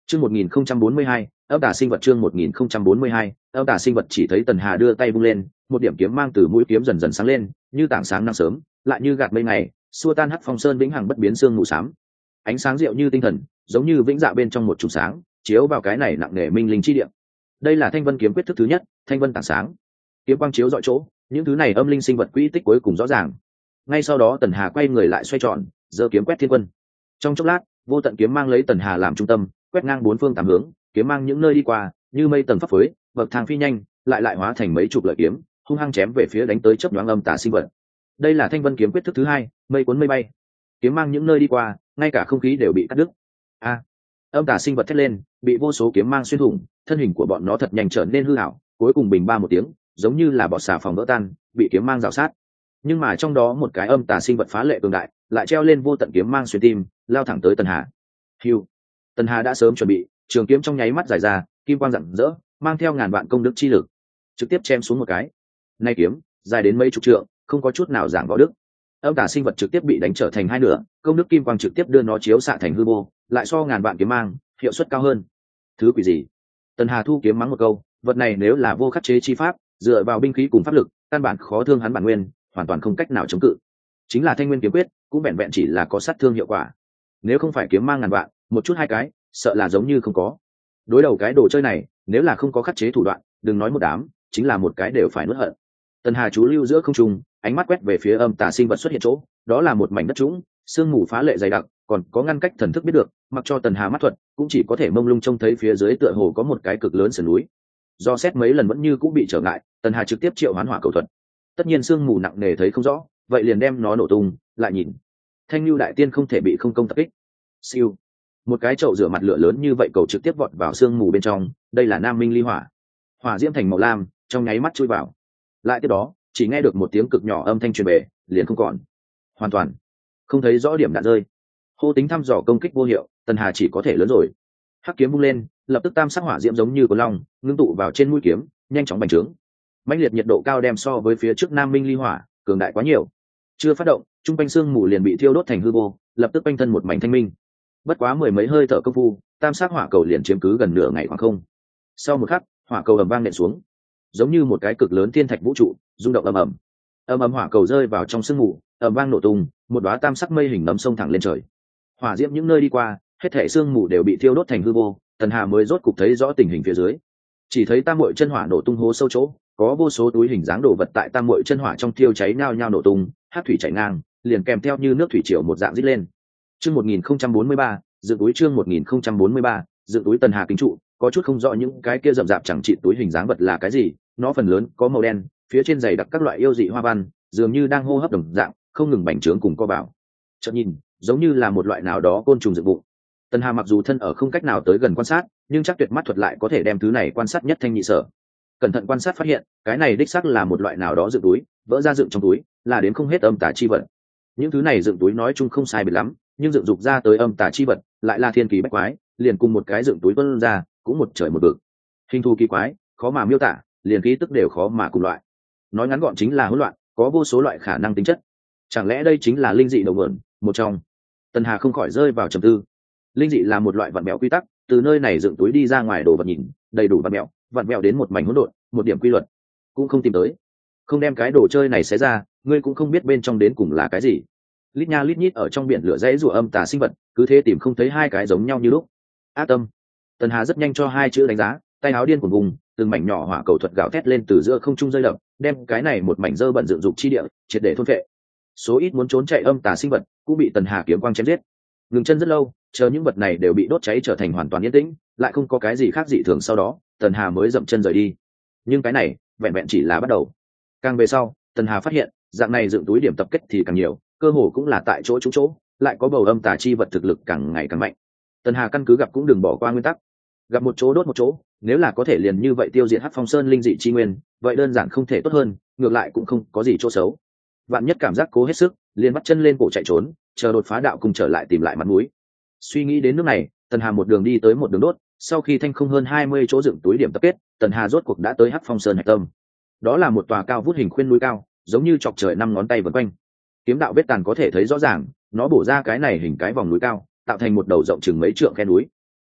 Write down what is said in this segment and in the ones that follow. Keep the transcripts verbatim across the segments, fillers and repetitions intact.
Chương một nghìn không trăm bốn mươi hai, âm tà sinh vật chương một nghìn không trăm bốn mươi hai, âm tà sinh vật chỉ thấy Tần Hà đưa tay vung lên, một điểm kiếm mang từ mũi kiếm dần dần sáng lên, như tảng sáng nắng sớm, lại như gạt mây ngày, xua tan hắc phong sơn vĩnh hằng bất biến sương mù xám. Ánh sáng diệu như tinh thần, giống như vĩnh dạ bên trong một chùm sáng, chiếu vào cái này nặng nề minh linh chi địa. Đây là Thanh Vân kiếm quyết thức thứ nhất, Thanh Vân tảng sáng. Kiếm quang chiếu rọi chỗ, những thứ này âm linh sinh vật quỹ tích cuối cùng rõ ràng. Ngay sau đó Tần Hà quay người lại xoay tròn, giơ kiếm quét thiên quân. Trong chốc lát, vô tận kiếm mang lấy Tần Hà làm trung tâm, quét ngang bốn phương tám hướng, kiếm mang những nơi đi qua như mây tầng pháp phới, bậc thang phi nhanh, lại lại hóa thành mấy chục lợi kiếm, hung hăng chém về phía đánh tới chớp nhoáng âm tà sinh vật. Đây là Thanh Vân kiếm quyết thức thứ hai, mây cuốn mây bay. Kiếm mang những nơi đi qua, ngay cả không khí đều bị cắt đứt. A! Âm tà sinh vật thét lên, bị vô số kiếm mang xuyên thủng, thân hình của bọn nó thật nhanh trở nên hư ảo, cuối cùng bình ba một tiếng, giống như là bọt xà phòng vỡ tan, bị kiếm mang rào sát. Nhưng mà trong đó một cái âm tà sinh vật phá lệ cường đại, lại treo lên vô tận kiếm mang xuyên tim, lao thẳng tới Tần Hà. Hưu! Tần Hà đã sớm chuẩn bị, trường kiếm trong nháy mắt dài ra, kim quang rạng rỡ, mang theo ngàn vạn công đức chi lực, trực tiếp chém xuống một cái. Nay kiếm dài đến mấy chục trượng, không có chút nào giảng võ đức. Âm tà sinh vật trực tiếp bị đánh trở thành hai nửa, công đức kim quang trực tiếp đưa nó chiếu xạ thành hư vô, lại so ngàn vạn kiếm mang hiệu suất cao hơn. Thứ quỷ gì? Tần Hà thu kiếm mắng một câu, vật này nếu là vô khắc chế chi pháp, dựa vào binh khí cùng pháp lực, căn bản khó thương hắn bản nguyên, hoàn toàn không cách nào chống cự. Chính là Thanh Nguyên kiếm quyết, cũng vẹn vẹn chỉ là có sát thương hiệu quả. Nếu không phải kiếm mang ngàn vạn, một chút hai cái, sợ là giống như không có. Đối đầu cái đồ chơi này, nếu là không có khắc chế thủ đoạn, đừng nói một đám, chính là một cái đều phải nuốt hận. Tần Hà chú lưu giữa không trung, ánh mắt quét về phía âm tà sinh vật xuất hiện chỗ, đó là một mảnh đất trũng, sương mù phá lệ dày đặc, còn có ngăn cách thần thức biết được, mặc cho Tần Hà mắt thuật, cũng chỉ có thể mông lung trông thấy phía dưới tựa hồ có một cái cực lớn sườn núi. Do xét mấy lần vẫn như cũng bị trở ngại, Tần Hà trực tiếp triệu hoán hỏa cầu thuật. Tất nhiên sương mù nặng nề thấy không rõ, vậy liền đem nó nổ tung, lại nhìn. Thanh Nưu đại tiên không thể bị không công tập kích. Siêu. Một cái chậu rửa mặt lửa lớn như vậy cầu trực tiếp vọt vào sương mù bên trong, đây là Nam Minh ly hỏa. Hỏa diễm thành màu lam, trong nháy mắt chui vào. Lại tiếp đó, chỉ nghe được một tiếng cực nhỏ âm thanh truyền về, liền không còn. Hoàn toàn không thấy rõ điểm đạn rơi. Hô tính thăm dò công kích vô hiệu, Tần Hà chỉ có thể lớn rồi. Hắc kiếm vung lên, lập tức tam sắc hỏa diễm giống như của long, ngưng tụ vào trên mũi kiếm, nhanh chóng bành trướng. Mãnh liệt nhiệt độ cao đem so với phía trước Nam Minh ly hỏa, cường đại quá nhiều. Chưa phát động, trung quanh xương mù liền bị thiêu đốt thành hư vô, lập tức quanh thân một mảnh thanh minh. Bất quá mười mấy hơi thở công phu, tam sắc hỏa cầu liền chiếm cứ gần nửa ngày khoảng không. Sau một khắc, hỏa cầu ầm vang nện xuống, giống như một cái cực lớn thiên thạch vũ trụ, rung động ầm ầm. Ầm ầm hỏa cầu rơi vào trong sương mù, ầm vang nổ tung, một đóa tam sắc mây hình nấm sông thẳng lên trời. Hỏa diễm những nơi đi qua, hết thảy sương mù đều bị thiêu đốt thành hư vô, Tần Hà mới rốt cục thấy rõ tình hình phía dưới. Chỉ thấy tam muội chân hỏa nổ tung hố sâu chỗ, có vô số túi hình dáng đồ vật tại tam muội chân hỏa trong thiêu cháy nhao nhao nổ tung, hắc thủy chảy ngang, liền kèm theo như nước thủy triều một dạng rít lên. Chương một nghìn không trăm bốn mươi ba, dựng túi chương một nghìn không trăm bốn mươi ba, dựng túi Tần Hà kính trụ, có chút không rõ những cái kia rậm rạp chẳng trị túi hình dáng vật là cái gì, nó phần lớn có màu đen, phía trên dày đặc các loại yêu dị hoa văn, dường như đang hô hấp đồng dạng, không ngừng bành trướng cùng co bảo. Chợt nhìn, giống như là một loại nào đó côn trùng dựng bụng. Tần Hà mặc dù thân ở không cách nào tới gần quan sát, nhưng chắc tuyệt mắt thuật lại có thể đem thứ này quan sát nhất thanh nhị sở. Cẩn thận quan sát phát hiện, cái này đích xác là một loại nào đó dựng túi, vỡ ra dựng trong túi, là đến không hết âm tà chi vật. Những thứ này dựng túi nói chung không sai biệt lắm, nhưng dựng dục ra tới âm tà chi vật, lại là thiên kỳ bách quái, liền cùng một cái dựng túi tuôn ra, cũng một trời một vực. Hình thù kỳ quái, khó mà miêu tả, liền khí tức đều khó mà cùng loại. Nói ngắn gọn chính là hỗn loạn, có vô số loại khả năng tính chất. Chẳng lẽ đây chính là linh dị đầu nguồn, một trong? Tần Hà không khỏi rơi vào trầm tư. Linh dị là một loại vặn bẹo quy tắc, từ nơi này dựng túi đi ra ngoài đồ vật nhìn, đầy đủ vặn bẹo, vặn bẹo đến một mảnh hỗn độn, một điểm quy luật cũng không tìm tới. Không đem cái đồ chơi này xé ra, ngươi cũng không biết bên trong đến cùng là cái gì. Lít nha lít nhít ở trong biển lửa dãy rủa âm tà sinh vật, cứ thế tìm không thấy hai cái giống nhau như lúc. Ác tâm. Tần Hà rất nhanh cho hai chữ đánh giá, tay áo điên của vùng, từng mảnh nhỏ hỏa cầu thuật gạo thét lên từ giữa không trung rơi đập, đem cái này một mảnh dơ bẩn dựng dục chi địa, triệt để thôn phệ. Số ít muốn trốn chạy âm tà sinh vật, cũng bị Tần Hà kiếm quang chém giết. Ngừng chân rất lâu, chờ những vật này đều bị đốt cháy trở thành hoàn toàn yên tĩnh, lại không có cái gì khác dị thường sau đó, Tần Hà mới dậm chân rời đi. Nhưng cái này, vẹn vẹn chỉ là bắt đầu. Càng về sau, Tần Hà phát hiện, dạng này dựng túi điểm tập kết thì càng nhiều, cơ hồ cũng là tại chỗ trúng chỗ, lại có bầu âm tà chi vật thực lực càng ngày càng mạnh. Tần Hà căn cứ gặp cũng đừng bỏ qua nguyên tắc, gặp một chỗ đốt một chỗ, nếu là có thể liền như vậy tiêu diệt Hắc Phong Sơn linh dị chi nguyên, vậy đơn giản không thể tốt hơn, ngược lại cũng không có gì chỗ xấu. Vạn nhất cảm giác cố hết sức, liền bắt chân lên cổ chạy trốn, chờ đột phá đạo cùng trở lại tìm lại mặt mũi. Suy nghĩ đến nước này, Tần Hà một đường đi tới một đường đốt, sau khi thanh không hơn hai mươi chỗ dựng túi điểm tập kết, Tần Hà rốt cuộc đã tới Hắc Phong Sơn hạch tâm. Đó là một tòa cao vút hình khuyên núi cao, giống như chọc trời năm ngón tay vần quanh. Kiếm đạo vết tàn có thể thấy rõ ràng, nó bổ ra cái này hình cái vòng núi cao, tạo thành một đầu rộng chừng mấy trượng khe núi.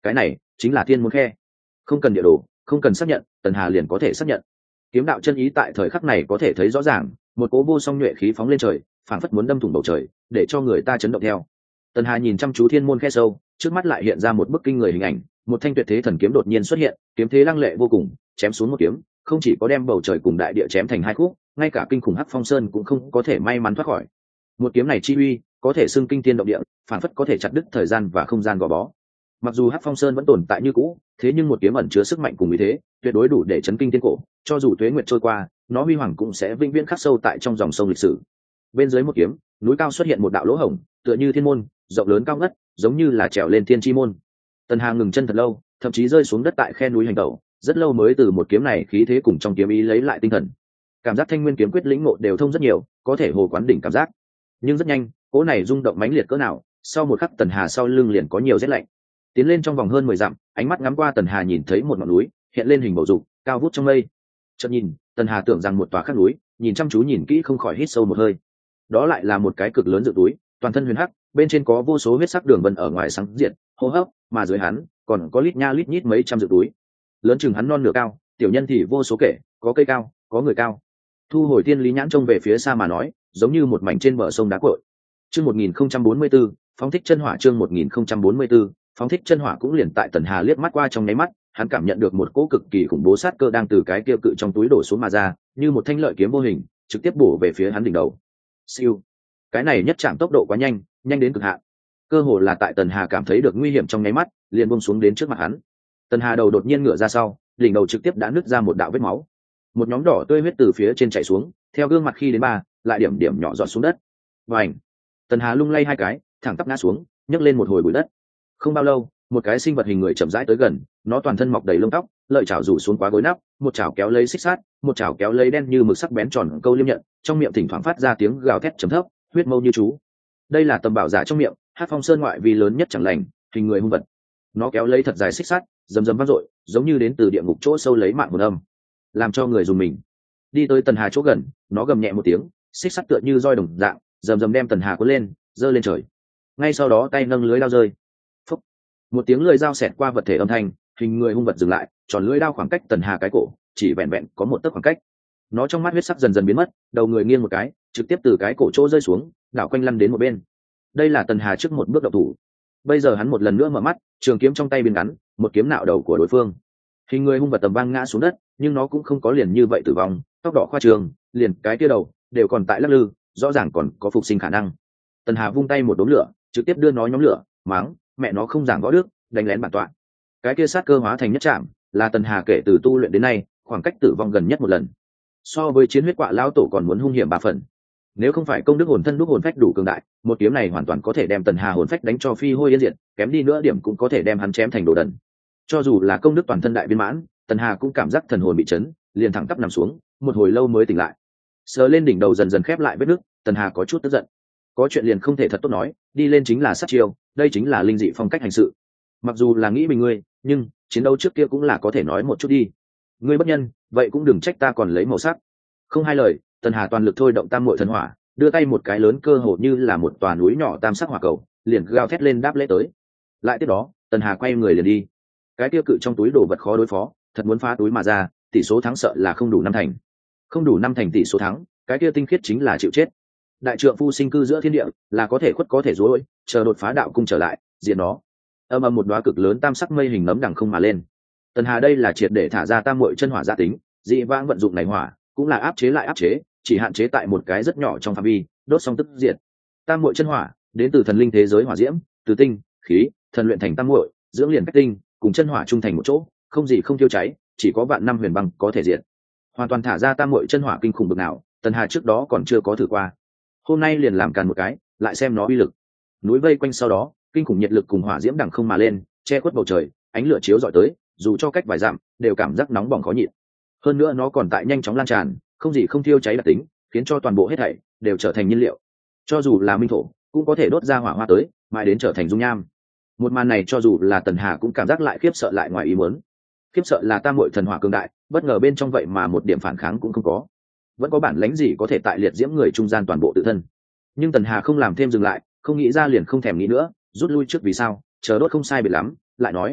Cái này chính là thiên môn khe. Không cần địa đồ, không cần xác nhận, tần hà liền có thể xác nhận. Kiếm đạo chân ý tại thời khắc này có thể thấy rõ ràng, một cố vô song nhuệ khí phóng lên trời, phảng phất muốn đâm thủng bầu trời, để cho người ta chấn động theo. Tần hà nhìn chăm chú thiên môn khe sâu, trước mắt lại hiện ra một bức kinh người hình ảnh, một thanh tuyệt thế thần kiếm đột nhiên xuất hiện, kiếm thế lăng lệ vô cùng, chém xuống một kiếm, không chỉ có đem bầu trời cùng đại địa chém thành hai khúc, ngay cả kinh khủng hắc phong sơn cũng không có thể may mắn thoát khỏi. Một kiếm này chi uy, có thể xưng kinh thiên động địa, phản phất có thể chặt đứt thời gian và không gian gò bó. Mặc dù hắc phong sơn vẫn tồn tại như cũ, thế nhưng một kiếm ẩn chứa sức mạnh cùng ý thế, tuyệt đối đủ để chấn kinh thiên cổ, cho dù tuế nguyệt trôi qua, nó huy hoàng cũng sẽ vĩnh viễn khắc sâu tại trong dòng sông lịch sử. Bên dưới một kiếm, núi cao xuất hiện một đạo lỗ hổng, tựa như thiên môn, rộng lớn cao ngất, giống như là trèo lên thiên chi môn. Tần Hà ngừng chân thật lâu, thậm chí rơi xuống đất tại khe núi hành tẩu, rất lâu mới từ một kiếm này khí thế cùng trong kiếm ý lấy lại tinh thần. Cảm giác thanh nguyên kiếm quyết lĩnh ngộ đều thông rất nhiều, có thể hồ quán đỉnh cảm giác. Nhưng rất nhanh, cỗ này rung động mãnh liệt cỡ nào, sau một khắc Tần Hà sau lưng liền có nhiều rét lạnh. Tiến lên trong vòng hơn mười dặm, ánh mắt ngắm qua Tần Hà nhìn thấy một ngọn núi, hiện lên hình bầu dục, cao vút trong mây. Chợt nhìn, Tần Hà tưởng rằng một tòa khác núi, nhìn chăm chú nhìn kỹ không khỏi hít sâu một hơi. Đó lại là một cái cực lớn dự túi, toàn thân huyền hắc, bên trên có vô số huyết sắc đường vân ở ngoài sáng diện, hô hấp, mà dưới hắn còn có lít nha lít nhít mấy trăm dự túi. Lớn chừng hắn non nửa cao, tiểu nhân thì vô số kể, có cây cao, có người cao. Thu hồi tiên lý nhãn trông về phía xa mà nói, giống như một mảnh trên bờ sông đá cội. Chương một nghìn không trăm bốn mươi tư, phóng thích chân hỏa. Chương một nghìn không trăm bốn mươi tư, phóng thích chân hỏa. Cũng liền tại Tần Hà liếc mắt qua trong nháy mắt, hắn cảm nhận được một cỗ cực kỳ khủng bố sát cơ đang từ cái kia cự trong túi đổ xuống mà ra, như một thanh lợi kiếm vô hình, trực tiếp bổ về phía hắn đỉnh đầu. Siêu. Cái này nhất chạm tốc độ quá nhanh, nhanh đến cực hạn. Cơ hồ là tại Tần Hà cảm thấy được nguy hiểm trong nháy mắt, liền buông xuống đến trước mặt hắn. Tần Hà đầu đột nhiên ngửa ra sau, đỉnh đầu trực tiếp đã nứt ra một đạo vết máu. Một nhóm đỏ tươi huyết từ phía trên chảy xuống, theo gương mặt khi đến ba, lại điểm điểm nhỏ giọt xuống đất. Vành. Tần Hà lung lay hai cái, thẳng tắp ngã xuống, nhấc lên một hồi bụi đất. Không bao lâu, một cái sinh vật hình người chậm rãi tới gần, nó toàn thân mọc đầy lông tóc, lợi chảo rủ xuống quá gối nắp, một chảo kéo lấy xích sắt, một chảo kéo lấy đen như mực sắc bén tròn câu liêm nhận, trong miệng thỉnh thoảng phát ra tiếng gào thét trầm thấp, huyết mâu như chú. Đây là tầm bảo giả trong miệng, Hắc Phong Sơn ngoại vi lớn nhất chẳng lành, hình người hung vật. Nó kéo lấy thật dài xích sắt, rầm rầm vang dội, giống như đến từ địa ngục chỗ sâu lấy mạng hồn âm, làm cho người dùng mình. Đi tới Tần Hà chỗ gần, nó gầm nhẹ một tiếng, xích sắt tựa như roi đồng dạng, rầm rầm đem Tần Hà cuốn lên, giơ lên trời. Ngay sau đó tay nâng lưới đao rơi. Phúc. Một tiếng lưỡi dao xẹt qua vật thể âm thanh, hình người hung vật dừng lại, tròn lưỡi đao khoảng cách Tần Hà cái cổ, chỉ vẹn vẹn có một tấc khoảng cách. Nó trong mắt huyết sắc dần dần biến mất, đầu người nghiêng một cái, trực tiếp từ cái cổ chỗ rơi xuống, đảo quanh lăn đến một bên. Đây là Tần Hà trước một bước động thủ. Bây giờ hắn một lần nữa mở mắt, trường kiếm trong tay biên ngắn, một kiếm nạo đầu của đối phương. Hình người hung vật tầm vang ngã xuống đất, nhưng nó cũng không có liền như vậy tử vong, tóc đỏ khoa trường, liền cái tia đầu đều còn tại lắc lư, rõ ràng còn có phục sinh khả năng. Tần Hà vung tay một đốm lửa, trực tiếp đưa nó nhóm lửa, mắng, mẹ nó không giảng võ đức, đánh lén bản tọa. Cái kia sát cơ hóa thành nhất trạm, là Tần Hà kể từ tu luyện đến nay, khoảng cách tử vong gần nhất một lần. So với chiến huyết quạ lao tổ còn muốn hung hiểm ba phần. Nếu không phải công đức hồn thân đúc hồn phách đủ cường đại, một kiếm này hoàn toàn có thể đem Tần Hà hồn phách đánh cho phi hôi yên diệt, kém đi nữa điểm cũng có thể đem hắn chém thành đồ đần. Cho dù là công đức toàn thân đại viên mãn, Tần Hà cũng cảm giác thần hồn bị chấn, liền thẳng tắp nằm xuống, một hồi lâu mới tỉnh lại. Sờ lên đỉnh đầu dần dần khép lại vết nứt, Tần Hà có chút tức giận. Có chuyện liền không thể thật tốt nói, đi lên chính là sát chiêu, đây chính là linh dị phong cách hành sự. Mặc dù là nghĩ mình ngươi, nhưng chiến đấu trước kia cũng là có thể nói một chút đi. Ngươi bất nhân, vậy cũng đừng trách ta còn lấy màu sắc. Không hai lời, Tần Hà toàn lực thôi động tam muội thần hỏa, đưa tay một cái lớn cơ hồ như là một tòa núi nhỏ tam sắc hỏa cầu, liền gào thét lên đáp lễ tới. Lại tiếp đó, Tần Hà quay người liền đi. Cái tiêu cự trong túi đồ vật khó đối phó, thật muốn phá túi mà ra, tỷ số thắng sợ là không đủ năm thành. Không đủ năm thành tỷ số thắng, cái kia tinh khiết chính là chịu chết. Đại trượng phu sinh cư giữa thiên địa, là có thể khuất có thể dối, chờ đột phá đạo cung trở lại, diện nó. Âm âm một đóa cực lớn tam sắc mây hình nấm đằng không mà lên. Tần Hà đây là triệt để thả ra tam muội chân hỏa gia tính, dị vãng vận dụng này hỏa, cũng là áp chế lại áp chế, chỉ hạn chế tại một cái rất nhỏ trong phạm vi, đốt xong tức diệt. Tam muội chân hỏa đến từ thần linh thế giới hỏa diễm, từ tinh, khí, thần luyện thành tam muội, dưỡng liền cách tinh, cùng chân hỏa trung thành một chỗ, không gì không tiêu cháy, chỉ có vạn năm huyền băng có thể diệt. Hoàn toàn thả ra tam muội chân hỏa kinh khủng bực nào, Tần Hà trước đó còn chưa có thử qua. Hôm nay liền làm càn một cái, lại xem nó uy lực. Núi vây quanh sau đó, kinh khủng nhiệt lực cùng hỏa diễm đằng không mà lên, che khuất bầu trời, ánh lửa chiếu rọi tới, dù cho cách vài dặm, đều cảm giác nóng bỏng khó nhịn. Hơn nữa nó còn tại nhanh chóng lan tràn, không gì không thiêu cháy đặc tính, khiến cho toàn bộ hết thảy đều trở thành nhiên liệu. Cho dù là minh thổ, cũng có thể đốt ra hỏa hoa tới, mãi đến trở thành dung nham. Một màn này cho dù là Tần Hà cũng cảm giác lại khiếp sợ lại ngoài ý muốn. Khiếp sợ là tam muội thần hỏa cường đại, bất ngờ bên trong vậy mà một điểm phản kháng cũng không có. Vẫn có bản lãnh gì có thể tại liệt diễm người trung gian toàn bộ tự thân. Nhưng Tần Hà không làm thêm dừng lại, không nghĩ ra liền không thèm nghĩ nữa, rút lui trước vì sao, chờ đốt không sai biệt lắm, lại nói,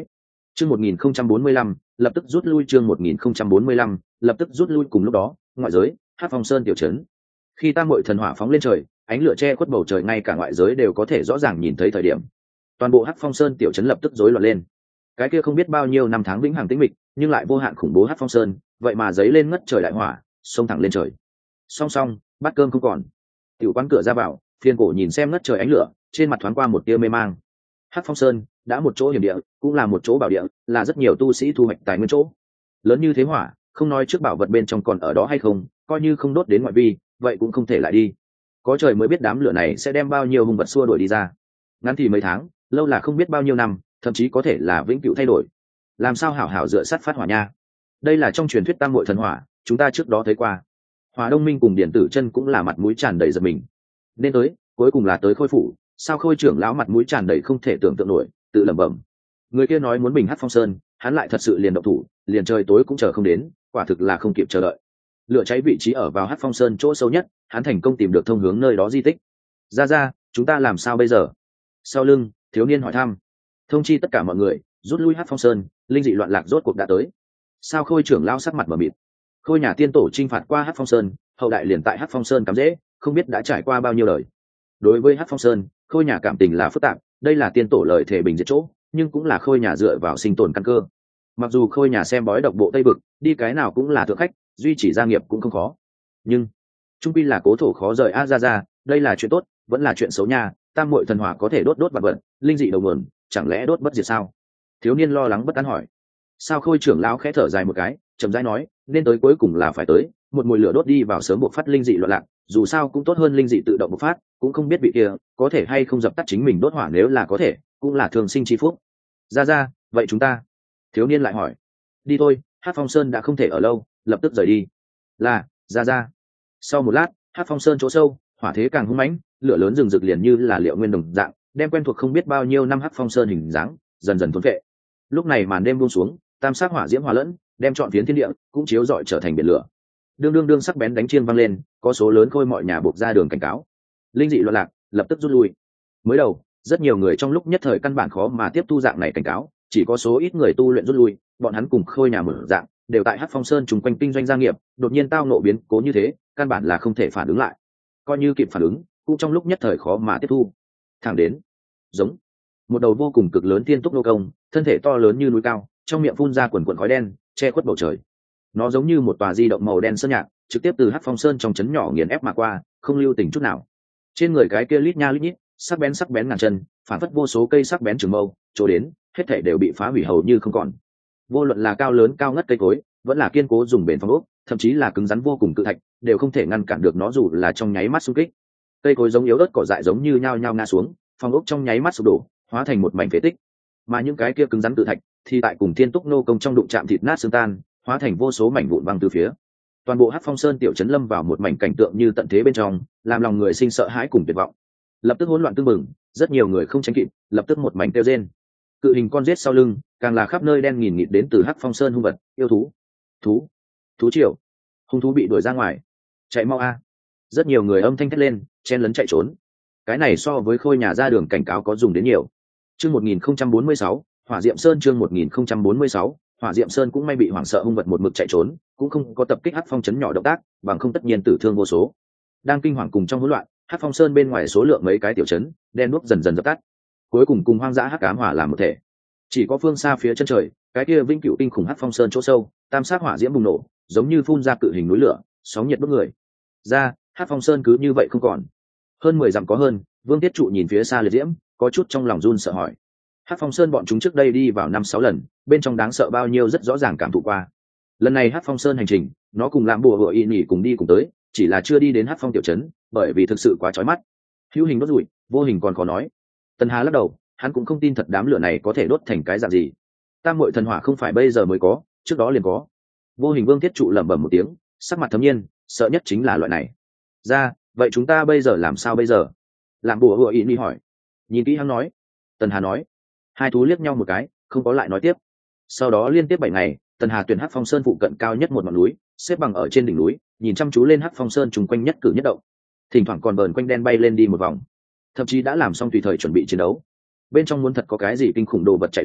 chương một nghìn không trăm bốn mươi lăm lập tức rút lui. chương một nghìn không trăm bốn mươi lăm lập tức rút lui. Cùng lúc đó ngoại giới Hắc Phong Sơn tiểu trấn, khi tam muội thần hỏa phóng lên trời, ánh lửa che khuất bầu trời, ngay cả ngoại giới đều có thể rõ ràng nhìn thấy thời điểm, toàn bộ Hắc Phong Sơn tiểu trấn lập tức rối loạn lên. Cái kia không biết bao nhiêu năm tháng vĩnh hằng tĩnh mịch nhưng lại vô hạn khủng bố Hắc Phong Sơn, vậy mà giấy lên ngất trời đại hỏa, xông thẳng lên trời. Song song, bát cơm không còn. Tiểu quán cửa ra vào, Phiên Cổ nhìn xem ngất trời ánh lửa, trên mặt thoáng qua một tia mê mang. Hắc Phong Sơn đã một chỗ hiểm địa, cũng là một chỗ bảo địa, là rất nhiều tu sĩ thu hoạch tài nguyên chỗ. Lớn như thế hỏa, không nói trước bảo vật bên trong còn ở đó hay không, coi như không đốt đến ngoại vi, vậy cũng không thể lại đi. Có trời mới biết đám lửa này sẽ đem bao nhiêu hung vật xua đuổi đi ra. Ngắn thì mấy tháng, lâu là không biết bao nhiêu năm, thậm chí có thể là vĩnh cửu thay đổi. Làm sao hảo hảo dựa sát phát hỏa nha? Đây là trong truyền thuyết tam muội thần hỏa, chúng ta trước đó thấy qua. Hỏa Đông Minh cùng Điện Tử Chân cũng là mặt mũi tràn đầy giật mình. Nên tới, cuối cùng là tới Khôi phủ, sao Khôi trưởng lão mặt mũi tràn đầy không thể tưởng tượng nổi, tự lẩm bẩm. Người kia nói muốn bình Hắc Phong Sơn, hắn lại thật sự liền động thủ, liền trời tối cũng chờ không đến, quả thực là không kịp chờ đợi. Lửa cháy vị trí ở vào Hắc Phong Sơn chỗ sâu nhất, hắn thành công tìm được thông hướng nơi đó di tích. Ra ra, chúng ta làm sao bây giờ? Sau lưng, thiếu niên hỏi thăm. Thông chi tất cả mọi người, rút lui Hắc Phong Sơn, linh dị loạn lạc rốt cuộc đã tới. Sao Khôi trưởng lão sắc mặt mờ mịt? Khôi nhà tiên tổ chinh phạt qua Hắc Phong Sơn, hậu đại liền tại Hắc Phong Sơn cắm rễ, không biết đã trải qua bao nhiêu đời. Đối với Hắc Phong Sơn, Khôi nhà cảm tình là phức tạp, đây là tiên tổ lời thể bình diệt chỗ, nhưng cũng là Khôi nhà dựa vào sinh tồn căn cơ. Mặc dù Khôi nhà xem bói độc bộ Tây vực, đi cái nào cũng là thượng khách, duy trì gia nghiệp cũng không khó, nhưng trung pi là cố thổ khó rời. A ra ra, đây là chuyện tốt vẫn là chuyện xấu nha? Tam muội thần hỏa có thể đốt đốt vật vật, linh dị đầu nguồn, chẳng lẽ đốt bất diệt sao? Thiếu niên lo lắng bất an hỏi. Sao Khôi trưởng lão khẽ thở dài một cái, chậm rãi nói, nên tới cuối cùng là phải tới, một mùi lửa đốt đi vào sớm buộc phát linh dị loạn lạc, dù sao cũng tốt hơn linh dị tự động bộc phát, cũng không biết vị kia có thể hay không dập tắt chính mình đốt hỏa, nếu là có thể, cũng là thường sinh chi phúc. Ra ra, vậy chúng ta? Thiếu niên lại hỏi. Đi thôi, Hắc Phong Sơn đã không thể ở lâu, lập tức rời đi. Là, ra ra. Sau một lát, Hắc Phong Sơn chỗ sâu, hỏa thế càng hung mãnh, lửa lớn rừng rực liền như là liệu nguyên đồng dạng, đem quen thuộc không biết bao nhiêu năm Hắc Phong Sơn hình dáng dần dần thôn phệ. Lúc này màn đêm buông xuống, tam sắc hỏa diễm hòa lẫn, đem trọn phiến thiên địa cũng chiếu rọi trở thành biển lửa. Đương đương đương sắc bén đánh chiêng vang lên, có số lớn Khôi mọi nhà buộc ra đường cảnh cáo. Linh dị loạn lạc, lập tức rút lui. Mới đầu, rất nhiều người trong lúc nhất thời căn bản khó mà tiếp thu dạng này cảnh cáo, chỉ có số ít người tu luyện rút lui, bọn hắn cùng Khôi nhà mở dạng, đều tại Hắc Phong Sơn trùng quanh kinh doanh gia nghiệp, đột nhiên tao nộ biến cố như thế, căn bản là không thể phản ứng lại. Coi như kịp phản ứng, cũng trong lúc nhất thời khó mà tiếp thu. Thẳng đến, giống một đầu vô cùng cực lớn thiên túc nô công, thân thể to lớn như núi cao, trong miệng phun ra quần quần khói đen, che khuất bầu trời. Nó giống như một tòa di động màu đen sơn nhạc, trực tiếp từ Hắc Phong Sơn trong trấn nhỏ nghiền ép mà qua, không lưu tình chút nào. Trên người cái kia lít nha lít nhít, sắc bén sắc bén ngàn chân, phản phất vô số cây sắc bén trường mâu, chỗ đến, hết thảy đều bị phá hủy hầu như không còn. Vô luận là cao lớn cao ngất cây cối, vẫn là kiên cố dùng bền phong ốc, thậm chí là cứng rắn vô cùng cự thạch, đều không thể ngăn cản được nó dù là trong nháy mắt xung kích. Cây cối giống yếu ớt cỏ dại giống như nhao nhao ngã xuống, phong ốc trong nháy mắt sụp đổ, hóa thành một mảnh phế tích. Mà những cái kia cứng rắn cự thạch, thì tại cùng thiên túc nô công trong đụng chạm thịt nát xương tan, hóa thành vô số mảnh vụn văng từ phía. Toàn bộ Hắc Phong Sơn tiểu trấn lâm vào một mảnh cảnh tượng như tận thế bên trong, làm lòng người sinh sợ hãi cùng tuyệt vọng. Lập tức hỗn loạn tương mừng, rất nhiều người không tránh kịp, lập tức một mảnh kêu rên. Cự hình con rết sau lưng, càng là khắp nơi đen nghìn nghịt đến từ Hắc Phong Sơn hung vật, yêu thú, thú, thú triều, hung thú bị đuổi ra ngoài, chạy mau a! Rất nhiều người âm thanh thét lên, chen lấn chạy trốn. Cái này so với Khôi nhà ra đường cảnh cáo có dùng đến nhiều. Chương một nghìn không trăm bốn mươi sáu, Hỏa Diệm Sơn. Chương một nghìn không trăm bốn mươi sáu, Hỏa Diệm Sơn cũng may bị hoảng sợ hung vật một mực chạy trốn, cũng không có tập kích Hắc Phong trấn nhỏ động tác, bằng không tất nhiên tử thương vô số. Đang kinh hoàng cùng trong hỗn loạn, Hắc Phong Sơn bên ngoài số lượng mấy cái tiểu trấn, đen đuốc dần dần dập tắt, cuối cùng cùng hoang dã hắc ám hòa làm một thể. Chỉ có phương xa phía chân trời, cái kia vĩnh cửu kinh khủng Hắc Phong Sơn chỗ sâu, tam sát hỏa diễm bùng nổ, giống như phun ra cự hình núi lửa, sóng nhiệt bức người. Ra, Hắc Phong Sơn cứ như vậy không còn. Hơn mười dặm có hơn, Vương Tiết Trụ nhìn phía xa liệt diễm, có chút trong lòng run sợ hỏi. Hắc Phong Sơn bọn chúng trước đây đi vào năm sáu lần, bên trong đáng sợ bao nhiêu rất rõ ràng cảm thụ qua. Lần này Hắc Phong Sơn hành trình, nó cùng làm bùa hựa y nhỉ cùng đi cùng tới, chỉ là chưa đi đến Hắc Phong tiểu trấn, bởi vì thực sự quá chói mắt. Hữu hình đốt rủi, vô hình còn khó nói. Tần Hà lắc đầu, hắn cũng không tin thật đám lửa này có thể đốt thành cái dạng gì. Tam muội thần hỏa không phải bây giờ mới có, trước đó liền có. Vô hình Vương Tiết Trụ lẩm bẩm một tiếng, sắc mặt thấm nhiên, sợ nhất chính là loại này. Ra, vậy chúng ta bây giờ làm sao bây giờ? Làm bùa hựa y nhỉ hỏi. Nhìn kỹ hắn nói. Tần Hà nói. Hai thú liếc nhau một cái, không có lại nói tiếp. Sau đó liên tiếp bảy ngày, Tần Hà tuyển Hắc Phong Sơn phụ cận cao nhất một ngọn núi, xếp bằng ở trên đỉnh núi, nhìn chăm chú lên Hắc Phong Sơn trùng quanh nhất cử nhất động. Thỉnh thoảng còn vờn quanh đen bay lên đi một vòng, thậm chí đã làm xong tùy thời chuẩn bị chiến đấu. Bên trong muốn thật có cái gì kinh khủng đồ vật chạy đến,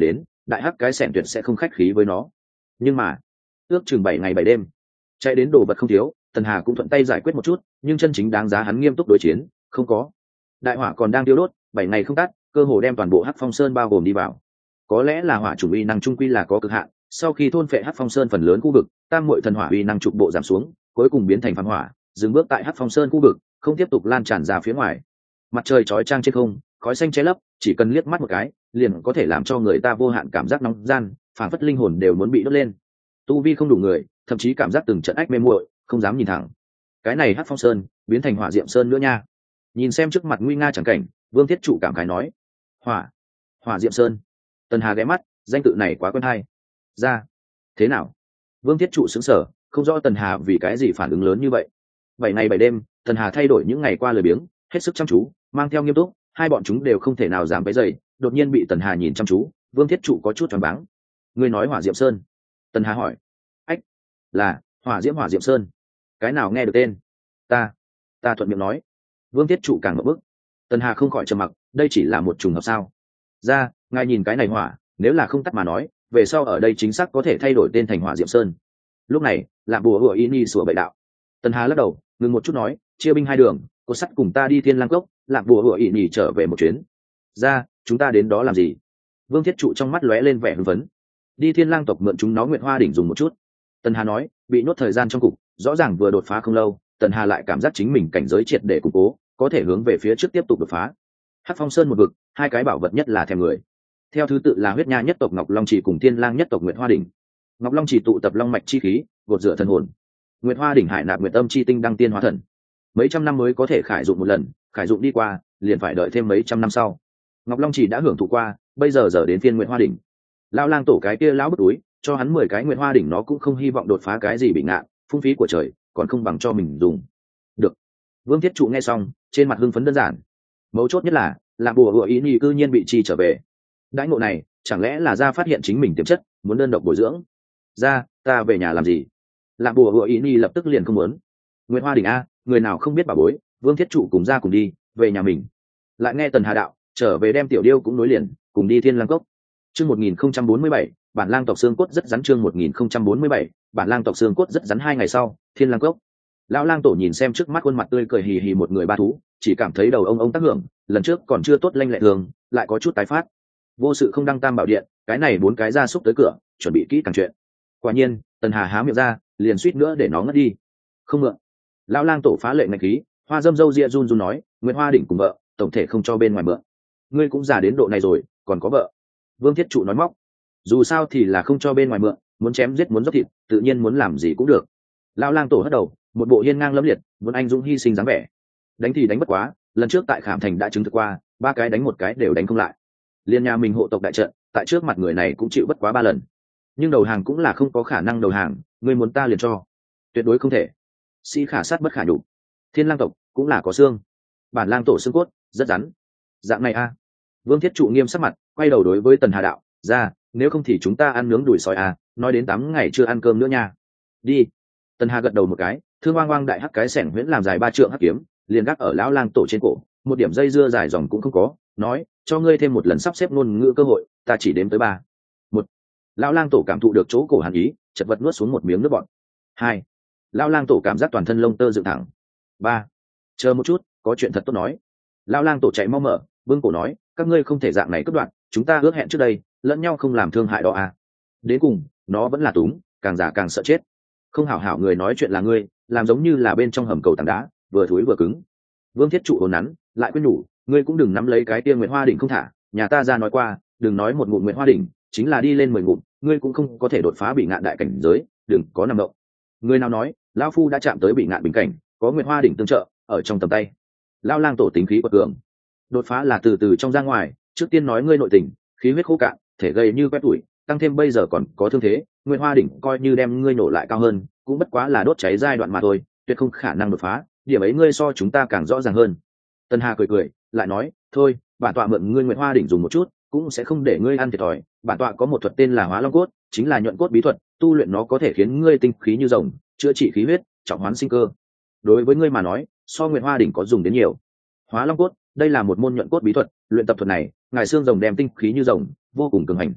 đại hắc cái sẻn tuyệt sẽ không khách khí với nó. Nhưng mà ước chừng bảy ngày bảy đêm, chạy đến đồ vật không thiếu, Tần Hà cũng thuận tay giải quyết một chút, nhưng chân chính đáng giá hắn nghiêm túc đối chiến không có. Đại hỏa còn đang tiêu đốt, bảy ngày không tắt, cơ hồ đem toàn bộ Hắc Phong Sơn bao gồm đi vào. Có lẽ là hỏa chủng uy năng trung quy là có cực hạn, sau khi thôn phệ Hắc Phong Sơn phần lớn khu vực, tam muội thần hỏa uy năng trục bộ giảm xuống, cuối cùng biến thành phàm hỏa, dừng bước tại Hắc Phong Sơn khu vực, không tiếp tục lan tràn ra phía ngoài. Mặt trời chói chang trên không, khói xanh che lấp, chỉ cần liếc mắt một cái, liền có thể làm cho người ta vô hạn cảm giác nóng gian, phảng phất linh hồn đều muốn bị đốt lên. Tu vi không đủ người, thậm chí cảm giác từng trận ách mê muội, không dám nhìn thẳng. Cái này Hắc Phong Sơn biến thành hỏa diệm sơn nữa nha. Nhìn xem trước mặt nguy nga chẳng cảnh, Vương Thiết Trụ cảm khái nói: hỏa hỏa diệm sơn. Tần Hà ghé mắt, danh tự này quá quen hay. Ra thế nào? Vương Thiết Trụ sững sờ, không rõ Tần Hà vì cái gì phản ứng lớn như vậy. Bảy ngày bảy đêm, Tần Hà thay đổi những ngày qua lười biếng, hết sức chăm chú, mang theo nghiêm túc, hai bọn chúng đều không thể nào giảm cái dày. Đột nhiên bị Tần Hà nhìn chăm chú, Vương Thiết Trụ có chút choáng váng. Ngươi nói hỏa diệm sơn? Tần Hà hỏi. Ách, là hỏa diễm hỏa diệm sơn. Cái nào nghe được tên? Ta, ta thuận miệng nói. Vương Thiết Trụ càng ngập bức. Tần Hà không khỏi trầm mặc, đây chỉ là một trùng hợp sao? Ra, ngài nhìn cái này hỏa, nếu là không tắt mà nói, về sau ở đây chính xác có thể thay đổi tên thành hỏa diệm sơn. Lúc này, Lạp Bùa Hựa Y Nhi sủa bậy đạo. Tần Hà lắc đầu, ngừng một chút nói, chia binh hai đường, cột sắt cùng ta đi Thiên Lang Cốc, Lạp Bùa Hựa Y Nhi trở về một chuyến. Ra, chúng ta đến đó làm gì? Vương Thiết Trụ trong mắt lóe lên vẻ hưng phấn. Đi Thiên Lang tộc mượn chúng nó Nguyệt Hoa đỉnh dùng một chút. Tần Hà nói, bị nuốt thời gian trong cục, rõ ràng vừa đột phá không lâu, Tần Hà lại cảm giác chính mình cảnh giới triệt để củng cố, có thể hướng về phía trước tiếp tục đột phá. Hắc Phong Sơn một vực, hai cái bảo vật nhất là thèm người. Theo thứ tự là huyết nha nhất tộc Ngọc Long Chỉ cùng Thiên Lang nhất tộc Nguyệt Hoa đỉnh. Ngọc Long Chỉ tụ tập long mạch chi khí, gột rửa thần hồn. Nguyệt Hoa đỉnh hải nạp nguyệt âm chi tinh đăng tiên hóa thần. Mấy trăm năm mới có thể khải dụng một lần, khải dụng đi qua, liền phải đợi thêm mấy trăm năm sau. Ngọc Long Chỉ đã hưởng thụ qua, bây giờ giờ đến phiên Nguyệt Hoa đỉnh. Lão lang tổ cái kia lão bức túi, cho hắn mười cái Nguyệt Hoa đỉnh nó cũng không hy vọng đột phá cái gì bị ngạn, phung phí của trời, còn không bằng cho mình dùng. Được. Vương Thiết Trụ nghe xong, trên mặt hưng phấn đơn giản. Mấu chốt nhất là, Lạp Bùa Hựa Y Nhi cư nhiên bị chi trở về. Đãi ngộ này, chẳng lẽ là Gia phát hiện chính mình tiềm chất, muốn đơn độc bồi dưỡng? Gia, ta về nhà làm gì? Lạp Bùa Hựa Y Nhi lập tức liền không muốn. Nguyệt Hoa đỉnh a, người nào không biết bà bối, Vương Thiết Trụ cùng Gia cùng đi, về nhà mình. Lại nghe Tần Hà đạo, trở về đem tiểu điêu cũng nối liền, cùng đi Thiên Lang Cốc. Chương một nghìn không trăm bốn mươi bảy, bản lang tộc xương cốt rất rắn. Chương một nghìn không trăm bốn mươi bảy, bản lang tộc xương cốt rất rắn. Hai ngày sau, Thiên Lang Cốc. Lão lang tổ nhìn xem trước mắt khuôn mặt tươi cười hì hì một người ba thú, chỉ cảm thấy đầu ông ông tác hưởng, lần trước còn chưa tốt lanh lẹ thường, lại có chút tái phát. Vô sự không đăng tam bảo điện, cái này bốn cái gia súc tới cửa, chuẩn bị kỹ càng chuyện. Quả nhiên, Tần Hà há miệng ra, liền suýt nữa để nó ngất đi. Không mượn. Lão lang tổ phá lệ ngạch khí, hoa dâm dâu ria run run nói, Nguyệt Hoa đỉnh cùng vợ, tổng thể không cho bên ngoài mượn. Ngươi cũng già đến độ này rồi, còn có vợ. Vương Thiết Trụ nói móc. Dù sao thì là không cho bên ngoài mượn, muốn chém giết muốn dốc thịt, tự nhiên muốn làm gì cũng được. Lão lang tổ hất đầu, một bộ hiên ngang lẫm liệt, muốn anh dũng hy sinh dáng vẻ. Đánh thì đánh bất quá, lần trước tại Khảm Thành đã chứng thực qua, ba cái đánh một cái đều đánh không lại. Liên nhà mình hộ tộc đại trận, tại trước mặt người này cũng chịu bất quá ba lần. Nhưng đầu hàng cũng là không có khả năng đầu hàng, người muốn ta liền cho, tuyệt đối không thể. Sĩ khả sát bất khả nhục. Thiên Lang tộc cũng là có xương, bản lang tổ xương cốt rất rắn. Dạng này a. Vương Thiết Trụ nghiêm sắc mặt, quay đầu đối với Tần Hà đạo, ra, nếu không thì chúng ta ăn nướng đùi sói a, nói đến tám ngày chưa ăn cơm nữa nha. Đi. Tần Hà gật đầu một cái, thương oang oang đại hắc cái sẻng huyễn làm dài ba trượng hắc kiếm, liền gác ở lão lang tổ trên cổ, một điểm dây dưa dài dòng cũng không có, nói, cho ngươi thêm một lần sắp xếp ngôn ngữ cơ hội, ta chỉ đếm tới ba. Một. Lão lang tổ cảm thụ được chỗ cổ hàn ý, chật vật nuốt xuống một miếng nước bọt. Hai. Lão lang tổ cảm giác toàn thân lông tơ dựng thẳng. Ba. Chờ một chút, có chuyện thật tốt nói. Lão lang tổ chạy mau mở, vương cổ nói, các ngươi không thể dạng này cướp đoạt, chúng ta ước hẹn trước đây, lẫn nhau không làm thương hại đó à. Đến cùng, nó vẫn là túng, càng già càng sợ chết. Không hảo hảo người nói chuyện là ngươi, làm giống như là bên trong hầm cầu tảng đá, vừa thối vừa cứng. Vương Thiết Trụ hồn nắn, lại quyết nhủ, ngươi cũng đừng nắm lấy cái tia Nguyệt Hoa đỉnh không thả, nhà ta ra nói qua, đừng nói một ngụm Nguyệt Hoa đỉnh, chính là đi lên mười ngụm, ngươi cũng không có thể đột phá bị ngạn đại cảnh giới, đừng có nằm động. Người nào nói, lão phu đã chạm tới bị ngạn bình cảnh, có Nguyệt Hoa đỉnh tương trợ, ở trong tầm tay. Lão lang tổ tính khí quật cường, đột phá là từ từ trong ra ngoài, trước tiên nói ngươi nội tình, khí huyết khô cạn, thể gầy như quét tuổi, tăng thêm bây giờ còn có thương thế, Nguyệt Hoa đỉnh coi như đem ngươi nổ lại cao hơn, cũng bất quá là đốt cháy giai đoạn mà thôi, tuyệt không khả năng đột phá, điểm ấy ngươi so chúng ta càng rõ ràng hơn. Tân Hà cười cười, lại nói, thôi, bản tọa mượn ngươi Nguyệt Hoa đỉnh dùng một chút, cũng sẽ không để ngươi ăn thiệt thòi. Bản tọa có một thuật tên là Hóa Long Cốt, chính là nhuận cốt bí thuật, tu luyện nó có thể khiến ngươi tinh khí như rồng, chữa trị khí huyết, trọng hoán sinh cơ. Đối với ngươi mà nói, so Nguyệt Hoa đỉnh có dùng đến nhiều. Hóa Long Cốt, đây là một môn nhuận cốt bí thuật, luyện tập thuật này, ngài xương rồng đem tinh khí như rồng, vô cùng cường hành.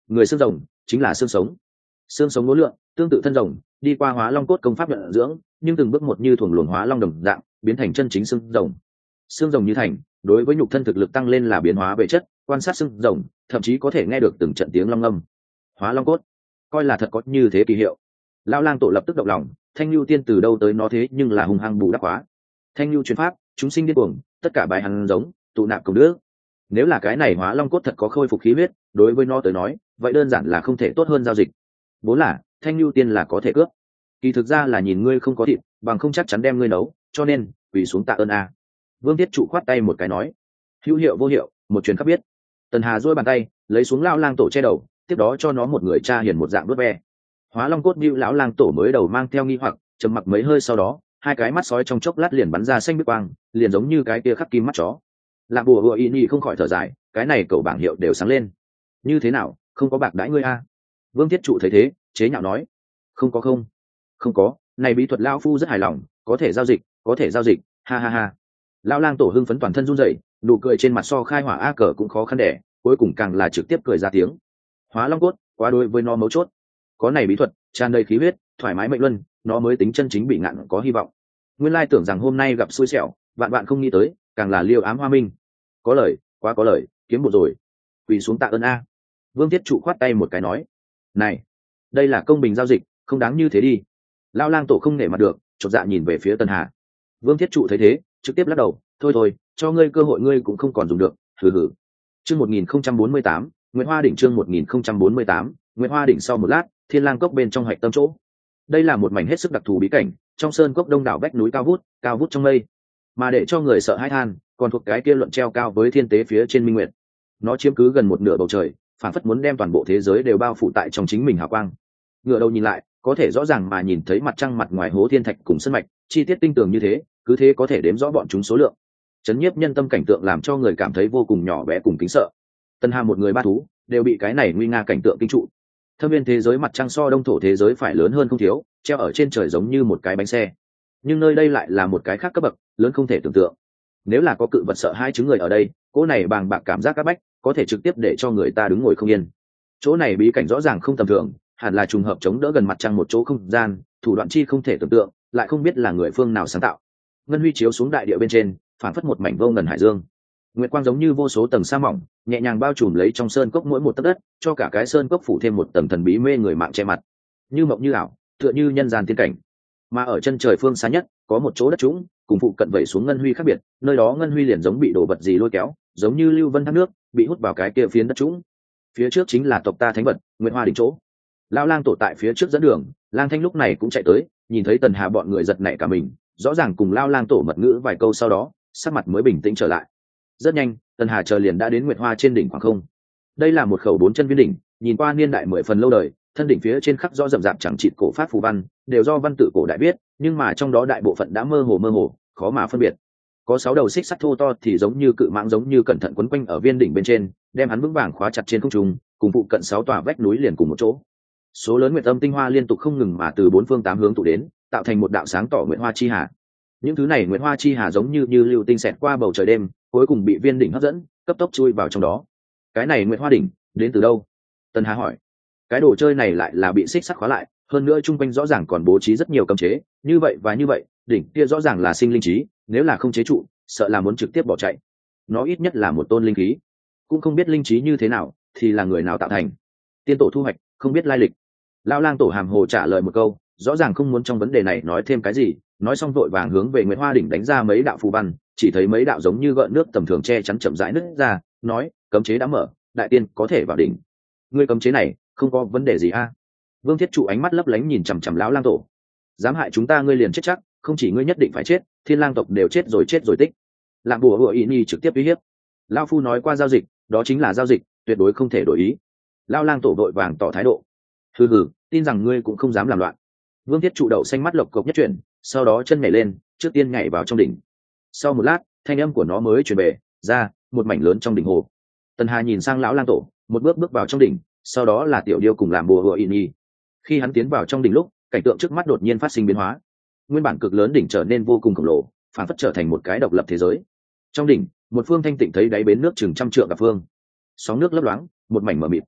người xương rồng chính là xương sống, xương sống ngố lượng tương tự thân rồng, đi qua hóa long cốt công pháp nhận dưỡng, nhưng từng bước một như thuồng luồng hóa long đồng dạng biến thành chân chính xương rồng. Xương rồng như thành, đối với nhục thân thực lực tăng lên là biến hóa về chất, quan sát xương rồng thậm chí có thể nghe được từng trận tiếng long ngâm. Hóa long cốt coi là thật có như thế kỳ hiệu. Lão lang tổ lập tức động lòng, thanh lưu tiên từ đâu tới nó thế nhưng là hung hăng bù đắp hóa. Thanh lưu truyền pháp, chúng sinh điên cuồng, tất cả bài hắn giống tụ nạp công đức. Nếu là cái này hóa long cốt thật có khôi phục khí huyết, đối với nó tới nói vậy đơn giản là không thể tốt hơn giao dịch. Vốn là thanh lưu tiên là có thể cướp, kỳ thực ra là nhìn ngươi không có thịt bằng không chắc chắn đem ngươi nấu, cho nên quỳ xuống tạ ơn a. Vương Tiết Trụ khoát tay một cái nói, hữu hiệu vô hiệu một truyền khắp biết. Tần Hà duỗi bàn tay lấy xuống lão lang tổ che đầu, tiếp đó cho nó một người cha hiền một dạng đốt ve. Hóa long cốt bưu lão lang tổ mới đầu mang theo nghi hoặc trầm mặc mấy hơi, sau đó hai cái mắt sói trong chốc lát liền bắn ra xanh bích quang, liền giống như cái kia khắc kim mắt chó. Làm bùa hựa y nhi không khỏi thở dài, cái này cậu bảng hiệu đều sáng lên, như thế nào không có bạc đãi ngươi a? Vương Tiết Trụ thấy thế chế nhạo nói, không có không không có, này bí thuật lão phu rất hài lòng, có thể giao dịch có thể giao dịch, ha ha ha. Lão lang tổ hưng phấn toàn thân run rẩy, nụ cười trên mặt so khai hỏa a cờ cũng khó khăn đẻ, cuối cùng càng là trực tiếp cười ra tiếng. Hóa long cốt quá đối với nó mấu chốt, có này bí thuật tràn đầy khí huyết, thoải mái mệnh luân, nó mới tính chân chính bị ngạn có hy vọng. Nguyên lai tưởng rằng hôm nay gặp xui xẻo, vạn vạn không nghĩ tới càng là liêu ám hoa minh. Có lời quá có lời, kiếm một rồi, quỳ xuống tạ ơn a. Vương Tiết Trụ khoát tay một cái nói, này đây là công bình giao dịch, không đáng như thế đi. Lão lang tổ không nể mặt được, chột dạ nhìn về phía Tần Hà. Vương Tiết Trụ thấy thế trực tiếp lắc đầu, thôi thôi, cho ngươi cơ hội ngươi cũng không còn dùng được, hừ hừ. Chương một nghìn không trăm bốn mươi tám, Nguyễn Hoa đỉnh. Chương một nghìn không trăm bốn mươi tám, Nguyễn Hoa đỉnh. Sau một lát, Thiên Lang cốc bên trong hạch tâm chỗ, đây là một mảnh hết sức đặc thù bí cảnh, trong sơn cốc đông đảo vách núi cao vút cao vút trong mây, mà để cho người sợ hãi than còn thuộc cái kia luận treo cao với thiên tế phía trên minh nguyệt. Nó chiếm cứ gần một nửa bầu trời, phản phất muốn đem toàn bộ thế giới đều bao phủ tại trong chính mình hào quang. Ngựa đầu nhìn lại, có thể rõ ràng mà nhìn thấy mặt trăng mặt ngoài hố thiên thạch cùng sơn mạch, chi tiết tinh tường như thế, cứ thế có thể đếm rõ bọn chúng số lượng. Chấn nhiếp nhân tâm cảnh tượng làm cho người cảm thấy vô cùng nhỏ bé cùng kính sợ. Tân Hà một người ba thú đều bị cái này nguy nga cảnh tượng kinh trụ. Thâm viên thế giới mặt trăng so đông thổ thế giới phải lớn hơn không thiếu, treo ở trên trời giống như một cái bánh xe, nhưng nơi đây lại là một cái khác cấp bậc, lớn không thể tưởng tượng. Nếu là có cự vật sợ hai chứng người ở đây, cỗ này bàng bạc cảm giác áp bách có thể trực tiếp để cho người ta đứng ngồi không yên. Chỗ này bí cảnh rõ ràng không tầm thường, hẳn là trùng hợp chống đỡ gần mặt trăng một chỗ không gian, thủ đoạn chi không thể tưởng tượng, lại không biết là người phương nào sáng tạo. Ngân huy chiếu xuống đại địa bên trên, phản phất một mảnh vô ngần hải dương. Nguyệt quang giống như vô số tầng sa mỏng, nhẹ nhàng bao trùm lấy trong sơn cốc mỗi một tấc đất, cho cả cái sơn cốc phủ thêm một tầng thần bí mê người mạng che mặt, như mộng như ảo, tựa như nhân gian tiên cảnh. Mà ở chân trời phương xa nhất, có một chỗ đất trũng, cùng phụ cận vẩy xuống ngân huy khác biệt, nơi đó ngân huy liền giống bị đổ vật gì lôi kéo, giống như lưu vân thác nước, bị hút vào cái kia phiến đất trũng. Phía trước chính là tộc ta thánh vật, Nguyệt Hoa đỉnh chỗ. Lão lang tổ tại phía trước dẫn đường, Lang Thanh lúc này cũng chạy tới, nhìn thấy Tần Hà bọn người giật nảy cả mình, rõ ràng cùng Lão lang tổ mật ngữ vài câu sau đó, sắc mặt mới bình tĩnh trở lại. Rất nhanh, Tần Hà chờ liền đã đến Nguyệt Hoa trên đỉnh khoảng không. Đây là một khẩu bốn chân viên đỉnh, nhìn qua niên đại mười phần lâu đời, thân đỉnh phía trên khắc rõ rậm rạp chẳng chịt cổ pháp phù văn, đều do văn tự cổ đại viết, nhưng mà trong đó đại bộ phận đã mơ hồ mơ hồ, khó mà phân biệt. Có sáu đầu xích sắt thô to thì giống như cự mãng giống như cẩn thận quấn quanh ở viên đỉnh bên trên, đem hắn vững vàng khóa chặt trên không trung, cùng phụ cận sáu tòa vách núi liền cùng một chỗ. Số lớn nguyệt âm tinh hoa liên tục không ngừng mà từ bốn phương tám hướng tụ đến, tạo thành một đạo sáng tỏ nguyệt hoa chi hà. Những thứ này nguyệt hoa chi hà giống như như lưu tinh xẹt qua bầu trời đêm, cuối cùng bị viên đỉnh hấp dẫn, cấp tốc chui vào trong đó. Cái này nguyệt hoa đỉnh đến từ đâu? Tần Hà hỏi. Cái đồ chơi này lại là bị xích sắt khóa lại, hơn nữa trung quanh rõ ràng còn bố trí rất nhiều cấm chế, như vậy và như vậy, đỉnh kia rõ ràng là sinh linh trí, nếu là không chế trụ, sợ là muốn trực tiếp bỏ chạy. Nó ít nhất là một tôn linh khí, cũng không biết linh trí như thế nào, thì là người nào tạo thành. Tiên tổ thu hoạch, không biết lai lịch. Lão lang tổ hàm hồ trả lời một câu, rõ ràng không muốn trong vấn đề này nói thêm cái gì, nói xong vội vàng hướng về Nguyệt Hoa đỉnh đánh ra mấy đạo phù văn, chỉ thấy mấy đạo giống như gợn nước tầm thường che chắn chậm rãi nứt ra, nói, cấm chế đã mở, đại tiên có thể vào đỉnh. Ngươi cấm chế này, không có vấn đề gì a? Vương Thiết Trụ ánh mắt lấp lánh nhìn chằm chằm lão lang tổ. Dám hại chúng ta ngươi liền chết chắc, không chỉ ngươi nhất định phải chết, Thiên Lang tộc đều chết rồi chết rồi tích. Lạng bùa hựa ý nhi trực tiếp uy hiếp. Lão phu nói qua giao dịch, đó chính là giao dịch, tuyệt đối không thể đổi ý. Lão lang tổ vội vàng tỏ thái độ. Hừ hừ, tin rằng ngươi cũng không dám làm loạn. Vương Thiết Trụ đậu xanh mắt lộc cộc nhất chuyển, sau đó chân nhảy lên, trước tiên nhảy vào trong đỉnh. Sau một lát, thanh âm của nó mới truyền về, ra, một mảnh lớn trong đỉnh hồ. Tần Hà nhìn sang lão lang tổ, một bước bước vào trong đỉnh, sau đó là tiểu điêu cùng làm bùa hựa ý nhi. Khi hắn tiến vào trong đỉnh lúc, cảnh tượng trước mắt đột nhiên phát sinh biến hóa. Nguyên bản cực lớn đỉnh trở nên vô cùng khổng lồ, phản phất trở thành một cái độc lập thế giới. Trong đỉnh, một phương thanh tịnh thấy đáy bến nước chừng trăm trượng cả phương, sóng nước lấp loáng, một mảnh mờ mịt.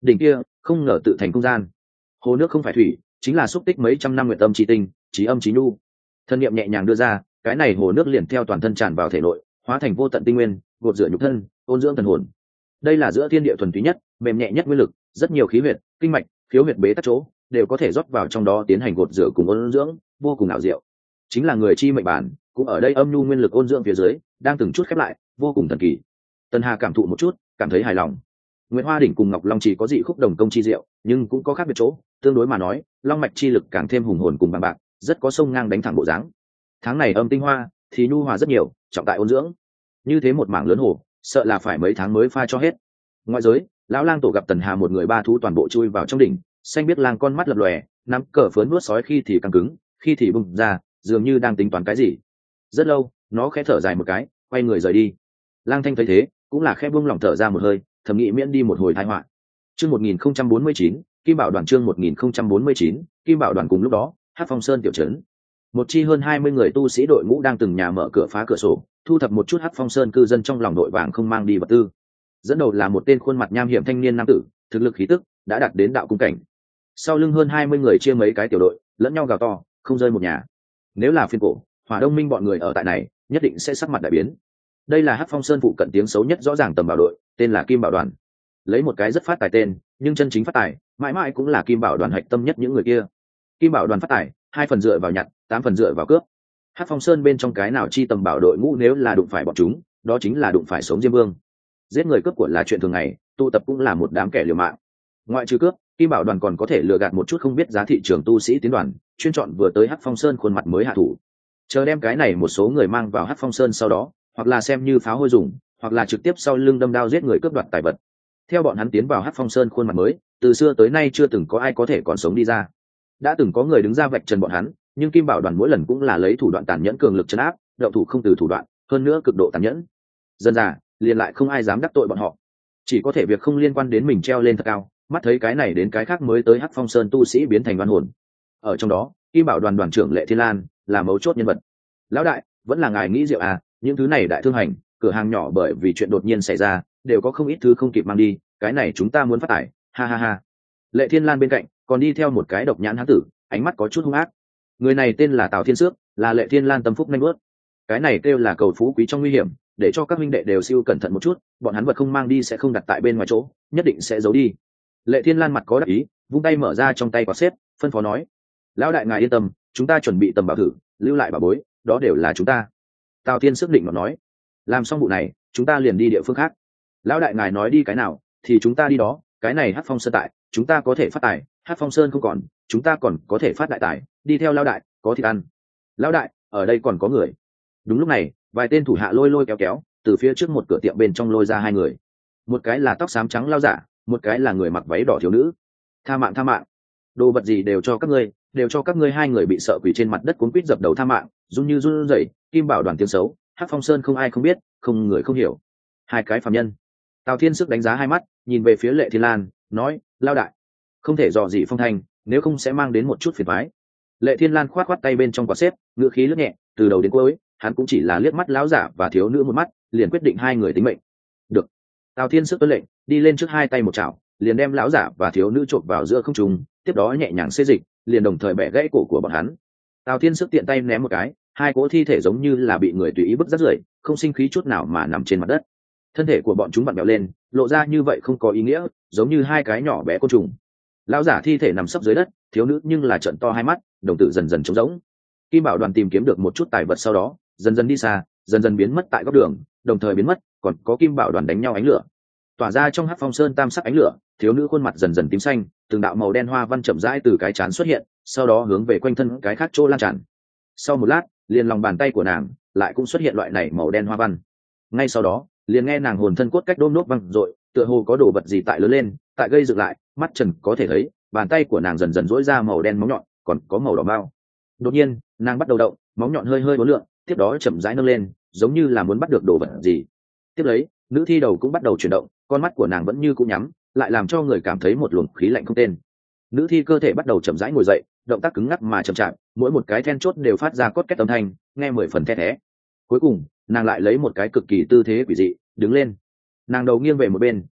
đỉnh kia không ngờ tự thành không gian. Hồ nước không phải thủy, chính là xúc tích mấy trăm năm nguyện tâm trí tinh, trí âm trí nhu. Thân niệm nhẹ nhàng đưa ra, cái này hồ nước liền theo toàn thân tràn vào thể nội, hóa thành vô tận tinh nguyên, gột rửa nhục thân, ôn dưỡng thần hồn. Đây là giữa thiên địa thuần túy nhất, mềm nhẹ nhất nguyên lực, rất nhiều khí huyệt, kinh mạch, khiếu huyệt bế tắc chỗ đều có thể rót vào trong đó tiến hành gột rửa cùng ôn dưỡng, vô cùng ảo diệu. Chính là người chi mệnh bản, cũng ở đây âm nhu nguyên lực ôn dưỡng phía dưới, đang từng chút khép lại, vô cùng thần kỳ. Tân Hà cảm thụ một chút, cảm thấy hài lòng. Nguyễn Hoa đỉnh cùng Ngọc Long chỉ có dị khúc đồng công chi diệu, nhưng cũng có khác biệt chỗ, tương đối mà nói, long mạch chi lực càng thêm hùng hồn cùng bằng bạc, rất có sông ngang đánh thẳng bộ dáng. Tháng này âm tinh hoa thì nhu hòa rất nhiều, trọng tại ôn dưỡng. Như thế một mảng lớn hồ, sợ là phải mấy tháng mới pha cho hết. Ngoại giới, lão lang tổ gặp Tần Hà một người ba thú toàn bộ chui vào trong đỉnh, xanh biết lang con mắt lập lòe, nắm cờ phớn nuốt sói khi thì căng cứng, khi thì bung ra, dường như đang tính toán cái gì. Rất lâu, nó khẽ thở dài một cái, quay người rời đi. Lang Thanh thấy thế, cũng là khẽ buông lỏng thở ra một hơi, thầm nghĩ miễn đi một hồi tai họa. Chương một nghìn không trăm bốn mươi chín, Kim Bảo đoàn chương một nghìn không trăm bốn mươi chín, Kim Bảo đoàn cùng lúc đó, Hắc Phong Sơn tiểu trấn. Một chi hơn hai mươi người tu sĩ đội ngũ đang từng nhà mở cửa phá cửa sổ, thu thập một chút Hắc Phong Sơn cư dân trong lòng đội vàng không mang đi vật tư. Dẫn đầu là một tên khuôn mặt nham hiểm thanh niên nam tử, thực lực khí tức đã đạt đến đạo cung cảnh. Sau lưng hơn hai mươi người chia mấy cái tiểu đội, lẫn nhau gào to, không rơi một nhà. Nếu là phiên cổ, Hỏa Đông Minh bọn người ở tại này, nhất định sẽ sắc mặt đại biến. Đây là Hắc Phong Sơn phụ cận tiếng xấu nhất rõ ràng tầm bảo đội, tên là Kim Bảo đoàn. Lấy một cái rất phát tài tên, nhưng chân chính phát tài, mãi mãi cũng là Kim Bảo đoàn hạch tâm nhất những người kia. Kim Bảo đoàn phát tài, hai phần dựa vào nhặt, tám phần dựa vào cướp. Hắc Phong Sơn bên trong cái nào chi tầm bảo đội ngũ nếu là đụng phải bọn chúng, đó chính là đụng phải sống Diêm Vương. Giết người cướp của là chuyện thường ngày, tụ tập cũng là một đám kẻ liều mạng. Ngoại trừ cướp, Kim Bảo đoàn còn có thể lừa gạt một chút không biết giá thị trường tu sĩ tiến đoàn, chuyên chọn vừa tới Hắc Phong Sơn khuôn mặt mới hạ thủ. Chờ đem cái này một số người mang vào Hắc Phong Sơn sau đó, hoặc là xem như pháo hôi dùng, hoặc là trực tiếp sau lưng đâm đao giết người cướp đoạt tài vật. Theo bọn hắn tiến vào Hắc Phong Sơn khuôn mặt mới, từ xưa tới nay chưa từng có ai có thể còn sống đi ra. Đã từng có người đứng ra vạch trần bọn hắn, nhưng Kim Bảo đoàn mỗi lần cũng là lấy thủ đoạn tàn nhẫn cường lực trấn áp, đậu thủ không từ thủ đoạn, hơn nữa cực độ tàn nhẫn. Dân già, liền lại không ai dám đắc tội bọn họ. Chỉ có thể việc không liên quan đến mình treo lên thật cao, mắt thấy cái này đến cái khác mới tới Hắc Phong Sơn tu sĩ biến thành oan hồn. Ở trong đó, Kim Bảo đoàn đoàn trưởng Lệ Thiên Lan là mấu chốt nhân vật. Lão đại, vẫn là ngài nghĩ rượu à, những thứ này đại thương hành, cửa hàng nhỏ bởi vì chuyện đột nhiên xảy ra, đều có không ít thứ không kịp mang đi, cái này chúng ta muốn phát tải, ha ha ha. Lệ Thiên Lan bên cạnh còn đi theo một cái độc nhãn hán tử, ánh mắt có chút hung ác. Người này tên là Tào Thiên Sước, là Lệ Thiên Lan tâm phúc nhanh bước. Cái này kêu là cầu phú quý trong nguy hiểm, để cho các huynh đệ đều siêu cẩn thận một chút, bọn hắn vật không mang đi sẽ không đặt tại bên ngoài chỗ, nhất định sẽ giấu đi. Lệ Thiên Lan mặt có đắc ý, vung tay mở ra trong tay quả xếp, phân phó nói: lão đại ngài yên tâm, chúng ta chuẩn bị tầm bảo thử, lưu lại bảo bối, đó đều là chúng ta. Tào Thiên Sước định mà nói: làm xong vụ này, chúng ta liền đi địa phương khác. Lão đại ngài nói đi cái nào thì chúng ta đi đó, cái này Hắc Phong Sơn tại, chúng ta có thể phát tài, Hắc Phong Sơn không còn, chúng ta còn có thể phát đại tài, đi theo lão đại, có thịt ăn. Lão đại, ở đây còn có người. Đúng lúc này, vài tên thủ hạ lôi lôi kéo kéo, từ phía trước một cửa tiệm bên trong lôi ra hai người. Một cái là tóc xám trắng lao giả, một cái là người mặc váy đỏ thiếu nữ. Tha mạng tha mạng, đồ vật gì đều cho các ngươi, đều cho các ngươi. Hai người bị sợ quỳ trên mặt đất cuốn quýt dập đầu tha mạng, run như run rẩy. Kim Bảo đoàn tiếng xấu, Hắc Phong Sơn không ai không biết, không người không hiểu. Hai cái phàm nhân. Tào Thiên Sức đánh giá hai mắt, nhìn về phía Lệ Thiên Lan, nói: lao đại, không thể dò gì phong thanh, nếu không sẽ mang đến một chút phiền toái. Lệ Thiên Lan khoát khoát tay bên trong quả xếp, ngữ khí lướt nhẹ, từ đầu đến cuối hắn cũng chỉ là liếc mắt lão giả và thiếu nữ một mắt, liền quyết định hai người tính mệnh. Được. Tào Thiên Sức tuân lệnh, đi lên trước hai tay một chảo, liền đem lão giả và thiếu nữ trộn vào giữa không trung, tiếp đó nhẹ nhàng xê dịch, liền đồng thời bẻ gãy cổ của bọn hắn. Tào Thiên Sức tiện tay ném một cái, hai cỗ thi thể giống như là bị người tùy ý bức rác rưởi, không sinh khí chút nào mà nằm trên mặt đất. Thân thể của bọn chúng vặn vẹo lên, lộ ra như vậy không có ý nghĩa, giống như hai cái nhỏ bé côn trùng. Lão giả thi thể nằm sấp dưới đất, thiếu nữ nhưng là trợn to hai mắt, đồng tử dần dần trống rỗng. Kim Bảo đoàn tìm kiếm được một chút tài vật sau đó, dần dần đi xa, dần dần biến mất tại góc đường, đồng thời biến mất, còn có Kim Bảo đoàn đánh nhau ánh lửa. Tỏa ra trong Hắc Phong Sơn tam sắc ánh lửa, thiếu nữ khuôn mặt dần dần tím xanh, từng đạo màu đen hoa văn chậm rãi từ cái trán xuất hiện, sau đó hướng về quanh thân cái khác chỗ lan tràn. Sau một lát, liền lòng bàn tay của nàng lại cũng xuất hiện loại này màu đen hoa văn. Ngay sau đó, liền nghe nàng hồn thân cốt cách đôm nốt văng rội, tựa hồ có đồ vật gì tại lớn lên, tại gây dựng lại, mắt trần có thể thấy, bàn tay của nàng dần dần rỗi ra màu đen móng nhọn, còn có màu đỏ mao. Đột nhiên, nàng bắt đầu động, móng nhọn hơi hơi uốn lượn, tiếp đó chậm rãi nâng lên, giống như là muốn bắt được đồ vật gì. Tiếp lấy, nữ thi đầu cũng bắt đầu chuyển động, con mắt của nàng vẫn như cũ nhắm, lại làm cho người cảm thấy một luồng khí lạnh không tên. Nữ thi cơ thể bắt đầu chậm rãi ngồi dậy, động tác cứng ngắc mà chậm chạp, mỗi một cái then chốt đều phát ra cốt két âm thanh, nghe mười phần the thé. Cuối cùng, nàng lại lấy một cái cực kỳ tư thế quỷ dị đứng lên. Nàng đầu nghiêng về một bên,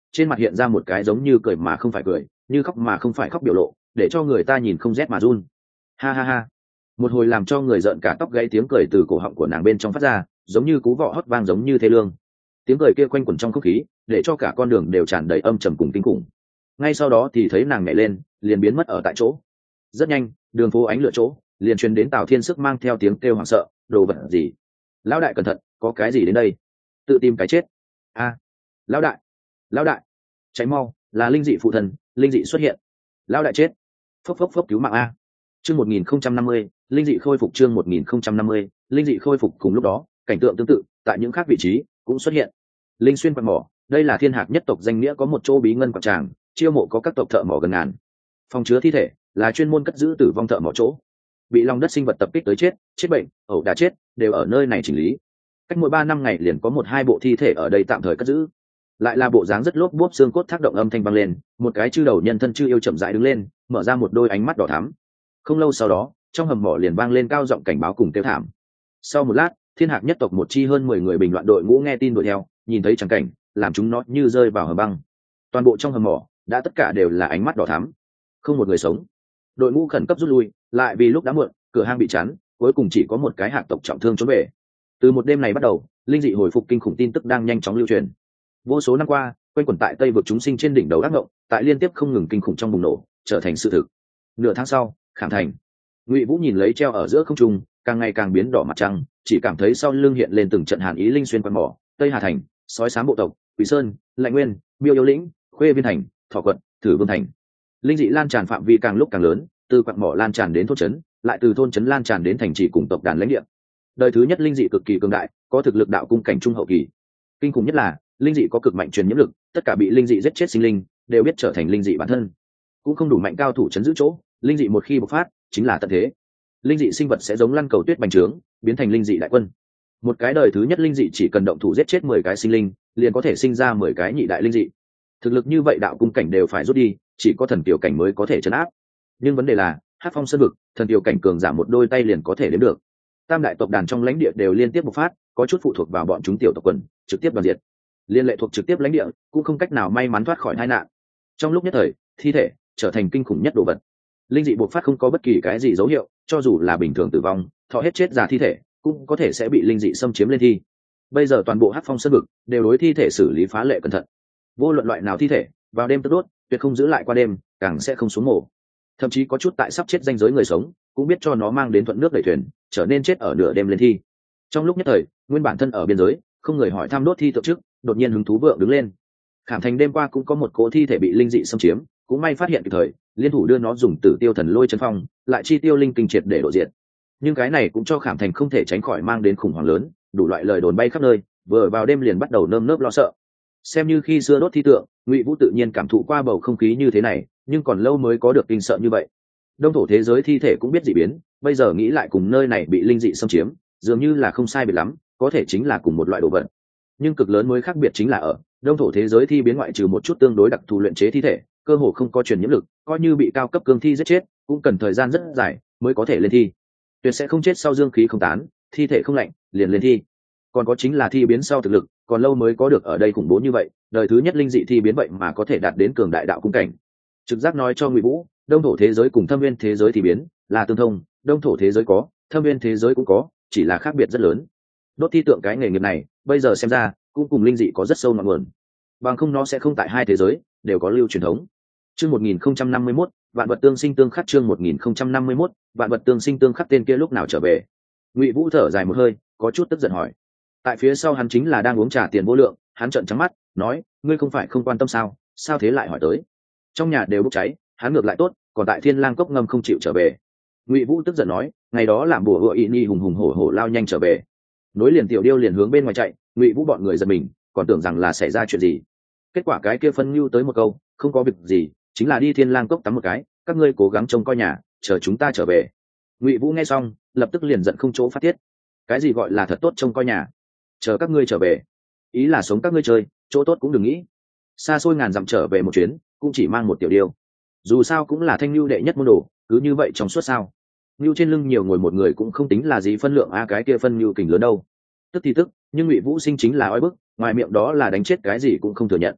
trên mặt hiện ra một cái giống như cười mà không phải cười, như khóc mà không phải khóc biểu lộ, để cho người ta nhìn không rét mà run. Ha ha ha. Một hồi làm cho người giận cả tóc gáy tiếng cười từ cổ họng của nàng bên trong phát ra, giống như cú vọ hót vang giống như thê lương. Tiếng cười kia quanh quẩn trong không khí, để cho cả con đường đều tràn đầy âm trầm cùng kinh khủng. Ngay sau đó thì thấy nàng nhảy lên, liền biến mất ở tại chỗ. Rất nhanh, đường phố ánh lửa chỗ liền truyền đến Tào Thiên Sức mang theo tiếng kêu hoảng sợ, đồ vật gì? Lão đại cẩn thận, có cái gì đến đây? Tự tìm cái chết. A, lão đại, lão đại, cháy mau, là linh dị phụ thần, linh dị xuất hiện. Lão đại chết. Phốc phốc phốc cứu mạng a. Chương một nghìn không trăm năm mươi, linh dị khôi phục chương một nghìn không trăm năm mươi, linh dị khôi phục cùng lúc đó, cảnh tượng tương tự tại những khác vị trí cũng xuất hiện. Linh xuyên quặng mỏ, đây là thiên hạc nhất tộc danh nghĩa có một chỗ bí ngân quặng tràng, chiêu mộ có các tộc thợ mỏ gần ngàn. Phòng chứa thi thể là chuyên môn cất giữ tử vong thợ mỏ chỗ. Bị lòng đất sinh vật tập kích tới chết, chết bệnh, ẩu đả chết, đều ở nơi này chỉnh lý. Cách mỗi ba năm ngày liền có một hai bộ thi thể ở đây tạm thời cất giữ. Lại là bộ dáng rất lốp bốp xương cốt thác động âm thanh vang lên, một cái chư đầu nhân thân chư yêu chậm rãi đứng lên, mở ra một đôi ánh mắt đỏ thắm. Không lâu sau đó, trong hầm mỏ liền vang lên cao giọng cảnh báo cùng kêu thảm. Sau một lát, thiên hạc nhất tộc một chi hơn mười người bình loạn đội ngũ nghe tin đuổi theo, nhìn thấy trắng cảnh, làm chúng nó như rơi vào hầm băng. Toàn bộ trong hầm mỏ đã tất cả đều là ánh mắt đỏ thắm, không một người sống. Đội ngũ khẩn cấp rút lui, lại vì lúc đã muộn, cửa hang bị chắn, cuối cùng chỉ có một cái hạc tộc trọng thương trốn về. Từ một đêm này bắt đầu, linh dị hồi phục kinh khủng tin tức đang nhanh chóng lưu truyền. Vô số năm qua, quanh quẩn tại Tây vực chúng sinh trên đỉnh đầu ác ngộng, tại liên tiếp không ngừng kinh khủng trong bùng nổ, trở thành sự thực. Nửa tháng sau, Khảm Thành. Ngụy Vũ nhìn lấy treo ở giữa không trung, càng ngày càng biến đỏ mặt trăng, chỉ cảm thấy sau lưng hiện lên từng trận hàn ý linh xuyên quan mỏ, Tây Hà Thành, Sói Sám bộ tộc, Quỷ Sơn, Lạnh Nguyên, Miêu Yêu Lĩnh, Khuê Viên Thành, Thọ Quận, Thử Vương Thành. Linh dị lan tràn phạm vi càng lúc càng lớn, từ quặng mỏ lan tràn đến thôn trấn, lại từ thôn trấn lan tràn đến thành trì cùng tộc đàn lãnh địa. Đời thứ nhất linh dị cực kỳ cường đại, có thực lực đạo cung cảnh trung hậu kỳ. Kinh khủng nhất là, linh dị có cực mạnh truyền nhiễm lực, tất cả bị linh dị giết chết sinh linh đều biết trở thành linh dị bản thân. Cũng không đủ mạnh cao thủ trấn giữ chỗ, linh dị một khi bộc phát, chính là tận thế. Linh dị sinh vật sẽ giống lăn cầu tuyết bành trướng, biến thành linh dị đại quân. Một cái đời thứ nhất linh dị chỉ cần động thủ giết chết mười cái sinh linh, liền có thể sinh ra mười cái nhị đại linh dị. Thực lực như vậy đạo cung cảnh đều phải rút đi, chỉ có thần tiểu cảnh mới có thể trấn áp. Nhưng vấn đề là, Hắc Phong Sơn vực, thần tiểu cảnh cường giảm một đôi tay liền có thể đến được. Tam đại tộc đàn trong lãnh địa đều liên tiếp bộc phát, có chút phụ thuộc vào bọn chúng tiểu tộc quần, trực tiếp đoàn diệt. Liên lệ thuộc trực tiếp lãnh địa, cũng không cách nào may mắn thoát khỏi tai nạn. Trong lúc nhất thời, thi thể trở thành kinh khủng nhất đồ vật. Linh dị bộc phát không có bất kỳ cái gì dấu hiệu, cho dù là bình thường tử vong, thọ hết chết già thi thể, cũng có thể sẽ bị linh dị xâm chiếm lên thi. Bây giờ toàn bộ Hắc Phong Sơn vực đều đối thi thể xử lý phá lệ cẩn thận. Vô luận loại nào thi thể, vào đêm tức đốt, tuyệt không giữ lại qua đêm, càng sẽ không xuống mổ. Thậm chí có chút tại sắp chết danh giới người sống, cũng biết cho nó mang đến thuận nước đẩy thuyền, trở nên chết ở nửa đêm lên thi. Trong lúc nhất thời, nguyên bản thân ở biên giới, không người hỏi thăm đốt thi tượng trước, đột nhiên hứng thú vượng đứng lên. Khảm Thành đêm qua cũng có một cỗ thi thể bị linh dị xâm chiếm, cũng may phát hiện kịp thời, liên thủ đưa nó dùng Tử Tiêu Thần Lôi chân phong, lại chi tiêu linh kinh triệt để độ diệt. Nhưng cái này cũng cho Khảm Thành không thể tránh khỏi mang đến khủng hoảng lớn, đủ loại lời đồn bay khắp nơi, vừa vào đêm liền bắt đầu nơm nớp lo sợ. Xem như khi xưa đốt thi tượng, Ngụy Vũ tự nhiên cảm thụ qua bầu không khí như thế này, nhưng còn lâu mới có được kinh sợ như vậy. Đông thổ thế giới thi thể cũng biết dị biến, bây giờ nghĩ lại cùng nơi này bị linh dị xâm chiếm, dường như là không sai biệt lắm, có thể chính là cùng một loại đồ vật. Nhưng cực lớn mới khác biệt chính là ở đông thổ thế giới thi biến ngoại trừ một chút tương đối đặc thù luyện chế thi thể, cơ hồ không có truyền nhiễm lực, coi như bị cao cấp cương thi giết chết, cũng cần thời gian rất dài mới có thể lên thi. Tuyệt sẽ không chết sau dương khí không tán, thi thể không lạnh, liền lên thi. Còn có chính là thi biến sau thực lực, còn lâu mới có được ở đây khủng bố như vậy, đời thứ nhất linh dị thi biến vậy mà có thể đạt đến cường đại đạo cung cảnh. Trực giác nói cho Ngụy Vũ, đông thổ thế giới cùng thâm viên thế giới thi biến là tương thông, đông thổ thế giới có, thâm viên thế giới cũng có, chỉ là khác biệt rất lớn. Đốt thi tượng cái nghề nghiệp này, bây giờ xem ra cũng cùng linh dị có rất sâu ngọn nguồn, bằng không nó sẽ không tại hai thế giới đều có lưu truyền thống. Chương một nghìn không trăm năm mươi mốt, vạn vật tương sinh tương khắc chương một nghìn không trăm năm mươi mốt, vạn vật tương sinh tương khắc tên kia lúc nào trở về? Ngụy Vũ thở dài một hơi, có chút tức giận hỏi. Tại phía sau hắn chính là đang uống trà tiền vô lượng, hắn trợn trắng mắt, nói, ngươi không phải không quan tâm sao, sao thế lại hỏi tới? Trong nhà đều bốc cháy, hắn ngược lại tốt, còn tại Thiên Lang cốc ngâm không chịu trở về. Ngụy Vũ tức giận nói, ngày đó làm bùa hựa y ni hùng hùng hổ hổ lao nhanh trở về. Nối liền tiểu điêu liền hướng bên ngoài chạy, Ngụy Vũ bọn người giật mình, còn tưởng rằng là xảy ra chuyện gì. Kết quả cái kia phân nhu tới một câu, không có việc gì, chính là đi Thiên Lang cốc tắm một cái, các ngươi cố gắng trông coi nhà, chờ chúng ta trở về. Ngụy Vũ nghe xong, lập tức liền giận không chỗ phát tiết. Cái gì gọi là thật tốt trông coi nhà? Chờ các ngươi trở về, ý là sống các ngươi chơi, chỗ tốt cũng đừng nghĩ. Xa xôi ngàn dặm trở về một chuyến, cũng chỉ mang một tiểu điêu. Dù sao cũng là thanh nhu đệ nhất môn đồ, cứ như vậy trong suốt sao? Nhu trên lưng nhiều ngồi một người cũng không tính là gì phân lượng a, cái kia phân nhu kình lớn đâu. Tức thì tức, nhưng Ngụy Vũ sinh chính là oi bức, ngoài miệng đó là đánh chết cái gì cũng không thừa nhận.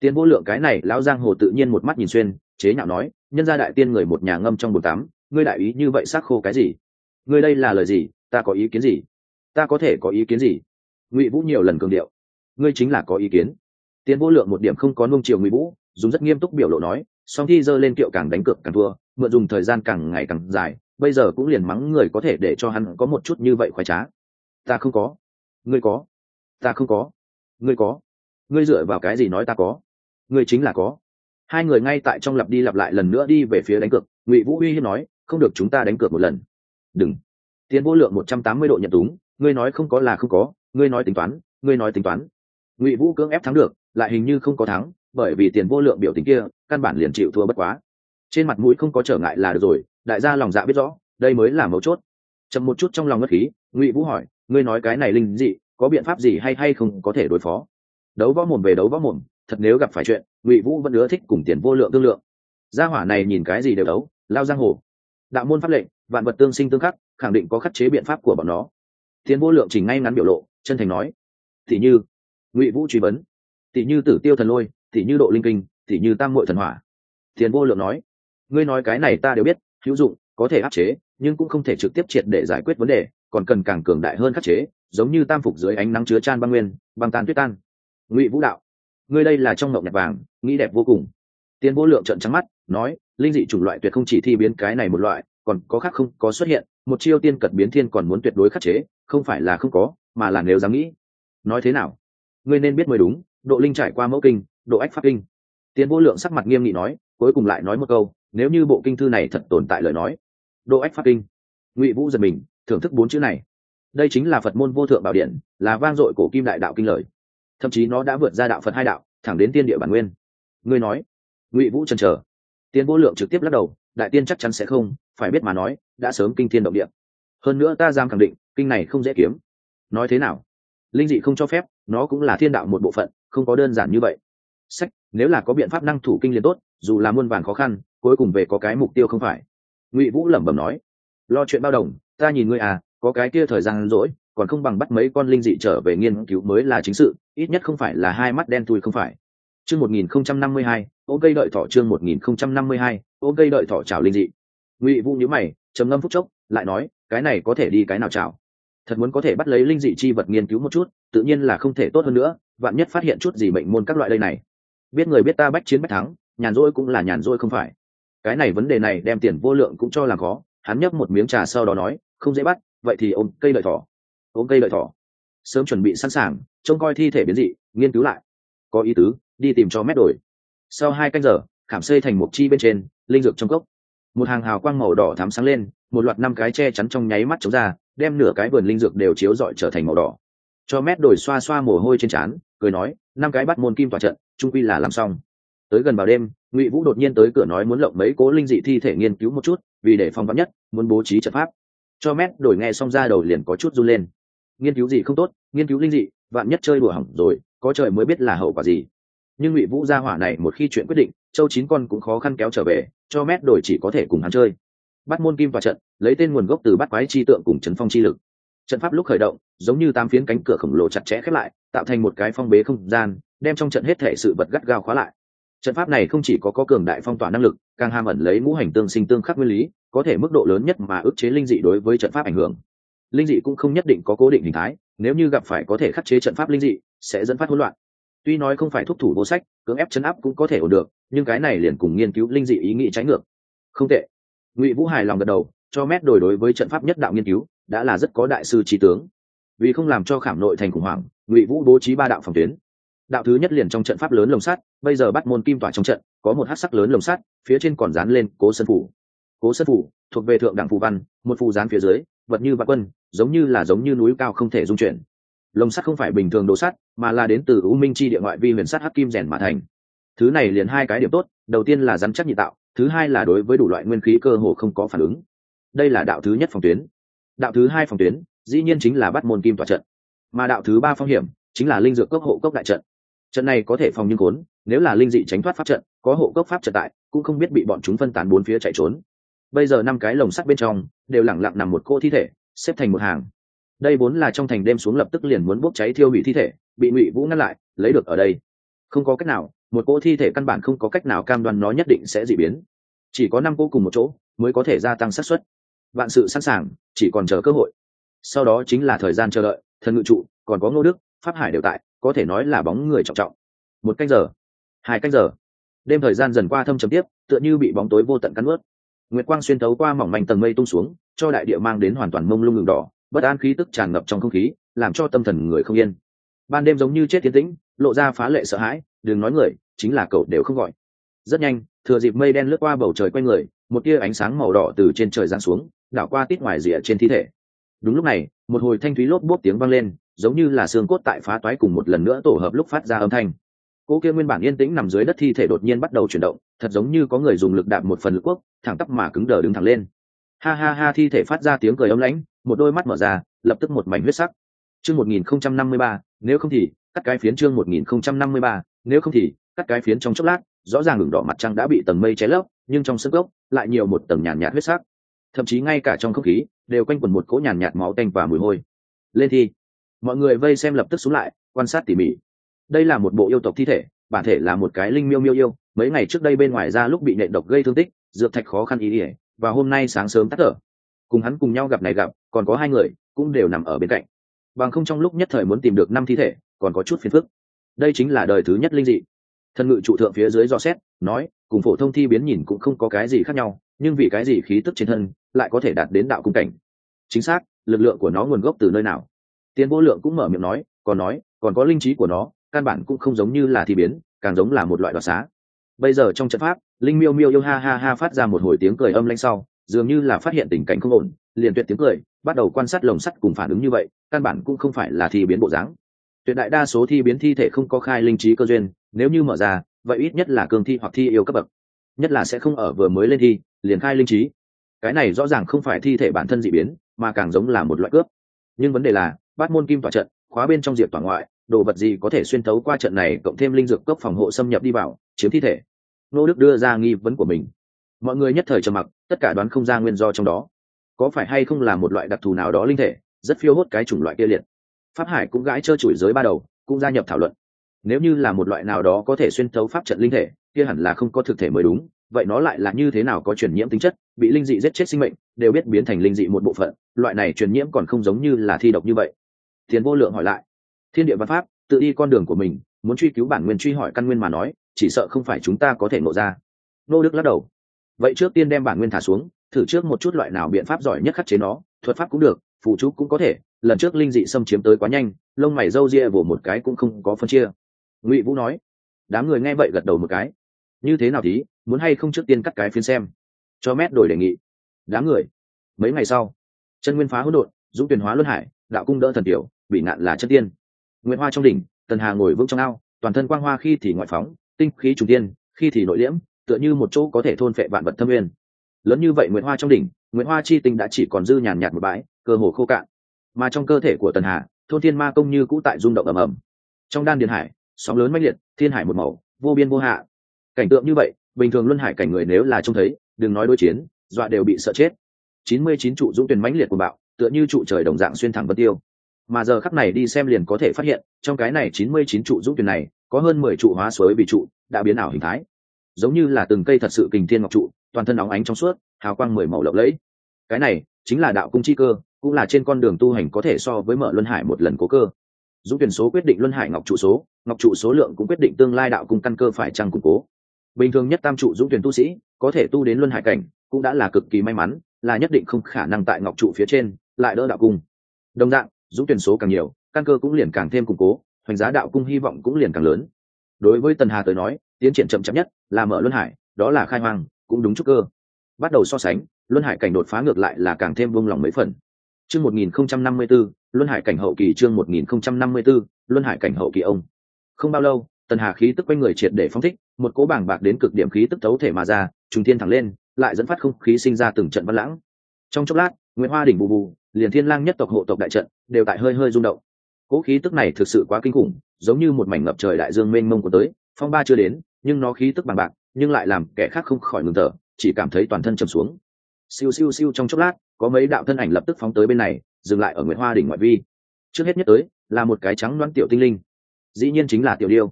Tiền Vô Lượng cái này lão giang hồ tự nhiên một mắt nhìn xuyên, chế nhạo nói, nhân gia đại tiên người một nhà ngâm trong bồn tắm, ngươi đại ý như vậy xác khô cái gì? Ngươi đây là lời gì? Ta có ý kiến gì? Ta có thể có ý kiến gì? Ngụy Vũ nhiều lần cường điệu, ngươi chính là có ý kiến. Tiền Vô Lượng một điểm không có nuông chiều Ngụy Vũ, dùng rất nghiêm túc biểu lộ nói, song thi giơ lên kiệu càng đánh cược càng thua, mượn dùng thời gian càng ngày càng dài, bây giờ cũng liền mắng người có thể để cho hắn có một chút như vậy khoái trá. Ta không có. Ngươi có. Ta không có. Ngươi có. Ngươi dựa vào cái gì nói ta có? Ngươi chính là có. Hai người ngay tại trong lặp đi lặp lại lần nữa đi về phía đánh cược. Ngụy Vũ uy hiếp nói, không được, chúng ta đánh cược một lần. Đừng. Tiền Vô Lượng một trăm tám mươi độ nhận túng, ngươi nói không có là không có, ngươi nói tính toán, ngươi nói tính toán. Ngụy Vũ cưỡng ép thắng được, lại hình như không có thắng, bởi vì Tiền Vô Lượng biểu tình kia căn bản liền chịu thua bất quá. Trên mặt mũi không có trở ngại là được rồi, đại gia lòng dạ biết rõ, đây mới là mấu chốt. Chậm một chút trong lòng ngất khí, Ngụy Vũ hỏi, ngươi nói cái này linh dị có biện pháp gì hay hay không có thể đối phó? Đấu võ mồm về đấu võ mồm, thật nếu gặp phải chuyện, Ngụy Vũ vẫn ưa thích cùng Tiền Vô Lượng tương lượng. Gia hỏa này nhìn cái gì đều đấu, lao giang hồ. Đạo môn pháp lệnh, vạn vật tương sinh tương khắc, khẳng định có khắc chế biện pháp của bọn nó. Tiền Vô Lượng chỉnh ngay ngắn biểu lộ, chân thành nói, tỷ như, Ngụy Vũ truy vấn, tỷ như Tử Tiêu thần lôi, tỷ như độ linh kinh, tỷ như tam muội thần hỏa. Tiền Vô Lượng nói, ngươi nói cái này ta đều biết, hữu dụng, có thể áp chế, nhưng cũng không thể trực tiếp triệt để giải quyết vấn đề, còn cần càng cường đại hơn khắc chế, giống như tam phục dưới ánh nắng chứa chan băng nguyên, băng tan tuyết tan. Ngụy Vũ đạo, ngươi đây là trong ngọc nhạc vàng, nghĩ đẹp vô cùng. Tiền Vô Lượng trợn trắng mắt, nói, linh dị chủng loại tuyệt không chỉ thi biến cái này một loại, còn có khác không có xuất hiện, một chiêu tiên cật biến thiên còn muốn tuyệt đối khắc chế, không phải là không có, mà là nếu dám nghĩ. Nói thế nào? Ngươi nên biết mới đúng, độ linh trải qua mẫu kinh, độ ách pháp kinh. Tiền Vô Lượng sắc mặt nghiêm nghị nói, cuối cùng lại nói một câu, nếu như bộ kinh thư này thật tồn tại lời nói. Độ ách pháp kinh. Ngụy Vũ giật mình, thưởng thức bốn chữ này. Đây chính là Phật môn vô thượng bảo điển, là vang dội cổ kim đại đạo kinh lời. Thậm chí nó đã vượt ra đạo Phật hai đạo, thẳng đến tiên địa bản nguyên. Ngươi nói? Ngụy Vũ chần chờ. Tiền Vô Lượng trực tiếp lắc đầu, đại tiên chắc chắn sẽ không, phải biết mà nói, đã sớm kinh thiên động địa. Hơn nữa ta dám khẳng định, kinh này không dễ kiếm. Nói thế nào? Linh dị không cho phép, nó cũng là thiên đạo một bộ phận, không có đơn giản như vậy. Sách, nếu là có biện pháp năng thủ kinh liền tốt, dù là muôn vàn khó khăn, cuối cùng về có cái mục tiêu không phải. Ngụy Vũ lẩm bẩm nói, lo chuyện bao đồng, ta nhìn ngươi à, có cái kia thời gian rỗi, còn không bằng bắt mấy con linh dị trở về nghiên cứu mới là chính sự, ít nhất không phải là hai mắt đen thui không phải. Chương một nghìn không trăm năm mươi hai, ôm cây đợi thỏ. Chương một nghìn không trăm năm mươi hai, ôm cây đợi thỏ chào linh dị. Ngụy Vũ nhíu mày, trầm ngâm phút chốc, lại nói, cái này có thể đi cái nào chào? Thật muốn có thể bắt lấy linh dị chi vật nghiên cứu một chút, tự nhiên là không thể tốt hơn nữa, vạn nhất phát hiện chút gì mệnh môn các loại đây này. Biết người biết ta bách chiến bách thắng, nhàn rỗi cũng là nhàn rỗi không phải. Cái này vấn đề này đem Tiền Vô Lượng cũng cho làm khó, hắn nhấp một miếng trà sau đó nói, không dễ bắt, vậy thì ôm cây đợi thỏ. Ôm cây đợi thỏ. Sớm chuẩn bị sẵn sàng, trông coi thi thể biến dị, nghiên cứu lại. Có ý tứ, đi tìm cho mét đổi. Sau hai canh giờ, khảm xây thành một chi bên trên, linh dược trong cốc. Một hàng hào quang màu đỏ thắm sáng lên, một loạt năm cái che chắn trong nháy mắt chống ra, đem nửa cái vườn linh dược đều chiếu rọi trở thành màu đỏ. Cho mét đổi xoa xoa mồ hôi trên trán, cười nói, năm cái bắt môn kim tỏa trận, trung quy là làm xong. Tới gần vào đêm, Ngụy Vũ đột nhiên tới cửa nói muốn lộng mấy cố linh dị thi thể nghiên cứu một chút, vì để phòng vắn nhất, muốn bố trí trận pháp. Cho mét đổi nghe xong ra đầu liền có chút run lên. Nghiên cứu gì không tốt, nghiên cứu linh dị, vạn nhất chơi đùa hỏng rồi, có trời mới biết là hậu quả gì. Nhưng Ngụy Vũ gia hỏa này một khi chuyện quyết định, châu chín con cũng khó khăn kéo trở về, cho mét đổi chỉ có thể cùng hắn chơi. Bắt môn kim tỏa trận, lấy tên nguồn gốc từ bắt quái chi tượng cùng trấn phong chi lực. Trận pháp lúc khởi động, giống như tám phiến cánh cửa khổng lồ chặt chẽ khép lại, tạo thành một cái phong bế không gian, đem trong trận hết thể sự vật gắt gao khóa lại. Trận pháp này không chỉ có có cường đại phong tỏa năng lực, càng hàm ẩn lấy ngũ hành tương sinh tương khắc nguyên lý, có thể mức độ lớn nhất mà ức chế linh dị đối với trận pháp ảnh hưởng. Linh dị cũng không nhất định có cố định hình thái, nếu như gặp phải có thể khắc chế trận pháp linh dị, sẽ dẫn phát hỗn loạn. Tuy nói không phải thúc thủ vô sách, cưỡng ép chấn áp cũng có thể ổn được, nhưng cái này liền cùng nghiên cứu linh dị ý nghĩ trái ngược. Không tệ. Ngụy Vũ hài lòng gật đầu, cho mét đổi đối với trận pháp nhất đạo nghiên cứu, đã là rất có đại sư trí tướng. Vì không làm cho khảm nội thành khủng hoảng, Ngụy Vũ bố trí ba đạo phòng tuyến. Đạo thứ nhất liền trong trận pháp lớn lồng sắt, bây giờ bắt môn kim tỏa trong trận, có một hắc sắc lớn lồng sắt, phía trên còn dán lên Cố Sơn phủ. Cố Sơn phủ thuộc về thượng đẳng phù văn, một phù dán phía dưới, vật như vạn quân, giống như là giống như núi cao không thể dung chuyển. Lồng sắt không phải bình thường đồ sắt, mà là đến từ U Minh chi địa ngoại vi huyền sắt hắc kim rèn mà thành. Thứ này liền hai cái điểm tốt, đầu tiên là rắn chắc nhị tạo, thứ hai là đối với đủ loại nguyên khí cơ hồ không có phản ứng. Đây là đạo thứ nhất phòng tuyến. Đạo thứ hai phòng tuyến, dĩ nhiên chính là bắt môn kim tỏa trận. Mà đạo thứ ba phong hiểm, chính là linh dược cốc hộ cốc đại trận. Trận này có thể phòng nhưng khốn, nếu là linh dị tránh thoát pháp trận, có hộ cốc pháp trận tại, cũng không biết bị bọn chúng phân tán bốn phía chạy trốn. Bây giờ năm cái lồng sắt bên trong đều lẳng lặng nằm một cô thi thể, xếp thành một hàng. Đây vốn là trong thành đêm xuống lập tức liền muốn bốc cháy thiêu hủy thi thể, bị Ngụy Vũ ngăn lại, lấy được ở đây. Không có cách nào, một cỗ thi thể căn bản không có cách nào cam đoan nó nhất định sẽ dị biến, chỉ có năm cỗ cùng một chỗ mới có thể gia tăng xác suất. Vạn sự sẵn sàng, chỉ còn chờ cơ hội. Sau đó chính là thời gian chờ đợi. Thần ngự trụ còn có Ngô Đức, Pháp Hải đều tại, có thể nói là bóng người trọng trọng. Một canh giờ, hai canh giờ, đêm thời gian dần qua thâm trầm tiếp, tựa như bị bóng tối vô tận cắn nuốt. Nguyệt quang xuyên thấu qua mỏng manh tầng mây tung xuống, cho đại địa mang đến hoàn toàn mông lung ngừng đỏ, bất an khí tức tràn ngập trong không khí, làm cho tâm thần người không yên. Ban đêm giống như chết tiến tĩnh, lộ ra phá lệ sợ hãi, đừng nói người, chính là cậu đều không gọi. Rất nhanh, thừa dịp mây đen lướt qua bầu trời quanh người, một tia ánh sáng màu đỏ từ trên trời giáng xuống, đảo qua tít ngoài rìa trên thi thể. Đúng lúc này, một hồi thanh thúy lốp bốp tiếng vang lên, giống như là xương cốt tại phá toái cùng một lần nữa tổ hợp lúc phát ra âm thanh. Cô kia nguyên bản yên tĩnh nằm dưới đất thi thể đột nhiên bắt đầu chuyển động, thật giống như có người dùng lực đạp một phần lực quốc, thẳng tắp mà cứng đờ đứng thẳng lên. Ha ha ha, thi thể phát ra tiếng cười ấm lãnh, một đôi mắt mở ra, lập tức một mảnh huyết sắc. Chương một nghìn không trăm năm mươi ba, nếu không thì cắt cái phiến. Chương một nghìn không trăm năm mươi ba, nếu không thì cắt cái phiến. Trong chốc lát, rõ ràng ửng đỏ mặt trăng đã bị tầng mây che lấp, nhưng trong sân gốc lại nhiều một tầng nhàn nhạt huyết sắc. Thậm chí ngay cả trong không khí đều quanh quẩn một cỗ nhàn nhạt máu tanh và mùi hôi. Lên thi, mọi người vây xem lập tức xuống lại, quan sát tỉ mỉ. Đây là một bộ yêu tộc thi thể, bản thể là một cái linh miêu miêu yêu, mấy ngày trước đây bên ngoài ra lúc bị nện độc gây thương tích, dược thạch khó khăn ý ỉa, và hôm nay sáng sớm tắt thở. Cùng hắn cùng nhau gặp này gặp, còn có hai người cũng đều nằm ở bên cạnh. Bằng không trong lúc nhất thời muốn tìm được năm thi thể, còn có chút phiền phức. Đây chính là đời thứ nhất linh dị. Thần ngự trụ thượng phía dưới dò xét, nói, cùng phổ thông thi biến nhìn cũng không có cái gì khác nhau, nhưng vì cái gì khí tức trên thân lại có thể đạt đến đạo cung cảnh. Chính xác, lực lượng của nó nguồn gốc từ nơi nào? Tiền Vô Lượng cũng mở miệng nói, còn nói, còn có linh trí của nó, căn bản cũng không giống như là thi biến, càng giống là một loại đoạt xá. Bây giờ trong trận pháp, linh miêu miêu yêu ha ha ha phát ra một hồi tiếng cười âm lãnh sau, dường như là phát hiện tình cảnh không ổn, liền tuyệt tiếng cười, bắt đầu quan sát lồng sắt cùng phản ứng như vậy, căn bản cũng không phải là thi biến bộ dáng. Tuyệt đại đa số thi biến thi thể không có khai linh trí cơ duyên, nếu như mở ra, vậy ít nhất là cường thi hoặc thi yêu cấp bậc, nhất là sẽ không ở vừa mới lên thi liền khai linh trí. Cái này rõ ràng không phải thi thể bản thân dị biến, mà càng giống là một loại cướp. Nhưng vấn đề là, bát môn kim tỏa trận, khóa bên trong diệt tỏa ngoại, đồ vật gì có thể xuyên thấu qua trận này, cộng thêm linh dược cốc phòng hộ xâm nhập đi vào, chiếm thi thể. Nô Đức đưa ra nghi vấn của mình. Mọi người nhất thời trầm mặc, tất cả đoán không ra nguyên do trong đó. Có phải hay không là một loại đặc thù nào đó linh thể, rất phiêu hốt cái chủng loại kia liệt. Pháp Hải cũng gãi trơ chủi giới ba đầu, cũng gia nhập thảo luận. Nếu như là một loại nào đó có thể xuyên thấu pháp trận linh thể, kia hẳn là không có thực thể mới đúng, vậy nó lại là như thế nào có truyền nhiễm tính chất, bị linh dị giết chết sinh mệnh, đều biết biến thành linh dị một bộ phận, loại này truyền nhiễm còn không giống như là thi độc như vậy. Tiền Vô Lượng hỏi lại. Thiên địa văn pháp, tự đi con đường của mình, muốn truy cứu bản nguyên truy hỏi căn nguyên mà nói, chỉ sợ không phải chúng ta có thể ngộ ra. Nô Đức lắc đầu. Vậy trước tiên đem bản nguyên thả xuống, thử trước một chút loại nào biện pháp giỏi nhất khắc chế nó, thuật pháp cũng được, phù chú cũng có thể. Lần trước linh dị xâm chiếm tới quá nhanh, lông mày râu ria vồ một cái cũng không có phân chia. Ngụy Vũ nói. Đám người nghe vậy gật đầu một cái. Như thế nào thì muốn hay không trước tiên cắt cái phiến xem, cho mét đổi đề nghị. Đám người. Mấy ngày sau, chân nguyên phá hỗn độn, dũng tuyển hóa luân hải, đạo cung đỡ thần tiểu, bị ngạn là chân tiên. Nguyệt hoa trong đỉnh, Tần Hà ngồi vững trong ao, toàn thân quang hoa khi thì ngoại phóng, tinh khí trùng tiên, khi thì nội liễm, tựa như một chỗ có thể thôn phệ vạn vật thâm nguyên. Lớn như vậy Nguyệt hoa trong đỉnh, Nguyệt hoa chi tinh đã chỉ còn dư nhàn nhạt một bãi, cơ hồ khô cạn. Mà trong cơ thể của Tần Hà, thôn thiên ma công như cũ tại rung động ầm ầm. Trong đan điền hải, sóng lớn mãnh liệt, thiên hải một màu, vô biên vô hạn. Cảnh tượng như vậy, bình thường luân hải cảnh người nếu là trông thấy, đừng nói đối chiến, dọa đều bị sợ chết. chín mươi chín trụ dũng tuyển mãnh liệt của bạo, tựa như trụ trời đồng dạng xuyên thẳng vân tiêu. Mà giờ khắc này đi xem liền có thể phát hiện, trong cái này chín mươi chín trụ dũng tuyển này, có hơn mười trụ hóa suối vì trụ, đã biến ảo hình thái. Giống như là từng cây thật sự kình thiên ngọc trụ, toàn thân óng ánh trong suốt, hào quang mười màu lộng lẫy. Cái này chính là đạo cung chi cơ, cũng là trên con đường tu hành có thể so với mở luân hải một lần cố cơ. Dũng tuyển số quyết định luân hải ngọc trụ số, ngọc trụ số lượng cũng quyết định tương lai đạo cung căn cơ phải chăng củng cố. Bình thường nhất tam trụ dũng tuyển tu sĩ có thể tu đến luân hải cảnh, cũng đã là cực kỳ may mắn, là nhất định không khả năng tại ngọc trụ phía trên lại đỡ đạo cung. Đồng dạng, dũng tuyển số càng nhiều, căn cơ cũng liền càng thêm củng cố, hoành giá đạo cung hy vọng cũng liền càng lớn. Đối với Tần Hà tới nói, tiến triển chậm chậm nhất là mở luân hải, đó là khai hoang, cũng đúng trúc cơ. Bắt đầu so sánh, luân hải cảnh đột phá ngược lại là càng thêm buông lòng mấy phần. Chương một nghìn không trăm năm mươi tư, luân hải cảnh hậu kỳ. Chương một nghìn không trăm năm mươi tư, luân hải cảnh hậu kỳ. Ông không bao lâu, Tần Hà khí tức quanh người triệt để phóng thích, một cỗ bàng bạc đến cực điểm khí tức thấu thể mà ra, trùng thiên thẳng lên, lại dẫn phát không khí sinh ra từng trận văn lãng. Trong chốc lát, Nguyệt Hoa đỉnh bù bù, liền Thiên Lang nhất tộc hộ tộc đại trận đều tại hơi hơi rung động. Cỗ khí tức này thực sự quá kinh khủng, giống như một mảnh ngập trời đại dương mênh mông của tới, phong ba chưa đến, nhưng nó khí tức bàng bạc, nhưng lại làm kẻ khác không khỏi ngừng thở, chỉ cảm thấy toàn thân trầm xuống. Siêu siêu siêu, trong chốc lát, có mấy đạo thân ảnh lập tức phóng tới bên này, dừng lại ở Nguyệt Hoa đỉnh ngoại vi. Trước hết nhất tới là một cái trắng loáng tiểu tinh linh, dĩ nhiên chính là Tiểu Điêu.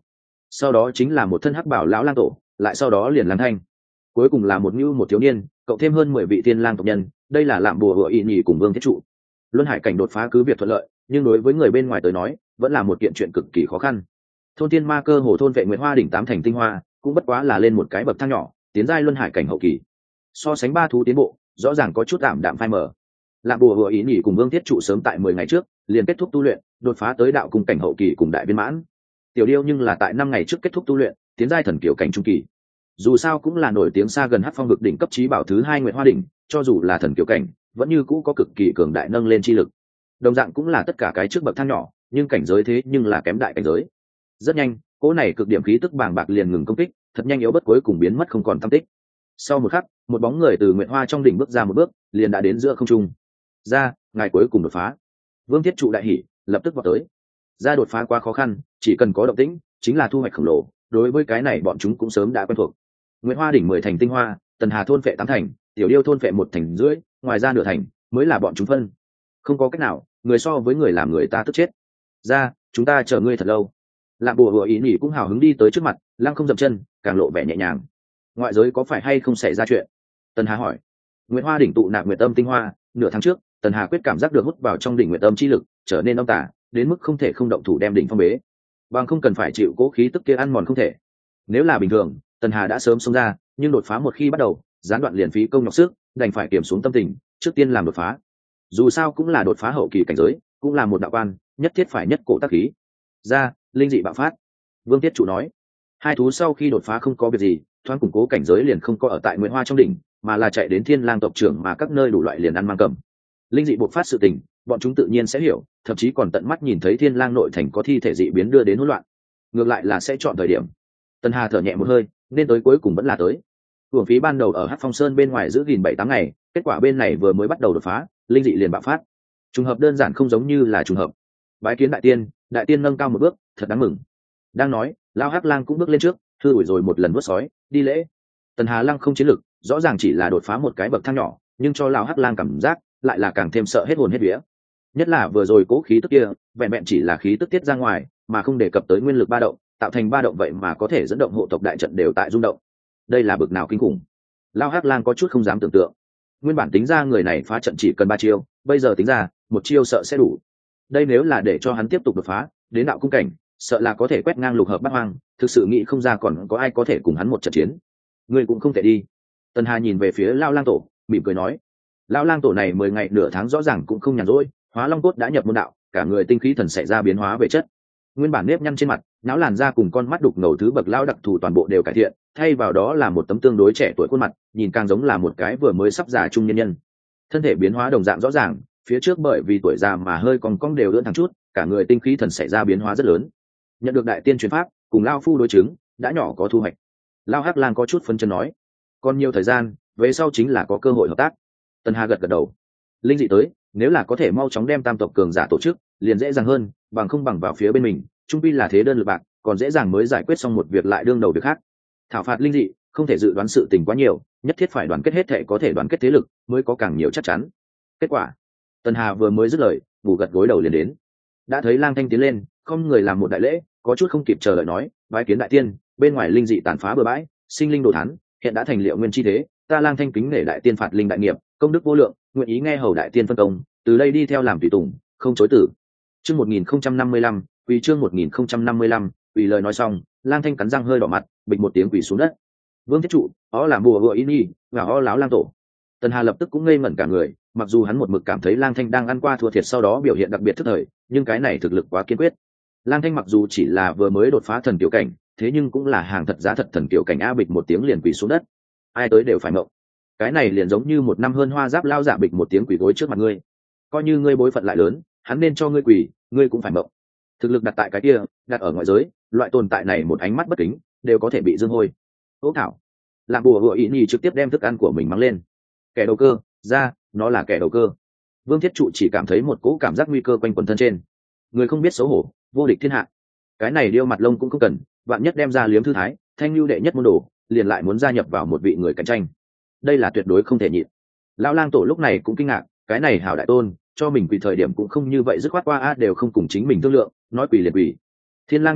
sau đó chính là một thân hắc bảo lão lang tổ, lại sau đó liền lang thanh, cuối cùng là một ngưu một thiếu niên, cộng thêm hơn mười vị thiên lang tộc nhân. Đây là lạm bùa hựa y nhì cùng vương thiết trụ. Luân hải cảnh đột phá cứ việc thuận lợi, nhưng đối với người bên ngoài tới nói vẫn là một kiện chuyện cực kỳ khó khăn. Thôn thiên ma cơ hồ thôn vệ nguyệt hoa đỉnh tám thành tinh hoa, cũng bất quá là lên một cái bậc thang nhỏ, tiến giai luân hải cảnh hậu kỳ. So sánh ba thú tiến bộ, rõ ràng có chút ảm đạm phai mờ. Lạm bùa hựa ý nhì cùng vương thiết trụ sớm tại mười ngày trước liền kết thúc tu luyện, đột phá tới đạo cung cảnh hậu kỳ cùng đại viên mãn. Tiểu điêu nhưng là tại năm ngày trước kết thúc tu luyện, tiến giai thần kiểu cảnh trung kỳ. Dù sao cũng là nổi tiếng xa gần hắc phong vực đỉnh cấp trí bảo thứ hai nguyệt hoa đỉnh, cho dù là thần kiểu cảnh vẫn như cũ có cực kỳ cường đại nâng lên chi lực. Đồng dạng cũng là tất cả cái trước bậc thang nhỏ, nhưng cảnh giới thế nhưng là kém đại cảnh giới. Rất nhanh, cỗ này cực điểm khí tức bàng bạc liền ngừng công kích, thật nhanh yếu bất cuối cùng biến mất không còn tăm tích. Sau một khắc, một bóng người từ nguyệt hoa trong đỉnh bước ra một bước, liền đã đến giữa không trung. Ra, ngài cuối cùng đột phá. Vương Thiết Trụ đại hỉ, lập tức vào tới. Ra đột phá quá khó khăn, chỉ cần có động tĩnh, chính là thu hoạch khổng lồ, đối với cái này bọn chúng cũng sớm đã quen thuộc. Nguyệt Hoa đỉnh mười thành tinh hoa, Tần Hà thôn phệ tám thành, Tiểu Điêu thôn phệ một thành rưỡi, ngoài ra nửa thành mới là bọn chúng phân. Không có cách nào, người so với người làm người ta tức chết. Ra, chúng ta chờ ngươi thật lâu. Lạm bùa hựa ý nhỉ cũng hào hứng đi tới trước mặt, lăng không dậm chân, càng lộ vẻ nhẹ nhàng. Ngoại giới có phải hay không xảy ra chuyện? Tần Hà hỏi. Nguyệt Hoa đỉnh tụ nạp nguyệt âm tinh hoa, nửa tháng trước, Tần Hà quyết cảm giác được hút vào trong đỉnh nguyệt âm chi lực, trở nên âm tà, đến mức không thể không động thủ đem đỉnh phong bế. Bằng không cần phải chịu cố khí tức kia ăn mòn không thể. Nếu là bình thường, Tần Hà đã sớm xông ra, nhưng đột phá một khi bắt đầu, gián đoạn liền phí công nhọc sức, đành phải kiềm xuống tâm tình, trước tiên làm đột phá. Dù sao cũng là đột phá hậu kỳ cảnh giới, cũng là một đạo quan, nhất thiết phải nhất cổ tác khí. Ra, linh dị bạo phát. Vương Tiết Chủ nói. Hai thú sau khi đột phá không có việc gì, thoáng củng cố cảnh giới liền không có ở tại Nguyệt Hoa trong đỉnh, mà là chạy đến Thiên Lang tộc trưởng mà các nơi đủ loại liền ăn mang cầm. Linh dị bộc phát sự tình, bọn chúng tự nhiên sẽ hiểu, thậm chí còn tận mắt nhìn thấy Thiên Lang nội thành có thi thể dị biến đưa đến hỗn loạn. Ngược lại là sẽ chọn thời điểm. Tần Hà thở nhẹ một hơi, nên tới cuối cùng vẫn là tới. Hưởng phí ban đầu ở Hắc Phong Sơn bên ngoài giữ gìn bảy tám ngày, kết quả bên này vừa mới bắt đầu đột phá, linh dị liền bạo phát. Trùng hợp đơn giản không giống như là trùng hợp. Bái kiến đại tiên, đại tiên nâng cao một bước, thật đáng mừng. Đang nói, Lão Hắc Lang cũng bước lên trước, thư ủi rồi một lần vớt sói, đi lễ. Tần Hà Lang không chiến lực, rõ ràng chỉ là đột phá một cái bậc thang nhỏ, nhưng cho Lão Hắc Lang cảm giác lại là càng thêm sợ hết hồn hết vía. Nhất là vừa rồi cố khí tức kia, vẹn vẹn chỉ là khí tức tiết ra ngoài, mà không đề cập tới nguyên lực ba động, tạo thành ba động vậy mà có thể dẫn động hộ tộc đại trận đều tại rung động. Đây là bực nào kinh khủng. Lão Hắc Lang có chút không dám tưởng tượng. Nguyên bản tính ra người này phá trận chỉ cần ba chiêu, bây giờ tính ra một chiêu sợ sẽ đủ. Đây nếu là để cho hắn tiếp tục đột phá đến đạo cung cảnh, sợ là có thể quét ngang lục hợp bát hoang, thực sự nghĩ không ra còn có ai có thể cùng hắn một trận chiến. Ngươi cũng không thể đi. Tần Hà nhìn về phía Lão Lang tổ, mỉm cười nói. Lão Lang tổ này mười ngày nửa tháng rõ ràng cũng không nhàn rỗi, hóa long cốt đã nhập môn đạo, cả người tinh khí thần xảy ra biến hóa về chất. Nguyên bản nếp nhăn trên mặt, não làn da cùng con mắt đục ngầu thứ bậc lão đặc thù toàn bộ đều cải thiện, thay vào đó là một tấm tương đối trẻ tuổi khuôn mặt, nhìn càng giống là một cái vừa mới sắp già trung nhân nhân. Thân thể biến hóa đồng dạng rõ ràng, phía trước bởi vì tuổi già mà hơi còn cong đều ưỡn thẳng chút, cả người tinh khí thần xảy ra biến hóa rất lớn. Nhận được đại tiên truyền pháp, cùng lão phu đối chứng, đã nhỏ có thu hoạch. Lão Hắc Lang có chút phấn chấn nói, còn nhiều thời gian, về sau chính là có cơ hội hợp tác. Tần Hà gật gật đầu. Linh dị tới, nếu là có thể mau chóng đem tam tộc cường giả tổ chức, liền dễ dàng hơn, bằng không bằng vào phía bên mình, trung quy là thế đơn lực bạc, còn dễ dàng mới giải quyết xong một việc lại đương đầu việc khác. Thảo phạt linh dị, không thể dự đoán sự tình quá nhiều, nhất thiết phải đoàn kết hết thể có thể đoàn kết thế lực, mới có càng nhiều chắc chắn. Kết quả, Tần Hà vừa mới dứt lời, bù gật gối đầu liền đến. Đã thấy Lang Thanh tiến lên, không người làm một đại lễ, có chút không kịp chờ đợi nói, bái kiến đại tiên, bên ngoài linh dị tàn phá bừa bãi, sinh linh đồ thán, hiện đã thành liệu nguyên chi thế, ta Lang Thanh kính nể đại tiên phạt linh đại nghiệp, công đức vô lượng, nguyện ý nghe hầu đại tiên phân công, từ đây đi theo làm tùy tùng, không chối tử. Chương một nghìn không trăm năm mươi lăm, quỳ chương một nghìn không trăm năm mươi lăm, quỳ lời nói xong, Lang Thanh cắn răng hơi đỏ mặt, bịch một tiếng quỳ xuống đất. Vương Thiết Trụ, ó làm bùa hựa ý nhi, và ó láo Lang tổ. Tần Hà lập tức cũng ngây ngẩn cả người, mặc dù hắn một mực cảm thấy Lang Thanh đang ăn qua thua thiệt sau đó biểu hiện đặc biệt thức thời, nhưng cái này thực lực quá kiên quyết. Lang Thanh mặc dù chỉ là vừa mới đột phá thần tiểu cảnh, thế nhưng cũng là hàng thật giá thật thần tiểu cảnh, a bịch một tiếng liền quỳ xuống đất. Ai tới đều phải mộng. Cái này liền giống như một năm hơn hoa giáp lao giả bịch một tiếng quỳ gối trước mặt ngươi. Coi như ngươi bối phận lại lớn, hắn nên cho ngươi quỳ, ngươi cũng phải mộng. Thực lực đặt tại cái kia, đặt ở ngoại giới, loại tồn tại này một ánh mắt bất kính đều có thể bị dương hôi. Ố thảo, làm bùa hựa ý nhì trực tiếp đem thức ăn của mình mang lên. Kẻ đầu cơ, ra, nó là kẻ đầu cơ. Vương Thiết Trụ chỉ cảm thấy một cỗ cảm giác nguy cơ quanh quần thân trên. Người không biết xấu hổ, vô địch thiên hạ. Cái này điêu mặt lông cũng không cần, bạn nhất đem ra liếm thư thái, thanh lưu đệ nhất môn đồ, liền lại muốn gia nhập vào một vị người cạnh tranh. Đây là tuyệt đối không thể nhịn. Lão Lang tổ lúc này cũng kinh ngạc, cái này hảo đại tôn, cho mình quỳ thời điểm cũng không như vậy dứt khoát qua a đều không cùng chính mình thương lượng, nói quỳ liền quỳ. Thiên Lang nhất tộc,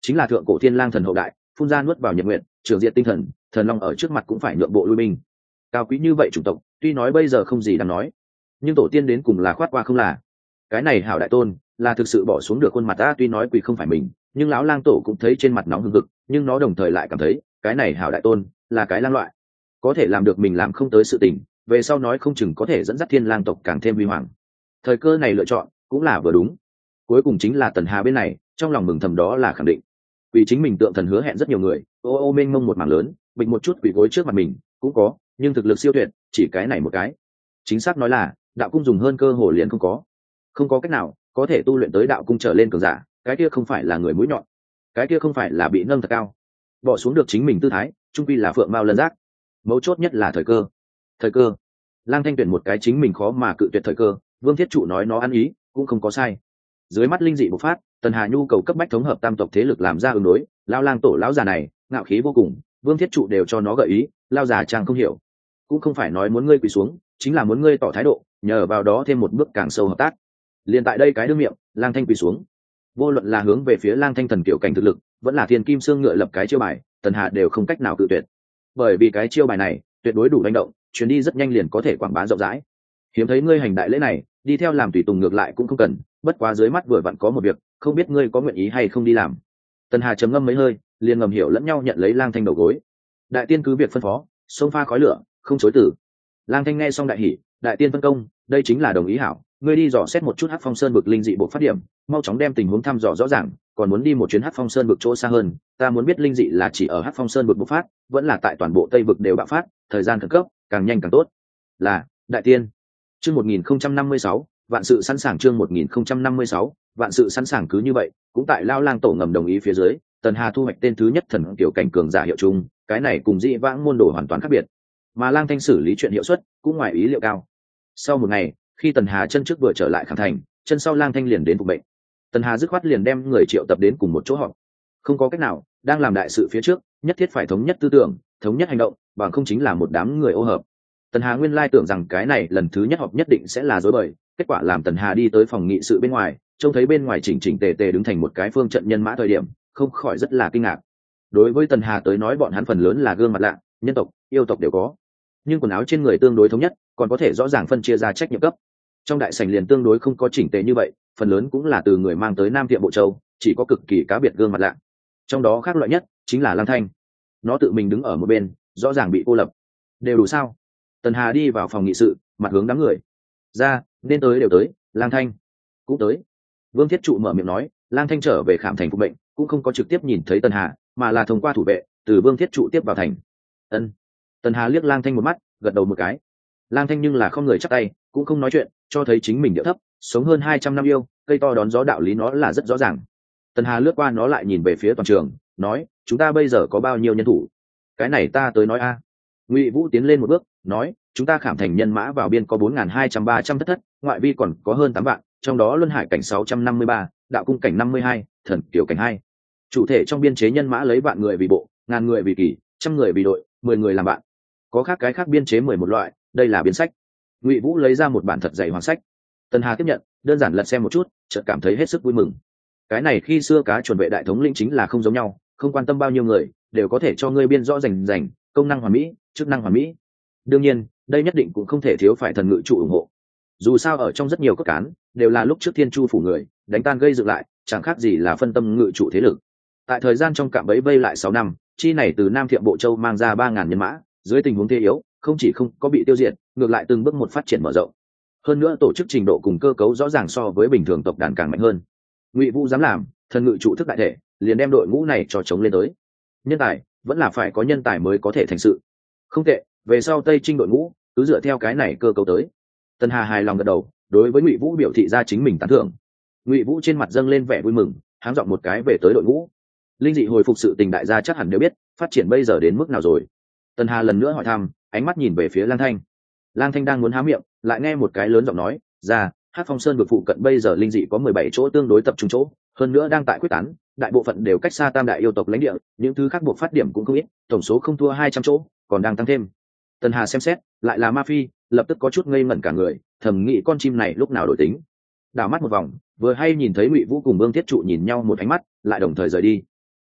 chính là thượng cổ thiên lang thần hậu đại, phun ra nuốt vào nhật nguyện, trường diện tinh thần, thần long ở trước mặt cũng phải nhượng bộ lui binh. Cao quý như vậy chủng tộc, tuy nói bây giờ không gì đáng nói, nhưng tổ tiên đến cùng là khoát qua không là. Cái này hảo đại tôn, là thực sự bỏ xuống được khuôn mặt ta, tuy nói quỳ không phải mình, nhưng lão lang tổ cũng thấy trên mặt nóng hừng hực, nhưng nó đồng thời lại cảm thấy, cái này hảo đại tôn, là cái lang loại, có thể làm được mình làm không tới sự tình, về sau nói không chừng có thể dẫn dắt thiên lang tộc càng thêm huy hoàng. Thời cơ này lựa chọn cũng là vừa đúng. Cuối cùng chính là Tần Hà bên này, trong lòng mừng thầm đó là khẳng định. Vì chính mình tượng thần hứa hẹn rất nhiều người, ô ô mênh mông một mảng lớn, bịch một chút quỳ gối trước mặt mình, cũng có, nhưng thực lực siêu tuyệt, chỉ cái này một cái. Chính xác nói là, đạo cung dùng hơn cơ hồ liền không có. Không có cách nào, có thể tu luyện tới đạo cung trở lên cường giả, cái kia không phải là người mũi nhọn, cái kia không phải là bị nâng thật cao. Bỏ xuống được chính mình tư thái, trung quy là phượng mao lân giác. Mấu chốt nhất là thời cơ. Thời cơ. Lang Thanh tuyển một cái chính mình khó mà cự tuyệt thời cơ, Vương Thiết Trụ nói nó ăn ý, cũng không có sai. Dưới mắt linh dị bộc phát, Tần Hà nhu cầu cấp bách thống hợp tam tộc thế lực làm ra ứng đối, lão lang tổ lão già này, ngạo khí vô cùng, Vương Thiết Trụ đều cho nó gợi ý, lão già chàng không hiểu, cũng không phải nói muốn ngươi quỳ xuống, chính là muốn ngươi tỏ thái độ, nhờ vào đó thêm một bước càng sâu hợp tác. Liên tại đây cái đương miệng, Lang Thanh quỳ xuống. Vô luận là hướng về phía Lang Thanh thần kiểu cảnh thực lực, vẫn là thiên kim xương ngựa lập cái chiêu bài, Tần Hà đều không cách nào cự tuyệt. Bởi vì cái chiêu bài này, tuyệt đối đủ đánh động, chuyến đi rất nhanh liền có thể quảng bá rộng rãi. Hiếm thấy ngươi hành đại lễ này, đi theo làm tùy tùng ngược lại cũng không cần, bất quá dưới mắt vừa vặn có một việc, không biết ngươi có nguyện ý hay không đi làm. Tần Hà trầm ngâm mấy hơi, liền ngầm hiểu lẫn nhau nhận lấy Lang Thanh đầu gối. Đại tiên cứ việc phân phó, xông pha khói lửa, không chối từ. Lang Thanh nghe xong đại hỉ, đại tiên phân công, đây chính là đồng ý hảo, ngươi đi dò xét một chút Hắc Phong Sơn vực linh dị bộ phát điểm, mau chóng đem tình huống thăm dò rõ ràng, còn muốn đi một chuyến Hắc Phong Sơn vực chỗ xa hơn, ta muốn biết linh dị là chỉ ở Hắc Phong Sơn vực bộc phát, vẫn là tại toàn bộ Tây vực đều bạo phát, thời gian khẩn cấp, càng nhanh càng tốt. Là, đại tiên. Chương một nghìn không trăm năm mươi sáu, vạn sự sẵn sàng chương một nghìn không trăm năm mươi sáu, vạn sự sẵn sàng cứ như vậy, cũng tại Lão Lang tổ ngầm đồng ý phía dưới, Tần Hà thu hoạch tên thứ nhất thần tiểu cảnh cường giả hiệu chung, cái này cùng dị vãng môn đồ hoàn toàn khác biệt. Mà Lang Thanh xử lý chuyện hiệu suất cũng ngoài ý liệu cao. Sau một ngày, khi Tần Hà chân trước vừa trở lại Khang Thành, chân sau Lang Thanh liền đến phục bệnh. Tần Hà dứt khoát liền đem người triệu tập đến cùng một chỗ họp. Không có cách nào, đang làm đại sự phía trước, nhất thiết phải thống nhất tư tưởng, thống nhất hành động, bằng không chính là một đám người ô hợp. Tần Hà nguyên lai tưởng rằng cái này lần thứ nhất họp nhất định sẽ là rối bời, kết quả làm Tần Hà đi tới phòng nghị sự bên ngoài, trông thấy bên ngoài chỉnh chỉnh tề tề đứng thành một cái phương trận nhân mã thời điểm, không khỏi rất là kinh ngạc. Đối với Tần Hà tới nói bọn hắn phần lớn là gương mặt lạ, nhân tộc, yêu tộc đều có, nhưng quần áo trên người tương đối thống nhất, còn có thể rõ ràng phân chia ra trách nhiệm cấp. Trong đại sảnh liền tương đối không có chỉnh tề như vậy, phần lớn cũng là từ người mang tới Nam Thiệm Bộ Châu, chỉ có cực kỳ cá biệt gương mặt lạ. Trong đó khác loại nhất chính là Lang Thanh. Nó tự mình đứng ở một bên, rõ ràng bị cô lập. Đều đủ sao? Tần Hà đi vào phòng nghị sự, mặt hướng đám người. Ra, nên tới đều tới, Lang Thanh cũng tới. Vương Thiết Trụ mở miệng nói, Lang Thanh trở về Khảm Thành phục bệnh, cũng không có trực tiếp nhìn thấy Tần Hà, mà là thông qua thủ vệ, từ Vương Thiết Trụ tiếp vào thành. Ân. Tần Hà liếc Lang Thanh một mắt, gật đầu một cái. Lang Thanh nhưng là không người chắp tay, cũng không nói chuyện, cho thấy chính mình điệu thấp, sống hơn hai trăm năm yêu, cây to đón gió đạo lý nó là rất rõ ràng. Tần Hà lướt qua nó lại nhìn về phía toàn trường, nói, chúng ta bây giờ có bao nhiêu nhân thủ? Cái này ta tới nói a. Ngụy Vũ tiến lên một bước, nói, chúng ta Khảm Thành nhân mã vào biên có bốn nghìn hai trăm ba trăm thất thất, ngoại vi còn có hơn tám vạn, trong đó luân hải cảnh sáu trăm năm mươi ba, đạo cung cảnh năm mươi hai, thần kiểu cảnh hai. Chủ thể trong biên chế nhân mã lấy vạn người vì bộ, ngàn người vì kỳ, trăm người vì đội, mười người làm bạn. Có khác cái khác biên chế mười một loại, đây là biên sách. Ngụy Vũ lấy ra một bản thật dày hoàng sách. Tần Hà tiếp nhận, đơn giản lật xem một chút, chợt cảm thấy hết sức vui mừng. Cái này khi xưa cá chuẩn vệ đại thống lĩnh chính là không giống nhau, không quan tâm bao nhiêu người, đều có thể cho ngươi biên rõ rành rành, công năng hoàn mỹ, chức năng hoàn mỹ. Đương nhiên, đây nhất định cũng không thể thiếu phải thần ngự trụ ủng hộ. Dù sao ở trong rất nhiều cốt cán, đều là lúc trước Thiên Chu phủ người, đánh tan gây dựng lại, chẳng khác gì là phân tâm ngự trụ thế lực. Tại thời gian trong cạm bẫy vây lại sáu năm, chi này từ Nam Thiệm Bộ Châu mang ra ba ngàn nhân mã, dưới tình huống thế yếu, không chỉ không có bị tiêu diệt, ngược lại từng bước một phát triển mở rộng. Hơn nữa tổ chức trình độ cùng cơ cấu rõ ràng so với bình thường tộc đàn càng mạnh hơn. Ngụy Vũ dám làm, thần ngự trụ thức đại thể, liền đem đội ngũ này cho chống lên tới. Nhân tài, vẫn là phải có nhân tài mới có thể thành sự. Không tệ, về sau Tây Trinh đội ngũ, cứ dựa theo cái này cơ cấu tới. Tần Hà hài lòng gật đầu, đối với Ngụy Vũ biểu thị ra chính mình tán thưởng. Ngụy Vũ trên mặt dâng lên vẻ vui mừng, háng giọng một cái về tới đội ngũ. Linh dị hồi phục sự tình đại gia chắc hẳn đều biết, phát triển bây giờ đến mức nào rồi. Tần Hà lần nữa hỏi thăm, ánh mắt nhìn về phía Lang Thanh. Lang Thanh đang muốn há miệng, lại nghe một cái lớn giọng nói, ra, Hắc Phong Sơn vực phụ cận bây giờ linh dị có mười bảy chỗ tương đối tập trung chỗ, hơn nữa đang tại quyết tán, đại bộ phận đều cách xa Tam đại yêu tộc lãnh địa, những thứ khác buộc phát điểm cũng không ít, tổng số không thua hai trăm chỗ, còn đang tăng thêm. Tần Hà xem xét, lại là Ma Phi, lập tức có chút ngây ngẩn cả người, thầm nghĩ con chim này lúc nào đổi tính. Đảo mắt một vòng, vừa hay nhìn thấy Ngụy Vũ cùng Vương Thiết Trụ nhìn nhau một ánh mắt, lại đồng thời rời đi.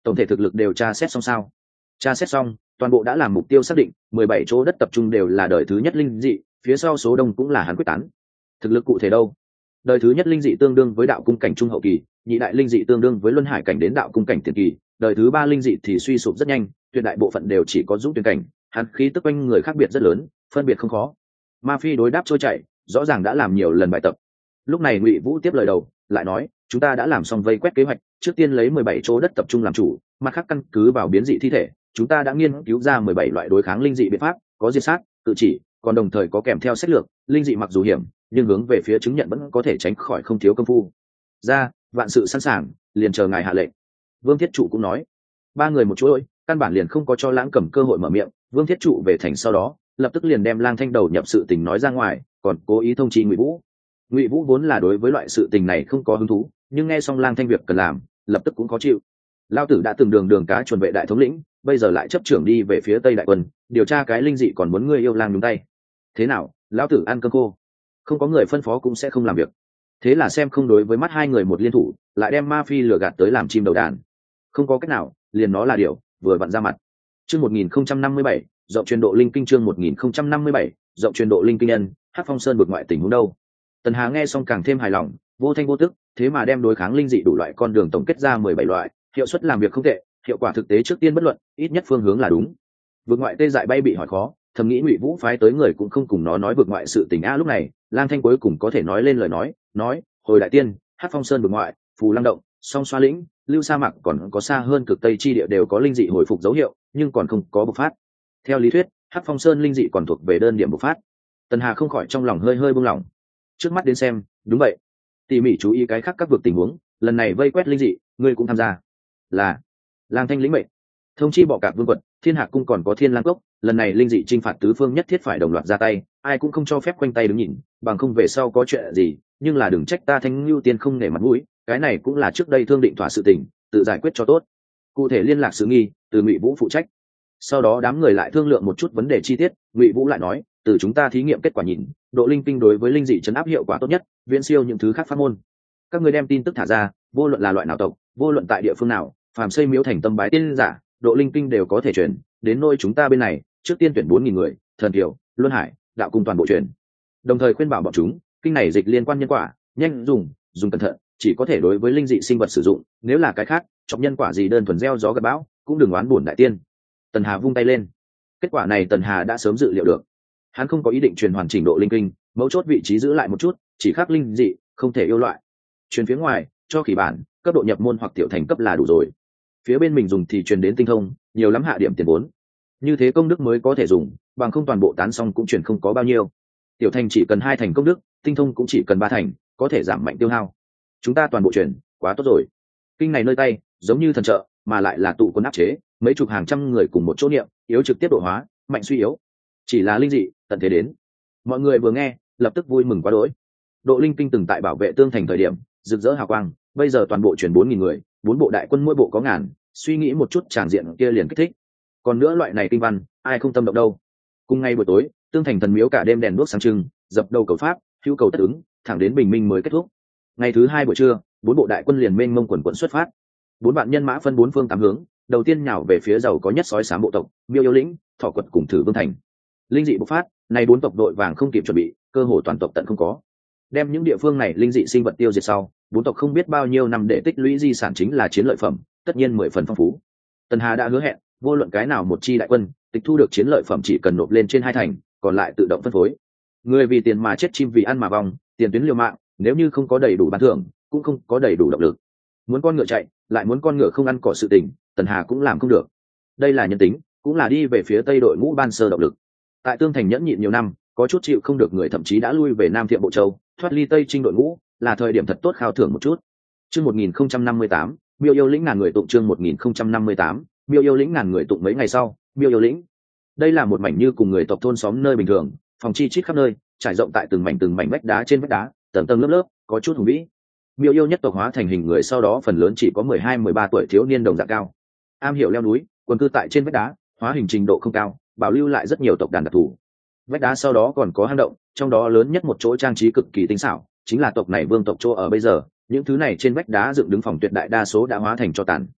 tổng thể thực lực đều tra xét xong sao? Tra xét xong, toàn bộ đã làm mục tiêu xác định, mười bảy chỗ đất tập trung đều là đời thứ nhất linh dị, phía sau số đông cũng là hắn quyết tán. Thực lực cụ thể đâu? Đời thứ nhất linh dị tương đương với đạo cung cảnh trung hậu kỳ, nhị đại linh dị tương đương với luân hải cảnh đến đạo cung cảnh tiền kỳ, đời thứ ba linh dị thì suy sụp rất nhanh, tuyệt đại bộ phận đều chỉ có dũng tuyển cảnh, hắn khí tức quanh người khác biệt rất lớn, phân biệt không khó. Ma Phi đối đáp trôi chảy, rõ ràng đã làm nhiều lần bài tập. Lúc này Ngụy Vũ tiếp lời đầu, lại nói, chúng ta đã làm xong vây quét kế hoạch, trước tiên lấy mười bảy chỗ đất tập trung làm chủ, mặt khác căn cứ vào biến dị thi thể, chúng ta đã nghiên cứu ra mười bảy loại đối kháng linh dị biện pháp, có diệt sát, tự chỉ, còn đồng thời có kèm theo sách lược, linh dị mặc dù hiểm, nhưng hướng về phía chứng nhận vẫn có thể tránh khỏi không thiếu công phu. Ra, vạn sự sẵn sàng, liền chờ ngài hạ lệnh. Vương Thiết Trụ cũng nói. Ba người một chuỗi, căn bản liền không có cho Lãng Cầm cơ hội mở miệng, Vương Thiết Trụ về thành sau đó, lập tức liền đem Lang Thanh đầu nhập sự tình nói ra ngoài, còn cố ý thông chi Ngụy Vũ. Ngụy Vũ vốn là đối với loại sự tình này không có hứng thú, nhưng nghe xong Lang Thanh việc cần làm, lập tức cũng khó chịu. Lao tử đã từng đường đường cá chuẩn vệ đại thống lĩnh, bây giờ lại chấp trưởng đi về phía Tây đại quân, điều tra cái linh dị còn muốn ngươi yêu lang nhúng tay. Thế nào, lão tử ăn cơm khô, không có người phân phó cũng sẽ không làm việc. Thế là xem không đối với mắt hai người một liên thủ, lại đem Ma Phi lừa gạt tới làm chim đầu đàn. Không có cách nào, liền nó là điều, vừa vặn ra mặt. Chương một nghìn không trăm năm mươi bảy, rộng truyền độ linh kinh chương một nghìn không trăm năm mươi bảy, rộng truyền độ linh kinh nhân, Hắc Phong Sơn vực ngoại tình huống đâu. Tần Hà nghe xong càng thêm hài lòng, vô thanh vô tức, thế mà đem đối kháng linh dị đủ loại con đường tổng kết ra mười bảy loại, hiệu suất làm việc không tệ, hiệu quả thực tế trước tiên bất luận, ít nhất phương hướng là đúng. Vực ngoại tê dại bay bị hỏi khó, thầm nghĩ Ngụy Vũ phái tới người cũng không cùng nó nói vực ngoại sự tình a. Lúc này Lang Thanh cuối cùng có thể nói lên lời nói, nói hồi đại tiên, Hắc Phong Sơn vực ngoại, Phù Lăng động, Song Xoa lĩnh, Lưu Sa mạc còn có xa hơn cực tây chi địa đều có linh dị hồi phục dấu hiệu, nhưng còn không có bộc phát. Theo lý thuyết, Hắc Phong Sơn linh dị còn thuộc về đơn điểm bộc phát. Tần Hà không khỏi trong lòng hơi hơi buông lỏng. Trước mắt đến xem, đúng vậy. Tỉ mỉ chú ý cái khác các vực tình huống, lần này vây quét linh dị, ngươi cũng tham gia. Là Lang Thanh lĩnh mệnh. Thông chi Bọ Cạp Vương quật, Thiên Hạc cung còn có Thiên Lang cốc, lần này linh dị chinh phạt tứ phương nhất thiết phải đồng loạt ra tay, ai cũng không cho phép quanh tay đứng nhìn, bằng không về sau có chuyện gì, nhưng là đừng trách ta Thanh Lưu Tiên không nể mặt mũi, cái này cũng là trước đây thương định thỏa sự tình, tự giải quyết cho tốt. Cụ thể liên lạc sự nghi, từ Ngụy Vũ phụ trách. Sau đó đám người lại thương lượng một chút vấn đề chi tiết, Ngụy Vũ lại nói, từ chúng ta thí nghiệm kết quả nhìn, độ linh kinh đối với linh dị chấn áp hiệu quả tốt nhất, viễn siêu những thứ khác pháp môn. Các người đem tin tức thả ra, vô luận là loại nào tộc, vô luận tại địa phương nào, phàm xây miếu thành tâm bái tiên giả, độ linh kinh đều có thể chuyển đến nơi chúng ta bên này, trước tiên tuyển bốn nghìn người, thần kiều, luân hải, đạo cung toàn bộ chuyển. Đồng thời khuyên bảo bọn chúng, kinh này dịch liên quan nhân quả, nhanh dùng, dùng cẩn thận, chỉ có thể đối với linh dị sinh vật sử dụng, nếu là cái khác, chọc nhân quả gì đơn thuần gieo gió gặt bão, cũng đừng oán bổn đại tiên. Tần Hà vung tay lên. Kết quả này Tần Hà đã sớm dự liệu được. Hắn không có ý định truyền hoàn chỉnh độ linh kinh, mấu chốt vị trí giữ lại một chút, chỉ khắc linh dị, không thể yêu loại. Truyền phía ngoài, cho khỉ bản, cấp độ nhập môn hoặc tiểu thành cấp là đủ rồi. Phía bên mình dùng thì truyền đến tinh thông, nhiều lắm hạ điểm tiền vốn. Như thế công đức mới có thể dùng, bằng không toàn bộ tán xong cũng truyền không có bao nhiêu. Tiểu thành chỉ cần hai thành công đức, tinh thông cũng chỉ cần ba thành, có thể giảm mạnh tiêu hao. Chúng ta toàn bộ truyền, quá tốt rồi. Kinh này nơi tay, giống như thần trợ, mà lại là tụ quân áp chế, mấy chục hàng trăm người cùng một chỗ niệm, yếu trực tiếp độ hóa, mạnh suy yếu. Chỉ là linh dị, tận thế đến. Mọi người vừa nghe, lập tức vui mừng quá đỗi. Độ linh kinh từng tại bảo vệ tương thành thời điểm, rực rỡ hào quang, bây giờ toàn bộ truyền bốn nghìn người, bốn bộ đại quân mỗi bộ có ngàn, suy nghĩ một chút tràng diện kia liền kích thích. Còn nữa loại này kinh văn, ai không tâm động đâu. Cùng ngay buổi tối, tương thành thần miếu cả đêm đèn đuốc sáng trưng, dập đầu cầu pháp, hữu cầu tất ứng, thẳng đến bình minh mới kết thúc. Ngày thứ hai buổi trưa, bốn bộ đại quân liền mênh mông quần quận xuất phát. Bốn vạn nhân mã phân bốn phương tám hướng, đầu tiên nhào về phía giàu có nhất sói xám bộ tộc, Miêu Yêu lĩnh, Thỏ quật cùng Thử Vương thành. Linh dị bộc phát, này bốn tộc đội vàng không kịp chuẩn bị, cơ hồ toàn tộc tận không có. Đem những địa phương này linh dị sinh vật tiêu diệt sau, bốn tộc không biết bao nhiêu năm để tích lũy di sản chính là chiến lợi phẩm, tất nhiên mười phần phong phú. Tần Hà đã hứa hẹn, vô luận cái nào một chi đại quân, tịch thu được chiến lợi phẩm chỉ cần nộp lên trên hai thành, còn lại tự động phân phối. Người vì tiền mà chết, chim vì ăn mà vong, tiền tuyến liều mạng, nếu như không có đầy đủ ban thưởng, cũng không có đầy đủ động lực. Muốn con ngựa chạy, lại muốn con ngựa không ăn cỏ sự tình, Tần Hà cũng làm không được. Đây là nhân tính, cũng là đi về phía Tây đội ngũ ban sơ động lực. Tại Tương Thành nhẫn nhịn nhiều năm, có chút chịu không được người thậm chí đã lui về Nam Thiệm Bộ Châu, thoát ly Tây Trinh đội ngũ, là thời điểm thật tốt khao thưởng một chút. Chương một nghìn không trăm năm mươi tám, Miêu Yêu lĩnh ngàn người tụng chương một nghìn không trăm năm mươi tám, Miêu Yêu lĩnh ngàn người tụng mấy ngày sau, Miêu Yêu lĩnh. Đây là một mảnh như cùng người tộc thôn xóm nơi bình thường, phòng chi chít khắp nơi, trải rộng tại từng mảnh từng mảnh vách đá trên vách đá, tầng tầng lớp lớp, có chút hùng vĩ. Miêu Yêu nhất tộc hóa thành hình người sau đó phần lớn chỉ có mười hai mười ba tuổi thiếu niên đồng dạng cao. Am hiểu leo núi, quần cư tại trên vách đá, hóa hình trình độ không cao, bảo lưu lại rất nhiều tộc đàn đặc thù. Vách đá sau đó còn có hang động, trong đó lớn nhất một chỗ trang trí cực kỳ tinh xảo, chính là tộc này vương tộc chỗ ở bây giờ. Những thứ này trên vách đá dựng đứng phòng tuyệt đại đa số đã hóa thành cho tàn.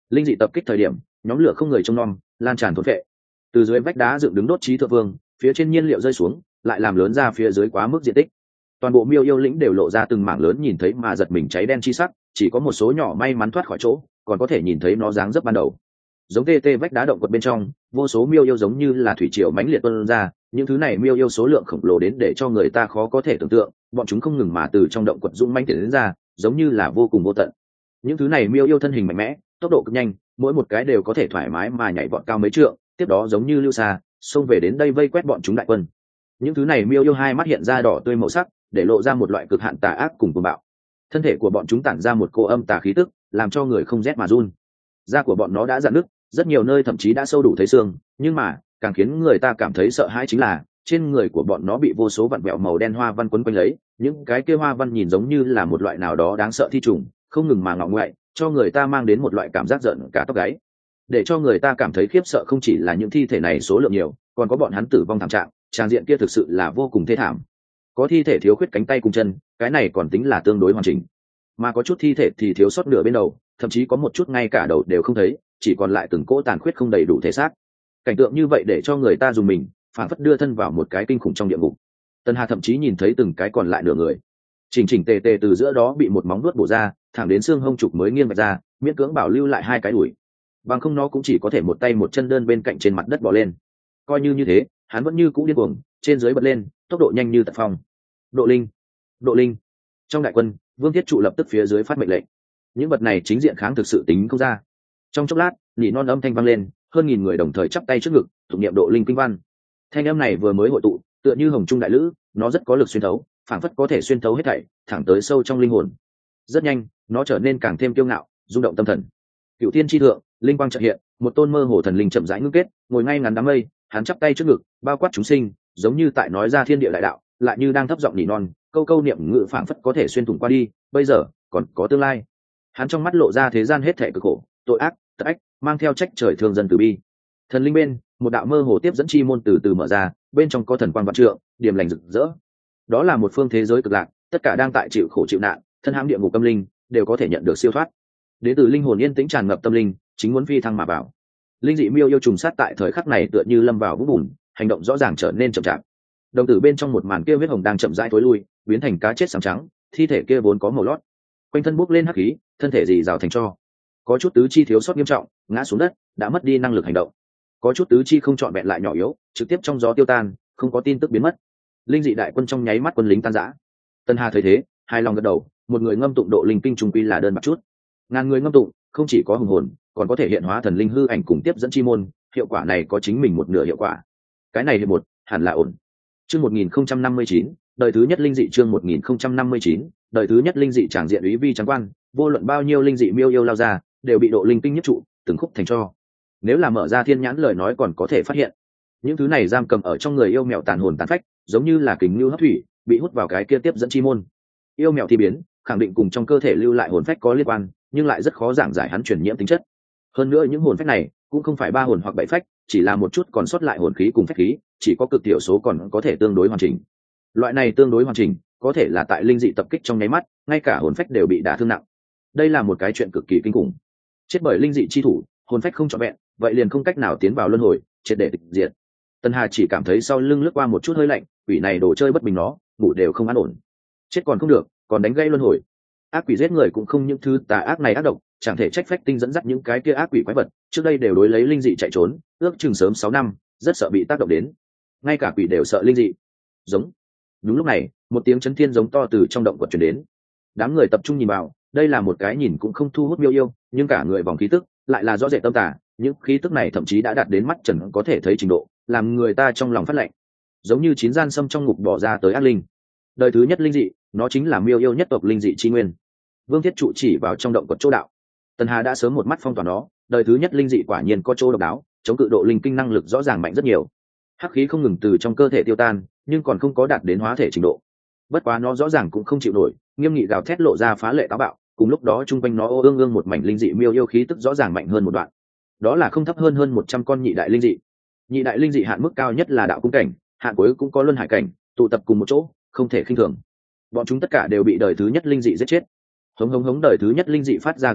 Linh dị tập kích thời điểm, nhóm lửa không người trông nom, lan tràn thôn vệ. Từ dưới vách đá dựng đứng đốt trí thượng vương, phía trên nhiên liệu rơi xuống, lại làm lớn ra phía dưới quá mức diện tích. Toàn bộ miêu yêu lĩnh đều lộ ra từng mảng lớn nhìn thấy mà giật mình cháy đen chi sắc, chỉ có một số nhỏ may mắn thoát khỏi chỗ, còn có thể nhìn thấy nó dáng dấp ban đầu. Giống tê tê vách đá động quật bên trong, vô số miêu yêu giống như là thủy triều mãnh liệt tuôn ra, những thứ này miêu yêu số lượng khổng lồ đến để cho người ta khó có thể tưởng tượng, bọn chúng không ngừng mà từ trong động quật dũng mãnh tiến đến ra, giống như là vô cùng vô tận. Những thứ này miêu yêu thân hình mạnh mẽ, tốc độ cực nhanh, mỗi một cái đều có thể thoải mái mà nhảy vọt cao mấy trượng, tiếp đó giống như lưu xa, xông về đến đây vây quét bọn chúng đại quân. Những thứ này miêu yêu hai mắt hiện ra đỏ tươi màu sắc, để lộ ra một loại cực hạn tà ác cùng cuồng bạo. Thân thể của bọn chúng tản ra một cô âm tà khí tức, làm cho người không rét mà run. Da của bọn nó đã rạn nứt, rất nhiều nơi thậm chí đã sâu đủ thấy xương, nhưng mà càng khiến người ta cảm thấy sợ hãi chính là trên người của bọn nó bị vô số vặn vẹo màu đen hoa văn quấn quanh lấy, những cái kia hoa văn nhìn giống như là một loại nào đó đáng sợ thi trùng, không ngừng mà ngọ ngoại, cho người ta mang đến một loại cảm giác giận cả tóc gáy. Để cho người ta cảm thấy khiếp sợ không chỉ là những thi thể này số lượng nhiều, còn có bọn hắn tử vong thảm trạng, tràng diện kia thực sự là vô cùng thê thảm. Có thi thể thiếu khuyết cánh tay cùng chân, cái này còn tính là tương đối hoàn chỉnh, mà có chút thi thể thì thiếu sót nửa bên đầu, thậm chí có một chút ngay cả đầu đều không thấy, chỉ còn lại từng cỗ tàn khuyết không đầy đủ thể xác. Cảnh tượng như vậy để cho người ta dùng mình, phản phất đưa thân vào một cái kinh khủng trong địa ngục. Tân Hà thậm chí nhìn thấy từng cái còn lại nửa người, chỉnh chỉnh tề tề từ giữa đó bị một móng vuốt bổ ra, thẳng đến xương hông trục mới nghiêng vạch ra, miễn cưỡng bảo lưu lại hai cái đùi. Bằng không nó cũng chỉ có thể một tay một chân đơn bên cạnh trên mặt đất bò lên. Coi như như thế, hắn vẫn như cũ điên cuồng, trên dưới bật lên, tốc độ nhanh như tật phong. Độ linh, độ linh. Trong đại quân, Vương Thiết Trụ lập tức phía dưới phát mệnh lệnh. Những vật này chính diện kháng thực sự tính không ra. Trong chốc lát, nhị non âm thanh vang lên, hơn nghìn người đồng thời chắp tay trước ngực, tụng niệm độ linh kinh văn. Thanh âm này vừa mới hội tụ, tựa như hồng trung đại lữ, nó rất có lực xuyên thấu, phảng phất có thể xuyên thấu hết thảy, thẳng tới sâu trong linh hồn. Rất nhanh, nó trở nên càng thêm kiêu ngạo, rung động tâm thần. Cựu thiên chi thượng, linh quang chợt hiện, một tôn mơ hồ thần linh chậm rãi ngưng kết, ngồi ngay ngắn đám mây, hắn chắp tay trước ngực, bao quát chúng sinh, giống như tại nói ra thiên địa đại đạo, lại như đang thấp giọng nỉ non, câu câu niệm ngữ phảng phất có thể xuyên thủng qua đi, bây giờ, còn có tương lai. Hắn trong mắt lộ ra thế gian hết thảy cực khổ, tội ác, tất ách, mang theo trách trời thương dân từ bi. Thần linh bên, một đạo mơ hồ tiếp dẫn chi môn từ từ mở ra, bên trong có thần quang vạn trượng, điểm lành rực rỡ. Đó là một phương thế giới cực lạc, tất cả đang tại chịu khổ chịu nạn, thân hãm địa ngục tâm linh, đều có thể nhận được siêu thoát. Đến từ linh hồn yên tĩnh tràn ngập tâm linh, chính muốn phi thăng mà bảo. Linh dị miêu yêu trùng sát tại thời khắc này tựa như lâm vào vũng bùn, hành động rõ ràng trở nên chậm chạp. Đồng tử bên trong một màn kia huyết hồng đang chậm rãi tối lui, biến thành cá chết sáng trắng, thi thể kia vốn có màu lót, quanh thân bốc lên hắc khí, thân thể dì rào thành tro. Có chút tứ chi thiếu sót nghiêm trọng, ngã xuống đất, đã mất đi năng lực hành động. Có chút tứ chi không trọn vẹn lại nhỏ yếu, trực tiếp trong gió tiêu tan, không có tin tức biến mất. Linh dị đại quân trong nháy mắt quân lính tan rã. Tân Hà thấy thế, hài lòng gật đầu, một người ngâm tụng độ linh kinh trung quy là đơn bạc chút. Ngàn người ngâm tụng, không chỉ có hùng hồn, còn có thể hiện hóa thần linh hư ảnh cùng tiếp dẫn chi môn, hiệu quả này có chính mình một nửa hiệu quả. Cái này hiệp một, hẳn là ổn. Chương một nghìn không trăm năm mươi chín, đời thứ nhất linh dị chương một nghìn không trăm năm mươi chín, đời thứ nhất linh dị tràng diện úy vi trắng quan, vô luận bao nhiêu linh dị miêu yêu lao ra, đều bị độ linh kinh nhất trụ, từng khúc thành tro. Nếu là mở ra thiên nhãn lời nói còn có thể phát hiện, những thứ này giam cầm ở trong người yêu mèo tàn hồn tàn phách, giống như là kình lưu hấp thủy, bị hút vào cái kia tiếp dẫn chi môn. Yêu mèo thi biến, khẳng định cùng trong cơ thể lưu lại hồn phách có liên quan, nhưng lại rất khó giảng giải hắn truyền nhiễm tính chất. Hơn nữa những hồn phách này cũng không phải ba hồn hoặc bảy phách, chỉ là một chút còn sót lại hồn khí cùng phách khí, chỉ có cực thiểu số còn có thể tương đối hoàn chỉnh. Loại này tương đối hoàn chỉnh, có thể là tại linh dị tập kích trong nháy mắt, ngay cả hồn phách đều bị đả thương nặng. Đây là một cái chuyện cực kỳ kinh khủng. Chết bởi linh dị chi thủ, hồn phách không trọn vẹn, vậy liền không cách nào tiến vào luân hồi, triệt để tịch diệt. Tân Hà chỉ cảm thấy sau lưng lướt qua một chút hơi lạnh, quỷ này đồ chơi bất bình nó, ngủ đều không an ổn. Chết còn không được, còn đánh gây luân hồi. Ác quỷ giết người cũng không những thứ tà ác này ác độc, chẳng thể trách phách tinh dẫn dắt những cái kia ác quỷ quái vật, trước đây đều đối lấy linh dị chạy trốn, ước chừng sớm sáu năm, rất sợ bị tác động đến. Ngay cả quỷ đều sợ linh dị. Giống. Đúng lúc này, một tiếng chấn thiên giống to từ trong động quật truyền đến. Đám người tập trung nhìn vào, đây là một cái nhìn cũng không thu hút miêu yêu, nhưng cả người vòng khí tức lại là rõ rệt tâm tà, những khí tức này thậm chí đã đạt đến mắt trần có thể thấy trình độ, làm người ta trong lòng phát lạnh. Giống như chín gian sâm trong ngục bỏ ra tới ác linh. Đời thứ nhất linh dị, nó chính là miêu yêu nhất tộc linh dị chi nguyên. Vương Thiết Trụ chỉ vào trong động quật chỗ đạo. Tần Hà đã sớm một mắt phong tỏa nó, đời thứ nhất linh dị quả nhiên có chỗ độc đáo, chống cự độ linh kinh năng lực rõ ràng mạnh rất nhiều. Hắc khí không ngừng từ trong cơ thể tiêu tan, nhưng còn không có đạt đến hóa thể trình độ. Bất quá nó rõ ràng cũng không chịu nổi, nghiêm nghị gào thét lộ ra phá lệ táo bạo, cùng lúc đó chung quanh nó ô ương ương một mảnh linh dị miêu yêu khí tức rõ ràng mạnh hơn một đoạn. Đó là không thấp hơn hơn một trăm con nhị đại linh dị. Nhị đại linh dị hạn mức cao nhất là đạo cung cảnh, hạn cuối cũng có luân hải cảnh, tụ tập cùng một chỗ, không thể khinh thường. Bọn chúng tất cả đều bị đời thứ nhất linh dị giết chết. Hống hống hống, đời thứ nhất linh dị phát ra gào thét,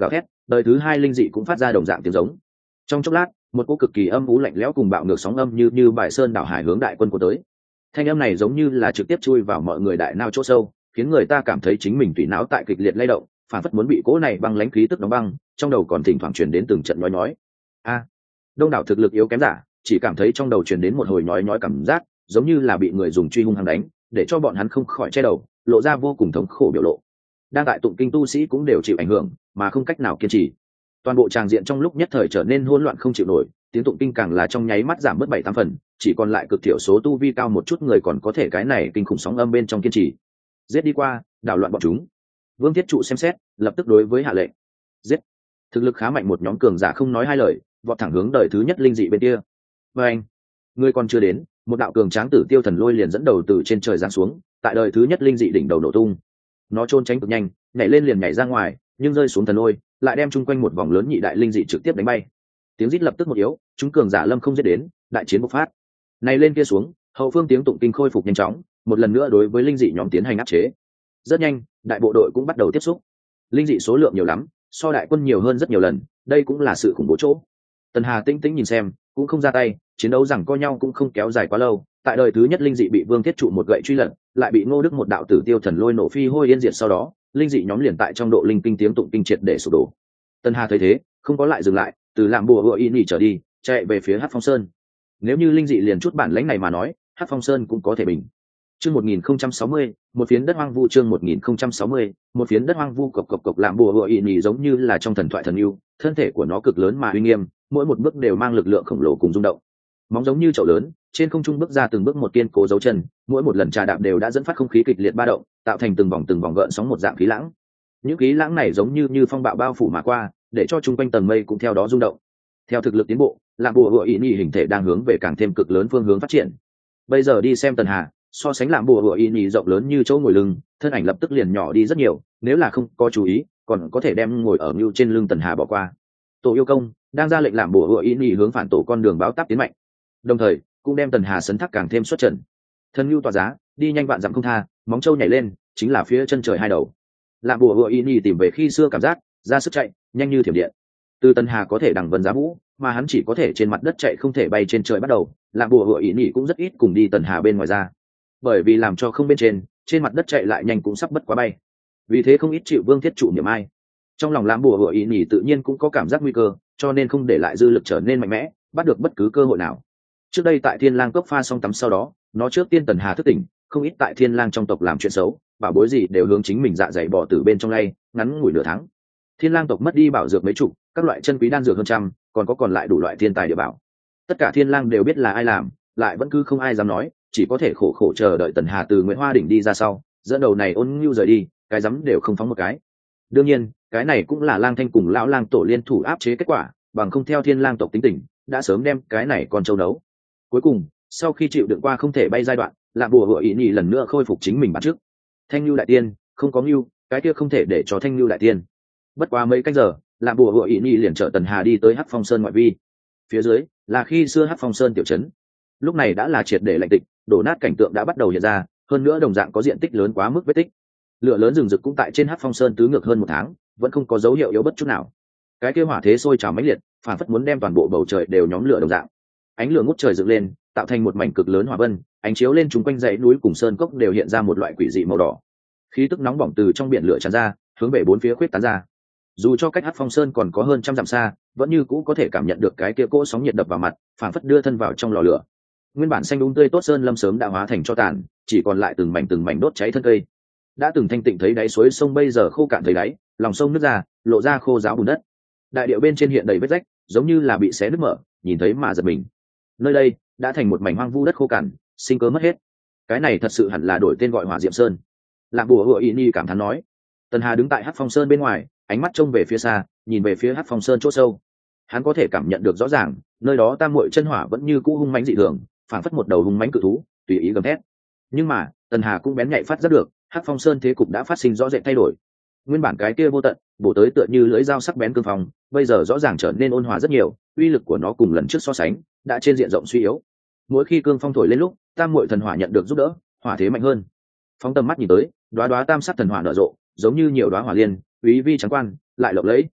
đời thứ hai linh dị cũng phát ra đồng dạng tiếng giống. Trong chốc lát, một cỗ cực kỳ âm u lạnh lẽo cùng bạo ngược sóng âm như như bài sơn đảo hải hướng đại quân của tới. Thanh âm này giống như là trực tiếp chui vào mọi người đại não chỗ sâu, khiến người ta cảm thấy chính mình tùy não tại kịch liệt lay động, phản phất muốn bị cỗ này băng lãnh khí tức đóng băng, trong đầu còn thỉnh thoảng truyền đến từng trận nhói nhói. A, đông đảo thực lực yếu kém giả, chỉ cảm thấy trong đầu truyền đến một hồi nhói nhói cảm giác, giống như là bị người dùng truy hung hăng đánh, để cho bọn hắn không khỏi che đầu, lộ ra vô cùng thống khổ biểu lộ. Đang tại tụng kinh tu sĩ cũng đều chịu ảnh hưởng, mà không cách nào kiên trì. Toàn bộ tràng diện trong lúc nhất thời trở nên hỗn loạn không chịu nổi, tiếng tụng kinh càng là trong nháy mắt giảm bớt bảy tám phần, chỉ còn lại cực thiểu số tu vi cao một chút người còn có thể cái này kinh khủng sóng âm bên trong kiên trì. Giết đi qua, đảo loạn bọn chúng. Vương Thiết Trụ xem xét, lập tức đối với hạ lệnh. Giết. Thực lực khá mạnh một nhóm cường giả không nói hai lời, vọt thẳng hướng đời thứ nhất linh dị bên kia. Và anh, người còn chưa đến, một đạo cường tráng tử tiêu thần lôi liền dẫn đầu từ trên trời giáng xuống, tại đời thứ nhất linh dị đỉnh đầu nổ tung. Nó trôn tránh cực nhanh, nhảy lên liền nhảy ra ngoài, nhưng rơi xuống thần lôi, lại đem chung quanh một vòng lớn nhị đại linh dị trực tiếp đánh bay. Tiếng rít lập tức một yếu, chúng cường giả lâm không giết đến, đại chiến bộc phát. Này lên kia xuống, hậu phương tiếng tụng kinh khôi phục nhanh chóng, một lần nữa đối với linh dị nhóm tiến hành áp chế. Rất nhanh, đại bộ đội cũng bắt đầu tiếp xúc. Linh dị số lượng nhiều lắm, so đại quân nhiều hơn rất nhiều lần, đây cũng là sự khủng bố chỗ. Tần Hà tĩnh tĩnh nhìn xem, cũng không ra tay, chiến đấu rằng co nhau cũng không kéo dài quá lâu. Tại đời thứ nhất linh dị bị Vương Thiết Trụ một gậy truy lật, lại bị Ngô Đức một đạo tử tiêu thần lôi nổ phi hôi yên diệt sau đó, linh dị nhóm liền tại trong độ linh kinh tiếng tụng kinh triệt để sụp đổ. Tần Hà thấy thế, không có lại dừng lại, từ làm bùa hựa y nhỉ trở đi, chạy về phía Hắc Phong Sơn. Nếu như linh dị liền chút bản lãnh này mà nói, Hắc Phong Sơn cũng có thể bình. Chương một nghìn không trăm sáu mươi, một phiến đất hoang vu chương một nghìn không trăm sáu mươi, một phiến đất hoang vu cộc cộc cộc làm bùa hựa y nhỉ giống như là trong thần thoại thần yêu, thân thể của nó cực lớn mà uy nghiêm, mỗi một bước đều mang lực lượng khổng lồ cùng rung động. Móng giống như chậu lớn, trên không trung bước ra từng bước một kiên cố dấu chân, mỗi một lần trà đạp đều đã dẫn phát không khí kịch liệt ba động, tạo thành từng vòng từng vòng gợn sóng một dạng khí lãng. Những khí lãng này giống như như phong bạo bao phủ mà qua, để cho chung quanh tầng mây cũng theo đó rung động. Theo thực lực tiến bộ, làm bùa hựa y nhỉ hình thể đang hướng về càng thêm cực lớn phương hướng phát triển. Bây giờ đi xem Tần Hà, so sánh làm bùa hựa y nhỉ rộng lớn như chỗ ngồi lưng, thân ảnh lập tức liền nhỏ đi rất nhiều, nếu là không có chú ý, còn có thể đem ngồi ở mưu trên lưng Tần Hà bỏ qua. Tổ yêu công đang ra lệnh làm bùa hựa y nhỉ hướng phản tổ con đường báo táp tiến mạnh, đồng thời cũng đem Tần Hà sấn thác càng thêm xuất trận. Thân mưu tỏa giá, đi nhanh vạn dặm không tha, móng trâu nhảy lên, chính là phía chân trời hai đầu. Làm bùa hựa y nhỉ tìm về khi xưa cảm giác, ra sức chạy, nhanh như thiểm điện. Từ Tần Hà có thể đằng vân giá vũ, mà hắn chỉ có thể trên mặt đất chạy không thể bay trên trời bắt đầu, làm bùa hựa y nhỉ cũng rất ít cùng đi Tần Hà bên ngoài ra, bởi vì làm cho không bên trên, trên mặt đất chạy lại nhanh cũng sắp bất quá bay. Vì thế không ít chịu Vương Thiết Trụ niệm ai. Trong lòng làm bùa hựa y nhỉ tự nhiên cũng có cảm giác nguy cơ, cho nên không để lại dư lực trở nên mạnh mẽ, bắt được bất cứ cơ hội nào. Trước đây tại Thiên Lang cốc pha xong tắm sau đó, nó trước tiên Tần Hà thức tỉnh, không ít tại Thiên Lang trong tộc làm chuyện xấu, bảo bối gì đều hướng chính mình dạ dày bỏ từ bên trong lay, ngắn ngủi nửa tháng. Thiên Lang tộc mất đi bảo dược mấy chục, các loại chân quý đan dược hơn trăm, còn có còn lại đủ loại thiên tài địa bảo. Tất cả Thiên Lang đều biết là ai làm, lại vẫn cứ không ai dám nói, chỉ có thể khổ khổ chờ đợi Tần Hà từ Nguyễn Hoa đỉnh đi ra sau, dẫn đầu này Ôn Nưu rời đi, cái dám đều không phóng một cái. Đương nhiên, cái này cũng là Lang Thanh cùng lão Lang tổ liên thủ áp chế kết quả, bằng không theo Thiên Lang tộc tính tình, đã sớm đem cái này con châu nấu. Cuối cùng, sau khi chịu đựng qua không thể bay giai đoạn, Lạc Bùa Hựa Y nhỉ lần nữa khôi phục chính mình bản trước. Thanh Nưu đại tiên, không có Nưu, cái kia không thể để cho Thanh Nưu đại tiên. Bất quá mấy cách giờ, Lạc Bùa Hựa Y nhỉ liền trợ Tần Hà đi tới Hắc Phong Sơn ngoại vi. Phía dưới là khi xưa Hắc Phong Sơn tiểu trấn. Lúc này đã là triệt để lạnh tịch, đổ nát cảnh tượng đã bắt đầu hiện ra, hơn nữa đồng dạng có diện tích lớn quá mức vết tích. Lửa lớn rừng rực cũng tại trên Hắc Phong Sơn tứ ngược hơn một tháng, vẫn không có dấu hiệu yếu bất chút nào. Cái kia hỏa thế sôi trào mãnh liệt, phản phất muốn đem toàn bộ bầu trời đều nhóm lửa đồng dạng. Ánh lửa ngút trời dựng lên, tạo thành một mảnh cực lớn hỏa vân, ánh chiếu lên chúng quanh dãy núi cùng sơn cốc đều hiện ra một loại quỷ dị màu đỏ. Khí tức nóng bỏng từ trong biển lửa tràn ra, hướng về bốn phía khuyết tán ra. Dù cho cách Hắc Phong Sơn còn có hơn trăm dặm xa, vẫn như cũ có thể cảm nhận được cái kia cỗ sóng nhiệt đập vào mặt, phản phất đưa thân vào trong lò lửa. Nguyên bản xanh đúng tươi tốt sơn lâm sớm đã hóa thành tro tàn, chỉ còn lại từng mảnh từng mảnh đốt cháy thân cây. Đã từng thanh tịnh thấy đáy suối sông bây giờ khô cạn thấy đáy, lòng sông nứt ra, lộ ra khô ráo bùn đất. Đại điệu bên trên hiện đầy vết rách, giống như là bị xé nứt mở, nhìn thấy mà giật mình. Nơi đây đã thành một mảnh hoang vu đất khô cằn, sinh cơ mất hết. Cái này thật sự hẳn là đổi tên gọi Hỏa Diệm Sơn. Lạc Bùa Hựa Y nhỉ cảm thán nói. Tần Hà đứng tại Hắc Phong Sơn bên ngoài, ánh mắt trông về phía xa, nhìn về phía Hắc Phong Sơn chỗ sâu. Hắn có thể cảm nhận được rõ ràng, nơi đó tam muội chân hỏa vẫn như cũ hung mãnh dị thường, phản phất một đầu hung mãnh cự thú, tùy ý gầm thét. Nhưng mà, Tần Hà cũng bén nhạy phát giác được, Hắc Phong Sơn thế cục đã phát sinh rõ rệt thay đổi. Nguyên bản cái kia vô tận, bổ tới tựa như lưỡi dao sắc bén cương phong, bây giờ rõ ràng trở nên ôn hòa rất nhiều, uy lực của nó cùng lần trước so sánh, đã trên diện rộng suy yếu. Mỗi khi cương phong thổi lên lúc, tam muội thần hỏa nhận được giúp đỡ, hỏa thế mạnh hơn. Phóng tầm mắt nhìn tới, đóa đóa tam sắc thần hỏa nở rộ, giống như nhiều đóa hỏa liên, úy vi trắng quan, lại lộng lẫy.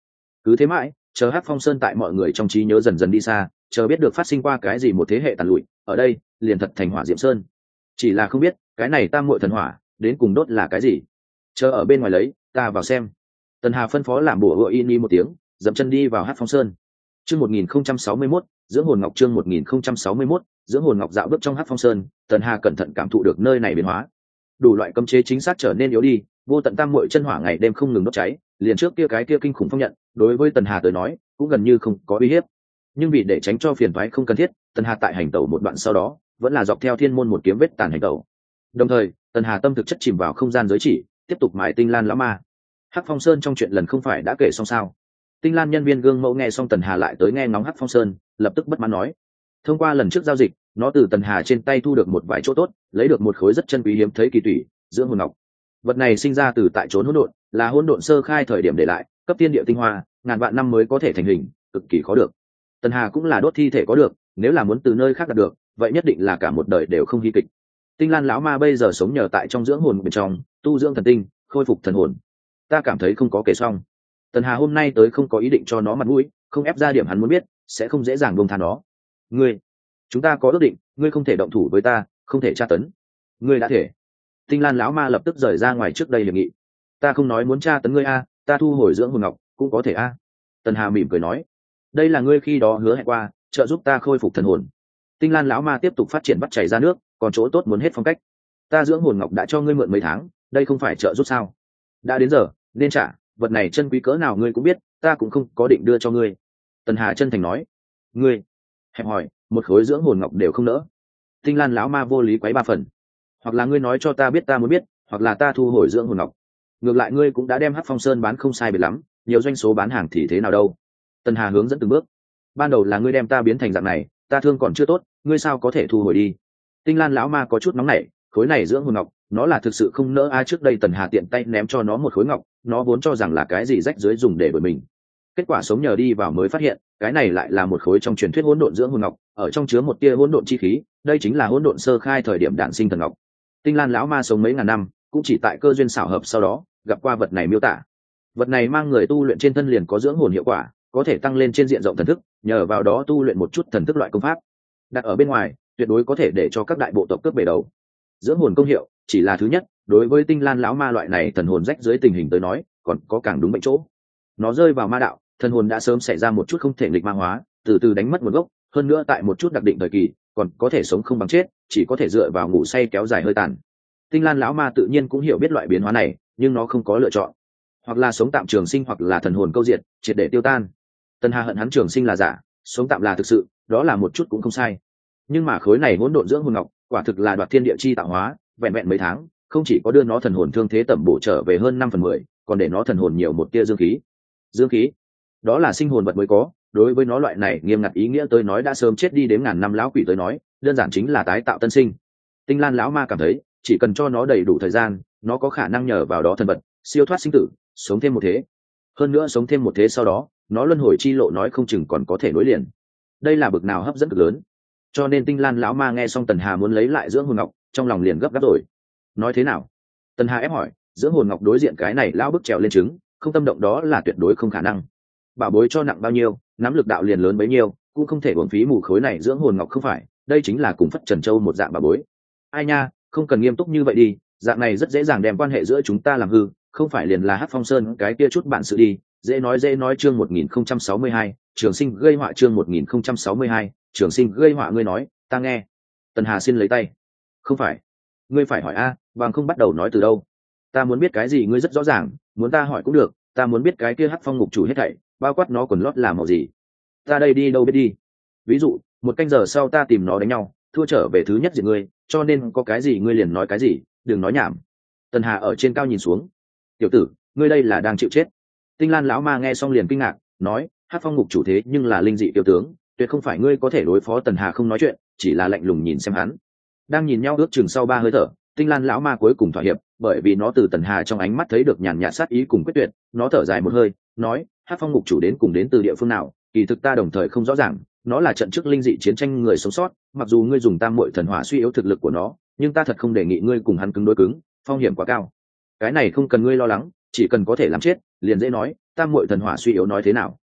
cứ thế mãi, chờ Hắc Phong Sơn tại mọi người trong trí nhớ dần dần đi xa, chờ biết được phát sinh qua cái gì một thế hệ tàn lụi, ở đây liền thật thành Hỏa Diệm Sơn. Chỉ là không biết cái này tam muội thần hỏa đến cùng đốt là cái gì. Chờ ở bên ngoài lấy, ta vào xem. Tần Hà phân phó làm bùa hựa y một tiếng, dậm chân đi vào Hắc Phong Sơn. Chương một nghìn không trăm sáu mươi mốt, dưỡng hồn ngọc. Chương một nghìn không trăm sáu mươi mốt, dưỡng hồn ngọc. Dạo bước trong Hắc Phong Sơn, Tần Hà cẩn thận cảm thụ được nơi này biến hóa. Đủ loại cấm chế chính xác trở nên yếu đi, vô tận tam muội chân hỏa ngày đêm không ngừng đốt cháy, liền trước kia cái kia kinh khủng phong nhận, đối với Tần Hà tới nói, cũng gần như không có uy hiếp. Nhưng vì để tránh cho phiền toái không cần thiết, Tần Hà tại hành tẩu một đoạn sau đó, vẫn là dọc theo thiên môn một kiếm vết tàn hành tẩu. Đồng thời, Tần Hà tâm thực chất chìm vào không gian giới chỉ, tiếp tục mài Tinh Lan lão ma. Hắc Phong Sơn trong chuyện lần không phải đã kể xong sao? Tinh Lan nhân viên gương mẫu nghe xong Tần Hà lại tới nghe ngóng Hắc Phong Sơn, lập tức bất mãn nói: thông qua lần trước giao dịch, nó từ Tần Hà trên tay thu được một vài chỗ tốt, lấy được một khối rất chân quý hiếm thấy kỳ tủy, dưỡng hồn ngọc. Vật này sinh ra từ tại trốn hỗn độn, là hỗn độn sơ khai thời điểm để lại, cấp tiên địa tinh hoa, ngàn vạn năm mới có thể thành hình, cực kỳ khó được. Tần Hà cũng là đốt thi thể có được, nếu là muốn từ nơi khác đạt được, vậy nhất định là cả một đời đều không hy kịch. Tinh Lan lão ma bây giờ sống nhờ tại trong dưỡng hồn bên trong, tu dưỡng thần tinh, khôi phục thần hồn. Ta cảm thấy không có kể xong. Tần Hà hôm nay tới không có ý định cho nó mặt mũi, không ép ra điểm hắn muốn biết, sẽ không dễ dàng buông tha nó. Ngươi, chúng ta có ước định, ngươi không thể động thủ với ta, không thể tra tấn. Ngươi đã thể. Tinh Lan lão ma lập tức rời ra ngoài trước đây hiệp nghị. Ta không nói muốn tra tấn ngươi a, ta thu hồi dưỡng hồn ngọc cũng có thể a. Tần Hà mỉm cười nói, đây là ngươi khi đó hứa hẹn qua, trợ giúp ta khôi phục thần hồn. Tinh Lan lão ma tiếp tục phát triển bắt chảy ra nước, còn chỗ tốt muốn hết phong cách. Ta dưỡng hồn ngọc đã cho ngươi mượn mấy tháng, đây không phải trợ giúp sao? Đã đến giờ nên trả, vật này chân quý cỡ nào ngươi cũng biết, ta cũng không có định đưa cho ngươi. Tần Hà chân thành nói. Ngươi hẹp hỏi, một khối dưỡng hồn ngọc đều không nỡ. Tinh Lan lão ma vô lý quấy ba phần. Hoặc là ngươi nói cho ta biết ta muốn biết, hoặc là ta thu hồi dưỡng hồn ngọc. Ngược lại ngươi cũng đã đem Hắc Phong Sơn bán không sai biệt lắm, nhiều doanh số bán hàng thì thế nào đâu. Tần Hà hướng dẫn từng bước. Ban đầu là ngươi đem ta biến thành dạng này, ta thương còn chưa tốt, ngươi sao có thể thu hồi đi. Tinh Lan lão ma có chút nóng nảy, khối này dưỡng hồn ngọc, nó là thực sự không nỡ ai. Trước đây Tần Hà tiện tay ném cho nó một khối ngọc, nó vốn cho rằng là cái gì rách dưới dùng để đổi mình. Kết quả sống nhờ đi vào mới phát hiện, cái này lại là một khối trong truyền thuyết hỗn độn dưỡng hồn ngọc, ở trong chứa một tia hỗn độn chi khí, đây chính là hỗn độn sơ khai thời điểm đản sinh thần ngọc. Tinh Lan lão ma sống mấy ngàn năm, cũng chỉ tại cơ duyên xảo hợp sau đó gặp qua vật này miêu tả. Vật này mang người tu luyện trên thân liền có dưỡng hồn hiệu quả, có thể tăng lên trên diện rộng thần thức, nhờ vào đó tu luyện một chút thần thức loại công pháp. Đặt ở bên ngoài, tuyệt đối có thể để cho các đại bộ tộc cướp bể đầu. Dưỡng hồn công hiệu chỉ là thứ nhất, đối với Tinh Lan lão ma loại này thần hồn rách dưới tình hình tới nói, còn có càng đúng bệnh chỗ. Nó rơi vào ma đạo, thần hồn đã sớm xảy ra một chút không thể nghịch ma hóa, từ từ đánh mất nguồn gốc, hơn nữa tại một chút đặc định thời kỳ, còn có thể sống không bằng chết, chỉ có thể dựa vào ngủ say kéo dài hơi tàn. Tinh Lan lão ma tự nhiên cũng hiểu biết loại biến hóa này, nhưng nó không có lựa chọn, hoặc là sống tạm trường sinh, hoặc là thần hồn câu diệt, triệt để tiêu tan. Tần Hà hận hắn trường sinh là giả, sống tạm là thực sự, đó là một chút cũng không sai. Nhưng mà khối này hỗn độn dưỡng hồn ngọc, quả thực là đoạt thiên địa chi tạo hóa, vẹn vẹn mấy tháng, không chỉ có đưa nó thần hồn thương thế tẩm bổ trở về hơn năm phần mười, còn để nó thần hồn nhiều một tia dương khí. Dương khí, đó là sinh hồn vật mới có, đối với nó loại này nghiêm ngặt ý nghĩa tới nói đã sớm chết đi đến ngàn năm lão quỷ tới nói, đơn giản chính là tái tạo tân sinh. Tinh Lan lão ma cảm thấy, chỉ cần cho nó đầy đủ thời gian, nó có khả năng nhờ vào đó thần vật, siêu thoát sinh tử, sống thêm một thế. Hơn nữa sống thêm một thế sau đó, nó luân hồi chi lộ nói không chừng còn có thể nối liền. Đây là bực nào hấp dẫn cực lớn. Cho nên Tinh Lan lão ma nghe xong Tần Hà muốn lấy lại dưỡng hồn ngọc, trong lòng liền gấp gáp rồi. Nói thế nào? Tần Hà ép hỏi, dưỡng hồn ngọc đối diện cái này lão bức trèo lên trứng, không tâm động đó là tuyệt đối không khả năng. Bảo bối cho nặng bao nhiêu, nắm lực đạo liền lớn bấy nhiêu, cũng không thể uổng phí mù khối này dưỡng hồn ngọc không phải, đây chính là cùng phất trần châu một dạng bảo bối. Ai nha, không cần nghiêm túc như vậy đi, dạng này rất dễ dàng đem quan hệ giữa chúng ta làm hư, không phải liền là Hắc Phong Sơn cái kia chút bản sự đi, dễ nói dễ nói. Chương một nghìn không trăm sáu mươi hai, Trường Sinh gây họa. Chương một nghìn không trăm sáu mươi hai, Trường Sinh gây họa. Ngươi nói, ta nghe. Tần Hà xin lấy tay. Không phải, ngươi phải hỏi a, bằng không bắt đầu nói từ đâu. Ta muốn biết cái gì ngươi rất rõ ràng, muốn ta hỏi cũng được, ta muốn biết cái kia Hắc Phong ngục chủ hết thảy, bao quát nó quần lót là màu gì. Ta đây đi đâu biết đi. Ví dụ, một canh giờ sau ta tìm nó đánh nhau, thua trở về thứ nhất diệt ngươi, cho nên có cái gì ngươi liền nói cái gì, đừng nói nhảm. Tần Hà ở trên cao nhìn xuống. Tiểu tử, ngươi đây là đang chịu chết. Tinh Lan lão ma nghe xong liền kinh ngạc, nói, Hắc Phong ngục chủ thế nhưng là linh dị tiểu tướng, tuyệt không phải ngươi có thể đối phó. Tần Hà không nói chuyện, chỉ là lạnh lùng nhìn xem hắn. Đang nhìn nhau ước chừng sau ba hơi thở, Tinh Lan lão ma cuối cùng thỏa hiệp, bởi vì nó từ Tần Hà trong ánh mắt thấy được nhàn nhạt sát ý cùng quyết tuyệt, nó thở dài một hơi, nói, Hắc Phong ngục chủ đến cùng đến từ địa phương nào, kỳ thực ta đồng thời không rõ ràng, nó là trận trước linh dị chiến tranh người sống sót, mặc dù ngươi dùng tam muội thần hỏa suy yếu thực lực của nó, nhưng ta thật không đề nghị ngươi cùng hắn cứng đối cứng, phong hiểm quá cao. Cái này không cần ngươi lo lắng, chỉ cần có thể làm chết, liền dễ nói, tam muội thần hỏa suy yếu nói thế nào?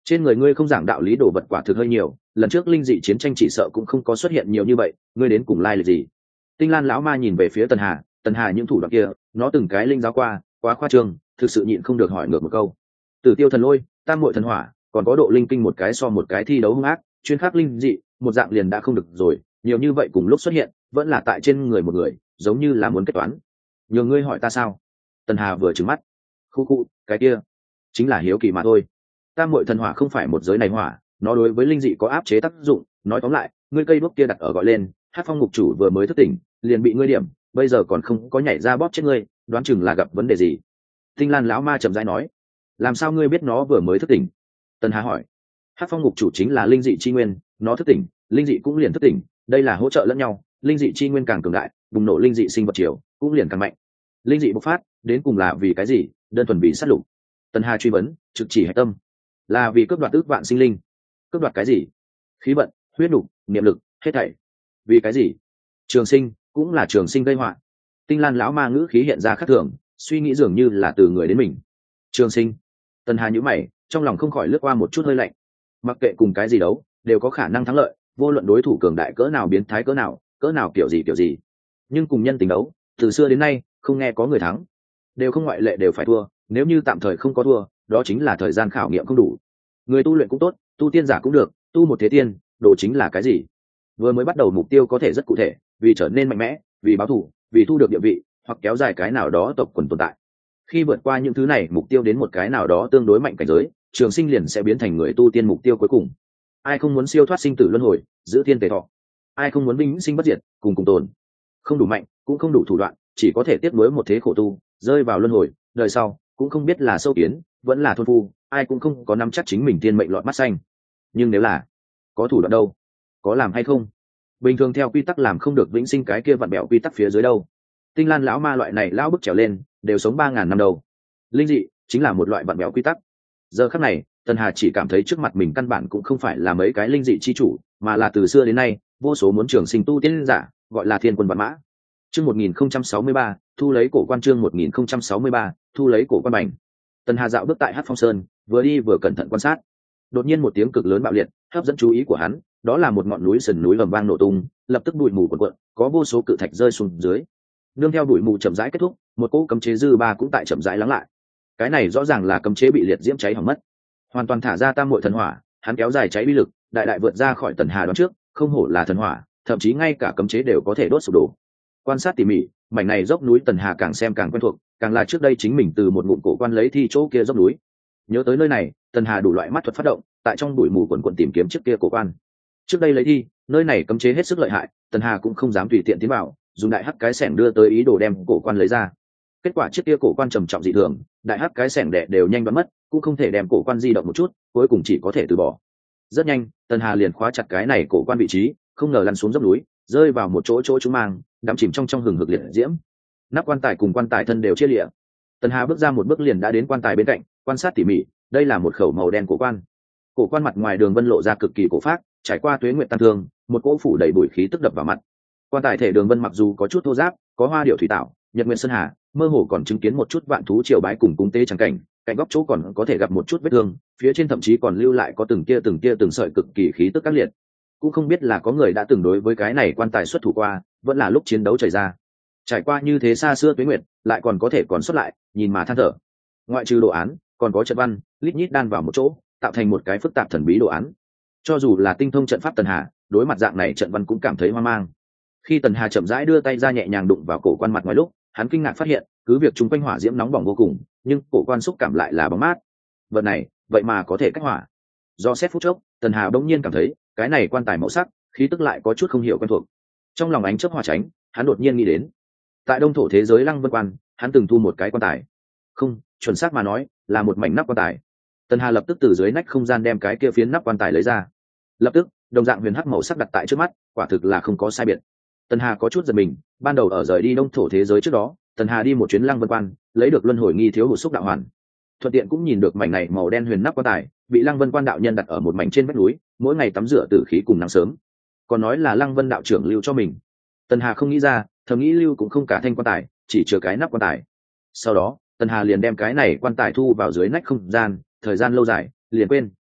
Trên người ngươi không giảng đạo lý đồ vật quả thực hơi nhiều, lần trước linh dị chiến tranh chỉ sợ cũng không có xuất hiện nhiều như vậy, ngươi đến cùng lai lịch gì? Tinh Lan lão ma nhìn về phía Tần Hà, Tần Hà những thủ đoạn kia, nó từng cái linh giáo qua, quá khoa trương, thực sự nhịn không được hỏi ngược một câu. Tử Tiêu thần lôi, Tam muội thần hỏa, còn có độ linh kinh một cái so một cái thi đấu hung ác, chuyên khắc linh dị, một dạng liền đã không được rồi, nhiều như vậy cùng lúc xuất hiện, vẫn là tại trên người một người, giống như là muốn kết toán. Nhiều ngươi hỏi ta sao? Tần Hà vừa trừng mắt. Khu khu, cái kia, chính là hiếu kỳ mà thôi. Tam muội thần hỏa không phải một giới này hỏa, nó đối với linh dị có áp chế tác dụng, nói tóm lại, ngươi cây đuốc kia đặt ở gọi lên, Hát Phong ngục chủ vừa mới thức tỉnh, liền bị ngươi điểm, bây giờ còn không có nhảy ra bóp chết ngươi, đoán chừng là gặp vấn đề gì. Tinh Lan lão ma chậm rãi nói. Làm sao ngươi biết nó vừa mới thức tỉnh? Tần Hà hỏi. Hát Phong ngục chủ chính là linh dị chi nguyên, nó thức tỉnh, linh dị cũng liền thức tỉnh, đây là hỗ trợ lẫn nhau, linh dị chi nguyên càng cường đại, bùng nổ linh dị sinh vật chiều cũng liền càng mạnh. Linh dị bộc phát, đến cùng là vì cái gì? Đơn thuần vì sát lục. Tần Hà truy vấn, trực chỉ hạch tâm, là vì cướp đoạt ước vạn sinh linh. Cướp đoạt cái gì? Khí vận, huyết nục, niệm lực, hết thảy. Vì cái gì? Trường sinh, cũng là trường sinh gây họa. Tinh Lan lão ma ngữ khí hiện ra khác thường, suy nghĩ dường như là từ người đến mình. Trường sinh. Tần Hà nhíu mày, trong lòng không khỏi lướt qua một chút hơi lạnh. Mặc kệ cùng cái gì đấu, đều có khả năng thắng lợi, vô luận đối thủ cường đại cỡ nào, biến thái cỡ nào, cỡ nào kiểu gì kiểu gì. Nhưng cùng nhân tình đấu, từ xưa đến nay, không nghe có người thắng, đều không ngoại lệ đều phải thua. Nếu như tạm thời không có thua, đó chính là thời gian khảo nghiệm không đủ. Người tu luyện cũng tốt, tu tiên giả cũng được, tu một thế tiên, đồ chính là cái gì? Vừa mới bắt đầu mục tiêu có thể rất cụ thể, vì trở nên mạnh mẽ, vì báo thù, vì thu được địa vị, hoặc kéo dài cái nào đó tộc quần tồn tại. Khi vượt qua những thứ này mục tiêu đến một cái nào đó tương đối mạnh cảnh giới, trường sinh liền sẽ biến thành người tu tiên mục tiêu cuối cùng. Ai không muốn siêu thoát sinh tử luân hồi, giữ thiên tề thọ? Ai không muốn vĩnh sinh bất diệt, cùng cùng tồn? Không đủ mạnh, cũng không đủ thủ đoạn, chỉ có thể tiếp nối một thế khổ tu, rơi vào luân hồi, đời sau cũng không biết là sâu kiến, vẫn là thôn phu, ai cũng không có nắm chắc chính mình tiên mệnh lọt mắt xanh. Nhưng nếu là có thủ đoạn đâu, có làm hay không? Bình thường theo quy tắc làm không được vĩnh sinh, cái kia vặn bẹo quy tắc phía dưới đâu. Tinh Lan lão ma loại này lão bức trèo lên, đều sống ba ngàn năm đầu. Linh dị chính là một loại vặn bẹo quy tắc. Giờ khắc này, Tần Hà chỉ cảm thấy trước mặt mình căn bản cũng không phải là mấy cái linh dị chi chủ, mà là từ xưa đến nay vô số muốn trường sinh tu tiên giả, gọi là thiên quân vạn mã. Chương một nghìn không trăm sáu mươi ba, thu lấy cổ quan. Chương một nghìn không trăm sáu mươi ba, thu lấy cổ quan bành. Tần Hà dạo bước tại Hát Phong Sơn, vừa đi vừa cẩn thận quan sát. Đột nhiên một tiếng cực lớn bạo liệt hấp dẫn chú ý của hắn, đó là một ngọn núi sườn núi ầm vang nổ tung, lập tức bụi mù cuộn cuộn, có vô số cự thạch rơi xuống dưới. Nương theo bụi mù chậm rãi kết thúc, một cỗ cấm chế dư ba cũng tại chậm rãi lắng lại. Cái này rõ ràng là cấm chế bị liệt diễm cháy hỏng mất, hoàn toàn thả ra tam muội thần hỏa, hắn kéo dài cháy uy lực, đại đại vượt ra khỏi Tần Hà đoán trước, không hổ là thần hỏa, thậm chí ngay cả cấm chế đều có thể đốt sụp đổ. Quan sát tỉ mỉ, mảnh này dốc núi Tần Hà càng xem càng quen thuộc, càng là trước đây chính mình từ một ngụm cổ quan lấy thi chỗ kia dốc núi. Nhớ tới nơi này, Tần Hà đủ loại mắt thuật phát động, tại trong bụi mù quần quần tìm kiếm trước kia cổ quan. Trước đây lấy thi, nơi này cấm chế hết sức lợi hại, Tần Hà cũng không dám tùy tiện tiến vào, dùng đại hắc cái xẻng đưa tới ý đồ đem cổ quan lấy ra. Kết quả trước kia cổ quan trầm trọng dị thường, đại hắc cái xẻng đẻ đều nhanh đoán mất, cũng không thể đem cổ quan di động một chút, cuối cùng chỉ có thể từ bỏ. Rất nhanh, Tần Hà liền khóa chặt cái này cổ quan vị trí, không ngờ lăn xuống dốc núi, rơi vào một chỗ chỗ trúng mang, đắm chìm trong trong hừng hực liệt diễm. Nắp quan tài cùng quan tài thân đều chia lịa. Tần Hà bước ra một bước liền đã đến quan tài bên cạnh, quan sát tỉ mỉ, đây là một khẩu màu đen cổ quan. Cổ quan mặt ngoài đường vân lộ ra cực kỳ cổ phác, trải qua tuế nguyệt tăng thương, một cỗ phủ đầy bụi khí tức đập vào mặt. Quan tài thể đường vân mặc dù có chút thô ráp, có hoa điệu thủy tạo, nhật nguyện sơn hà, mơ hồ còn chứng kiến một chút vạn thú triều bái cùng cúng tế chẳng cảnh, cạnh góc chỗ còn có thể gặp một chút vết thương, phía trên thậm chí còn lưu lại có từng kia từng kia từng sợi cực kỳ khí tức các liệt. Cũng không biết là có người đã từng đối với cái này quan tài xuất thủ qua, vẫn là lúc chiến đấu chảy ra. Trải qua như thế xa xưa tuế nguyệt, lại còn có thể còn xuất lại, nhìn mà than thở. Ngoại trừ đồ án, còn có trận văn, lít nhít đan vào một chỗ, tạo thành một cái phức tạp thần bí đồ án. Cho dù là tinh thông trận pháp Tần Hà, đối mặt dạng này trận văn cũng cảm thấy hoang mang. Khi Tần Hà chậm rãi đưa tay ra nhẹ nhàng đụng vào cổ quan mặt ngoài lúc, hắn kinh ngạc phát hiện, cứ việc chúng quanh hỏa diễm nóng bỏng vô cùng, nhưng cổ quan xúc cảm lại là bóng mát. Vật này, vậy mà có thể cách hỏa. Do xét phút chốc, Tần Hà bỗng nhiên cảm thấy, cái này quan tài màu sắc, khí tức lại có chút không hiểu quen thuộc. Trong lòng ánh chớp hỏa tránh, hắn đột nhiên nghĩ đến, tại đông thổ thế giới Lăng Vân Quan, hắn từng thu một cái quan tài. Không, chuẩn xác mà nói, là một mảnh nắp quan tài. Tần Hà lập tức từ dưới nách không gian đem cái kia phiến nắp quan tài lấy ra. Lập tức, đồng dạng huyền hắc màu sắc đặt tại trước mắt, quả thực là không có sai biệt. Tần Hà có chút giật mình, ban đầu ở rời đi đông thổ thế giới trước đó, Tần Hà đi một chuyến Lăng Vân Quan, lấy được luân hồi nghi thiếu hụt xúc đạo hoàn. Thuận tiện cũng nhìn được mảnh này màu đen huyền nắp quan tài, bị Lăng Vân Quan đạo nhân đặt ở một mảnh trên vách núi, mỗi ngày tắm rửa tử khí cùng nắng sớm. Còn nói là Lăng Vân đạo trưởng lưu cho mình. Tần Hà không nghĩ ra, thầm nghĩ lưu cũng không cả thanh quan tài, chỉ chứa cái nắp quan tài. Sau đó, Tần Hà liền đem cái này quan tài thu vào dưới nách không gian, thời gian lâu dài, liền quên.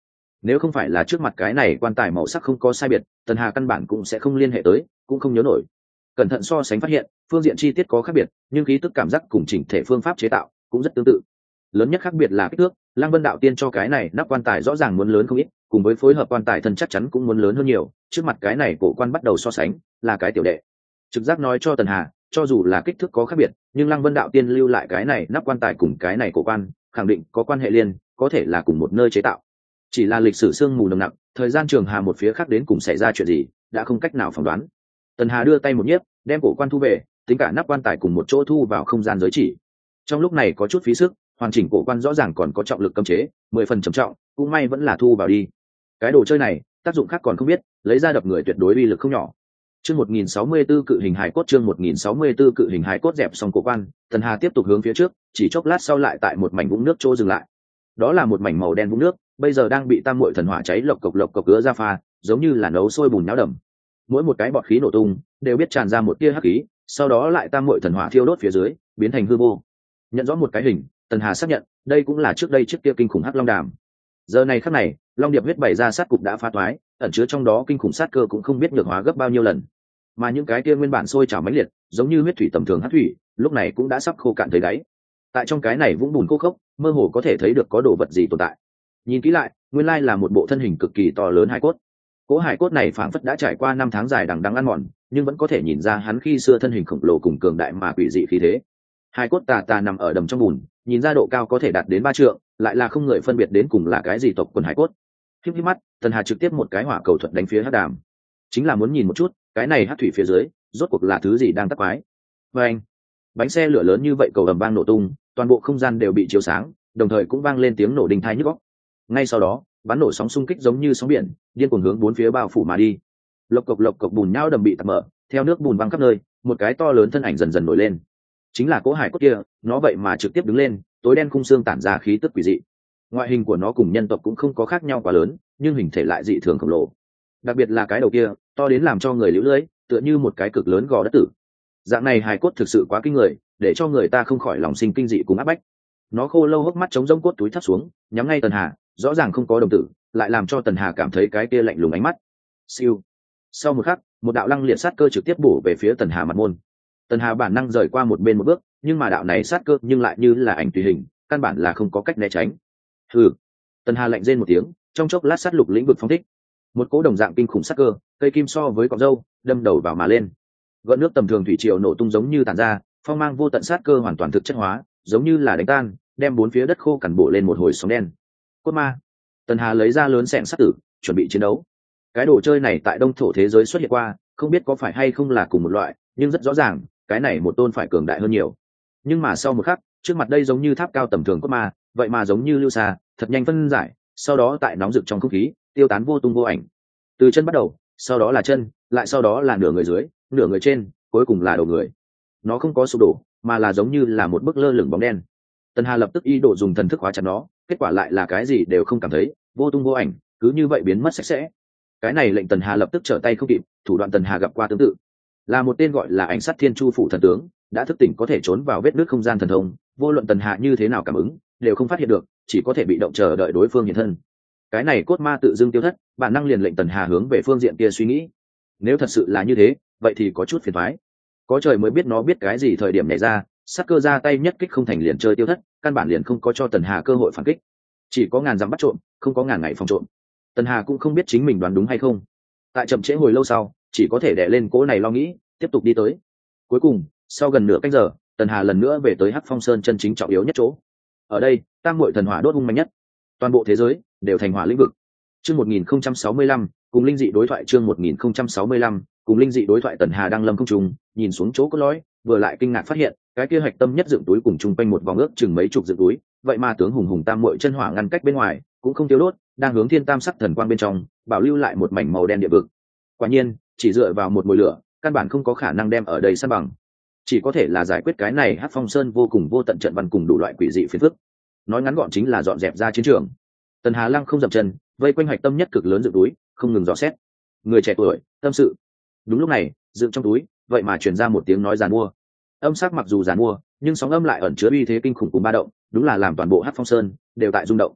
Nếu không phải là trước mặt cái này quan tài màu sắc không có sai biệt, Tần Hà căn bản cũng sẽ không liên hệ tới, cũng không nhớ nổi. Cẩn thận so sánh phát hiện, phương diện chi tiết có khác biệt, nhưng khí tức cảm giác cùng chỉnh thể phương pháp chế tạo cũng rất tương tự. Lớn nhất khác biệt là kích thước, Lăng Vân đạo tiên cho cái này nắp quan tài rõ ràng muốn lớn không ít, cùng với phối hợp quan tài thân chắc chắn cũng muốn lớn hơn nhiều, trước mặt cái này cổ quan bắt đầu so sánh, là cái tiểu đệ. Trực giác nói cho Tần Hà, cho dù là kích thước có khác biệt, nhưng Lăng Vân đạo tiên lưu lại cái này nắp quan tài cùng cái này cổ quan, khẳng định có quan hệ liên, có thể là cùng một nơi chế tạo. Chỉ là lịch sử sương mù nồng nặc, thời gian trường hà một phía khác đến cùng xảy ra chuyện gì, đã không cách nào phỏng đoán. Tần Hà đưa tay một nhiếp, đem cổ quan thu về, tính cả nắp quan tài cùng một chỗ thu vào không gian giới chỉ. Trong lúc này có chút phí sức, hoàn chỉnh cổ quan rõ ràng còn có trọng lực cấm chế, mười phần trầm trọng, cũng may vẫn là thu vào đi. Cái đồ chơi này, tác dụng khác còn không biết, lấy ra đập người tuyệt đối uy lực không nhỏ. Chương một nghìn sáu mươi tư cự hình hài cốt chương một nghìn sáu mươi tư cự hình hài cốt dẹp xong cổ quan, Tần Hà tiếp tục hướng phía trước, chỉ chốc lát sau lại tại một mảnh vũng nước chỗ dừng lại. Đó là một mảnh màu đen vũng nước, bây giờ đang bị tam muội thần hỏa cháy lộc cộc lộc cộc ứa ra pha, giống như là nấu sôi bùn náo đầm. Mỗi một cái bọt khí nổ tung, đều biết tràn ra một tia hắc khí, sau đó lại tam muội thần hỏa thiêu đốt phía dưới, biến thành hư vô. Nhận rõ một cái hình, Tần Hà xác nhận, đây cũng là trước đây chiếc kia kinh khủng hắc long đàm. Giờ này khắc này, long điệp huyết bày ra sát cục đã phá toái, ẩn chứa trong đó kinh khủng sát cơ cũng không biết nhược hóa gấp bao nhiêu lần. Mà những cái kia nguyên bản sôi trào mãnh liệt, giống như huyết thủy tầm thường hắc thủy, lúc này cũng đã sắp khô cạn tới đáy. Tại trong cái này vũng bùn khô khốc, mơ hồ có thể thấy được có đồ vật gì tồn tại. Nhìn kỹ lại, nguyên lai là một bộ thân hình cực kỳ to lớn hải cốt. Cỗ hải cốt này phảng phất đã trải qua năm tháng dài đằng đẵng ăn mòn, nhưng vẫn có thể nhìn ra hắn khi xưa thân hình khổng lồ cùng cường đại mà quỷ dị khí thế. Hải cốt tà tà nằm ở đầm trong bùn, nhìn ra độ cao có thể đạt đến ba trượng, lại là không người phân biệt đến cùng là cái gì tộc quần hải cốt. Híp híp mắt, Tần Hà trực tiếp một cái hỏa cầu thuật đánh phía hắc đàm, chính là muốn nhìn một chút, cái này hắc thủy phía dưới, rốt cuộc là thứ gì đang tắc quái. Và anh, bánh xe lửa lớn như vậy cầu ầm vang nổ tung, toàn bộ không gian đều bị chiếu sáng, đồng thời cũng vang lên tiếng nổ đinh tai nhức óc. Ngay sau đó, bắn nổ sóng xung kích giống như sóng biển, điên cuồng hướng bốn phía bao phủ mà đi. Lộc cộc lộc cộc bùn nhão đầm bị tạt mở, theo nước bùn văng khắp nơi, một cái to lớn thân ảnh dần dần nổi lên. Chính là cỗ hải cốt kia, nó vậy mà trực tiếp đứng lên, tối đen khung xương tản ra khí tức quỷ dị. Ngoại hình của nó cùng nhân tộc cũng không có khác nhau quá lớn, nhưng hình thể lại dị thường khổng lồ. Đặc biệt là cái đầu kia, to đến làm cho người liễu lưỡi, tựa như một cái cực lớn gò đất tử. Dạng này hài cốt thực sự quá kinh người, để cho người ta không khỏi lòng sinh kinh dị cùng áp bách. Nó khô lâu hốc mắt chống rông cốt túi thấp xuống, nhắm ngay Tần Hà, rõ ràng không có đồng tử, lại làm cho Tần Hà cảm thấy cái kia lạnh lùng ánh mắt. Siêu. Sau một khắc, một đạo lăng liệt sát cơ trực tiếp bổ về phía Tần Hà mặt môn. Tần Hà bản năng rời qua một bên một bước, nhưng mà đạo này sát cơ nhưng lại như là ảnh tùy hình, căn bản là không có cách né tránh. Hừ. Tần Hà lạnh rên một tiếng, trong chốc lát sát lục lĩnh vực phóng thích. Một cỗ đồng dạng kinh khủng sát cơ, cây kim so với cọng râu, đâm đầu vào mà lên. Gợn nước tầm thường thủy triều nổ tung giống như tàn ra, phong mang vô tận sát cơ hoàn toàn thực chất hóa, giống như là đánh tan, đem bốn phía đất khô cằn bộ lên một hồi sóng đen. Cốt ma. Tần Hà lấy ra lớn xẻng sát tử, chuẩn bị chiến đấu. Cái đồ chơi này tại đông thổ thế giới xuất hiện qua, không biết có phải hay không là cùng một loại, nhưng rất rõ ràng, cái này một tôn phải cường đại hơn nhiều. Nhưng mà sau một khắc, trước mặt đây giống như tháp cao tầm thường cốt ma, vậy mà giống như lưu xa, thật nhanh phân giải, sau đó tại nóng rực trong không khí, tiêu tán vô tung vô ảnh. Từ chân bắt đầu, sau đó là chân, lại sau đó là nửa người dưới, nửa người trên, cuối cùng là đầu người. Nó không có sụp đổ, mà là giống như là một bức lơ lửng bóng đen. Tần Hà lập tức ý đồ dùng thần thức hóa chặt nó, kết quả lại là cái gì đều không cảm thấy, vô tung vô ảnh, cứ như vậy biến mất sạch sẽ. Cái này lệnh Tần Hà lập tức trở tay không kịp, thủ đoạn Tần Hà gặp qua tương tự, là một tên gọi là Ảnh Sát Thiên Chu phủ thần tướng, đã thức tỉnh có thể trốn vào vết nứt không gian thần thông, vô luận Tần Hà như thế nào cảm ứng, đều không phát hiện được, chỉ có thể bị động chờ đợi đối phương hiện thân. Cái này cốt ma tự dưng tiêu thất, bản năng liền lệnh Tần Hà hướng về phương diện kia suy nghĩ. Nếu thật sự là như thế, vậy thì có chút phiền toái. Có trời mới biết nó biết cái gì thời điểm nhảy ra, sát cơ ra tay nhất kích không thành liền chơi tiêu thất, căn bản liền không có cho Tần Hà cơ hội phản kích. Chỉ có ngàn dặm bắt trộm, không có ngàn ngày phòng trộm. Tần Hà cũng không biết chính mình đoán đúng hay không. Tại chậm trễ hồi lâu sau, chỉ có thể đè lên cố này lo nghĩ, tiếp tục đi tới. Cuối cùng, sau gần nửa canh giờ, Tần Hà lần nữa về tới Hắc Phong Sơn chân chính trọng yếu nhất chỗ. Ở đây, tam muội thần hỏa đốt hung mạnh nhất, toàn bộ thế giới đều thành hỏa lĩnh vực. Chương một nghìn không trăm sáu mươi lăm, cùng linh dị đối thoại chương một nghìn không trăm sáu mươi lăm, cùng linh dị đối thoại Tần Hà đang lâm không trùng, nhìn xuống chỗ có lõi, vừa lại kinh ngạc phát hiện, cái kia hạch tâm nhất dựng túi cùng chung quanh một vòng ước chừng mấy chục dựng túi, vậy mà tướng hùng hùng tam muội chân hỏa ngăn cách bên ngoài, cũng không tiêu đốt, đang hướng thiên tam sắc thần quang bên trong, bảo lưu lại một mảnh màu đen địa vực. Quả nhiên, chỉ dựa vào một mùi lửa, căn bản không có khả năng đem ở đây san bằng. Chỉ có thể là giải quyết cái này Hắc Phong Sơn vô cùng vô tận trận văn cùng đủ loại quỷ dị phiền phức. Nói ngắn gọn chính là dọn dẹp ra chiến trường. Tần Hà Lăng không dậm chân, vây quanh hạch tâm nhất cực lớn dựng túi, không ngừng dò xét. Người trẻ tuổi, tâm sự. Đúng lúc này, dựng trong túi, vậy mà truyền ra một tiếng nói giàn mua. Âm sắc mặc dù giàn mua, nhưng sóng âm lại ẩn chứa uy thế kinh khủng cùng ba động, đúng là làm toàn bộ Hắc Phong Sơn đều tại rung động.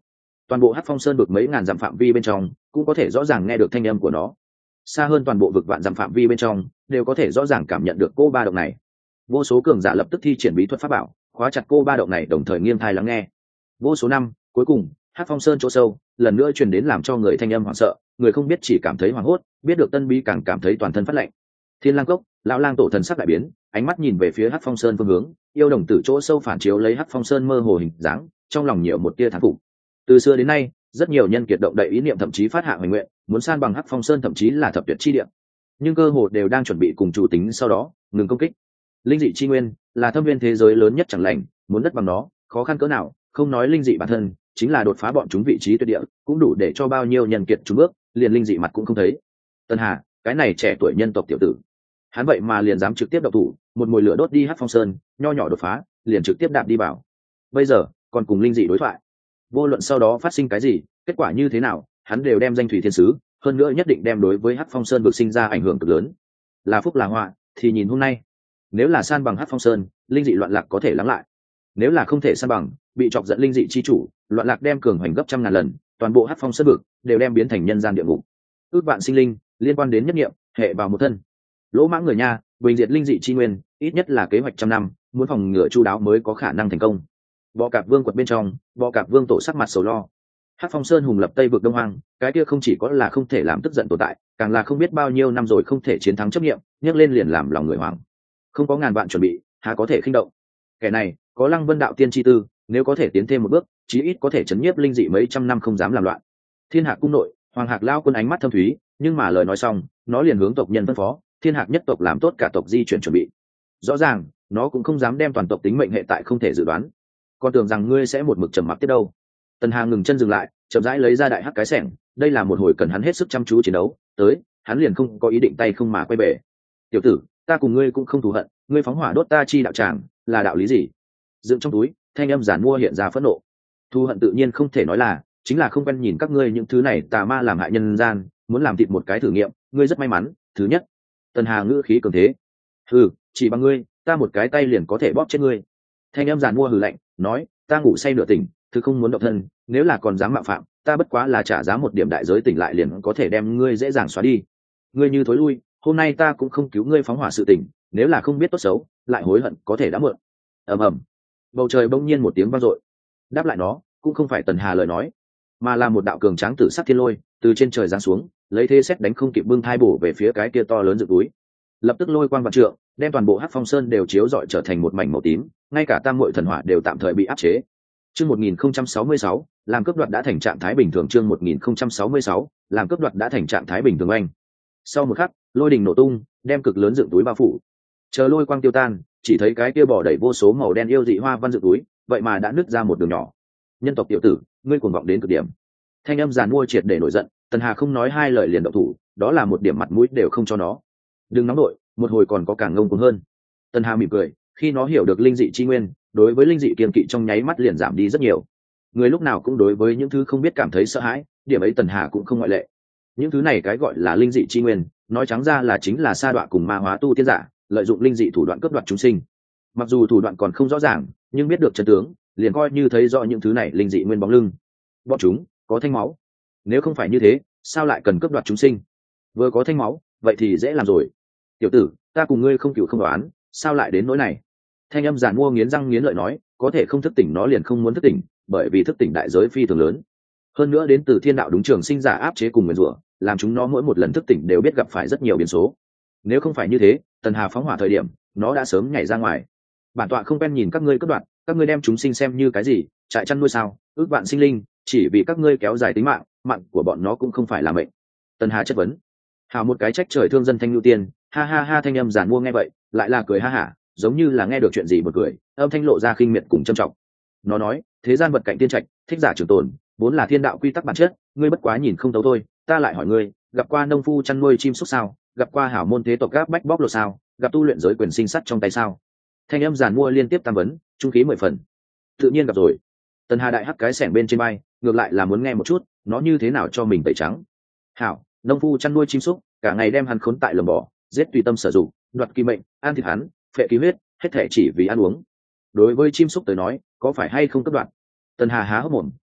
toàn bộ Hắc Phong Sơn vực mấy ngàn dặm phạm vi bên trong cũng có thể rõ ràng nghe được thanh âm của nó, xa hơn toàn bộ vực vạn dặm phạm vi bên trong đều có thể rõ ràng cảm nhận được cô ba động này. Vô số cường giả lập tức thi triển bí thuật pháp bảo khóa chặt cô ba động này, đồng thời nghiêng thai lắng nghe. Vô số năm cuối cùng, Hắc Phong Sơn chỗ sâu lần nữa truyền đến làm cho người thanh âm hoảng sợ, người không biết chỉ cảm thấy hoảng hốt, biết được tân bí càng cảm thấy toàn thân phát lạnh. Thiên Lang Cốc, lão lang tổ thần sắc đại biến, ánh mắt nhìn về phía Hắc Phong Sơn phương hướng, yêu đồng tử chỗ sâu phản chiếu lấy Hắc Phong Sơn mơ hồ hình dáng, trong lòng nhiều một tia thán phục. Từ xưa đến nay, rất nhiều nhân kiệt động đậy ý niệm, thậm chí phát hạ hoài nguyện, muốn san bằng Hắc Phong Sơn, thậm chí là thập tuyệt chi địa, nhưng cơ hồ đều đang chuẩn bị cùng chủ tính sau đó ngừng công kích. Linh dị chi nguyên là thâm viên thế giới lớn nhất chẳng lành, muốn đất bằng nó khó khăn cỡ nào, không nói linh dị bản thân, chính là đột phá bọn chúng vị trí tuyệt địa cũng đủ để cho bao nhiêu nhân kiệt trúng bước, liền linh dị mặt cũng không thấy. Tân Hà, cái này trẻ tuổi nhân tộc tiểu tử, hắn vậy mà liền dám trực tiếp độc thủ, một mùi lửa đốt đi Hắc Phong Sơn, nho nhỏ đột phá liền trực tiếp đạp đi vào, bây giờ còn cùng linh dị đối thoại. Vô luận sau đó phát sinh cái gì, kết quả như thế nào, hắn đều đem danh thủy thiên sứ, hơn nữa nhất định đem đối với Hắc Phong Sơn vực sinh ra ảnh hưởng cực lớn. Là phúc là họa thì nhìn hôm nay. Nếu là san bằng Hắc Phong Sơn, linh dị loạn lạc có thể lắng lại; nếu là không thể san bằng, bị chọc giận linh dị chi chủ, loạn lạc đem cường hoành gấp trăm ngàn lần, toàn bộ Hắc Phong Sơn vực đều đem biến thành nhân gian địa ngục. Ước vạn sinh linh liên quan đến nhất niệm, hệ vào một thân. Lỗ mãng người nha, bình diệt linh dị chi nguyên, ít nhất là kế hoạch trăm năm, muốn phòng ngừa chu đáo mới có khả năng thành công. Bọ Cạp Vương quật bên trong, Bọ Cạp Vương tổ sắc mặt sầu lo. Hắc Phong Sơn hùng lập Tây vực Đông Hoang, cái kia không chỉ có là không thể làm tức giận tồn tại, càng là không biết bao nhiêu năm rồi không thể chiến thắng chấp niệm, nhấc lên liền làm lòng người hoảng. Không có ngàn vạn chuẩn bị, há có thể khinh động. Kẻ này có Lăng Vân đạo tiên chi tư, nếu có thể tiến thêm một bước, chí ít có thể chấn nhiếp linh dị mấy trăm năm không dám làm loạn. Thiên Hạc cung nội, Hoàng Hạc lao quân ánh mắt thâm thúy, nhưng mà lời nói xong, nó liền hướng tộc nhân phân phó, Thiên Hạc nhất tộc làm tốt cả tộc di chuyển chuẩn bị. Rõ ràng, nó cũng không dám đem toàn tộc tính mệnh hệ tại không thể dự đoán. Con tưởng rằng ngươi sẽ một mực trầm mặc tiếp đâu. Tần Hà ngừng chân dừng lại, chậm rãi lấy ra đại hắc cái xẻng, đây là một hồi cần hắn hết sức chăm chú chiến đấu, tới, hắn liền không có ý định tay không mà quay về. Tiểu tử, ta cùng ngươi cũng không thù hận, ngươi phóng hỏa đốt ta chi đạo tràng, là đạo lý gì? Dựng trong túi, thanh âm giản mua hiện ra phẫn nộ. Thù hận tự nhiên không thể nói là, chính là không quen nhìn các ngươi những thứ này tà ma làm hại nhân gian, muốn làm thịt một cái thử nghiệm, ngươi rất may mắn, thứ nhất. Tần Hà ngữ khí cường thế. Hừ, chỉ bằng ngươi, ta một cái tay liền có thể bóp chết ngươi. Thanh âm giản mua hừ lạnh, nói, ta ngủ say nửa tỉnh, thứ không muốn động thân, nếu là còn dám mạo phạm, ta bất quá là trả giá một điểm đại giới tỉnh lại liền có thể đem ngươi dễ dàng xóa đi. Ngươi như thối lui, hôm nay ta cũng không cứu ngươi phóng hỏa sự tỉnh, nếu là không biết tốt xấu, lại hối hận có thể đã muộn. Ầm ầm. Bầu trời bỗng nhiên một tiếng vang dội. Đáp lại nó, cũng không phải Tần Hà lời nói, mà là một đạo cường tráng tử sắc thiên lôi từ trên trời giáng xuống, lấy thế xét đánh không kịp bưng thai bổ về phía cái kia to lớn dựng túi. Lập tức lôi quang vạn trượng, đem toàn bộ Hắc Phong Sơn đều chiếu rọi trở thành một mảnh màu tím, ngay cả tam muội thần hỏa đều tạm thời bị áp chế. Chương một nghìn không trăm sáu mươi sáu, làm cướp đoạt đã thành trạng thái bình thường. Chương một nghìn không trăm sáu mươi sáu, làm cướp đoạt đã thành trạng thái bình thường anh. Sau một khắc, lôi đình nổ tung, đem cực lớn dựng túi bao phủ. Chờ lôi quang tiêu tan, chỉ thấy cái kia bỏ đầy vô số màu đen yêu dị hoa văn dựng túi, vậy mà đã nứt ra một đường nhỏ. Nhân tộc tiểu tử, ngươi cuồng vọng đến cực điểm. Thanh âm giàn mua triệt để nổi giận, Tần Hà không nói hai lời liền động thủ, đó là một điểm mặt mũi đều không cho nó. Đừng nóng nổi, một hồi còn có càng ngông cuồng hơn. Tần Hà mỉm cười, khi nó hiểu được linh dị chi nguyên, đối với linh dị kiên kỵ trong nháy mắt liền giảm đi rất nhiều. Người lúc nào cũng đối với những thứ không biết cảm thấy sợ hãi, điểm ấy Tần Hà cũng không ngoại lệ. Những thứ này cái gọi là linh dị chi nguyên, nói trắng ra là chính là sa đọa cùng ma hóa tu tiên giả, lợi dụng linh dị thủ đoạn cướp đoạt chúng sinh. Mặc dù thủ đoạn còn không rõ ràng, nhưng biết được chân tướng, liền coi như thấy rõ những thứ này linh dị nguyên bóng lưng. Bọn chúng có thanh máu, nếu không phải như thế, sao lại cần cướp đoạt chúng sinh? Vừa có thanh máu, vậy thì dễ làm rồi. Tiểu tử, ta cùng ngươi không cựu không đoán, sao lại đến nỗi này? Thanh âm giản mua nghiến răng nghiến lợi nói, có thể không thức tỉnh nó liền không muốn thức tỉnh, bởi vì thức tỉnh đại giới phi thường lớn. Hơn nữa đến từ thiên đạo đúng trường sinh giả áp chế cùng nguyền rủa, làm chúng nó mỗi một lần thức tỉnh đều biết gặp phải rất nhiều biến số. Nếu không phải như thế, Tần Hà phóng hỏa thời điểm, nó đã sớm nhảy ra ngoài. Bản tọa không quen nhìn các ngươi cướp đoạt, các ngươi đem chúng sinh xem như cái gì, trại chăn nuôi sao? Ước vạn sinh linh, chỉ vì các ngươi kéo dài tính mạng, mạng của bọn nó cũng không phải là mệnh. Tần Hà chất vấn. Hào một cái trách trời thương dân thanh lưu tiên, ha ha ha. Thanh âm giản mua nghe vậy, lại là cười ha hả, giống như là nghe được chuyện gì một cười, âm thanh lộ ra khinh miệt cùng trầm trọng. Nó nói, thế gian vật cạnh tiên trạch, thích giả trường tồn, vốn là thiên đạo quy tắc bản chất, ngươi bất quá nhìn không thấu thôi. Ta lại hỏi ngươi, gặp qua nông phu chăn nuôi chim súc sao? Gặp qua hảo môn thế tộc gáp bách bóc lột sao? Gặp tu luyện giới quyền sinh sắt trong tay sao? Thanh âm giản mua liên tiếp tam vấn, trung khí mười phần. Tự nhiên gặp rồi. Tần Hà đại hắc cái xẻng bên trên bay, ngược lại là muốn nghe một chút, nó như thế nào cho mình tẩy trắng. Hảo, nông phu chăn nuôi chim súc, cả ngày đem hắn khốn tại lồng bò, giết tùy tâm sử dụng, đoạt kỳ mệnh, ăn thịt hắn, phệ khí huyết, hết thể chỉ vì ăn uống. Đối với chim súc tới nói, có phải hay không cấp đoạn? Tần Hà há hốc mồm,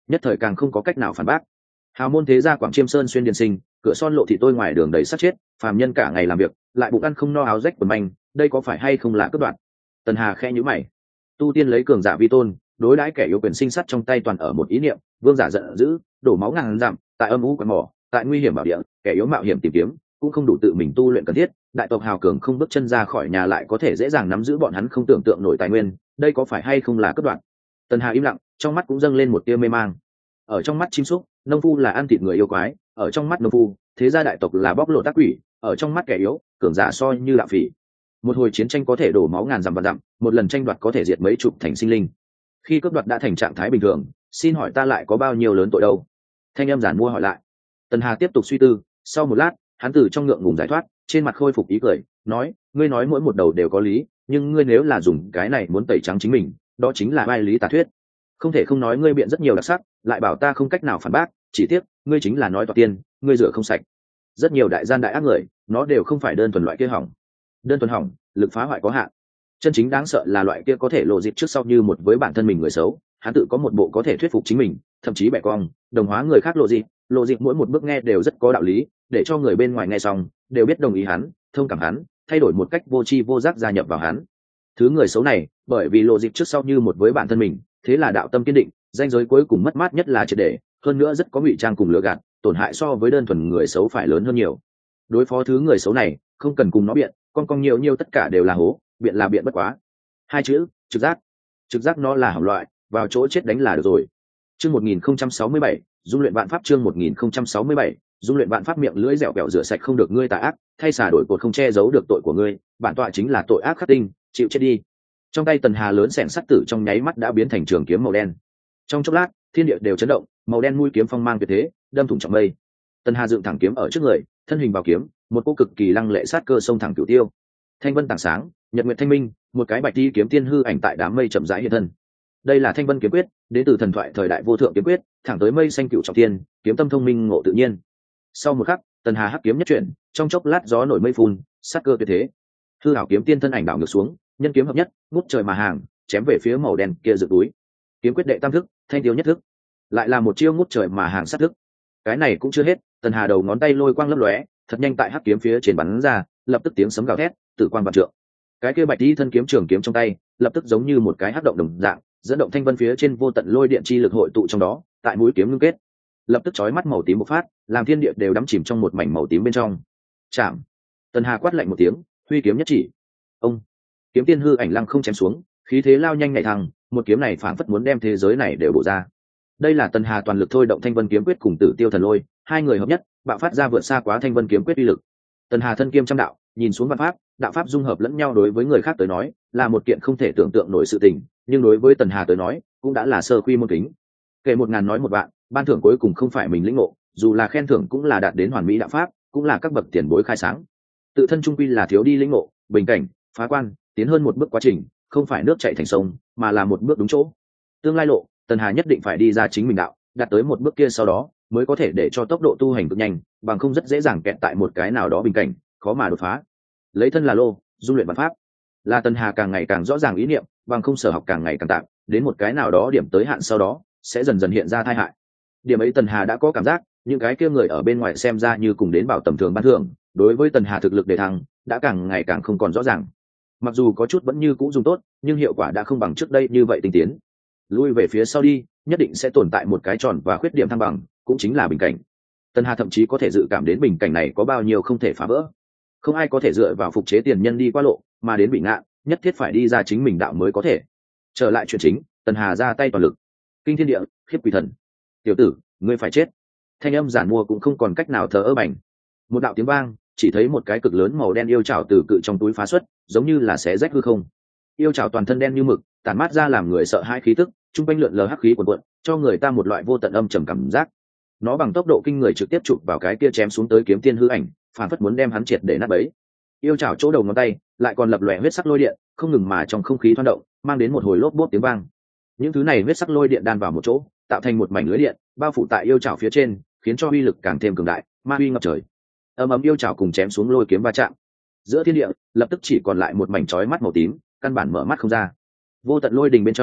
nhất thời càng không có cách nào phản bác. Hào môn thế gia Quảng Chiêm Sơn xuyên điền sinh, cửa son lộ thị tôi ngoài đường đầy sát chết, phàm nhân cả ngày làm việc, lại bụng ăn không no áo rách quần manh, đây có phải hay không là cướp đoạt? Tần Hà khẽ nhíu mày. Tu tiên lấy cường giả vi tôn, đối đãi kẻ yếu quyền sinh sát trong tay toàn ở một ý niệm, vương giả giận dữ, đổ máu ngàn dặm, tại âm u quần mỏ, tại nguy hiểm bảo địa, kẻ yếu mạo hiểm tìm kiếm, cũng không đủ tự mình tu luyện cần thiết, đại tộc hào cường không bước chân ra khỏi nhà lại có thể dễ dàng nắm giữ bọn hắn không tưởng tượng nổi tài nguyên, đây có phải hay không là cướp đoạt? Tần Hà im lặng, trong mắt cũng dâng lên một tia mê mang. Ở trong mắt chim súc, nông phu là ăn thịt người yêu quái, ở trong mắt nông phu, thế gia đại tộc là bóc lột tác quỷ, ở trong mắt kẻ yếu, cường giả so như đạo phỉ. Một hồi chiến tranh có thể đổ máu ngàn dặm và dặm, một lần tranh đoạt có thể diệt mấy chục thành sinh linh. Khi cướp đoạt đã thành trạng thái bình thường, xin hỏi ta lại có bao nhiêu lớn tội đâu? Thanh em giản mua hỏi lại. Tần Hà tiếp tục suy tư, sau một lát, hắn từ trong ngượng ngùng giải thoát, trên mặt khôi phục ý cười, nói, ngươi nói mỗi một đầu đều có lý, nhưng ngươi nếu là dùng cái này muốn tẩy trắng chính mình, đó chính là vai lý tà thuyết. Không thể không nói ngươi biện rất nhiều đặc sắc, lại bảo ta không cách nào phản bác, chỉ tiếc, ngươi chính là nói toạc tiên, ngươi rửa không sạch. Rất nhiều đại gian đại ác người, nó đều không phải đơn thuần loại kia hỏng. Đơn thuần hỏng, lực phá hoại có hạn. Chân chính đáng sợ là loại kia có thể lộ dịp trước sau như một với bản thân mình người xấu, hắn tự có một bộ có thể thuyết phục chính mình, thậm chí bẻ cong, đồng hóa người khác lộ dịp, lộ dịp mỗi một bước nghe đều rất có đạo lý, để cho người bên ngoài nghe xong đều biết đồng ý hắn, thông cảm hắn, thay đổi một cách vô tri vô giác gia nhập vào hắn. Thứ người xấu này, bởi vì lộ dịp trước sau như một với bản thân mình, thế là đạo tâm kiên định, danh giới cuối cùng mất mát nhất là triệt để, hơn nữa rất có ngụy trang cùng lừa gạt, tổn hại so với đơn thuần người xấu phải lớn hơn nhiều. Đối phó thứ người xấu này, không cần cùng nó biện, con con nhiều nhiều tất cả đều là hố, biện là biện bất quá. Hai chữ, trực giác. Trực giác nó là hỏng loại, vào chỗ chết đánh là được rồi. Chương một nghìn không trăm sáu mươi bảy, dung luyện vạn pháp chương một nghìn không trăm sáu mươi bảy, dung luyện vạn pháp miệng lưỡi dẻo bẹo rửa sạch không được ngươi tà ác, thay xả đổi cột không che giấu được tội của ngươi, bản tọa chính là tội ác khắc tinh, chịu chết đi. Trong tay Tần Hà lớn xẻng sắt tử trong nháy mắt đã biến thành trường kiếm màu đen. Trong chốc lát, thiên địa đều chấn động, màu đen mũi kiếm phong mang tuyệt thế, đâm thủng trọng mây. Tần Hà dựng thẳng kiếm ở trước người, thân hình vào kiếm, một cô cực kỳ lăng lệ sát cơ xông thẳng cửu tiêu. Thanh vân tảng sáng, nhật nguyệt thanh minh, một cái bạch đi kiếm tiên hư ảnh tại đám mây chậm rãi hiện thân. Đây là Thanh vân kiếm quyết, đến từ thần thoại thời đại vô thượng kiếm quyết, thẳng tới mây xanh cửu trọng thiên, kiếm tâm thông minh ngộ tự nhiên. Sau một khắc, Tần Hà hắc kiếm nhất chuyển, trong chốc lát gió nổi mây phun, sát cơ tuyệt thế. Hư ảo kiếm tiên thân ảnh đảo ngược xuống, nhân kiếm hợp nhất, ngút trời mà hàng, chém về phía màu đen kia dựng túi. Kiếm quyết đệ tam thức, thanh tiêu nhất thức, lại là một chiêu ngút trời mà hàng sát thức. Cái này cũng chưa hết, Tần Hà đầu ngón tay lôi quang lấp lóe, thật nhanh tại hắc kiếm phía trên bắn ra, lập tức tiếng sấm gào thét, tử quang vạn trượng. Cái kia bạch đi thân kiếm trường kiếm trong tay, lập tức giống như một cái hắc động đồng dạng, dẫn động thanh vân phía trên vô tận lôi điện chi lực hội tụ trong đó, tại mũi kiếm ngưng kết, lập tức chói mắt màu tím bộc phát, làm thiên địa đều đắm chìm trong một mảnh màu tím bên trong. Chạm. Tần Hà quát lạnh một tiếng, huy kiếm nhất chỉ. Ông. Kiếm tiên hư ảnh lăng không chém xuống, khí thế lao nhanh nhảy thẳng, một kiếm này phảng phất muốn đem thế giới này đều bổ ra. Đây là Tần Hà toàn lực thôi động thanh vân kiếm quyết cùng Tử Tiêu thần lôi, hai người hợp nhất, bạo phát ra vượt xa quá thanh vân kiếm quyết uy lực. Tần Hà thân kiêm trăm đạo, nhìn xuống văn pháp, đạo pháp dung hợp lẫn nhau đối với người khác tới nói, là một kiện không thể tưởng tượng nổi sự tình, nhưng đối với Tần Hà tới nói, cũng đã là sơ quy môn kính. Kể một ngàn nói một vạn, ban thưởng cuối cùng không phải mình lĩnh ngộ, dù là khen thưởng cũng là đạt đến hoàn mỹ đạo pháp, cũng là các bậc tiền bối khai sáng. Tự thân trung quy là thiếu đi lĩnh ngộ, bình cảnh, phá quan, tiến hơn một bước quá trình, không phải nước chảy thành sông, mà là một bước đúng chỗ. Tương lai lộ, Tần Hà nhất định phải đi ra chính mình đạo, đạt tới một bước kia sau đó, mới có thể để cho tốc độ tu hành cực nhanh, bằng không rất dễ dàng kẹt tại một cái nào đó bình cảnh, khó mà đột phá. Lấy thân là lô, dung luyện vạn pháp, là Tần Hà càng ngày càng rõ ràng ý niệm, bằng không sở học càng ngày càng tạm, đến một cái nào đó điểm tới hạn sau đó, sẽ dần dần hiện ra tai hại. Điểm ấy Tần Hà đã có cảm giác, những cái kia người ở bên ngoài xem ra như cùng đến bảo tầm thường ban thưởng, đối với Tần Hà thực lực đề thăng, đã càng ngày càng không còn rõ ràng. Mặc dù có chút vẫn như cũ dùng tốt, nhưng hiệu quả đã không bằng trước đây như vậy tinh tiến. Lui về phía sau đi, nhất định sẽ tồn tại một cái tròn và khuyết điểm thăng bằng, cũng chính là bình cảnh. Tần Hà thậm chí có thể dự cảm đến bình cảnh này có bao nhiêu không thể phá vỡ. Không ai có thể dựa vào phục chế tiền nhân đi qua lộ, mà đến bị ngạn, nhất thiết phải đi ra chính mình đạo mới có thể. Trở lại chuyện chính, Tần Hà ra tay toàn lực. Kinh thiên địa, khiếp quỷ thần. Tiểu tử, ngươi phải chết. Thanh âm giản mua cũng không còn cách nào thờ ơ bành. Một đạo tiếng vang, chỉ thấy một cái cực lớn màu đen yêu trảo từ cự trong túi phá xuất, giống như là xé rách hư không. Yêu trảo toàn thân đen như mực, tản mát ra làm người sợ hãi khí tức, trung quanh lượn lờ hắc khí cuồn cuộn, cho người ta một loại vô tận âm trầm cảm giác. Nó bằng tốc độ kinh người trực tiếp chụp vào cái kia chém xuống tới kiếm tiên hư ảnh, phản phất muốn đem hắn triệt để nát bấy. Yêu chảo chỗ đầu ngón tay lại còn lập lòe huyết sắc lôi điện, không ngừng mà trong không khí thoăn động, mang đến một hồi lốp bốp tiếng vang. Những thứ này huyết sắc lôi điện đan vào một chỗ, tạo thành một mảnh lưới điện, bao phủ tại yêu chảo phía trên, khiến cho uy lực càng thêm cường đại, ma uy ngập trời. Ầm ầm yêu chảo cùng chém xuống lôi kiếm va chạm, giữa thiên địa lập tức chỉ còn lại một mảnh chói mắt màu tím, căn bản mở mắt không ra. Vô tận lôi đình bên trong,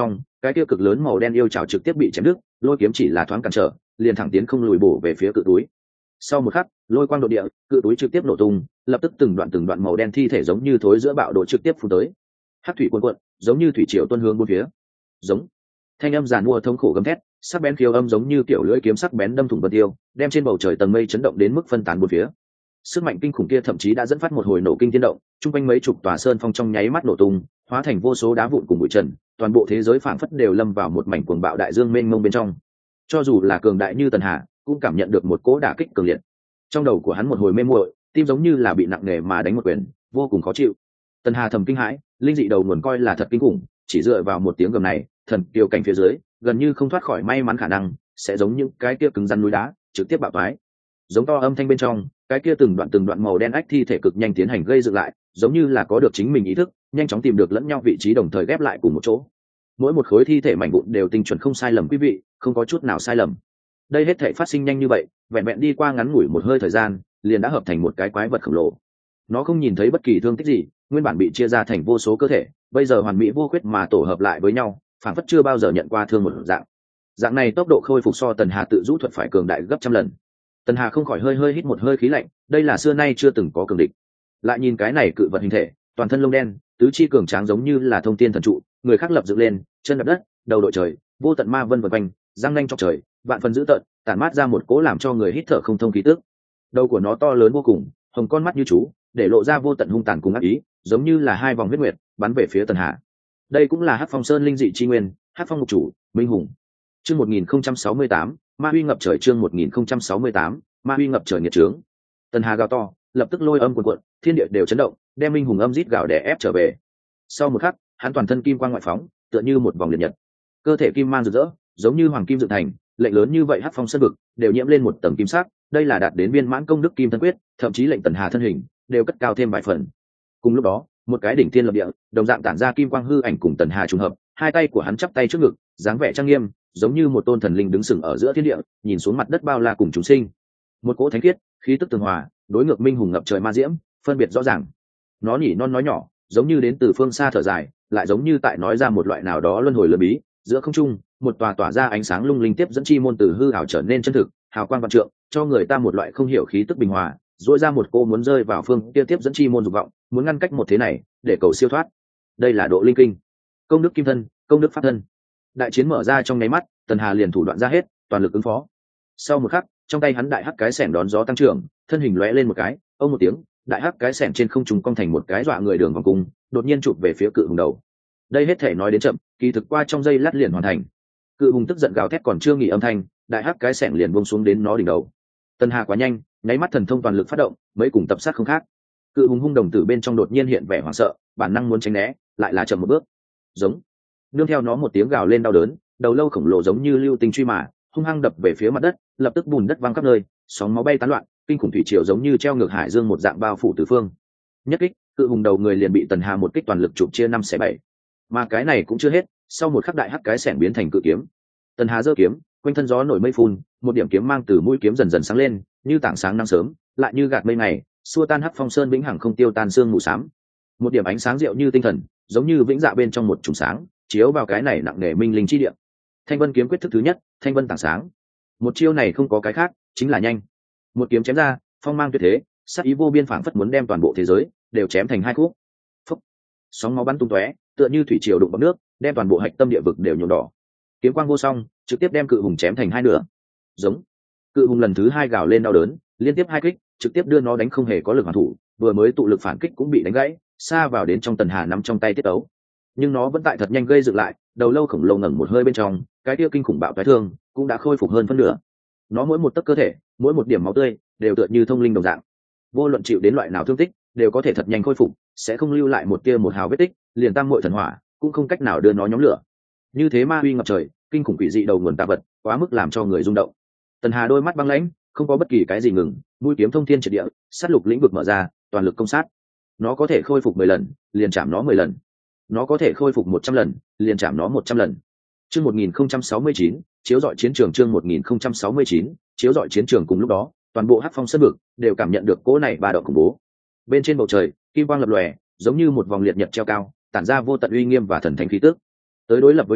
cái kia cực lớn màu đen yêu trào trực tiếp bị chém đứt, lôi kiếm chỉ là thoáng cản trở, liền thẳng tiến không lùi bổ về phía cự túi. Sau một khắc, lôi quang độ địa, cự túi trực tiếp nổ tung, lập tức từng đoạn từng đoạn màu đen thi thể giống như thối giữa bạo độ trực tiếp phun tới. Hắc thủy cuồn cuộn, giống như thủy triều tuôn hướng bốn phía. Giống. Thanh âm giàn mua thống khổ gầm thét, sắc bén khiêu âm giống như kiểu lưỡi kiếm sắc bén đâm thủng vân tiêu, đem trên bầu trời tầng mây chấn động đến mức phân tán bốn phía. Sức mạnh kinh khủng kia thậm chí đã dẫn phát một hồi nổ kinh thiên động, trung quanh mấy chục tòa sơn phong trong nháy mắt nổ tung, hóa thành vô số đá vụn cùng bụi trần, toàn bộ thế giới phảng phất đều lâm vào một mảnh cuồng bạo đại dương mênh mông bên trong. Cho dù là cường đại như Tần Hà, cũng cảm nhận được một cỗ đả kích cường liệt. Trong đầu của hắn một hồi mê muội, tim giống như là bị nặng nề mà đánh một quyền, vô cùng khó chịu. Tần Hà thầm kinh hãi, linh dị đầu nguồn coi là thật kinh khủng, chỉ dựa vào một tiếng gầm này, thần kiều cảnh phía dưới, gần như không thoát khỏi may mắn khả năng, sẽ giống những cái kia cứng rắn núi đá, trực tiếp bạo toái. Giống to âm thanh bên trong, cái kia từng đoạn từng đoạn màu đen ách thi thể cực nhanh tiến hành gây dựng lại, giống như là có được chính mình ý thức, nhanh chóng tìm được lẫn nhau vị trí đồng thời ghép lại cùng một chỗ. Mỗi một khối thi thể mảnh vụn đều tinh chuẩn không sai lầm quý vị, không có chút nào sai lầm. Đây hết thể phát sinh nhanh như vậy, vẹn vẹn đi qua ngắn ngủi một hơi thời gian, liền đã hợp thành một cái quái vật khổng lồ. Nó không nhìn thấy bất kỳ thương tích gì, nguyên bản bị chia ra thành vô số cơ thể, bây giờ hoàn mỹ vô khuyết mà tổ hợp lại với nhau, phản phất chưa bao giờ nhận qua thương một dạng. Dạng này tốc độ khôi phục so Tần Hà tự rũ thuật phải cường đại gấp trăm lần. Tần Hà không khỏi hơi hơi hít một hơi khí lạnh, đây là xưa nay chưa từng có cường địch. Lại nhìn cái này cự vật hình thể, toàn thân lông đen, tứ chi cường tráng giống như là thông tiên thần trụ, người khác lập dựng lên, chân đạp đất, đầu đội trời, vô tận ma vân vần quanh, răng nanh trong trời, vạn phần dữ tợn, tản mát ra một cỗ làm cho người hít thở không thông khí tức. Đầu của nó to lớn vô cùng, hồng con mắt như chú, để lộ ra vô tận hung tàn cùng ác ý, giống như là hai vòng huyết nguyệt bắn về phía Tần Hà. Đây cũng là Hắc Phong Sơn linh dị chi nguyên, Hắc Phong mục chủ, Minh Hùng. Chương một nghìn không trăm sáu mươi tám, Ma Huy ngập trời chương một nghìn không trăm sáu mươi tám, Ma Huy ngập trời nghiệt trướng. Tần Hà gào to, lập tức lôi âm cuồn cuộn, thiên địa đều chấn động, đem Minh Hùng âm rít gào đè ép trở về. Sau một khắc, hắn toàn thân kim quang ngoại phóng, tựa như một vòng liệt nhật. Cơ thể kim mang rực rỡ, giống như hoàng kim dựng thành, lệnh lớn như vậy Hắc Phong Sơn vực đều nhiễm lên một tầng kim sắc, đây là đạt đến viên mãn công đức kim thân quyết, thậm chí lệnh Tần Hà thân hình đều cất cao thêm vài phần. Cùng lúc đó, một cái đỉnh thiên lập địa, đồng dạng tản ra kim quang hư ảnh cùng Tần Hà trùng hợp, hai tay của hắn chắp tay trước ngực, dáng vẻ trang nghiêm, giống như một tôn thần linh đứng sừng ở giữa thiên địa, nhìn xuống mặt đất bao la cùng chúng sinh. Một cỗ thánh khiết, khí tức tường hòa, đối ngược Minh Hùng ngập trời ma diễm, phân biệt rõ ràng. Nó nhỉ non nói nhỏ, giống như đến từ phương xa thở dài, lại giống như tại nói ra một loại nào đó luân hồi lừa bí. Giữa không trung, một tòa tỏa ra ánh sáng lung linh tiếp dẫn chi môn từ hư ảo trở nên chân thực, hào quang vạn trượng, cho người ta một loại không hiểu khí tức bình hòa, duỗi ra một cô muốn rơi vào phương kia tiếp dẫn chi môn dục vọng, muốn ngăn cách một thế này, để cầu siêu thoát. Đây là độ linh kinh, công đức kim thân, công đức pháp thân. Đại chiến mở ra trong nháy mắt, Tần Hà liền thủ đoạn ra hết, toàn lực ứng phó. Sau một khắc, trong tay hắn đại hắc cái xẻng đón gió tăng trưởng, thân hình lóe lên một cái, ông một tiếng, đại hắc cái xẻng trên không trung cong thành một cái dọa người đường vòng cung, đột nhiên chụp về phía cự hùng đầu. Đây hết thể nói đến chậm, kỳ thực qua trong giây lát liền hoàn thành. Cự hùng tức giận gào thét còn chưa nghỉ âm thanh, đại hắc cái xẻng liền buông xuống đến nó đỉnh đầu. Tần Hà quá nhanh, nháy mắt thần thông toàn lực phát động, mấy cùng tập sát không khác. Cự hùng hung đồng tử bên trong đột nhiên hiện vẻ hoảng sợ, bản năng muốn tránh né, lại là chậm một bước. Giống. Nương theo nó một tiếng gào lên đau đớn, đầu lâu khổng lồ giống như lưu tinh truy mà, hung hăng đập về phía mặt đất, lập tức bùn đất văng khắp nơi, sóng máu bay tán loạn, kinh khủng thủy triều giống như treo ngược hải dương một dạng bao phủ tứ phương. Nhất kích, cự hùng đầu người liền bị Tần Hà một kích toàn lực chụp chia năm xẻ bảy. Mà cái này cũng chưa hết, sau một khắc đại hắc cái xẻng biến thành cự kiếm. Tần Hà giơ kiếm, quanh thân gió nổi mây phun, một điểm kiếm mang từ mũi kiếm dần dần sáng lên, như tảng sáng nắng sớm, lại như gạt mây ngày, xua tan Hắc Phong Sơn vĩnh hằng không tiêu tan sương mù xám. Một điểm ánh sáng diệu như tinh thần, giống như vĩnh dạ bên trong một chùm sáng, chiếu vào cái này nặng nề minh linh chi địa. Thanh Vân kiếm quyết thức thứ nhất, Thanh Vân tảng sáng. Một chiêu này không có cái khác, chính là nhanh. Một kiếm chém ra, phong mang tuyệt thế, sát ý vô biên phảng phất muốn đem toàn bộ thế giới đều chém thành hai khúc. Phốc. Sóng máu bắn tung tóe, tựa như thủy triều đụng vào nước, đem toàn bộ hạch tâm địa vực đều nhuộm đỏ. Kiếm quang vô song, trực tiếp đem cự hùng chém thành hai nửa. Giống. Cự hùng lần thứ hai gào lên đau đớn, liên tiếp hai kích, trực tiếp đưa nó đánh không hề có lực hoàn thủ, vừa mới tụ lực phản kích cũng bị đánh gãy, xa vào đến trong Tần Hà nắm trong tay tiết ấu. Nhưng nó vẫn tại thật nhanh gây dựng lại, đầu lâu khổng lồ ngẩng một hơi bên trong, cái kia kinh khủng bạo toái thương cũng đã khôi phục hơn phân nửa. Nó mỗi một tấc cơ thể, mỗi một điểm máu tươi đều tựa như thông linh đồng dạng, vô luận chịu đến loại nào thương tích, đều có thể thật nhanh khôi phục, sẽ không lưu lại một tia một hào vết tích, liền tam muội thần hỏa cũng không cách nào đưa nó nhóm lửa. Như thế ma uy ngập trời, kinh khủng quỷ dị đầu nguồn tà vật, quá mức làm cho người rung động. Tần Hà đôi mắt băng lãnh, không có bất kỳ cái gì ngừng, mũi kiếm thông thiên triệt địa, sát lục lĩnh vực mở ra, toàn lực công sát. Nó có thể khôi phục mười lần, liền chạm nó mười lần. Nó có thể khôi phục một trăm lần, liền chạm nó một trăm lần. Chương một nghìn không trăm sáu mươi chín, chiếu rọi chiến trường chương một nghìn không trăm sáu mươi chín, chiếu rọi chiến trường cùng lúc đó, toàn bộ Hắc Phong Sơn vực đều cảm nhận được cỗ này ba động khủng bố. Bên trên bầu trời, kim quang lập lòe, giống như một vòng liệt nhật treo cao, tản ra vô tận uy nghiêm và thần thánh khí tức. Tới đối lập với nhau,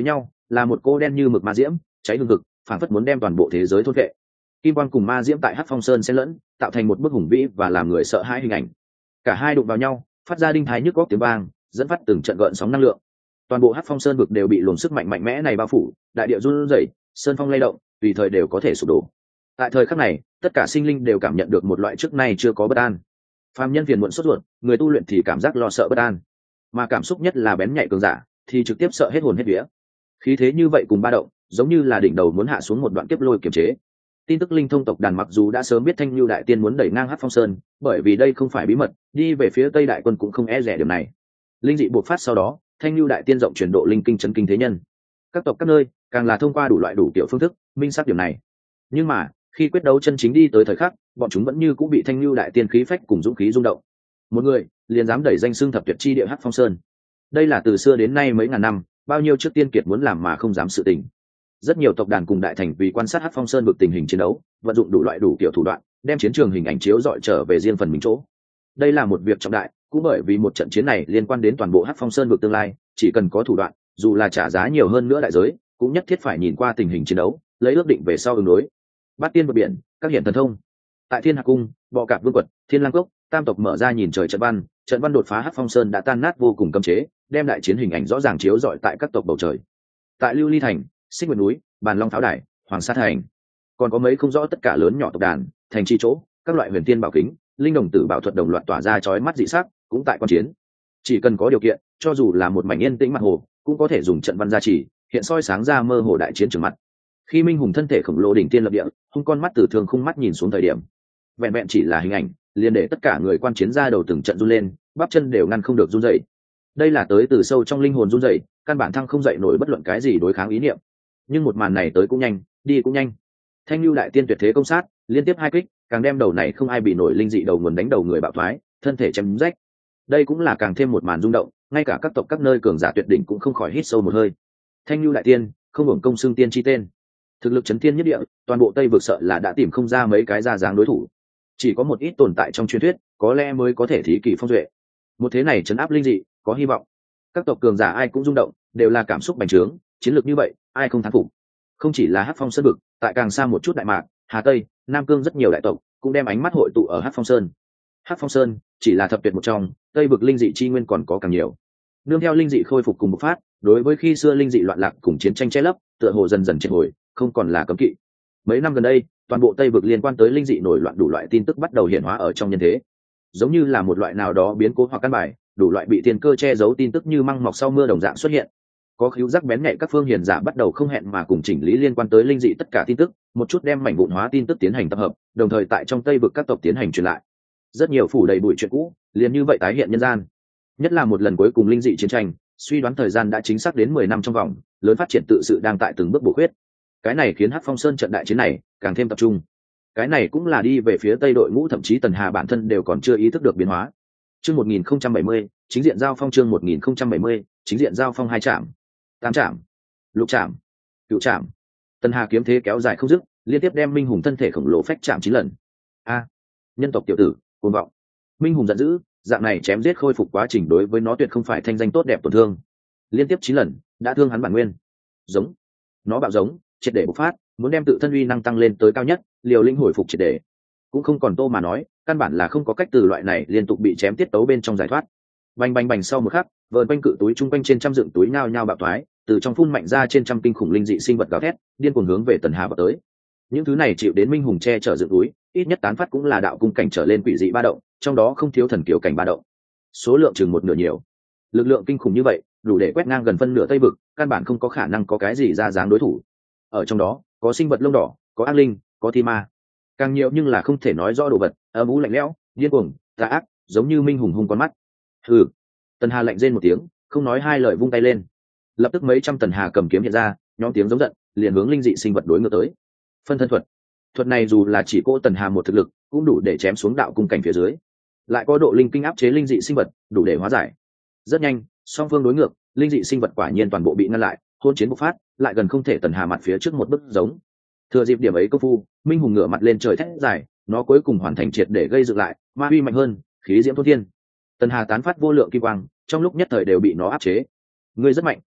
là một cô đen như mực ma diễm cháy hương thực, phản phất muốn đem toàn bộ thế giới thôn vệ. Kim quang cùng ma diễm tại hắc phong sơn xen lẫn, tạo thành một bức hùng vĩ và làm người sợ hãi hình ảnh. Cả hai đụng vào nhau, phát ra đinh thái nhức góc tiếng vang, dẫn phát từng trận gợn sóng năng lượng. Toàn bộ hắc phong sơn vực đều bị luồng sức mạnh mạnh mẽ này bao phủ, đại địa run rẩy, sơn phong lay động, tùy thời đều có thể sụp đổ. Tại thời khắc này, tất cả sinh linh đều cảm nhận được một loại trước nay chưa có bất an. Phàm nhân phiền muộn sốt ruột, người tu luyện thì cảm giác lo sợ bất an, mà cảm xúc nhất là bén nhạy cường giả thì trực tiếp sợ hết hồn hết vía. Khí thế như vậy cùng ba động, giống như là đỉnh đầu muốn hạ xuống một đoạn kiếp lôi kiềm chế. Tin tức linh thông tộc đàn mặc dù đã sớm biết Thanh Nhu đại tiên muốn đẩy ngang hắc phong sơn, bởi vì đây không phải bí mật, đi về phía tây đại quân cũng không e rẻ điểm này. Linh dị buộc phát sau đó, Thanh Nhu đại tiên rộng truyền độ linh kinh chấn kinh thế nhân. Các tộc các nơi càng là thông qua đủ loại đủ kiểu phương thức minh xác điểm này. Nhưng mà khi quyết đấu chân chính đi tới thời khắc, bọn chúng vẫn như cũng bị Thanh Nhu đại tiên khí phách cùng dũng khí rung động. Một người liền dám đẩy danh xưng thập tuyệt chi địa hắc phong sơn. Đây là từ xưa đến nay mấy ngàn năm, bao nhiêu trước tiên kiệt muốn làm mà không dám sự tình. Rất nhiều tộc đàn cùng đại thành vì quan sát hắc phong sơn vực tình hình chiến đấu, vận dụng đủ loại đủ kiểu thủ đoạn, đem chiến trường hình ảnh chiếu dọi trở về riêng phần mình chỗ. Đây là một việc trọng đại, cũng bởi vì một trận chiến này liên quan đến toàn bộ hắc phong sơn vực tương lai, chỉ cần có thủ đoạn, dù là trả giá nhiều hơn nữa đại giới, cũng nhất thiết phải nhìn qua tình hình chiến đấu, lấy ước định về sau ứng đối. Bát tiên vượt biển, các hiện thần thông. Tại Thiên Hạc cung, Bọ Cạp Vương quật, Thiên Lang cốc, tam tộc mở ra nhìn trời trận văn, trận văn đột phá hắc phong sơn đã tan nát vô cùng cấm chế, đem đại chiến hình ảnh rõ ràng chiếu rọi tại các tộc bầu trời. Tại Lưu Ly thành, Xích Nguyệt núi, Bàn Long pháo đài, Hoàng Sa thành, còn có mấy không rõ tất cả lớn nhỏ tộc đàn, thành chi chỗ, các loại huyền tiên bảo kính, linh đồng tử bảo thuật đồng loạt tỏa ra chói mắt dị sắc, cũng tại quan chiến. Chỉ cần có điều kiện, cho dù là một mảnh yên tĩnh mặt hồ, cũng có thể dùng trận văn gia trì, hiện soi sáng ra mơ hồ đại chiến trường mặt. Khi Minh Hùng thân thể khổng lồ đỉnh tiên lập địa, hung con mắt từ thường khung mắt nhìn xuống thời điểm, vẹn vẹn chỉ là hình ảnh, liền để tất cả người quan chiến ra đầu từng trận run lên, bắp chân đều ngăn không được run rẩy. Đây là tới từ sâu trong linh hồn run rẩy, căn bản thăng không dậy nổi bất luận cái gì đối kháng ý niệm. Nhưng một màn này tới cũng nhanh, đi cũng nhanh. Thanh Nhu đại tiên tuyệt thế công sát, liên tiếp hai kích, càng đem đầu này không ai bị nổi linh dị đầu nguồn đánh đầu người bạo thoái, thân thể chém rách. Đây cũng là càng thêm một màn rung động, ngay cả các tộc các nơi cường giả tuyệt đỉnh cũng không khỏi hít sâu một hơi. Thanh Nhu đại tiên, không hưởng công xưng tiên chi tên, thực lực chấn thiên nhất địa, toàn bộ Tây vực sợ là đã tìm không ra mấy cái ra dáng đối thủ. Chỉ có một ít tồn tại trong truyền thuyết, có lẽ mới có thể thí kỳ phong duệ. Một thế này chấn áp linh dị, có hy vọng. Các tộc cường giả ai cũng rung động, đều là cảm xúc bành trướng, chiến lược như vậy, ai không thán phục. Không chỉ là hắc phong sơn vực, tại càng xa một chút đại mạc, Hà Tây, Nam Cương rất nhiều đại tộc cũng đem ánh mắt hội tụ ở hắc phong sơn. Hắc phong sơn chỉ là thập tuyệt một trong, Tây vực linh dị chi nguyên còn có càng nhiều. Nương theo linh dị khôi phục cùng bộc phát, đối với khi xưa linh dị loạn lạc cùng chiến tranh che lấp, tựa hồ dần dần triệt hồi, không còn là cấm kỵ. Mấy năm gần đây, toàn bộ Tây vực liên quan tới linh dị nổi loạn đủ loại tin tức bắt đầu hiện hóa ở trong nhân thế, giống như là một loại nào đó biến cố hoặc căn bài, đủ loại bị thiên cơ che giấu tin tức như măng mọc sau mưa đồng dạng xuất hiện. Có khíu giác bén nhạy các phương hiền giả bắt đầu không hẹn mà cùng chỉnh lý liên quan tới linh dị tất cả tin tức, một chút đem mảnh vụn hóa tin tức tiến hành tập hợp, đồng thời tại trong Tây vực các tộc tiến hành truyền lại. Rất nhiều phủ đầy bụi chuyện cũ, liền như vậy tái hiện nhân gian. Nhất là một lần cuối cùng linh dị chiến tranh, suy đoán thời gian đã chính xác đến mười năm trong vòng, lớn phát triển tự sự đang tại từng bước bổ khuyết. Cái này khiến Hắc Phong Sơn trận đại chiến này càng thêm tập trung. Cái này cũng là đi về phía Tây đội ngũ, thậm chí Tần Hà bản thân đều còn chưa ý thức được biến hóa. Chương một nghìn không trăm bảy mươi, chính diện giao phong chương một nghìn không trăm bảy mươi, chính diện giao phong hai trạm, tam trạm, lục trạm, cửu trạm. Tần Hà kiếm thế kéo dài không dứt, liên tiếp đem Minh Hùng thân thể khổng lồ phách chạm chín lần. A, nhân tộc tiểu tử, cuồng vọng. Minh Hùng giận dữ, dạng này chém giết khôi phục quá trình đối với nó tuyệt không phải thanh danh tốt đẹp tổn thương. Liên tiếp chín lần, đã thương hắn bản nguyên. Giống, nó bạo giống, triệt để bộc phát, muốn đem tự thân uy năng tăng lên tới cao nhất, liều linh hồi phục triệt để. Cũng không còn tô mà nói, căn bản là không có cách từ loại này liên tục bị chém tiết tấu bên trong giải thoát. Bành bành bành sau một khắc, vờn quanh cự túi trung quanh trên trăm dựng túi nhao nhao bạo thoái, từ trong phun mạnh ra trên trăm kinh khủng linh dị sinh vật gào thét, điên cuồng hướng về Tần Hà vào tới. Những thứ này chịu đến Minh Hùng che chở dựng túi, ít nhất tán phát cũng là đạo cung cảnh trở lên quỷ dị ba động, trong đó không thiếu thần kiều cảnh ba động. Số lượng chừng một nửa nhiều. Lực lượng kinh khủng như vậy, đủ để quét ngang gần phân nửa Tây vực, căn bản không có khả năng có cái gì ra dáng đối thủ. Ở trong đó, có sinh vật lông đỏ, có ác linh, có thi ma. Càng nhiều nhưng là không thể nói rõ đồ vật, âm u lạnh lẽo, điên cuồng, tà ác, giống như Minh Hùng hung con mắt. Hừ. Tần Hà lạnh rên một tiếng, không nói hai lời vung tay lên. Lập tức mấy trăm Tần Hà cầm kiếm hiện ra, nhóm tiếng giống giận, liền hướng linh dị sinh vật đối ngược tới. Phân thân thuật. Thuật này dù là chỉ cô Tần Hà một thực lực, cũng đủ để chém xuống đạo cung cảnh phía dưới. Lại có độ linh kinh áp chế linh dị sinh vật, đủ để hóa giải. Rất nhanh, song phương đối ngược, linh dị sinh vật quả nhiên toàn bộ bị ngăn lại, hôn chiến bộc phát, lại gần không thể Tần Hà mặt phía trước một bước giống. Thừa dịp điểm ấy công phu, Minh Hùng ngửa mặt lên trời thét dài, nó cuối cùng hoàn thành triệt để gây dựng lại, ma uy mạnh hơn, khí diễm thôn thiên. Tần Hà tán phát vô lượng kim quang, trong lúc nhất thời đều bị nó áp chế. Ngươi rất mạnh,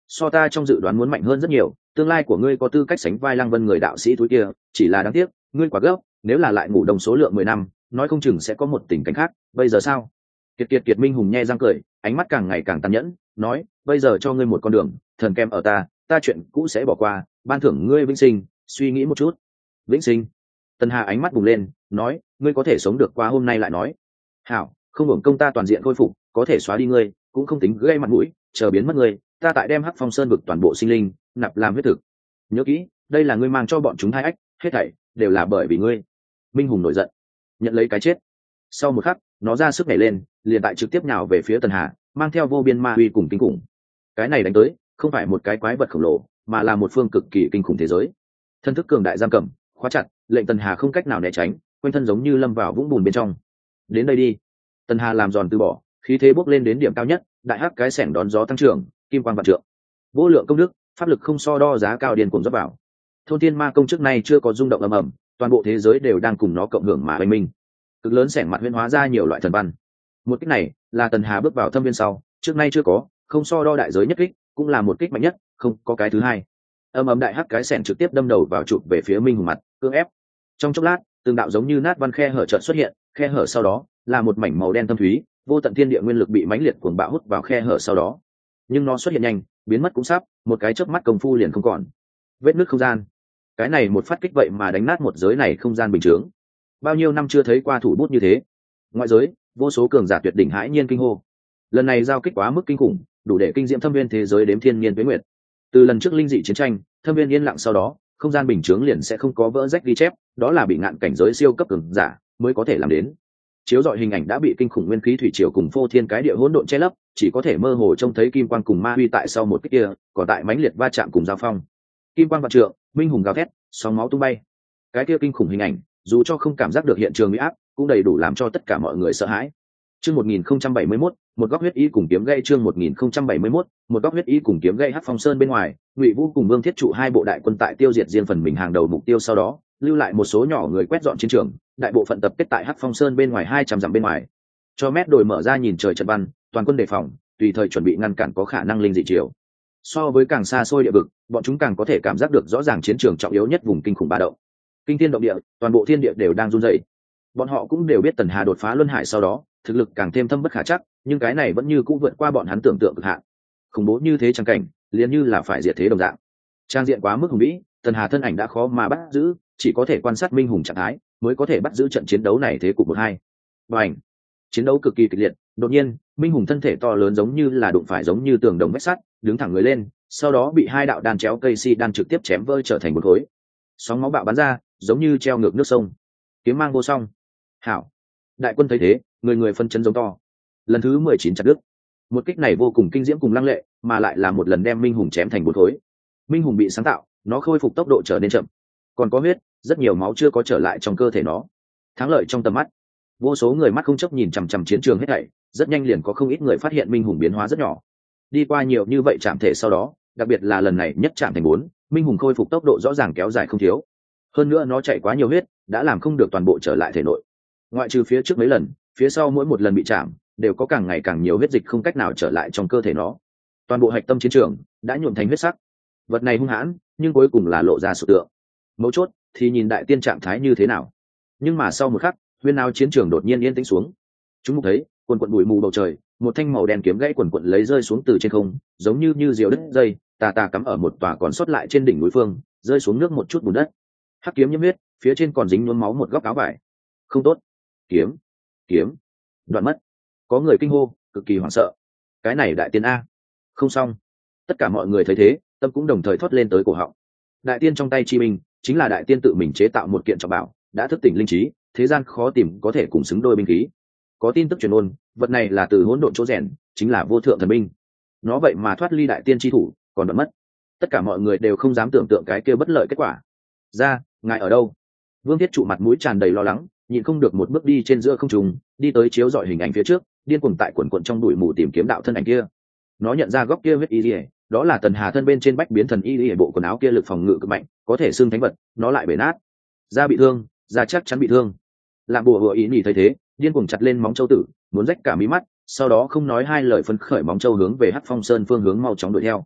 so ta trong dự đoán muốn mạnh hơn rất nhiều, tương lai của ngươi có tư cách sánh vai Lăng Vân người đạo sĩ túi kia, chỉ là đáng tiếc ngươi quá gấp, nếu là lại ngủ đông số lượng mười năm nói không chừng sẽ có một tình cảnh khác. Bây giờ sao? Kiệt kiệt kiệt Minh Hùng nhe răng cười, ánh mắt càng ngày càng tàn nhẫn, nói bây giờ cho ngươi một con đường, thần kem ở ta, ta chuyện cũ sẽ bỏ qua, ban thưởng ngươi vĩnh sinh, suy nghĩ một chút. Vĩnh sinh? Tần Hà ánh mắt bùng lên, nói ngươi có thể sống được qua hôm nay lại nói. Hảo, không hưởng công ta toàn diện khôi phục, có thể xóa đi ngươi cũng không tính gây mặt mũi, chờ biến mất ngươi, ta tại đem Hắc Phong Sơn vực toàn bộ sinh linh nạp làm huyết thực. Nhớ kỹ, đây là ngươi mang cho bọn chúng hai ách, hết thảy đều là bởi vì ngươi. Minh Hùng nổi giận, nhận lấy cái chết. Sau một khắc, nó ra sức nhảy lên, liền tại trực tiếp nhào về phía Tần Hà, mang theo vô biên ma uy cùng kinh khủng. Cái này đánh tới, không phải một cái quái vật khổng lồ, mà là một phương cực kỳ kinh khủng thế giới. Thân thức cường đại giam cầm, khóa chặt, lệnh Tần Hà không cách nào né tránh, quanh thân giống như lâm vào vũng bùn bên trong. Đến đây đi. Tần Hà làm giòn từ bỏ, khí thế bốc lên đến điểm cao nhất, đại hắc cái sẻng đón gió tăng trưởng, kim quang vạn trượng. Vô lượng công đức, pháp lực không so đo giá cao điên cuồng dốc vào. Thôn Tiên Ma công trước nay chưa có rung động ầm ầm, toàn bộ thế giới đều đang cùng nó cộng hưởng mà oanh minh. Cực lớn sẻng mặt huyễn hóa ra nhiều loại thần văn. Một kích này là Tần Hà bước vào thâm viên sau, trước nay chưa có, không so đo đại giới nhất kích, cũng là một kích mạnh nhất, không có cái thứ hai. Âm ầm đại hắc cái sẻng trực tiếp đâm đầu vào chụp về phía Minh Hùng mặt, cưỡng ép. Trong chốc lát, từng đạo giống như nát văn khe hở chợt xuất hiện, khe hở sau đó là một mảnh màu đen thâm thúy, vô tận thiên địa nguyên lực bị mãnh liệt cuồng bạo hút vào khe hở sau đó. Nhưng nó xuất hiện nhanh, biến mất cũng sắp, một cái chớp mắt công phu liền không còn. Vết nứt không gian. Cái này một phát kích vậy mà đánh nát một giới này không gian bình thường. Bao nhiêu năm chưa thấy qua thủ bút như thế. Ngoại giới, vô số cường giả tuyệt đỉnh hãi nhiên kinh hô. Lần này giao kích quá mức kinh khủng, đủ để kinh diễm thâm viên thế giới đếm thiên nhiên tuế nguyệt. Từ lần trước linh dị chiến tranh, thâm viên yên lặng sau đó, không gian bình chướng liền sẽ không có vỡ rách ghi chép, đó là bị ngạn cảnh giới siêu cấp cường giả mới có thể làm đến. Chiếu dọi hình ảnh đã bị kinh khủng nguyên khí thủy triều cùng phô thiên cái địa hỗn độn che lấp, chỉ có thể mơ hồ trông thấy kim quang cùng ma huy tại sau một cái kia, còn tại mãnh liệt va chạm cùng giao phong. Kim quang vạn trượng, Minh Hùng gào thét, sóng máu tung bay. Cái kia kinh khủng hình ảnh, dù cho không cảm giác được hiện trường uy áp, cũng đầy đủ làm cho tất cả mọi người sợ hãi. Chương một nghìn không trăm bảy mươi mốt, một góc huyết ý cùng kiếm gây chương một nghìn không trăm bảy mươi mốt, một góc huyết ý cùng kiếm gây Hắc Phong Sơn bên ngoài, Ngụy Vũ cùng Vương Thiết trụ hai bộ đại quân tại tiêu diệt riêng phần mình hàng đầu mục tiêu sau đó, lưu lại một số nhỏ người quét dọn chiến trường, đại bộ phận tập kết tại Hắc Phong Sơn bên ngoài hai trăm dặm bên ngoài. Cho mét đồi mở ra nhìn trời trận văn, toàn quân đề phòng, tùy thời chuẩn bị ngăn cản có khả năng linh dị chiều. So với càng xa xôi địa vực, bọn chúng càng có thể cảm giác được rõ ràng chiến trường trọng yếu nhất vùng kinh khủng ba động. Kinh thiên động địa, toàn bộ thiên địa đều đang run rẩy. Bọn họ cũng đều biết Tần Hà đột phá luân hải sau đó, thực lực càng thêm thâm bất khả trắc, nhưng cái này vẫn như cũ vượt qua bọn hắn tưởng tượng cực hạn. Khủng bố như thế trang cảnh, liền như là phải diệt thế đồng dạng. Trang diện quá mức hùng vĩ, Tần Hà thân ảnh đã khó mà bắt giữ, chỉ có thể quan sát Minh Hùng trạng thái, mới có thể bắt giữ trận chiến đấu này thế cục một hai. Bành! Chiến đấu cực kỳ kịch liệt, đột nhiên, Minh Hùng thân thể to lớn giống như là đụng phải giống như tường đồng vách sắt, đứng thẳng người lên, sau đó bị hai đạo đan chéo cây si đan trực tiếp chém vỡ trở thành một khối. Sóng máu bạo bắn ra, giống như treo ngược nước sông. Kiếm mang vô song. Hảo! Đại quân thấy thế, người người phân chấn giống to. Lần thứ mười chín chặt đứt. Một kích này vô cùng kinh diễm cùng lăng lệ, mà lại là một lần đem Minh Hùng chém thành bốn khối. Minh Hùng bị sáng tạo, nó khôi phục tốc độ trở nên chậm, còn có huyết, rất nhiều máu chưa có trở lại trong cơ thể nó. Thắng lợi trong tầm mắt, vô số người mắt không chấp nhìn chằm chằm chiến trường hết thảy, rất nhanh liền có không ít người phát hiện Minh Hùng biến hóa rất nhỏ. Đi qua nhiều như vậy chạm thể sau đó, đặc biệt là lần này nhất chạm thành bốn, Minh Hùng khôi phục tốc độ rõ ràng kéo dài không thiếu. Hơn nữa nó chạy quá nhiều huyết, đã làm không được toàn bộ trở lại thể nội. Ngoại trừ phía trước mấy lần, phía sau mỗi một lần bị chạm, đều có càng ngày càng nhiều huyết dịch không cách nào trở lại trong cơ thể nó. Toàn bộ hạch tâm chiến trường đã nhuộm thành huyết sắc. Vật này hung hãn, nhưng cuối cùng là lộ ra sự tượng. Mấu chốt thì nhìn đại tiên trạng thái như thế nào. Nhưng mà sau một khắc, huyên áo chiến trường đột nhiên yên tĩnh xuống. Chúng mục thấy quần quần bụi mù bầu trời, một thanh màu đen kiếm gãy quần quần lấy rơi xuống từ trên không, giống như như diều đứt dây, tà tà cắm ở một tòa còn sót lại trên đỉnh núi phương, rơi xuống nước một chút bùn đất. Hắc kiếm nhiễm huyết, phía trên còn dính nhuốm máu một góc áo vải. Không tốt! Kiếm! Kiếm! Đoạn mất! Có người kinh hô, cực kỳ hoảng sợ. Cái này đại tiên a! Không xong! Tất cả mọi người thấy thế, tâm cũng đồng thời thoát lên tới cổ họng. Đại tiên trong tay chi minh, chính là đại tiên tự mình chế tạo một kiện trọng bảo, đã thức tỉnh linh trí, thế gian khó tìm có thể cùng xứng đôi binh khí. Có tin tức truyền ôn, vật này là từ hỗn độn chỗ rèn, chính là vô thượng thần binh. Nó vậy mà thoát ly đại tiên chi thủ, còn đoạn mất. Tất cả mọi người đều không dám tưởng tượng cái kia bất lợi kết quả. Ra, ngài ở đâu? Vương Thiết trụ mặt mũi tràn đầy lo lắng, nhịn không được một bước đi trên giữa không trung, đi tới chiếu dọi hình ảnh phía trước, điên cuồng tại quần quần trong bụi mù tìm kiếm đạo thân ảnh kia. Nó nhận ra góc kia huyết y liễu, đó là Tần Hà thân bên trên bách biến thần y liễu bộ quần áo kia lực phòng ngự cực mạnh, có thể xưng thánh vật, nó lại bể nát. Da bị thương, da chắc chắn bị thương. Làm bùa hựa ý nhỉ thấy thế, điên cuồng chặt lên móng châu tử, muốn rách cả mí mắt, sau đó không nói hai lời phấn khởi móng châu hướng về Hắc Phong Sơn phương hướng mau chóng đuổi theo.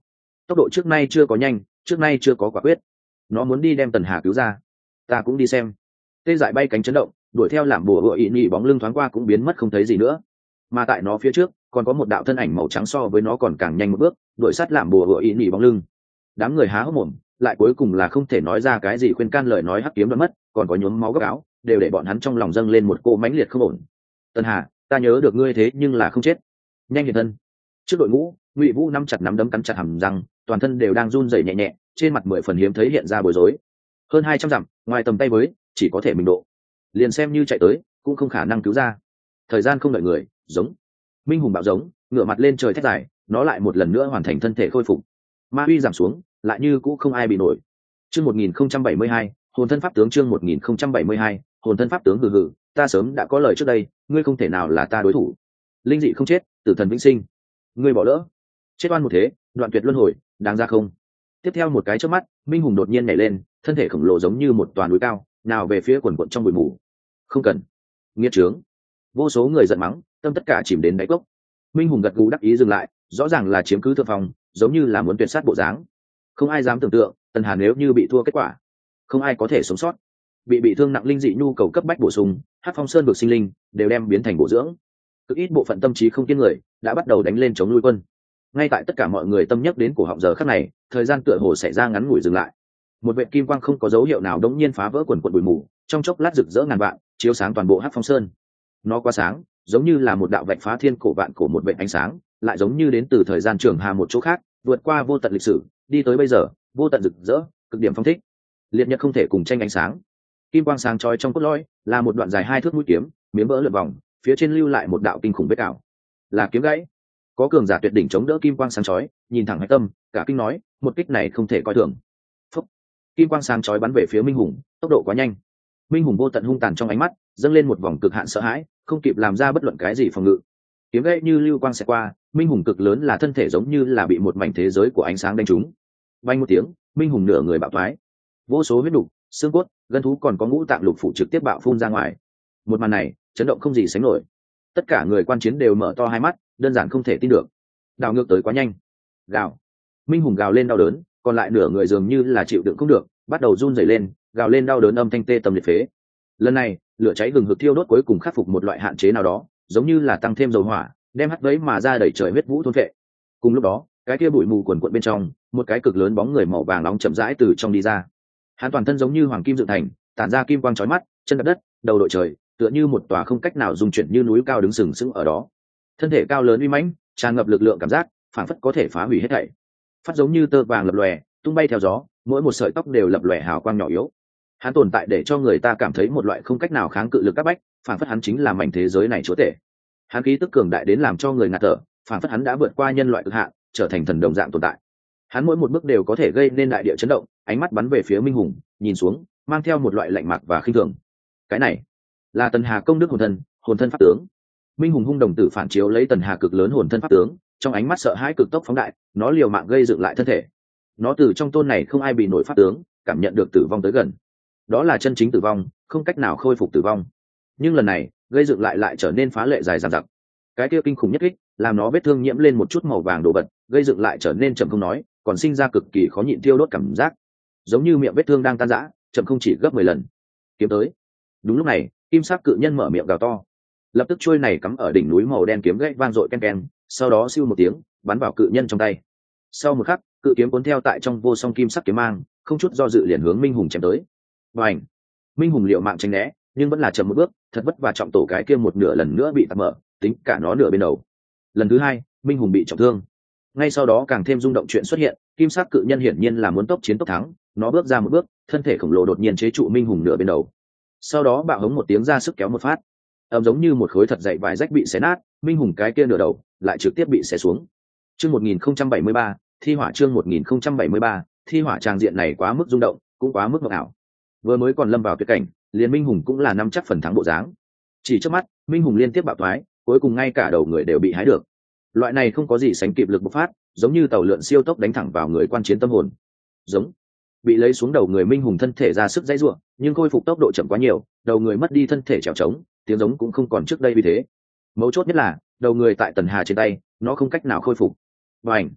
tốc độ trước nay chưa có nhanh, trước nay chưa có quả quyết. Nó muốn đi đem Tần Hà cứu ra. Ta cũng đi xem. Tê Dại bay cánh chấn động, đuổi theo làm bùa hựa ị nhị bóng lưng thoáng qua cũng biến mất không thấy gì nữa. Mà tại nó phía trước còn có một đạo thân ảnh màu trắng so với nó còn càng nhanh một bước, đuổi sát làm bùa hựa ị nhị bóng lưng. Đám người há hốc mồm, lại cuối cùng là không thể nói ra cái gì khuyên can lời nói hắc kiếm đoán mất, còn có nhuốm máu gấp áo, đều để bọn hắn trong lòng dâng lên một cô mãnh liệt không ổn. Tần Hà, ta nhớ được ngươi thế nhưng là không chết. Nhanh hiện thân. Trước đội ngũ, Ngụy Vũ nắm chặt nắm đấm cắn chặt hàm răng, toàn thân đều đang run rẩy nhẹ nhẹ, trên mặt mười phần hiếm thấy hiện ra bối rối. Hơn hai trăm dặm, ngoài tầm tay với, chỉ có thể mình độ. Liền xem như chạy tới, cũng không khả năng cứu ra. Thời gian không đợi người, giống. Minh hùng bạo giống, ngửa mặt lên trời thét dài, nó lại một lần nữa hoàn thành thân thể khôi phục. Ma uy giảm xuống, lại như cũ không ai bị nổi. Chương một nghìn không trăm bảy mươi hai, hồn thân pháp tướng chương một nghìn không trăm bảy mươi hai, hồn thân pháp tướng hừ hừ, ta sớm đã có lời trước đây, ngươi không thể nào là ta đối thủ. Linh dị không chết, tử thần vĩnh sinh. Ngươi bỏ lỡ. Chết oan một thế, đoạn tuyệt luân hồi, đáng ra không? Tiếp theo một cái chớp mắt, Minh hùng đột nhiên nhảy lên, thân thể khổng lồ giống như một toàn núi cao, nào về phía quần quần trong bụi mù. Không cần. Nghiệt trướng. Vô số người giận mắng, tâm tất cả chìm đến đáy cốc. Minh hùng gật gù đắc ý dừng lại, rõ ràng là chiếm cứ thượng phòng, giống như là muốn tuyệt sát bộ dáng. Không ai dám tưởng tượng, Tần Hà nếu như bị thua kết quả, không ai có thể sống sót. Bị bị thương nặng linh dị nhu cầu cấp bách bổ sung, Hắc Phong Sơn vực sinh linh đều đem biến thành bổ dưỡng. Cực ít bộ phận tâm trí không kiên người đã bắt đầu đánh lên chống nuôi quân. Ngay tại tất cả mọi người tâm nhắc đến cổ họng giờ khắc này, thời gian tựa hồ xảy ra ngắn ngủi dừng lại. Một vệt kim quang không có dấu hiệu nào đống nhiên phá vỡ quần quần bụi mù, trong chốc lát rực rỡ ngàn vạn, chiếu sáng toàn bộ Hắc Phong Sơn. Nó quá sáng, giống như là một đạo vạch phá thiên cổ vạn cổ một vệt ánh sáng, lại giống như đến từ thời gian trường hà một chỗ khác, vượt qua vô tận lịch sử, đi tới bây giờ, vô tận rực rỡ, cực điểm phong thích. Liệt nhật không thể cùng tranh ánh sáng. Kim quang sáng chói trong cốt lõi, là một đoạn dài hai thước mũi kiếm, miếng vỡ lượn vòng, phía trên lưu lại một đạo kinh khủng vết cào. Là kiếm gãy. Có cường giả tuyệt đỉnh chống đỡ kim quang sáng chói, nhìn thẳng hạch tâm, cả kinh nói, một kích này không thể coi thường. Phúc. Kim quang sáng chói bắn về phía Minh Hùng, tốc độ quá nhanh. Minh Hùng vô tận hung tàn trong ánh mắt, dâng lên một vòng cực hạn sợ hãi, không kịp làm ra bất luận cái gì phòng ngự. Kiếm gãy như lưu quang xẹt qua, Minh Hùng cực lớn là thân thể giống như là bị một mảnh thế giới của ánh sáng đánh trúng. Vang một tiếng, Minh Hùng nửa người bạo thoái. Vô số huyết đục, xương cốt, gân thú còn có ngũ tạng lục phủ trực tiếp bạo phun ra ngoài. Một màn này, chấn động không gì sánh nổi. Tất cả người quan chiến đều mở to hai mắt, đơn giản không thể tin được. Đảo ngược tới quá nhanh. Gào. Minh Hùng gào lên đau đớn, còn lại nửa người dường như là chịu đựng không được, bắt đầu run rẩy lên, gào lên đau đớn âm thanh tê tâm liệt phế. Lần này, lửa cháy gừng hực thiêu đốt cuối cùng khắc phục một loại hạn chế nào đó, giống như là tăng thêm dầu hỏa, đem hắt vấy mà ra đẩy trời huyết vũ thôn phệ. Cùng lúc đó, cái kia bụi mù quần quật bên trong, một cái cực lớn bóng người màu vàng nóng chậm rãi từ trong đi ra. Hắn toàn thân giống như hoàng kim dựng thành, tản ra kim quang chói mắt, chân đạp đất, đầu đội trời, tựa như một tòa không cách nào dung chuyển như núi cao đứng sừng sững ở đó. Thân thể cao lớn uy mãnh, tràn ngập lực lượng cảm giác, phảng phất có thể phá hủy hết thảy. Phát giống như tơ vàng lập lòe, tung bay theo gió, mỗi một sợi tóc đều lập lòe hào quang nhỏ yếu. Hắn tồn tại để cho người ta cảm thấy một loại không cách nào kháng cự lực các bách, phảng phất hắn chính là mảnh thế giới này chúa tể. Hắn khí tức cường đại đến làm cho người ngạt thở, phảng phất hắn đã vượt qua nhân loại cực hạn, trở thành thần đồng dạng tồn tại. Hắn mỗi một bước đều có thể gây nên đại địa chấn động, ánh mắt bắn về phía Minh Hùng, nhìn xuống, mang theo một loại lạnh mạc và khinh thường. Cái này là Tần Hà công đức hồn thân, hồn thân pháp tướng. Minh Hùng hung đồng tử phản chiếu lấy Tần Hà cực lớn hồn thân pháp tướng, trong ánh mắt sợ hãi cực tốc phóng đại, nó liều mạng gây dựng lại thân thể. Nó từ trong tôn này không ai bị nổi pháp tướng, cảm nhận được tử vong tới gần. Đó là chân chính tử vong, không cách nào khôi phục tử vong. Nhưng lần này, gây dựng lại lại trở nên phá lệ dài dằng dặc. Cái kia kinh khủng nhất kích, làm nó vết thương nhiễm lên một chút màu vàng đồ vật, gây dựng lại trở nên chậm không nói, còn sinh ra cực kỳ khó nhịn tiêu đốt cảm giác, giống như miệng vết thương đang tan rã, chậm không chỉ gấp mười lần. Kiếm tới. Đúng lúc này, kim sắc cự nhân mở miệng gào to. Lập tức chuôi này cắm ở đỉnh núi màu đen kiếm gãy vang dội ken ken, sau đó siêu một tiếng, bắn vào cự nhân trong tay. Sau một khắc, cự kiếm cuốn theo tại trong vô song kim sắc kiếm mang, không chút do dự liền hướng Minh Hùng chém tới. Bành! Minh Hùng liệu mạng tránh né, nhưng vẫn là chậm một bước, thật vất vả trọng tổ cái kia một nửa lần nữa bị tạt mở, tính cả nó nửa bên đầu. Lần thứ hai, Minh Hùng bị trọng thương. Ngay sau đó càng thêm rung động chuyện xuất hiện, kim sắc cự nhân hiển nhiên là muốn tốc chiến tốc thắng, nó bước ra một bước, thân thể khổng lồ đột nhiên chế trụ Minh Hùng nửa bên đầu. Sau đó bạo hống một tiếng ra sức kéo một phát, ầm giống như một khối thật dày vải rách bị xé nát, Minh Hùng cái kia nửa đầu lại trực tiếp bị xé xuống. Chương một nghìn không trăm bảy mươi ba, thi hỏa chương một nghìn không trăm bảy mươi ba, thi hỏa tràng diện này quá mức rung động, cũng quá mức mộng ảo. Vừa mới còn lâm vào tuyệt cảnh, liền Minh Hùng cũng là nắm chắc phần thắng bộ dáng. Chỉ trước mắt, Minh Hùng liên tiếp bạo thoái, cuối cùng ngay cả đầu người đều bị hái được. Loại này không có gì sánh kịp lực bộc phát, giống như tàu lượn siêu tốc đánh thẳng vào người quan chiến tâm hồn. Giống bị lấy xuống đầu người Minh Hùng thân thể ra sức dãy rủa, nhưng khôi phục tốc độ chậm quá nhiều, đầu người mất đi thân thể trèo trống, tiếng giống cũng không còn trước đây vì thế. Mấu chốt nhất là, đầu người tại Tần Hà trên tay, nó không cách nào khôi phục. Bành!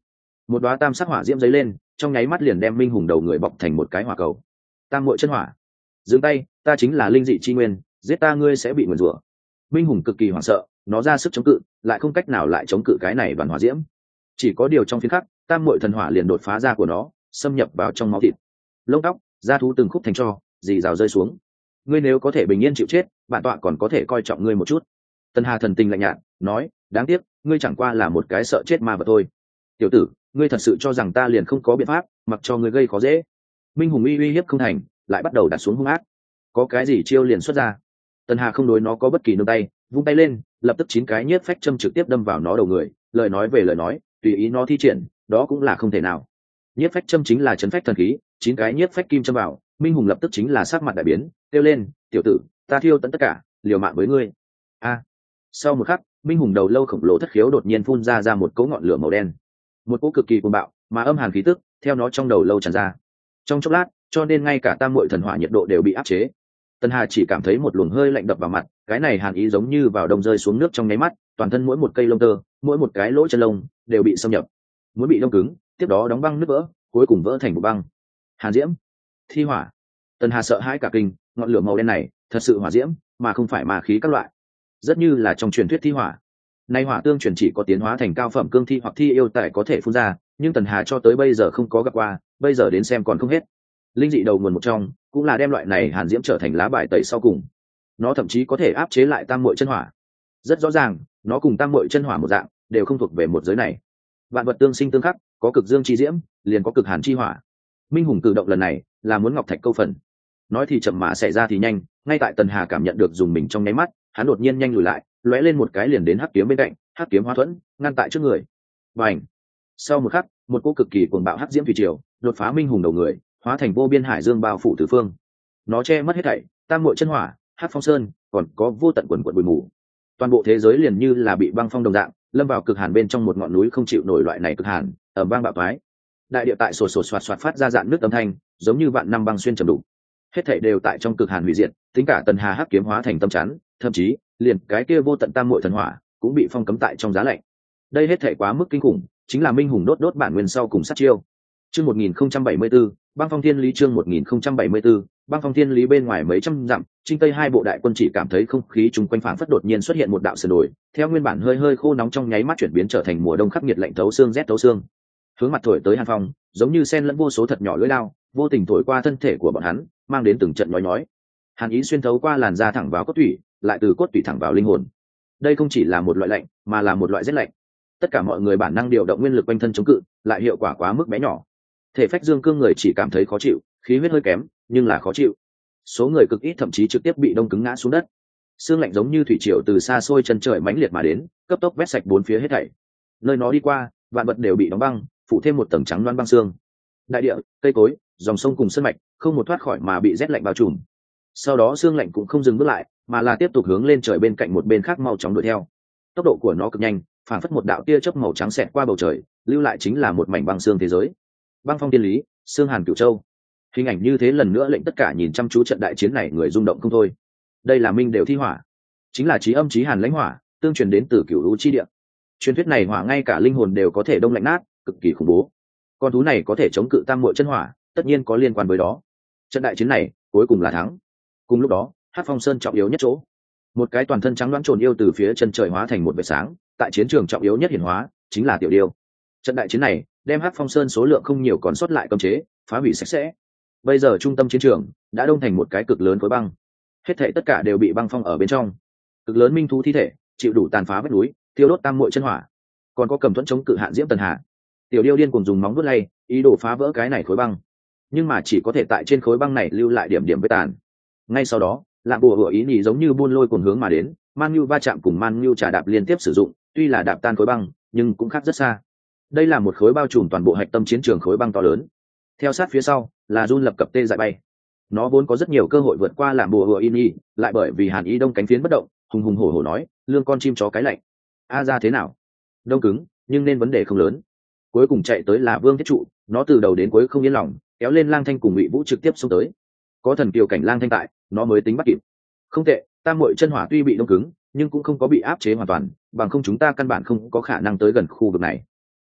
một đoá tam sắc hỏa diễm dấy lên, trong nháy mắt liền đem minh hùng đầu người bọc thành một cái hỏa cầu. Tam muội chân hỏa, dừng tay, ta chính là linh dị chi nguyên, giết ta ngươi sẽ bị nguyền rủa. Minh hùng cực kỳ hoảng sợ, nó ra sức chống cự, lại không cách nào lại chống cự cái này đoàn hỏa diễm. Chỉ có điều trong phiến khắc, tam muội thần hỏa liền đột phá ra của nó, xâm nhập vào trong máu thịt, lông tóc, da thú từng khúc thành tro, dì rào rơi xuống. Ngươi nếu có thể bình yên chịu chết, bản tọa còn có thể coi trọng ngươi một chút. Tần Hà thần tình lạnh nhạt nói, đáng tiếc ngươi chẳng qua là một cái sợ chết ma vật thôi. Tiểu tử, ngươi thật sự cho rằng ta liền không có biện pháp mặc cho ngươi gây khó dễ? Minh hùng uy uy hiếp không thành, lại bắt đầu đặt xuống hung ác. Có cái gì chiêu liền xuất ra. Tần Hà không đối nó có bất kỳ nương tay, vung tay lên, lập tức chín cái nhiếp phách châm trực tiếp đâm vào nó đầu người. Lời nói về lời nói, tùy ý nó thi triển, đó cũng là không thể nào. Nhiếp phách châm chính là chấn phách thần khí, chín cái nhiếp phách kim châm vào, Minh hùng lập tức chính là sắc mặt đại biến, kêu lên, tiểu tử, ta thiêu tận tất cả, liều mạng với ngươi. A. Sau một khắc, Minh hùng đầu lâu khổng lồ thất khiếu đột nhiên phun ra ra một cỗ ngọn lửa màu đen, một cỗ cực kỳ cuồng bạo mà âm hàn khí tức theo nó trong đầu lâu tràn ra. Trong chốc lát, cho nên ngay cả tam muội thần hỏa nhiệt độ đều bị áp chế. Tần Hà chỉ cảm thấy một luồng hơi lạnh đập vào mặt, cái này hàn ý giống như vào đông rơi xuống nước trong nháy mắt, toàn thân mỗi một cây lông tơ, mỗi một cái lỗ chân lông đều bị xâm nhập, muốn bị đông cứng, tiếp đó đóng băng nứt vỡ, cuối cùng vỡ thành một băng. Hàn diễm, thi hỏa. Tần Hà sợ hãi cả kinh, ngọn lửa màu đen này thật sự hỏa diễm, mà không phải ma khí các loại, rất như là trong truyền thuyết thi hỏa. Nay hỏa tương truyền chỉ có tiến hóa thành cao phẩm cương thi hoặc thi yêu tài có thể phun ra, nhưng Tần Hà cho tới bây giờ không có gặp qua, bây giờ đến xem còn không hết. Linh dị đầu nguồn một trong, cũng là đem loại này hàn diễm trở thành lá bài tẩy sau cùng. Nó thậm chí có thể áp chế lại tam muội chân hỏa. Rất rõ ràng, nó cùng tam muội chân hỏa một dạng, đều không thuộc về một giới này. Vạn vật tương sinh tương khắc, có cực dương chi diễm, liền có cực hàn chi hỏa. Minh hùng cử động lần này, là muốn ngọc thạch câu phần. Nói thì chậm mà xảy ra thì nhanh, ngay tại Tần Hà cảm nhận được dùng mình trong nháy mắt, hắn đột nhiên nhanh lùi lại, lóe lên một cái liền đến hắc kiếm bên cạnh, hắc kiếm hóa thuẫn, ngăn tại trước người. Bành! Sau một khắc, một cỗ cực kỳ cuồng bạo hắc diễm thủy triều, đột phá Minh hùng đầu người, hóa thành vô biên hải dương bao phủ tứ phương. Nó che mất hết thảy, tam muội chân hỏa, hắc phong sơn, còn có vô tận quần quần bụi mù. Toàn bộ thế giới liền như là bị băng phong đồng dạng, lâm vào cực hàn bên trong một ngọn núi không chịu nổi loại này cực hàn, ầm vang bạo toái. Đại địa tại sột sột soạt soạt phát ra dạn nước âm thanh, giống như vạn năm băng xuyên trầm đục. Hết thảy đều tại trong cực hàn hủy diệt, tính cả Tần Hà hắc kiếm hóa thành tâm chắn, thậm chí liền cái kia vô tận tam muội thần hỏa cũng bị phong cấm tại trong giá lạnh. Đây hết thảy quá mức kinh khủng, chính là Minh hùng đốt đốt bản nguyên sau cùng sát chiêu. Chương một nghìn không trăm bảy mươi tư, băng phong thiên lý. Chương một nghìn không trăm bảy mươi tư, băng phong thiên lý. Bên ngoài mấy trăm dặm, Trinh Tây hai bộ đại quân chỉ cảm thấy không khí chung quanh phảng phất đột nhiên xuất hiện một đạo sườn đồi, theo nguyên bản hơi hơi khô nóng trong nháy mắt chuyển biến trở thành mùa đông khắc nghiệt lạnh thấu xương, rét thấu xương. Hướng mặt thổi tới hàn phong, giống như sen lẫn vô số thật nhỏ lưỡi lao, vô tình thổi qua thân thể của bọn hắn, mang đến từng trận nhói nhói. Hàn ý xuyên thấu qua làn da thẳng vào cốt tủy, lại từ cốt tủy thẳng vào linh hồn. Đây không chỉ là một loại lạnh, mà là một loại rét lạnh. Tất cả mọi người bản năng điều động nguyên lực quanh thân chống cự, lại hiệu quả quá mức bé nhỏ. Thể phách dương cương người chỉ cảm thấy khó chịu, khí huyết hơi kém, nhưng là khó chịu. Số người cực ít thậm chí trực tiếp bị đông cứng ngã xuống đất. Sương lạnh giống như thủy triều từ xa xôi chân trời mãnh liệt mà đến, cấp tốc vét sạch bốn phía hết thảy. Nơi nó đi qua, vạn vật đều bị đóng băng, phủ thêm một tầng trắng loáng băng xương. Đại địa, cây cối, dòng sông cùng sơn mạch, không một thoát khỏi mà bị rét lạnh bao trùm. Sau đó sương lạnh cũng không dừng bước lại, mà là tiếp tục hướng lên trời bên cạnh một bên khác mau chóng đuổi theo. Tốc độ của nó cực nhanh, phản phất một đạo tia chớp màu trắng xẹt qua bầu trời, lưu lại chính là một mảnh băng xương thế giới. Băng phong tiên lý, xương hàn cửu châu. Hình ảnh như thế lần nữa lệnh tất cả nhìn chăm chú trận đại chiến này người rung động không thôi. Đây là minh đều thi hỏa, chính là chí âm chí hàn lãnh hỏa, tương truyền đến từ cửu lũ chi địa. Truyền thuyết này hỏa ngay cả linh hồn đều có thể đông lạnh nát, cực kỳ khủng bố. Con thú này có thể chống cự tam muội chân hỏa, tất nhiên có liên quan với đó. Trận đại chiến này cuối cùng là thắng. Cùng lúc đó, Hắc Phong Sơn trọng yếu nhất chỗ, một cái toàn thân trắng đoán trồn yêu từ phía chân trời hóa thành một vệt sáng, tại chiến trường trọng yếu nhất hiển hóa chính là tiểu điêu. Trận đại chiến này đem Hắc Phong Sơn số lượng không nhiều còn sót lại cấm chế phá hủy sạch sẽ. Bây giờ trung tâm chiến trường đã đông thành một cái cực lớn khối băng, hết thảy tất cả đều bị băng phong ở bên trong. Cực lớn minh thú thi thể chịu đủ tàn phá vách núi, tiêu đốt tam muội chân hỏa, còn có cầm thuẫn chống cự hạn diễm Tần Hà. Tiểu điêu điên cùng dùng móng vuốt lay, ý đồ phá vỡ cái này khối băng, nhưng mà chỉ có thể tại trên khối băng này lưu lại điểm điểm vết tàn. Ngay sau đó, Lạng Bùa Hựa ý nhị giống như buôn lôi cuồng hướng mà đến, Man Nhu va chạm cùng Man Nhu trà đạp liên tiếp sử dụng, tuy là đạp tan khối băng, nhưng cũng khác rất xa. Đây là một khối bao trùm toàn bộ hạch tâm chiến trường khối băng to lớn. Theo sát phía sau là run lập cập tê dại bay. Nó vốn có rất nhiều cơ hội vượt qua Lạng Bùa Hựa ý nhị, lại bởi vì Hàn Ý Đông cánh phiến bất động, hùng hùng hổ hổ nói, lương con chim chó cái lạnh. A ra thế nào? Đông cứng, nhưng nên vấn đề không lớn. Cuối cùng chạy tới là Vương Thiết Trụ, nó từ đầu đến cuối không yên lòng, kéo lên Lang Thanh cùng Ngụy Vũ trực tiếp xông tới. Có thần kiều cảnh Lang Thanh tại, nó mới tính bắt kịp. Không tệ, tam muội chân hỏa tuy bị đông cứng, nhưng cũng không có bị áp chế hoàn toàn, bằng không chúng ta căn bản không có khả năng tới gần khu vực này.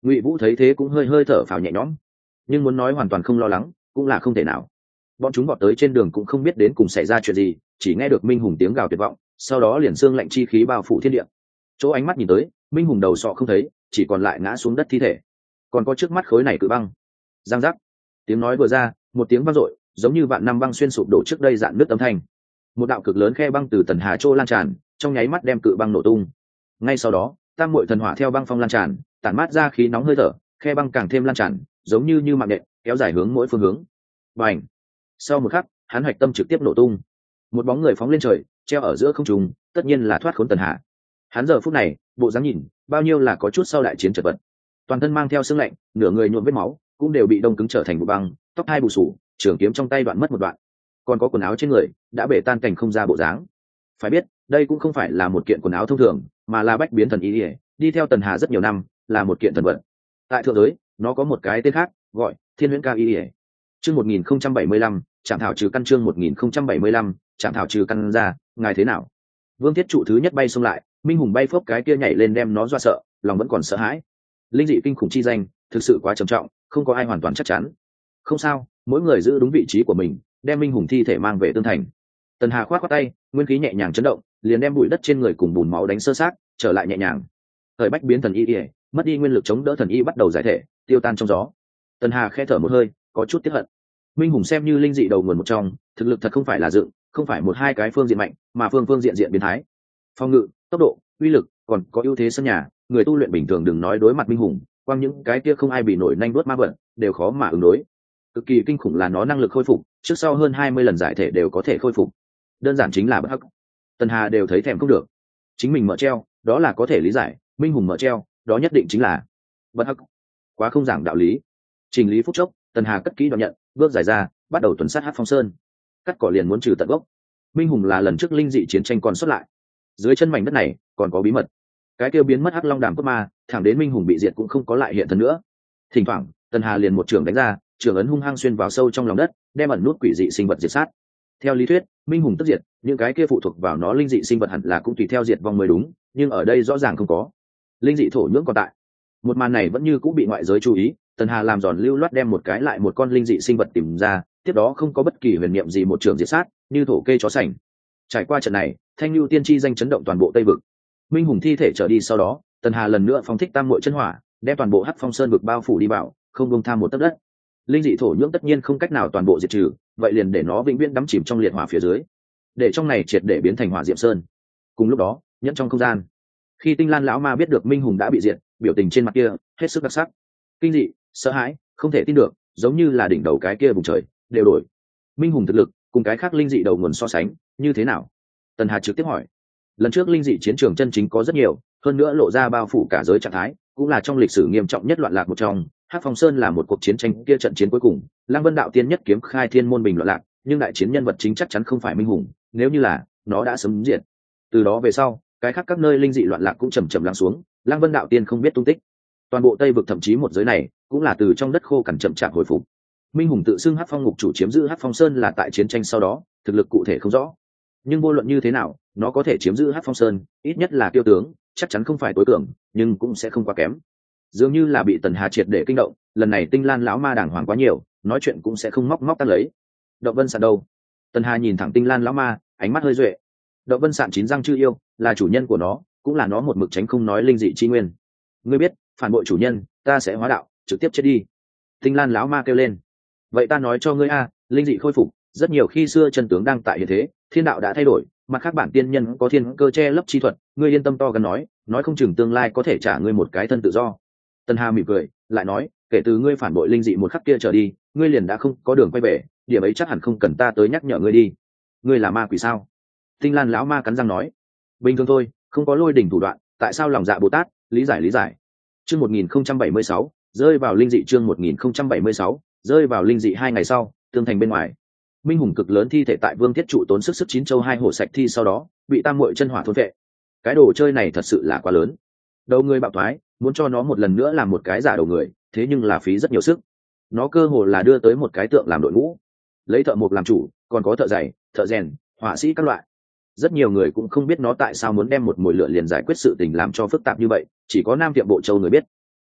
Ngụy Vũ thấy thế cũng hơi hơi thở phào nhẹ nhõm, nhưng muốn nói hoàn toàn không lo lắng cũng là không thể nào. Bọn chúng vọt tới trên đường cũng không biết đến cùng xảy ra chuyện gì, chỉ nghe được Minh Hùng tiếng gào tuyệt vọng, sau đó liền xương lạnh chi khí bao phủ thiên địa. Chỗ ánh mắt nhìn tới, Minh Hùng đầu sọ không thấy, chỉ còn lại ngã xuống đất thi thể. Còn có trước mắt khối này cự băng. Giang giác. Tiếng nói vừa ra, một tiếng vang dội, giống như vạn năm băng xuyên sụp đổ trước đây dạn nứt âm thanh. Một đạo cực lớn khe băng từ Tần Hà Châu lan tràn, trong nháy mắt đem cự băng nổ tung. Ngay sau đó, tam muội thần hỏa theo băng phong lan tràn, tản mát ra khí nóng hơi thở, khe băng càng thêm lan tràn, giống như như mạng nhện, kéo dài hướng mỗi phương hướng. Bành! Sau một khắc, hắn hoạch tâm trực tiếp nổ tung. Một bóng người phóng lên trời, treo ở giữa không trung, tất nhiên là thoát khốn Tần Hà. Hắn giờ phút này, bộ dáng nhìn, bao nhiêu là có chút sau đại chiến chật vật. Toàn thân mang theo sương lạnh, nửa người nhuộm vết máu, cũng đều bị đông cứng trở thành bụi băng, tóc hai bù sù, trường kiếm trong tay đoạn mất một đoạn, còn có quần áo trên người đã bể tan cảnh không ra bộ dáng. Phải biết, đây cũng không phải là một kiện quần áo thông thường, mà là bách biến thần y, đi theo Tần Hà rất nhiều năm, là một kiện thần vật. Tại thượng giới, nó có một cái tên khác, gọi Thiên Huyễn Ca Y. Chương một nghìn không trăm bảy mươi lăm, Trảm thảo trừ căn chương một nghìn không trăm bảy mươi lăm, Trảm thảo trừ căn ra, ngài thế nào? Vương Thiết trụ thứ nhất bay xông lại, Minh Hùng bay phốc cái kia nhảy lên đem nó dọa sợ, lòng vẫn còn sợ hãi. Linh dị kinh khủng chi danh, thực sự quá trầm trọng, không có ai hoàn toàn chắc chắn. Không sao, mỗi người giữ đúng vị trí của mình, đem Minh Hùng thi thể mang về tương thành. Tần Hà khoát khoát tay, nguyên khí nhẹ nhàng chấn động, liền đem bụi đất trên người cùng bùn máu đánh sơ sát, trở lại nhẹ nhàng. Thời bách biến thần y, y mất đi nguyên lực chống đỡ thần y bắt đầu giải thể, tiêu tan trong gió. Tần Hà khẽ thở một hơi, có chút tiếc hận. Minh Hùng xem như linh dị đầu nguồn một trong, thực lực thật không phải là dựng, không phải một hai cái phương diện mạnh, mà phương phương diện diện biến thái. Phòng ngự, tốc độ, uy lực, còn có ưu thế sân nhà, người tu luyện bình thường đừng nói đối mặt Minh Hùng, quang những cái kia không ai bị nổi nhanh đuốt ma vận, đều khó mà ứng đối. Cực kỳ kinh khủng là nó năng lực khôi phục, trước sau hơn hai mươi lần giải thể đều có thể khôi phục. Đơn giản chính là bất hắc. Tần Hà đều thấy thèm không được. Chính mình mở treo, đó là có thể lý giải, Minh Hùng mở treo, đó nhất định chính là bất hắc. Quá không giảng đạo lý. Trình lý phút chốc, Tần Hà cất kỹ đoạn nhận, bước giải ra, bắt đầu tuần sát Hắc Phong Sơn. Cắt cỏ liền muốn trừ tận gốc. Minh Hùng là lần trước linh dị chiến tranh còn xuất lại. Dưới chân mảnh đất này còn có bí mật. Cái kêu biến mất Hắc Long Đàm cốt ma, thẳng đến Minh Hùng bị diệt cũng không có lại hiện thân nữa. Thỉnh thoảng, Tần Hà liền một trường đánh ra, trường ấn hung hăng xuyên vào sâu trong lòng đất, đem ẩn nút quỷ dị sinh vật diệt sát. Theo lý thuyết, Minh Hùng tức diệt, những cái kia phụ thuộc vào nó linh dị sinh vật hẳn là cũng tùy theo diệt vong mới đúng, nhưng ở đây rõ ràng không có. Linh dị thổ nhưỡng còn tại. Một màn này vẫn như cũng bị ngoại giới chú ý, Tần Hà làm giòn lưu loát đem một cái lại một con linh dị sinh vật tìm ra, tiếp đó không có bất kỳ huyền niệm gì một trường diệt sát, như thổ kê chó sành. Trải qua trận này, Thanh Lưu Tiên Chi danh chấn động toàn bộ Tây vực. Minh Hùng thi thể trở đi sau đó, Tần Hà lần nữa phóng thích tam muội chân hỏa, đem toàn bộ Hắc Phong Sơn vực bao phủ đi vào, không buông tham một tấc đất. Linh dị thổ nhưỡng tất nhiên không cách nào toàn bộ diệt trừ, vậy liền để nó vĩnh viễn đắm chìm trong liệt hỏa phía dưới, để trong này triệt để biến thành hỏa diệm sơn. Cùng lúc đó, nhẫn trong không gian, khi Tinh Lan lão ma biết được Minh Hùng đã bị diệt, biểu tình trên mặt kia hết sức đặc sắc, kinh dị, sợ hãi, không thể tin được, giống như là đỉnh đầu cái kia vùng trời đều đổi. Minh Hùng thực lực cùng cái khác linh dị đầu nguồn so sánh như thế nào? Tần Hà trực tiếp hỏi. Lần trước linh dị chiến trường chân chính có rất nhiều, hơn nữa lộ ra bao phủ cả giới trạng thái, cũng là trong lịch sử nghiêm trọng nhất loạn lạc một trong. Hắc Phong Sơn là một cuộc chiến tranh kia trận chiến cuối cùng, Lăng Vân đạo tiên nhất kiếm khai thiên môn bình loạn lạc, nhưng đại chiến nhân vật chính chắc chắn không phải Minh Hùng, nếu như là, nó đã sớm diệt. Từ đó về sau, cái khác các nơi linh dị loạn lạc cũng chầm chậm lắng xuống, Lăng Vân đạo tiên không biết tung tích. Toàn bộ Tây vực thậm chí một giới này, cũng là từ trong đất khô cằn chậm chạp hồi phục. Minh Hùng tự xưng Hắc Phong ngục chủ chiếm giữ Hắc Phong Sơn là tại chiến tranh sau đó, thực lực cụ thể không rõ. Nhưng vô luận như thế nào, nó có thể chiếm giữ Hắc Phong Sơn, ít nhất là tiêu tướng, chắc chắn không phải tối cường, nhưng cũng sẽ không quá kém. Dường như là bị Tần Hà triệt để kinh động, lần này Tinh Lan lão ma đàng hoàng quá nhiều, nói chuyện cũng sẽ không móc móc ta lấy. Động Vân Sạn đâu? Tần Hà nhìn thẳng Tinh Lan lão ma, ánh mắt hơi duệ. Động Vân Sạn chín răng chưa yêu, là chủ nhân của nó, cũng là nó một mực tránh không nói linh dị chi nguyên. Ngươi biết, phản bội chủ nhân, ta sẽ hóa đạo, trực tiếp chết đi. Tinh Lan lão ma kêu lên. Vậy ta nói cho ngươi a, linh dị khôi phục, rất nhiều khi xưa chân tướng đang tại hiện thế, thiên đạo đã thay đổi, mặt khác bản tiên nhân có thiên cơ che lấp chi thuật, ngươi yên tâm to gần nói, nói không chừng tương lai có thể trả ngươi một cái thân tự do. Tần Hà mỉm cười, lại nói, kể từ ngươi phản bội linh dị một khắc kia trở đi, ngươi liền đã không có đường quay về, điểm ấy chắc hẳn không cần ta tới nhắc nhở ngươi đi. Ngươi là ma quỷ sao? Tinh Lan lão ma cắn răng nói. Bình thường thôi, không có lôi đỉnh thủ đoạn, tại sao lòng dạ Bồ Tát, lý giải lý giải. Chương một nghìn không trăm bảy mươi sáu, rơi vào linh dị chương một nghìn không trăm bảy mươi sáu, rơi vào linh dị hai ngày sau, tương thành bên ngoài. Minh Hùng cực lớn thi thể tại Vương Thiết trụ tốn sức sức chín châu hai hổ sạch thi sau đó, bị tam muội chân hỏa thôn vệ. Cái đồ chơi này thật sự là quá lớn. Đầu người bạo thoái, muốn cho nó một lần nữa làm một cái giả đầu người, thế nhưng là phí rất nhiều sức. Nó cơ hồ là đưa tới một cái tượng làm đội ngũ, lấy thợ mộc làm chủ, còn có thợ giày, thợ rèn, họa sĩ các loại. Rất nhiều người cũng không biết nó tại sao muốn đem một mồi lửa liền giải quyết sự tình làm cho phức tạp như vậy, chỉ có Nam Tiệm Bộ Châu người biết.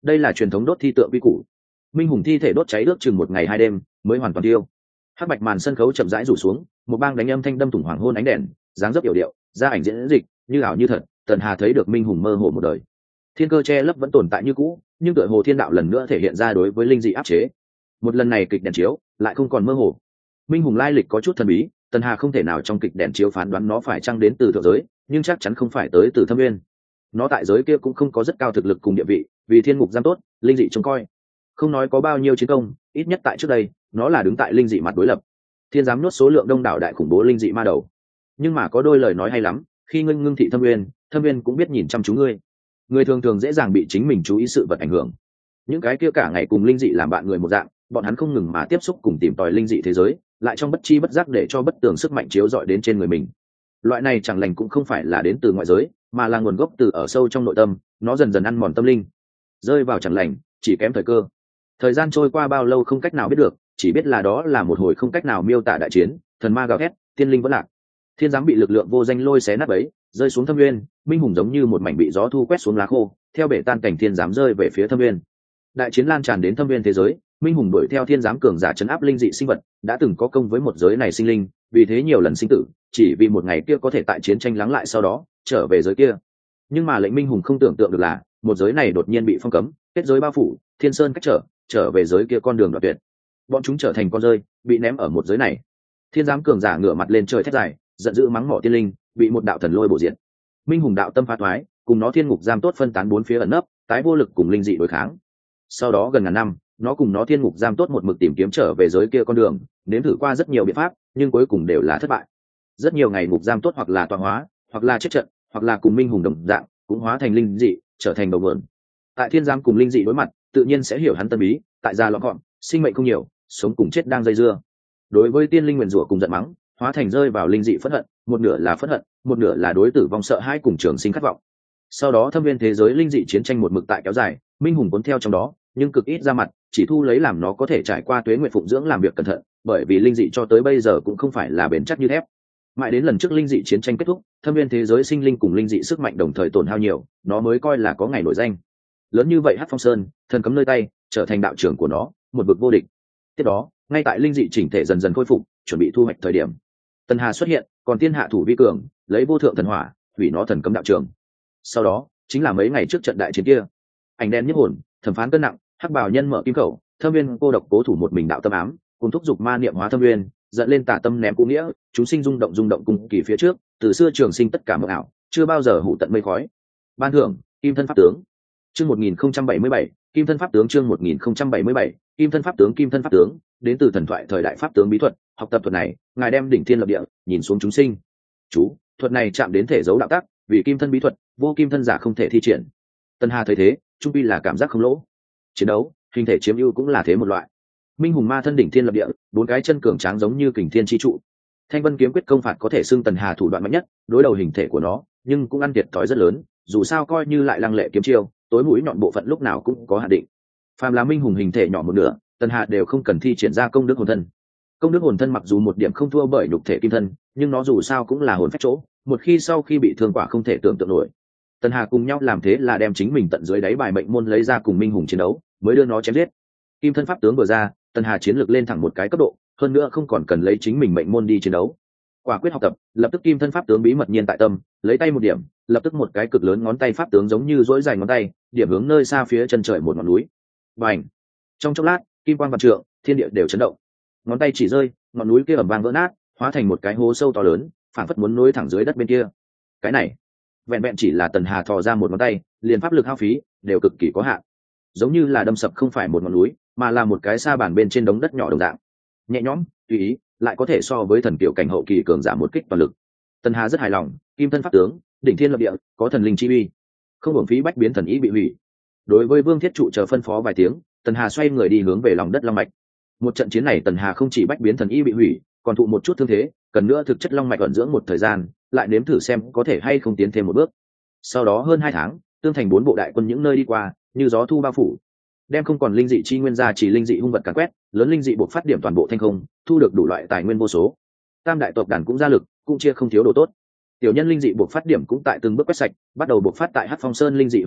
đây là truyền thống đốt thi tượng quy củ. Minh hùng thi thể đốt cháy ước chừng một ngày hai đêm mới hoàn toàn tiêu. Hắc bạch màn sân khấu chậm rãi rủ xuống, một bang đánh âm thanh đâm thủng hoàng hôn ánh đèn, dáng dấp yểu điệu, ra ảnh diễn dịch như ảo như thật. Tần Hà thấy được Minh hùng mơ hồ một đời. Thiên cơ che lấp vẫn tồn tại như cũ, nhưng tựa hồ thiên đạo lần nữa thể hiện ra đối với linh dị áp chế. Một lần này kịch đèn chiếu lại không còn mơ hồ. Minh hùng lai lịch có chút thần bí, Tần Hà không thể nào trong kịch đèn chiếu phán đoán nó phải chăng đến từ thượng giới, nhưng chắc chắn không phải tới từ thâm nguyên. Nó tại giới kia cũng không có rất cao thực lực cùng địa vị, vì thiên ngục giam tốt, linh dị trông coi. Không nói có bao nhiêu chiến công, ít nhất tại trước đây, nó là đứng tại linh dị mặt đối lập. Thiên giám nuốt số lượng đông đảo đại khủng bố linh dị ma đầu. Nhưng mà có đôi lời nói hay lắm, khi ngưng ngưng thị thâm nguyên, thâm nguyên cũng biết nhìn chăm chú ngươi. Người thường thường dễ dàng bị chính mình chú ý sự vật ảnh hưởng. Những cái kia cả ngày cùng linh dị làm bạn người một dạng, bọn hắn không ngừng mà tiếp xúc cùng tìm tòi linh dị thế giới, lại trong bất chi bất giác để cho bất tường sức mạnh chiếu rọi đến trên người mình. Loại này chẳng lành cũng không phải là đến từ ngoại giới, mà là nguồn gốc từ ở sâu trong nội tâm, nó dần dần ăn mòn tâm linh, rơi vào chẳng lành, chỉ kém thời cơ. Thời gian trôi qua bao lâu không cách nào biết được, chỉ biết là đó là một hồi không cách nào miêu tả đại chiến, thần ma gào thét, tiên linh vẫn lạc. Thiên giám bị lực lượng vô danh lôi xé nát bấy, rơi xuống thâm nguyên. Minh hùng giống như một mảnh bị gió thu quét xuống lá khô, theo bể tan cảnh thiên giám rơi về phía thâm nguyên. Đại chiến lan tràn đến thâm nguyên thế giới, Minh hùng đuổi theo thiên giám cường giả chấn áp linh dị sinh vật, đã từng có công với một giới này sinh linh, vì thế nhiều lần sinh tử, chỉ vì một ngày kia có thể tại chiến tranh lắng lại sau đó trở về giới kia. Nhưng mà lệnh Minh hùng không tưởng tượng được là, một giới này đột nhiên bị phong cấm, kết giới bao phủ, thiên sơn cách trở, trở về giới kia con đường đoạn tuyệt. Bọn chúng trở thành con rơi, bị ném ở một giới này. Thiên giám cường giả ngửa mặt lên trời thét dài, giận dữ mắng mỏ tiên linh, bị một đạo thần lôi bổ diệt. Minh hùng đạo tâm phá thoái, cùng nó thiên ngục giam tốt phân tán bốn phía ẩn nấp, tái vô lực cùng linh dị đối kháng. Sau đó gần ngàn năm, nó cùng nó thiên ngục giam tốt một mực tìm kiếm trở về giới kia con đường, nếm thử qua rất nhiều biện pháp, nhưng cuối cùng đều là thất bại. Rất nhiều ngày ngục giam tốt hoặc là tọa hóa, hoặc là chết trận, hoặc là cùng Minh hùng đồng dạng, cũng hóa thành linh dị, trở thành đầu nguồn. Tại thiên giám cùng linh dị đối mặt, tự nhiên sẽ hiểu hắn tâm bí, tại gia lõm gọn, sinh mệnh không nhiều, sống cùng chết đang dây dưa. Đối với tiên linh nguyền rủa cùng giận mắng, hóa thành rơi vào linh dị phẫn hận, một nửa là phẫn hận, một nửa là đối tử vong sợ hãi cùng trường sinh khát vọng. Sau đó thâm viên thế giới linh dị chiến tranh một mực tại kéo dài, Minh hùng cuốn theo trong đó, nhưng cực ít ra mặt, chỉ thu lấy làm nó có thể trải qua tuế nguyện phụng dưỡng làm việc cẩn thận, bởi vì linh dị cho tới bây giờ cũng không phải là bền chắc như thép. Mãi đến lần trước linh dị chiến tranh kết thúc, thâm viên thế giới sinh linh cùng linh dị sức mạnh đồng thời tổn hao nhiều, nó mới coi là có ngày nổi danh. Lớn như vậy Hắc Phong Sơn, thần cấm nơi tay, trở thành đạo trưởng của nó, một vực vô địch. Tiếp đó, ngay tại linh dị chỉnh thể dần dần khôi phục, chuẩn bị thu hoạch thời điểm, Tần Hà xuất hiện, còn tiên hạ thủ vi cường, lấy vô thượng thần hỏa hủy nó thần cấm đạo trường. Sau đó chính là mấy ngày trước trận đại chiến kia, ảnh đen nhiếp hồn, thẩm phán cân nặng, hắc bào nhân mở kim khẩu, thâm viên cô độc cố thủ một mình đạo tâm ám, cùng thúc giục ma niệm hóa thâm viên, giận lên tà tâm ném cũ nghĩa, chúng sinh rung động rung động cùng kỳ phía trước, từ xưa trường sinh tất cả mộng ảo, chưa bao giờ hủ tận mây khói. Ban thưởng kim thân pháp tướng. Chương một nghìn không trăm bảy mươi bảy, kim thân pháp tướng. Chương một nghìn không trăm bảy mươi bảy, kim thân pháp tướng. Kim thân pháp tướng đến từ thần thoại thời đại pháp tướng bí thuật, học tập thuật này, ngài đem đỉnh thiên lập địa, nhìn xuống chúng sinh. Chú, thuật này chạm đến thể dấu đạo tác, vì kim thân bí thuật, vô kim thân giả không thể thi triển. Tần Hà thấy thế, trung pi là cảm giác không lỗ. Chiến đấu, hình thể chiếm ưu cũng là thế một loại. Minh hùng ma thân đỉnh thiên lập địa, bốn cái chân cường tráng giống như kình thiên chi trụ. Thanh vân kiếm quyết công phạt có thể xưng Tần Hà thủ đoạn mạnh nhất, đối đầu hình thể của nó, nhưng cũng ăn thiệt thòi rất lớn, dù sao coi như lại lăng lệ kiếm chiêu, tối mũi nhọn bộ phận lúc nào cũng có hạn định. Phàm là Minh hùng hình thể nhỏ một nửa, Tần Hà đều không cần thi triển ra công đức hồn thân. Công đức hồn thân mặc dù một điểm không thua bởi nhục thể kim thân, nhưng nó dù sao cũng là hồn phách chỗ, một khi sau khi bị thương quả không thể tưởng tượng nổi. Tần Hà cùng nhau làm thế là đem chính mình tận dưới đáy bài mệnh môn lấy ra cùng Minh hùng chiến đấu, mới đưa nó chém giết. Kim thân pháp tướng vừa ra, Tần Hà chiến lược lên thẳng một cái cấp độ, hơn nữa không còn cần lấy chính mình mệnh môn đi chiến đấu. Quả quyết học tập, lập tức kim thân pháp tướng bí mật nhiên tại tâm, lấy tay một điểm, lập tức một cái cực lớn ngón tay pháp tướng giống như duỗi dài ngón tay, điểm hướng nơi xa phía chân trời một ngọn núi. Bành! Trong chốc lát, kim quang vạn trượng, thiên địa đều chấn động. Ngón tay chỉ rơi, ngọn núi kia ầm vang vỡ nát, hóa thành một cái hố sâu to lớn, phảng phất muốn nối thẳng dưới đất bên kia. Cái này, vẹn vẹn chỉ là Tần Hà thò ra một ngón tay, liền pháp lực hao phí đều cực kỳ có hạn, giống như là đâm sập không phải một ngọn núi, mà là một cái sa bàn bên trên đống đất nhỏ đồng dạng, nhẹ nhõm tùy ý, lại có thể so với thần tiểu cảnh hậu kỳ cường giả một kích toàn lực. Tần Hà rất hài lòng, kim thân pháp tướng, đỉnh thiên lập địa, có thần linh chi uy, không hưởng phí bách biến thần ý bị hủy. Đối với Vương Thiết trụ chờ phân phó vài tiếng, Tần Hà xoay người đi hướng về lòng đất long mạch. Một trận chiến này Tần Hà không chỉ bách biến thần ý bị hủy, còn thụ một chút thương thế, cần nữa thực chất long mạch ẩn dưỡng một thời gian, lại nếm thử xem có thể hay không tiến thêm một bước. Sau đó hơn hai tháng, tương thành bốn bộ đại quân những nơi đi qua, như gió thu bao phủ, đem không còn linh dị chi nguyên ra chỉ linh dị hung vật càn quét, lớn linh dị buộc phát điểm toàn bộ thanh không, thu được đủ loại tài nguyên vô số. Tam đại tộc đàn cũng ra lực, cũng chia không thiếu đồ tốt. Tiểu nhân linh dị buộc phát điểm cũng tại từng bước quét sạch, bắt đầu buộc phát tại Hắc Phong Sơn linh dị hỏa loạn,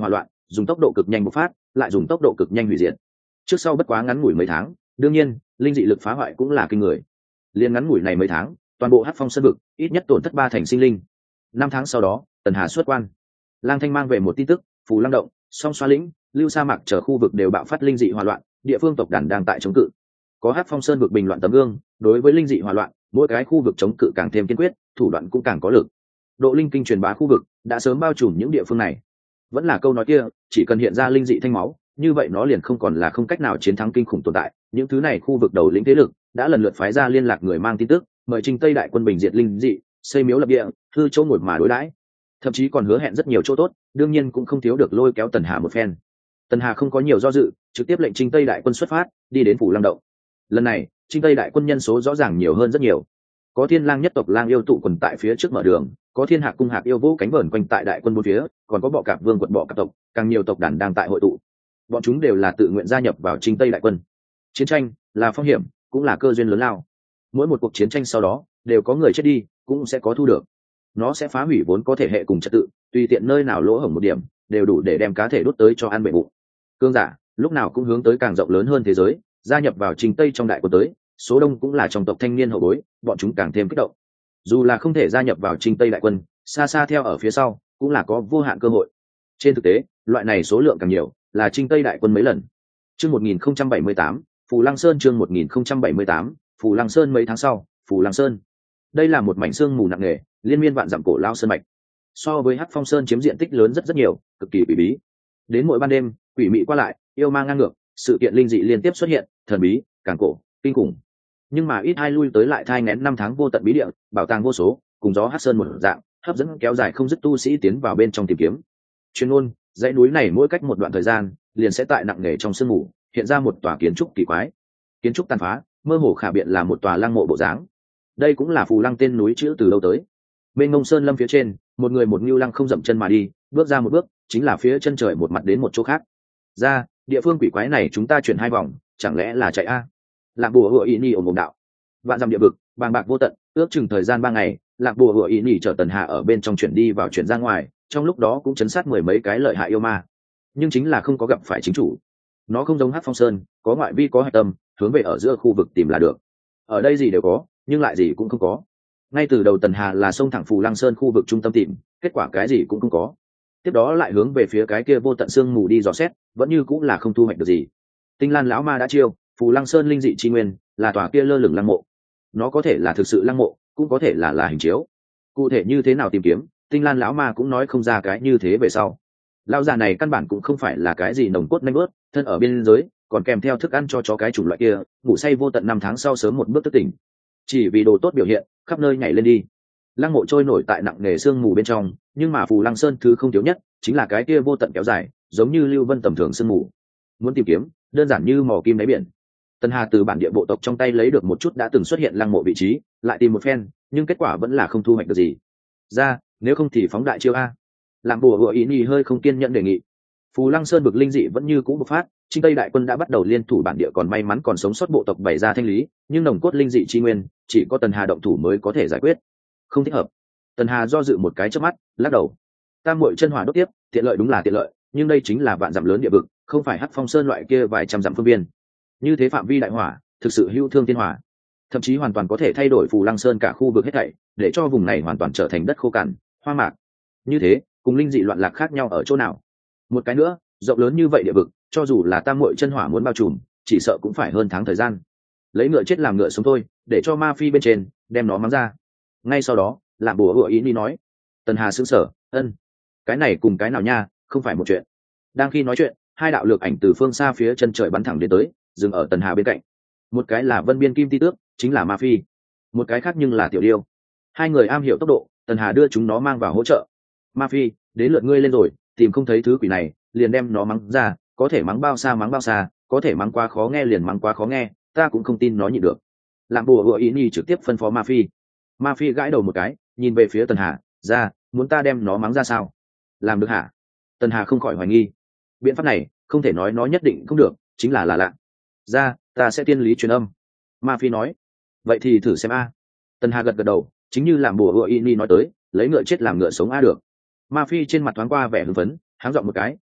dùng tốc độ cực nhanh bộc phát, lại dùng tốc độ cực nhanh hủy diệt. Trước sau bất quá ngắn ngủi mấy tháng, đương nhiên linh dị lực phá hoại cũng là kinh người. Liên ngắn ngủi này mấy tháng, toàn bộ Hắc Phong Sơn vực ít nhất tổn thất ba thành sinh linh. Năm tháng sau đó, Tần Hà xuất quan. Lang Thanh mang về một tin tức, Phù Lăng động, Song Xoa lĩnh, Lưu Sa mạc chờ khu vực đều bạo phát linh dị hỏa loạn, địa phương tộc đàn đang tại chống cự. Có Hắc Phong Sơn vực bình loạn tấm gương, đối với linh dị hỏa loạn, mỗi cái khu vực chống cự càng thêm kiên quyết, thủ đoạn cũng càng có lực. Độ linh kinh truyền bá khu vực đã sớm bao trùm những địa phương này. Vẫn là câu nói kia, chỉ cần hiện ra linh dị thanh máu, như vậy nó liền không còn là không cách nào chiến thắng kinh khủng tồn tại. Những thứ này khu vực đầu lĩnh thế lực đã lần lượt phái ra liên lạc người mang tin tức, mời Trình Tây đại quân bình diệt linh dị, xây miếu lập địa, hư chỗ ngồi mà đối đãi, thậm chí còn hứa hẹn rất nhiều chỗ tốt, đương nhiên cũng không thiếu được lôi kéo Tần Hà một phen. Tần Hà không có nhiều do dự, trực tiếp lệnh Trình Tây đại quân xuất phát, đi đến phủ Lăng động. Lần này, Trình Tây đại quân nhân số rõ ràng nhiều hơn rất nhiều. Có Thiên Lang nhất tộc lang yêu tụ quần tại phía trước mở đường, có Thiên Hạc cung hạc yêu vũ cánh vờn quanh tại đại quân bốn phía, còn có bọ cạp vương quận bọ cạp tộc, càng nhiều tộc đàn đang tại hội tụ. Bọn chúng đều là tự nguyện gia nhập vào Trình Tây đại quân. Chiến tranh là phong hiểm, cũng là cơ duyên lớn lao. Mỗi một cuộc chiến tranh sau đó đều có người chết đi, cũng sẽ có thu được. Nó sẽ phá hủy vốn có thể hệ cùng trật tự, tùy tiện nơi nào lỗ hổng một điểm, đều đủ để đem cá thể đốt tới cho ăn bệ bụng. Cương giả lúc nào cũng hướng tới càng rộng lớn hơn thế giới, gia nhập vào Trình Tây trong đại quân tới, số đông cũng là trong tộc thanh niên hậu bối, bọn chúng càng thêm kích động. Dù là không thể gia nhập vào Trình Tây đại quân, xa xa theo ở phía sau cũng là có vô hạn cơ hội. Trên thực tế, loại này số lượng càng nhiều, là Trình Tây đại quân mấy lần. Chương một nghìn không trăm bảy mươi tám, Phù Lăng Sơn chương một nghìn không trăm bảy mươi tám, Phù Lăng Sơn mấy tháng sau, Phù Lăng Sơn. Đây là một mảnh sương mù nặng nề, liên miên vạn dặm cổ lao sơn mạch. So với Hắc Phong Sơn chiếm diện tích lớn rất rất nhiều, cực kỳ bí bí. Đến mỗi ban đêm, quỷ mị qua lại, yêu ma ngang ngược, sự kiện linh dị liên tiếp xuất hiện, thần bí, càng cổ, kinh khủng. Nhưng mà ít ai lui tới lại thai nghén năm tháng vô tận bí địa, bảo tàng vô số, cùng gió Hắc Sơn một dạng, hấp dẫn kéo dài không dứt tu sĩ tiến vào bên trong tìm kiếm. Chuyên môn, dãy núi này mỗi cách một đoạn thời gian, liền sẽ tại nặng nề trong sương mù, hiện ra một tòa kiến trúc kỳ quái. Kiến trúc tàn phá, mơ hồ khả biện là một tòa lăng mộ bộ dáng. Đây cũng là Phù Lăng tên núi chữ từ lâu tới. Bên ngông sơn lâm phía trên, một người một ngưu lăng không dậm chân mà đi, bước ra một bước, chính là phía chân trời một mặt đến một chỗ khác. Ra, địa phương quỷ quái này chúng ta chuyển hai vòng, chẳng lẽ là chạy a? Lạc bùa hựa ý ni ổn ổn đạo. Vạn dặm địa vực, bàng bạc vô tận, ước chừng thời gian ba ngày, Lạc bùa hựa ý ni chở Tần Hà ở bên trong chuyển đi vào chuyển ra ngoài, trong lúc đó cũng chấn sát mười mấy cái lợi hại yêu ma, nhưng chính là không có gặp phải chính chủ. Nó không giống Hắc Phong Sơn, có ngoại vi có hạch tâm, hướng về ở giữa khu vực tìm là được. Ở đây gì đều có, nhưng lại gì cũng không có. Ngay từ đầu Tần Hà là xông thẳng Phù Lăng Sơn khu vực trung tâm tìm, kết quả cái gì cũng không có. Tiếp đó lại hướng về phía cái kia vô tận sương mù đi dò xét, vẫn như cũng là không thu hoạch được gì. Tinh Lan lão ma đã chiêu, Phù Lăng Sơn linh dị chi nguyên, là tòa kia lơ lửng lăng mộ. Nó có thể là thực sự lăng mộ, cũng có thể là là hình chiếu. Cụ thể như thế nào tìm kiếm, Tinh Lan lão ma cũng nói không ra cái như thế về sau. Lão già này căn bản cũng không phải là cái gì nồng cốt nanh bớt, thân ở biên giới, còn kèm theo thức ăn cho chó cái chủng loại kia, ngủ say vô tận năm tháng sau sớm một bước thức tỉnh. Chỉ vì đồ tốt biểu hiện, khắp nơi nhảy lên đi. Lăng mộ trôi nổi tại nặng nề sương mù bên trong, nhưng mà Phù Lăng Sơn thứ không thiếu nhất chính là cái kia vô tận kéo dài, giống như lưu vân tầm thường sương mù. Muốn tìm kiếm, đơn giản như mò kim đáy biển. Tần Hà từ bản địa bộ tộc trong tay lấy được một chút đã từng xuất hiện lăng mộ vị trí, lại tìm một phen, nhưng kết quả vẫn là không thu hoạch được gì. Ra, nếu không thì phóng đại chiêu a. Làm bùa hựa ý nhì hơi không kiên nhẫn đề nghị. Phù Lăng Sơn bực linh dị vẫn như cũ bộc phát, Trình Tây đại quân đã bắt đầu liên thủ bản địa còn may mắn còn sống sót bộ tộc bày ra thanh lý, nhưng nồng cốt linh dị chi nguyên, chỉ có Tần Hà động thủ mới có thể giải quyết. Không thích hợp. Tần Hà do dự một cái chớp mắt, lắc đầu. Tam muội chân hỏa đốt tiếp, tiện lợi đúng là tiện lợi, nhưng đây chính là vạn dặm lớn địa vực, không phải Hắc Phong Sơn loại kia vài trăm dặm phương biên. Như thế phạm vi đại hỏa, thực sự hữu thương thiên hỏa, thậm chí hoàn toàn có thể thay đổi Phù Lăng Sơn cả khu vực hết thảy, để cho vùng này hoàn toàn trở thành đất khô cằn, hoa mạc. Như thế, cùng linh dị loạn lạc khác nhau ở chỗ nào? Một cái nữa, rộng lớn như vậy địa vực, cho dù là tam muội chân hỏa muốn bao trùm, chỉ sợ cũng phải hơn tháng thời gian. Lấy ngựa chết làm ngựa sống thôi, để cho ma phi bên trên đem nó mắng ra. Ngay sau đó, làm bùa hựa ý đi nói. Tần Hà sững sờ, ân, cái này cùng cái nào nha, không phải một chuyện. Đang khi nói chuyện, hai đạo lược ảnh từ phương xa phía chân trời bắn thẳng đến tới, dừng ở Tần Hà bên cạnh. Một cái là Vân Biên Kim Ti Tước, chính là ma phi. Một cái khác nhưng là Tiểu Điêu. Hai người am hiểu tốc độ, Tần Hà đưa chúng nó mang vào hỗ trợ. Ma phi, đến lượt ngươi lên rồi, tìm không thấy thứ quỷ này, liền đem nó mắng ra, có thể mắng bao xa mắng bao xa, có thể mắng quá khó nghe liền mắng quá khó nghe, ta cũng không tin nó nhịn được. Làm bùa hựa ý nhi trực tiếp phân phó ma phi. Ma phi gãi đầu một cái, nhìn về phía Tần Hà, ra, muốn ta đem nó mắng ra sao? Làm được hả? Tần Hà không khỏi hoài nghi. Biện pháp này, không thể nói nó nhất định không được, chính là là lạ. Ra, ta sẽ tiên lý truyền âm. Ma phi nói. Vậy thì thử xem a. Tần Hà gật gật đầu, chính như làm bùa hựa ý nhi nói tới, lấy ngựa chết làm ngựa sống a được. Ma phi trên mặt thoáng qua vẻ hưng phấn, háng giọng một cái,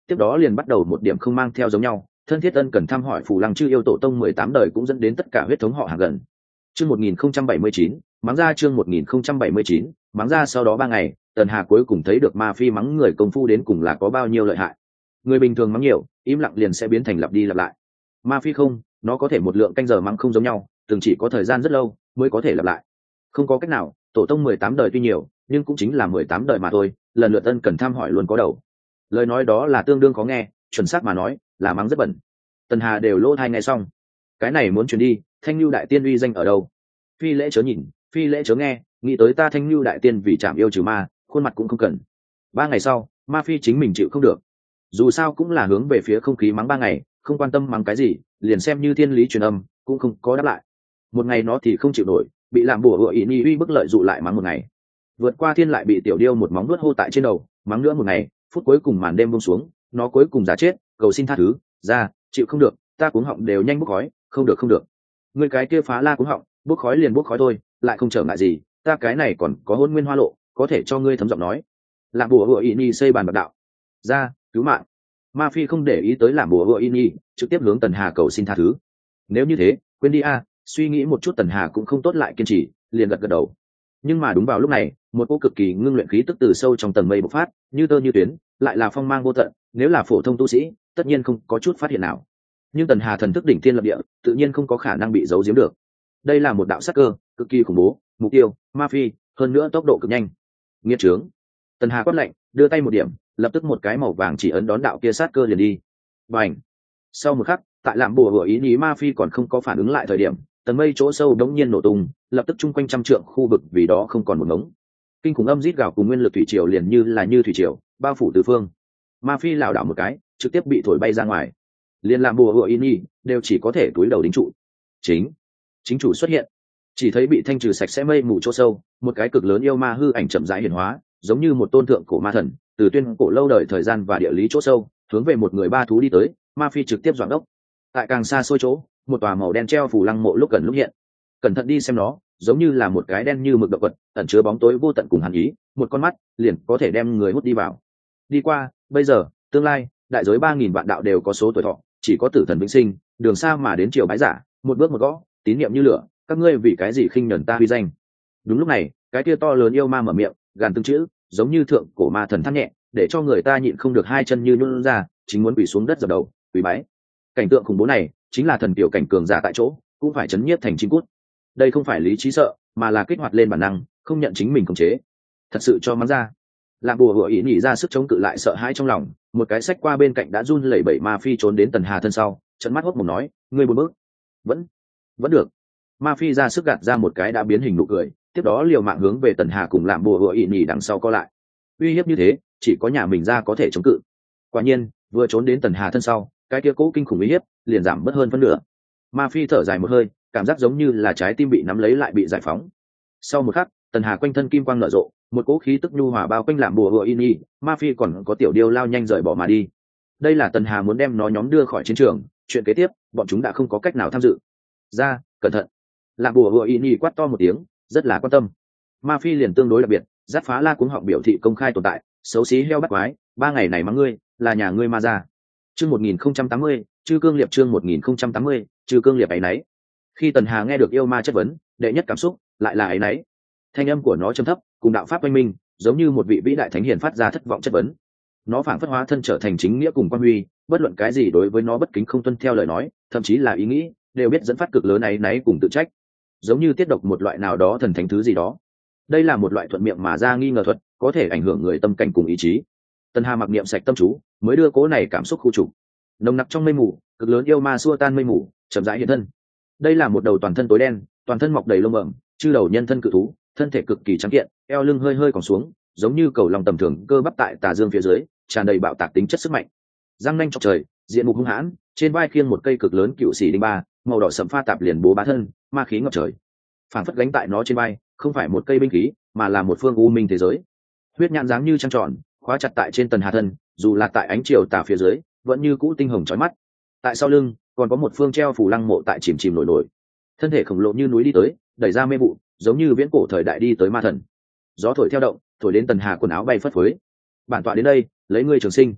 tiếp đó liền bắt đầu một điểm không mang theo giống nhau, thân thiết ân cần thăm hỏi Phù Lăng Chư yêu tổ tông mười tám đời cũng dẫn đến tất cả huyết thống họ hàng gần. Chương một nghìn không trăm bảy mươi chín, mắng ra chương một nghìn không trăm bảy mươi chín, mắng ra sau đó ba ngày, Tần Hà cuối cùng thấy được Ma Phi mắng người công phu đến cùng là có bao nhiêu lợi hại. Người bình thường mắng nhiều, im lặng liền sẽ biến thành lặp đi lặp lại. Ma Phi không, nó có thể một lượng canh giờ mắng không giống nhau, từng chỉ có thời gian rất lâu mới có thể lặp lại. Không có cách nào, tổ tông mười tám đời tuy nhiều, nhưng cũng chính là mười tám đời mà thôi, lần lượt ân cần thăm hỏi luôn có đầu. Lời nói đó là tương đương khó nghe, chuẩn xác mà nói, là mắng rất bẩn. Tần Hà đều lỗ tai nghe xong. Cái này muốn truyền đi, Thanh Nưu đại tiên uy danh ở đâu? Phi lễ chớ nhìn, phi lễ chớ nghe, nghĩ tới ta Thanh Nưu đại tiên vì chạm yêu trừ ma, khuôn mặt cũng không cần. Ba ngày sau, Ma Phi chính mình chịu không được. Dù sao cũng là hướng về phía không khí mắng ba ngày, không quan tâm mắng cái gì, liền xem như thiên lý truyền âm, cũng không có đáp lại. Một ngày nó thì không chịu nổi, bị làm bùa hựa ý ni uy bức lợi dụ lại mắng một ngày. Vượt qua thiên lại bị tiểu điêu một móng nuốt hô tại trên đầu, mắng nữa một ngày, phút cuối cùng màn đêm buông xuống, nó cuối cùng giả chết, cầu xin tha thứ, ra, chịu không được, ta cuống họng đều nhanh bốc khói, không được không được. Người cái kia phá la cuống họng, bốc khói liền bốc khói thôi, lại không trở ngại gì, ta cái này còn có hôn nguyên hoa lộ, có thể cho ngươi thấm giọng nói. Làm bùa hựa ý ni xây bàn bạc đạo, ra, cứu mạng. Ma Phi không để ý tới làm bùa hựa ý ni, trực tiếp hướng Tần Hà cầu xin tha thứ. Nếu như thế, quên đi a, suy nghĩ một chút Tần Hà cũng không tốt lại kiên trì, liền gật gật đầu. Nhưng mà đúng vào lúc này, một cỗ cực kỳ ngưng luyện khí tức từ sâu trong tầng mây bộc phát, như tơ như tuyến, lại là phong mang vô tận, nếu là phổ thông tu sĩ, tất nhiên không có chút phát hiện nào. Nhưng Tần Hà thần thức đỉnh thiên lập địa, tự nhiên không có khả năng bị giấu giếm được. Đây là một đạo sát cơ, cực kỳ khủng bố, mục tiêu, Ma Phi, hơn nữa tốc độ cực nhanh. Nghiệt trướng. Tần Hà quát lạnh, đưa tay một điểm, lập tức một cái màu vàng chỉ ấn đón đạo kia sát cơ liền đi. Bành. Sau một khắc, tại làm bùa hựa ý ní Ma Phi còn không có phản ứng lại thời điểm, tầng mây chỗ sâu đống nhiên nổ tung, lập tức chung quanh trăm trượng khu vực vì đó không còn một ngống. Kinh khủng âm rít gào cùng nguyên lực thủy triều liền như là như thủy triều, bao phủ tứ phương. Ma Phi lảo đảo một cái, trực tiếp bị thổi bay ra ngoài. Liên làm bùa hựa ý ní đều chỉ có thể túi đầu đính trụ. Chính, chính chủ xuất hiện. Chỉ thấy bị thanh trừ sạch sẽ mây mù chỗ sâu, một cái cực lớn yêu ma hư ảnh chậm rãi hiển hóa, giống như một tôn thượng cổ ma thần, từ tuyên cổ lâu đời thời gian và địa lý chỗ sâu, hướng về một người ba thú đi tới. Ma Phi trực tiếp doạng đốc. Tại càng xa xôi chỗ, một tòa màu đen treo phủ lăng mộ lúc gần lúc hiện. Cẩn thận đi xem nó, giống như là một cái đen như mực động vật, ẩn chứa bóng tối vô tận cùng hàn ý, một con mắt liền có thể đem người hút đi vào. Đi qua, bây giờ, tương lai, đại giới ba nghìn vạn đạo đều có số tuổi thọ, chỉ có tử thần vĩnh sinh, đường xa mà đến triều bái giả, một bước một gõ, tín niệm như lửa, các ngươi vì cái gì khinh nhẫn ta huy danh. Đúng lúc này, cái kia to lớn yêu ma mở miệng, gàn từng chữ, giống như thượng cổ ma thần than nhẹ, để cho người ta nhịn không được hai chân như nhũn ra, chính muốn quỳ xuống đất dập đầu, quỳ bái. Cảnh tượng khủng bố này, chính là thần tiểu cảnh cường giả tại chỗ, cũng phải chấn nhiếp thành chim cút. Đây không phải lý trí sợ, mà là kích hoạt lên bản năng, không nhận chính mình khống chế. Thật sự cho mắng ra. Làm bùa hựa ý nhỉ ra sức chống cự lại sợ hãi trong lòng, một cái sách qua bên cạnh đã run lẩy bẩy Ma Phi trốn đến Tần Hà thân sau, trợn mắt hốt mồm nói, ngươi buồn bực. Vẫn, vẫn được. Ma Phi ra sức gạt ra một cái đã biến hình nụ cười, tiếp đó liều mạng hướng về Tần Hà cùng làm bùa hựa ý nhỉ đằng sau co lại. Uy hiếp như thế, chỉ có nhà mình ra có thể chống cự. Quả nhiên, vừa trốn đến Tần Hà thân sau, cái kia cố kinh khủng uy hiếp liền giảm bớt hơn phân nửa. Ma Phi thở dài một hơi, cảm giác giống như là trái tim bị nắm lấy lại bị giải phóng. Sau một khắc, Tần Hà quanh thân kim quang nở rộ, một cỗ khí tức nhu hòa bao quanh làm bùa hựa in y, Ma Phi còn có tiểu điêu lao nhanh rời bỏ mà đi. Đây là Tần Hà muốn đem nó nhóm đưa khỏi chiến trường, chuyện kế tiếp, bọn chúng đã không có cách nào tham dự. Ra, cẩn thận. Làm bùa hựa in y quát to một tiếng, rất là quan tâm. Ma Phi liền tương đối đặc biệt, giáp phá la cuống họng biểu thị công khai tồn tại, xấu xí heo bắt quái, ba ngày này mắng ngươi, là nhà ngươi ma ra. Chương một nghìn không trăm tám mươi, Chư Cương Liệp chương một nghìn không trăm tám mươi, Chư Cương Liệp ấy nấy. Khi Tần Hà nghe được yêu ma chất vấn, đệ nhất cảm xúc lại là ấy nấy. Thanh âm của nó trầm thấp, cùng đạo pháp oanh minh, giống như một vị vĩ đại thánh hiền phát ra thất vọng chất vấn. Nó phảng phất hóa thân trở thành chính nghĩa cùng quan huy, bất luận cái gì đối với nó bất kính không tuân theo lời nói, thậm chí là ý nghĩ, đều biết dẫn phát cực lớn ấy nấy cùng tự trách. Giống như tiết độc một loại nào đó thần thánh thứ gì đó. Đây là một loại thuận miệng mà ra nghi ngờ thuật, có thể ảnh hưởng người tâm cảnh cùng ý chí. Tần Hà mặc niệm sạch tâm chú, mới đưa cố này cảm xúc khu trục. Nồng nặc trong mây mù, cực lớn yêu ma xua tan mây mù, chậm rãi hiện thân. Đây là một đầu toàn thân tối đen, toàn thân mọc đầy lông bẩm, chư đầu nhân thân cự thú, thân thể cực kỳ trắng kiện, eo lưng hơi hơi còn xuống, giống như cầu lòng tầm thường, cơ bắp tại tà dương phía dưới, tràn đầy bạo tạc tính chất sức mạnh. Răng nanh chọc trời, diện mục hung hãn, trên vai khiêng một cây cực lớn cựu sĩ đinh ba, màu đỏ sẫm pha tạp liền bố bá thân, ma khí ngập trời. Phản phất gánh tại nó trên vai, không phải một cây binh khí, mà là một phương u minh thế giới. Huyết nhãn dáng như trăng tròn, khóa chặt tại trên Tần Hà thân, dù là tại ánh chiều tà phía dưới, vẫn như cũ tinh hồng chói mắt. Tại sau lưng, còn có một phương treo phủ lăng mộ tại chìm chìm nổi nổi. Thân thể khổng lồ như núi đi tới, đẩy ra mê vụ, giống như viễn cổ thời đại đi tới ma thần. Gió thổi theo động, thổi đến Tần Hà quần áo bay phất phới. Bản tọa đến đây, lấy ngươi trường sinh.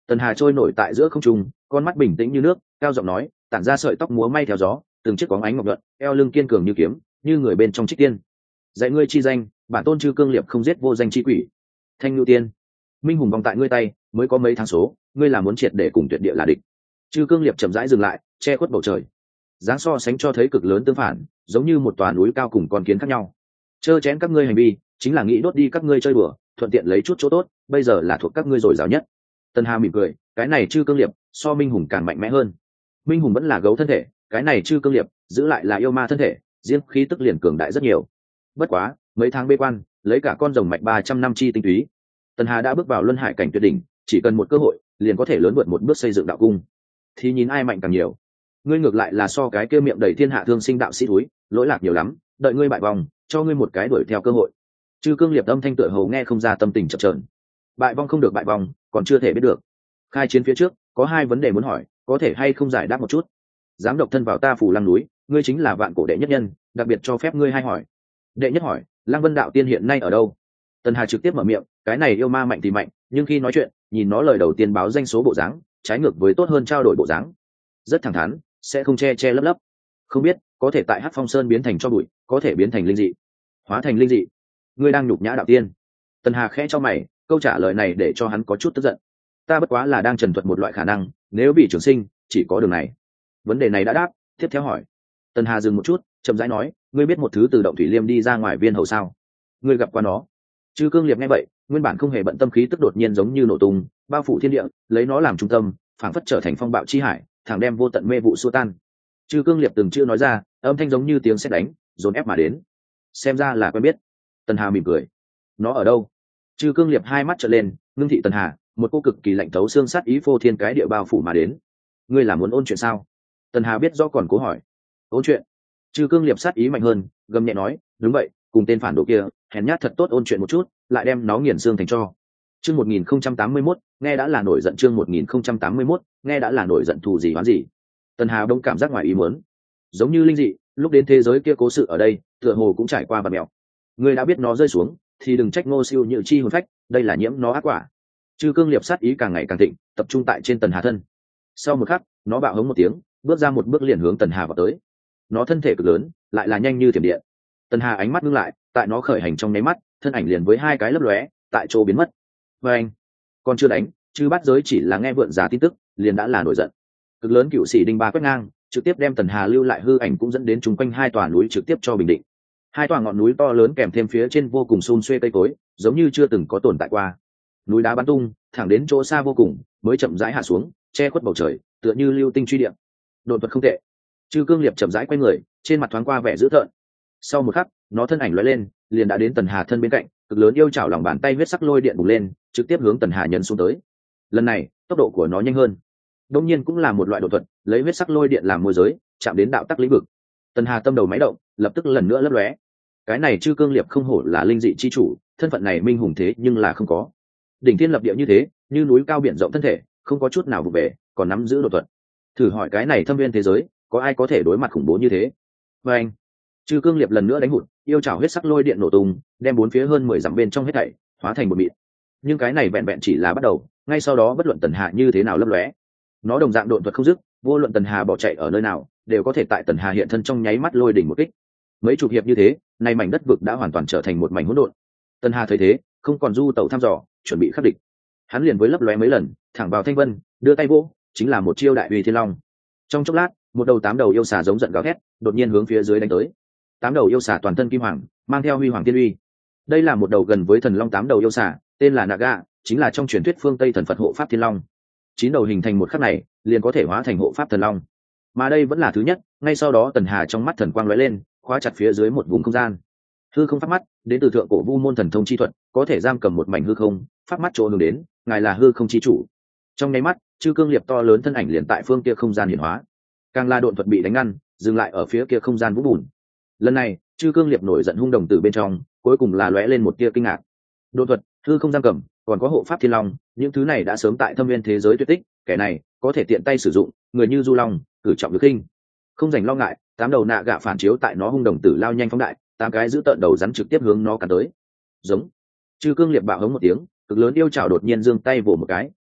Tần Hà trôi nổi tại giữa không trung, con mắt bình tĩnh như nước, cao giọng nói, tản ra sợi tóc múa may theo gió, từng chiếc bóng ánh ngọc nhuận, eo lưng kiên cường như kiếm, như người bên trong trích tiên. Dạy ngươi chi danh, bản tôn chư cương liệp không giết vô danh chi quỷ. Thanh Nhu Tiên, minh hùng vòng tại ngươi tay, mới có mấy tháng số, ngươi là muốn triệt để cùng tuyệt địa là địch. Chư cương liệp chậm rãi dừng lại, che khuất bầu trời. Dáng so sánh cho thấy cực lớn tương phản, giống như một tòa núi cao cùng con kiến khác nhau. Chơ chén các ngươi hành vi, chính là nghĩ đốt đi các ngươi chơi bừa, thuận tiện lấy chút chỗ tốt, bây giờ là thuộc các ngươi dồi dào nhất. Tần Hà mỉm cười, cái này chư cương liệp so minh hùng càng mạnh mẽ hơn. Minh hùng vẫn là gấu thân thể, cái này chư cương liệp giữ lại là yêu ma thân thể, riêng khí tức liền cường đại rất nhiều. Bất quá mấy tháng bế quan, lấy cả con rồng mạch ba trăm năm chi tinh túy, Tần Hà đã bước vào luân hải cảnh tuyệt đỉnh, chỉ cần một cơ hội liền có thể lớn vượt một bước xây dựng đạo cung. Thì nhìn ai mạnh càng nhiều. Ngươi ngược lại là so cái kia miệng đầy thiên hạ thương sinh đạo sĩ túi, lỗi lạc nhiều lắm, đợi ngươi bại vòng, cho ngươi một cái đuổi theo cơ hội. Chư cương liệp âm thanh tựa hồ nghe không ra tâm tình chập chờn. Bại vong không được bại vong, còn chưa thể biết được. Khai chiến phía trước, có hai vấn đề muốn hỏi, có thể hay không giải đáp một chút. Dám độc thân vào ta phủ lăng núi, ngươi chính là vạn cổ đệ nhất nhân, đặc biệt cho phép ngươi hai hỏi. Đệ nhất hỏi, Lăng Vân đạo tiên hiện nay ở đâu? Tần Hà trực tiếp mở miệng, cái này yêu ma mạnh thì mạnh, nhưng khi nói chuyện, nhìn nó lời đầu tiên báo danh số bộ dáng, trái ngược với tốt hơn trao đổi bộ dáng. Rất thẳng thắn, sẽ không che che lấp lấp. Không biết, có thể tại Hắc Phong Sơn biến thành cho bụi, có thể biến thành linh dị. Hóa thành linh dị. Ngươi đang nhục nhã đạo tiên. Tần Hà khẽ cho mày, câu trả lời này để cho hắn có chút tức giận. Ta bất quá là đang trần thuật một loại khả năng, nếu bị trường sinh, chỉ có đường này. Vấn đề này đã đáp, tiếp theo hỏi. Tần Hà dừng một chút, chậm rãi nói, ngươi biết một thứ từ động thủy liêm đi ra ngoài viên hầu sao? Ngươi gặp qua nó? Chư cương liệp nghe vậy, nguyên bản không hề bận tâm khí tức đột nhiên giống như nổ tung, bao phủ thiên địa, lấy nó làm trung tâm, phảng phất trở thành phong bạo chi hải, thẳng đem vô tận mê vụ xua tan. Chư cương liệp từng chữ nói ra, âm thanh giống như tiếng sét đánh, dồn ép mà đến. Xem ra là quen biết. Tần Hà mỉm cười. Nó ở đâu? Chư cương liệp hai mắt trợn lên, ngưng thị Tần Hà, một cô cực kỳ lạnh thấu xương sát ý phô thiên cái địa bao phủ mà đến. Ngươi là muốn ôn chuyện sao? Tần Hà biết rõ còn cố hỏi. Ôn chuyện? Chư cương liệp sát ý mạnh hơn, gầm nhẹ nói, đúng vậy, cùng tên phản đồ kia, hèn nhát thật tốt ôn chuyện một chút, lại đem nó nghiền xương thành tro. Chương một nghìn không trăm tám mươi mốt, nghe đã là nổi giận. Chương một nghìn không trăm tám mươi mốt, nghe đã là nổi giận thù gì oán gì. Tần Hà đông cảm giác ngoài ý muốn. Giống như linh dị, lúc đến thế giới kia cố sự ở đây, tựa hồ cũng trải qua bạt mèo. Ngươi đã biết nó rơi xuống, thì đừng trách Ngô Siêu Nhự chi hồn phách, đây là nhiễm nó ác quả. Chư cương liệp sát ý càng ngày càng thịnh, tập trung tại trên Tần Hà thân. Sau một khắc, nó bạo hống một tiếng, bước ra một bước liền hướng Tần Hà vào tới. Nó thân thể cực lớn, lại là nhanh như thiểm điện. Tần Hà ánh mắt ngưng lại, tại nó khởi hành trong nháy mắt, thân ảnh liền với hai cái lấp lóe, tại chỗ biến mất. Và anh, còn chưa đánh, chư bát giới chỉ là nghe vượn giả tin tức, liền đã là nổi giận. Cực lớn cựu sĩ đinh ba quét ngang, trực tiếp đem Tần Hà lưu lại hư ảnh cũng dẫn đến chung quanh hai tòa núi trực tiếp cho bình định. Hai tòa ngọn núi to lớn kèm thêm phía trên vô cùng xun xuê cây cối, giống như chưa từng có tồn tại qua. Núi đá bắn tung, thẳng đến chỗ xa vô cùng, mới chậm rãi hạ xuống, che khuất bầu trời, tựa như lưu tinh truy điện. Độn thuật không tệ. Chư cương liệp chậm rãi quay người, trên mặt thoáng qua vẻ dữ tợn. Sau một khắc, nó thân ảnh lóe lên, liền đã đến Tần Hà thân bên cạnh, cực lớn yêu chảo lòng bàn tay huyết sắc lôi điện bùng lên, trực tiếp hướng Tần Hà nhấn xuống tới. Lần này, tốc độ của nó nhanh hơn. Đương nhiên cũng là một loại độ thuật, lấy huyết sắc lôi điện làm môi giới, chạm đến đạo tắc lĩnh vực. Tần Hà tâm đầu máy động, lập tức lần nữa lấp lóe. Cái này chư cương liệp không hổ là linh dị chi chủ, thân phận này minh hùng thế nhưng là không có. Đỉnh thiên lập địa như thế, như núi cao biển rộng thân thể, không có chút nào vụ về, còn nắm giữ độ thuật. Thử hỏi cái này thâm viên thế giới, có ai có thể đối mặt khủng bố như thế? Và anh, chư cương liệp lần nữa đánh hụt, yêu chảo huyết sắc lôi điện nổ tung, đem bốn phía hơn mười dặm bên trong hết thảy hóa thành một mịn. Nhưng cái này vẹn vẹn chỉ là bắt đầu, ngay sau đó bất luận Tần Hà như thế nào lấp lóe, nó đồng dạng độn thuật không dứt, vô luận Tần Hà bỏ chạy ở nơi nào, đều có thể tại Tần Hà hiện thân trong nháy mắt lôi đỉnh một kích. Mấy chục hiệp như thế, nay mảnh đất vực đã hoàn toàn trở thành một mảnh hỗn độn. Tần Hà thấy thế, không còn du tẩu thăm dò, chuẩn bị khắc địch. Hắn liền với lấp lóe mấy lần, thẳng vào thanh vân, đưa tay vỗ, chính là một chiêu đại uy thiên long. Trong chốc lát, một đầu tám đầu yêu xà giống giận gào thét, đột nhiên hướng phía dưới đánh tới. Tám đầu yêu xà toàn thân kim hoàng, mang theo huy hoàng tiên uy. Đây là một đầu gần với thần long tám đầu yêu xà, tên là Naga, chính là trong truyền thuyết phương Tây thần Phật hộ pháp thiên long. Chín đầu hình thành một khắc này, liền có thể hóa thành hộ pháp thần long. Mà đây vẫn là thứ nhất, ngay sau đó Tần Hà trong mắt thần quang lóe lên, khóa chặt phía dưới một vùng không gian. Hư không pháp mắt, đến từ thượng cổ vu môn thần thông chi thuật, có thể giam cầm một mảnh hư không, pháp mắt chỗ hướng đến, ngài là hư không chi chủ. Trong nháy mắt, chư cương liệp to lớn thân ảnh liền tại phương kia không gian hiển hóa. Càng là độn thuật bị đánh ngăn, dừng lại ở phía kia không gian vũ bùn. Lần này, chư cương liệp nổi giận hung đồng từ bên trong, cuối cùng là lóe lên một tia kinh ngạc. Độn thuật, hư không giam cầm, còn có hộ pháp thiên long, những thứ này đã sớm tại thâm viên thế giới tuyệt tích, kẻ này có thể tiện tay sử dụng, người như du long, cử trọng được khinh. Không dành lo ngại, tám đầu nạ gạ phản chiếu tại nó hung đồng tử lao nhanh phóng đại, tám cái giữ tợn đầu rắn trực tiếp hướng nó cắn tới. Giống. Chư cương liệp bạo hống một tiếng, cực lớn yêu chảo đột nhiên giương tay vồ một cái,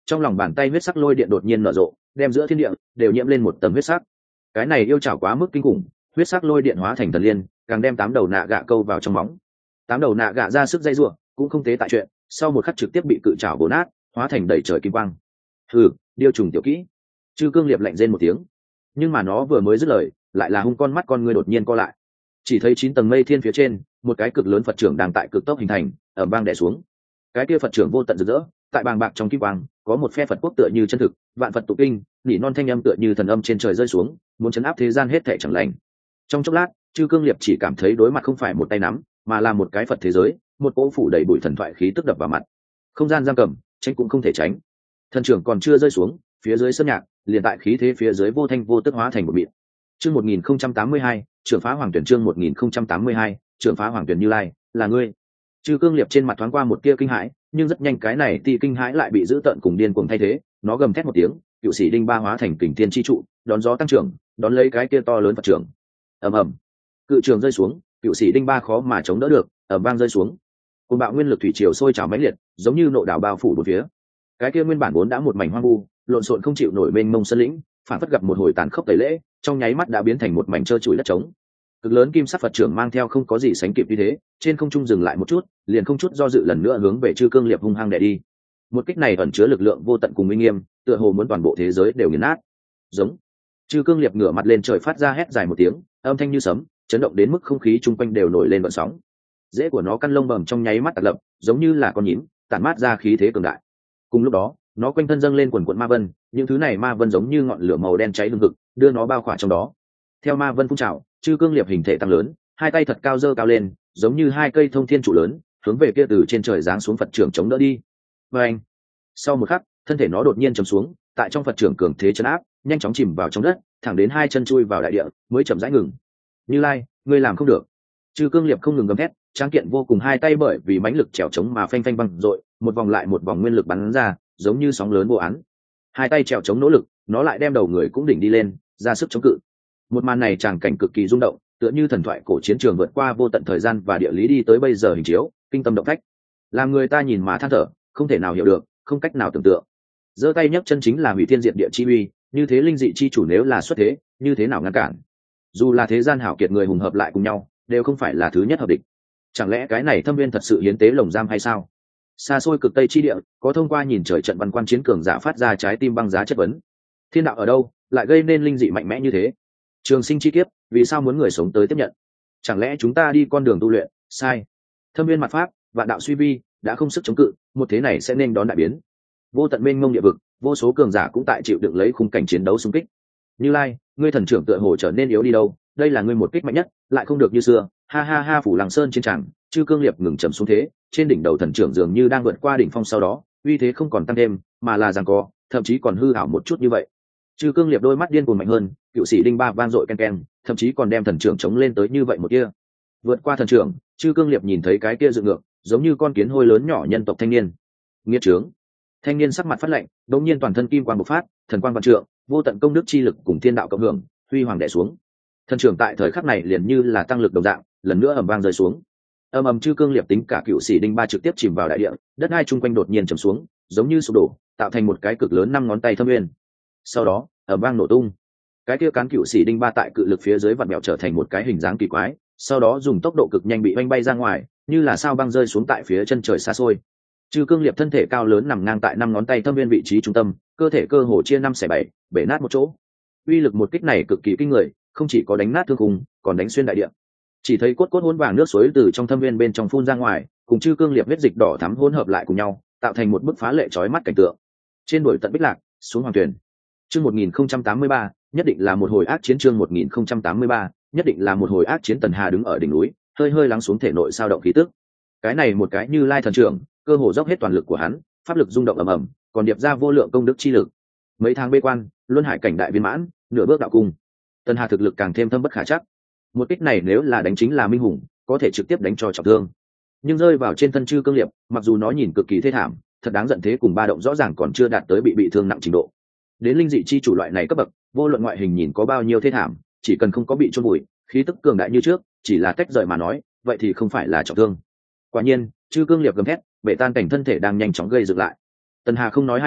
Trong lòng bàn tay huyết sắc lôi điện đột nhiên nở rộ, đem giữa thiên địa đều nhiễm lên một tầng huyết sắc. Cái này yêu chảo quá mức kinh khủng, huyết sắc lôi điện hóa thành thần liên, càng đem tám đầu nạ gạ câu vào trong bóng. Tám đầu nạ gạ ra sức dây rủa, cũng không tế tại chuyện, sau một khắc trực tiếp bị cự chảo bổ nát, hóa thành đầy trời kim quang. Hừ, điêu trùng tiểu kỹ. Chư Cương Liệp lạnh rên một tiếng, nhưng mà nó vừa mới dứt lời, lại là hung con mắt con ngươi đột nhiên co lại. Chỉ thấy chín tầng mây thiên phía trên, một cái cực lớn Phật trưởng đang tại cực tốc hình thành, ở bang đè xuống. Cái kia Phật trưởng vô tận rực rỡ, tại bàng bạc trong kim quang, có một phe Phật quốc tựa như chân thực, vạn Phật tụ kinh, nỉ non thanh âm tựa như thần âm trên trời rơi xuống, muốn chấn áp thế gian hết thảy chẳng lành. Trong chốc lát, Chư Cương Liệp chỉ cảm thấy đối mặt không phải một tay nắm, mà là một cái Phật thế giới, một cỗ phủ đầy bụi thần thoại khí tức đập vào mặt. Không gian giam cầm, tránh cũng không thể tránh. Thần trưởng còn chưa rơi xuống, phía dưới sơn nhạc, liền tại khí thế phía dưới vô thanh vô tức hóa thành một mịn. Chương một nghìn không trăm tám mươi hai, trưởng phá hoàng tuyển chương một nghìn không trăm tám mươi hai, trưởng phá hoàng tuyển Như Lai, là ngươi. Chư Cương Liệp trên mặt thoáng qua một tia kinh hãi, nhưng rất nhanh cái này ti kinh hãi lại bị giữ tợn cùng điên cuồng thay thế, nó gầm thét một tiếng, cựu sĩ đinh ba hóa thành kình thiên chi trụ, đón gió tăng trưởng, đón lấy cái kia to lớn Phật trưởng. Ầm ầm, cự trường rơi xuống, cựu sĩ đinh ba khó mà chống đỡ được, ầm vang rơi xuống. Cơn bạo nguyên lực thủy triều sôi trào mãnh liệt, giống như nộ đảo bao phủ bốn phía. Cái kia nguyên bản vốn đã một mảnh hoang vu, lộn xộn không chịu nổi mênh mông sơn lĩnh, phản phất gặp một hồi tàn khốc tẩy lễ, trong nháy mắt đã biến thành một mảnh trơ trụi đất trống. Cực lớn kim sắc Phật trưởng mang theo không có gì sánh kịp như thế, trên không trung dừng lại một chút, liền không chút do dự lần nữa hướng về Chư Cương Liệp hung hăng đè đi. Một kích này ẩn chứa lực lượng vô tận cùng uy nghiêm, tựa hồ muốn toàn bộ thế giới đều nghiền nát. Giống. Chư Cương Liệp ngửa mặt lên trời phát ra hét dài một tiếng, âm thanh như sấm, chấn động đến mức không khí chung quanh đều nổi lên gợn sóng. Rễ của nó căn lông bầm trong nháy mắt tạt lập, giống như là con nhím, tản mát ra khí thế cường đại. Cùng lúc đó, nó quanh thân dâng lên quần quần ma vân, những thứ này ma vân giống như ngọn lửa màu đen cháy hừng hực, đưa nó bao khỏa trong đó. Theo ma vân phun trào, Chư Cương Liệp hình thể tăng lớn, hai tay thật cao giơ cao lên, giống như hai cây thông thiên trụ lớn, hướng về kia từ trên trời giáng xuống Phật trưởng chống đỡ đi. Và anh, sau một khắc, thân thể nó đột nhiên chầm xuống, tại trong Phật trưởng cường thế chấn áp, nhanh chóng chìm vào trong đất, thẳng đến hai chân chui vào đại địa, mới chậm rãi ngừng. Như Lai, ngươi làm không được. Chư Cương Liệp không ngừng gầm thét, tráng kiện vô cùng hai tay bởi vì mãnh lực trèo chống mà phanh phanh văng dội, một vòng lại một vòng nguyên lực bắn ra, giống như sóng lớn vô án. Hai tay trèo chống nỗ lực, nó lại đem đầu người cũng đỉnh đi lên, ra sức chống cự. Một màn này tràng cảnh cực kỳ rung động, tựa như thần thoại cổ chiến trường vượt qua vô tận thời gian và địa lý đi tới bây giờ hình chiếu, kinh tâm động phách. Làm người ta nhìn mà than thở, không thể nào hiểu được, không cách nào tưởng tượng. Giơ tay nhấc chân chính là hủy thiên diệt địa chi uy, như thế linh dị chi chủ nếu là xuất thế, như thế nào ngăn cản? Dù là thế gian hảo kiệt người hùng hợp lại cùng nhau, đều không phải là thứ nhất hợp địch. Chẳng lẽ cái này Thâm Viên thật sự hiến tế lồng giam hay sao? Xa xôi cực tây chi địa, có thông qua nhìn trời trận văn quan chiến cường giả phát ra trái tim băng giá chất vấn. Thiên đạo ở đâu, lại gây nên linh dị mạnh mẽ như thế? Trường sinh chi kiếp, vì sao muốn người sống tới tiếp nhận? Chẳng lẽ chúng ta đi con đường tu luyện sai? Thâm Viên mặt pháp, vạn đạo suy vi, đã không sức chống cự, một thế này sẽ nên đón đại biến. Vô tận mênh mông địa vực, vô số cường giả cũng tại chịu đựng lấy khung cảnh chiến đấu xung kích. Như Lai, ngươi thần trưởng tựa hồ trở nên yếu đi đâu? Đây là ngươi một kích mạnh nhất, lại không được như xưa. Ha ha ha, phủ Làng Sơn trên tràng, Chư Cương Liệp ngừng trầm xuống thế, trên đỉnh đầu thần trưởng dường như đang vượt qua đỉnh phong sau đó, uy thế không còn tăng thêm, mà là giằng co, thậm chí còn hư ảo một chút như vậy. Chư Cương Liệp đôi mắt điên cuồng mạnh hơn, cựu sĩ đinh ba vang dội ken ken, thậm chí còn đem thần trưởng chống lên tới như vậy một kia. Vượt qua thần trưởng, Chư Cương Liệp nhìn thấy cái kia dựng ngược, giống như con kiến hôi lớn nhỏ nhân tộc thanh niên. Nghiệt trướng. Thanh niên sắc mặt phát lạnh, đột nhiên toàn thân kim quang bộc phát, thần quang vạn trượng, vô tận công đức chi lực cùng thiên đạo cộng hưởng, huy hoàng đè xuống. Thần trưởng tại thời khắc này liền như là tăng lực đồng dạng, lần nữa ầm vang rơi xuống. Ầm ầm, Chư Cương Liệp tính cả cựu sĩ đinh ba trực tiếp chìm vào đại địa, đất hai chung quanh đột nhiên trầm xuống, giống như sụp đổ, tạo thành một cái cực lớn năm ngón tay thâm nguyên. Sau đó, ầm vang nổ tung. Cái kia cán cựu sĩ đinh ba tại cự lực phía dưới vặn mèo trở thành một cái hình dáng kỳ quái, sau đó dùng tốc độ cực nhanh bị oanh bay ra ngoài, như là sao băng rơi xuống tại phía chân trời xa xôi. Chư Cương Liệp thân thể cao lớn nằm ngang tại năm ngón tay thâm viên vị trí trung tâm, cơ thể cơ hồ chia năm xẻ bảy, bể nát một chỗ. Uy lực một kích này cực kỳ kinh người, không chỉ có đánh nát thương khung, còn đánh xuyên đại địa. Chỉ thấy cốt cốt hỗn vàng nước suối từ trong thâm viên bên trong phun ra ngoài, cùng Chư Cương Liệp huyết dịch đỏ thắm hỗn hợp lại cùng nhau, tạo thành một bức phá lệ chói mắt cảnh tượng. Trên đồi tận bích lạc, xuống hoàng tuyển. Chương một nghìn không trăm tám mươi ba, nhất định là một hồi ác chiến chương một nghìn không trăm tám mươi ba, nhất định là một hồi ác chiến. Tần Hà đứng ở đỉnh núi, hơi hơi lắng xuống thể nội sao động khí tức. Cái này một cái Như Lai thần trưởng, cơ hồ dốc hết toàn lực của hắn, pháp lực rung động ầm ầm, còn điệp ra vô lượng công đức chi lực. Mấy tháng bế quan, luân hải cảnh đại viên mãn, nửa bước đạo cung. Tần Hà thực lực càng thêm thâm bất khả trắc. Một kích này nếu là đánh chính là minh hùng, có thể trực tiếp đánh cho trọng thương. Nhưng rơi vào trên thân Chư Cương Liệp, mặc dù nó nhìn cực kỳ thê thảm, thật đáng giận thế cùng ba động rõ ràng còn chưa đạt tới bị bị thương nặng trình độ. Đến linh dị chi chủ loại này cấp bậc, vô luận ngoại hình nhìn có bao nhiêu thê thảm, chỉ cần không có bị chôn bụi, khí tức cường đại như trước, chỉ là tách rời mà nói, vậy thì không phải là trọng thương. Quả nhiên, Chư Cương Liệp gầm thét, bể tan cảnh thân thể đang nhanh chóng gây dựng lại. Tần Hà không nói hai lời,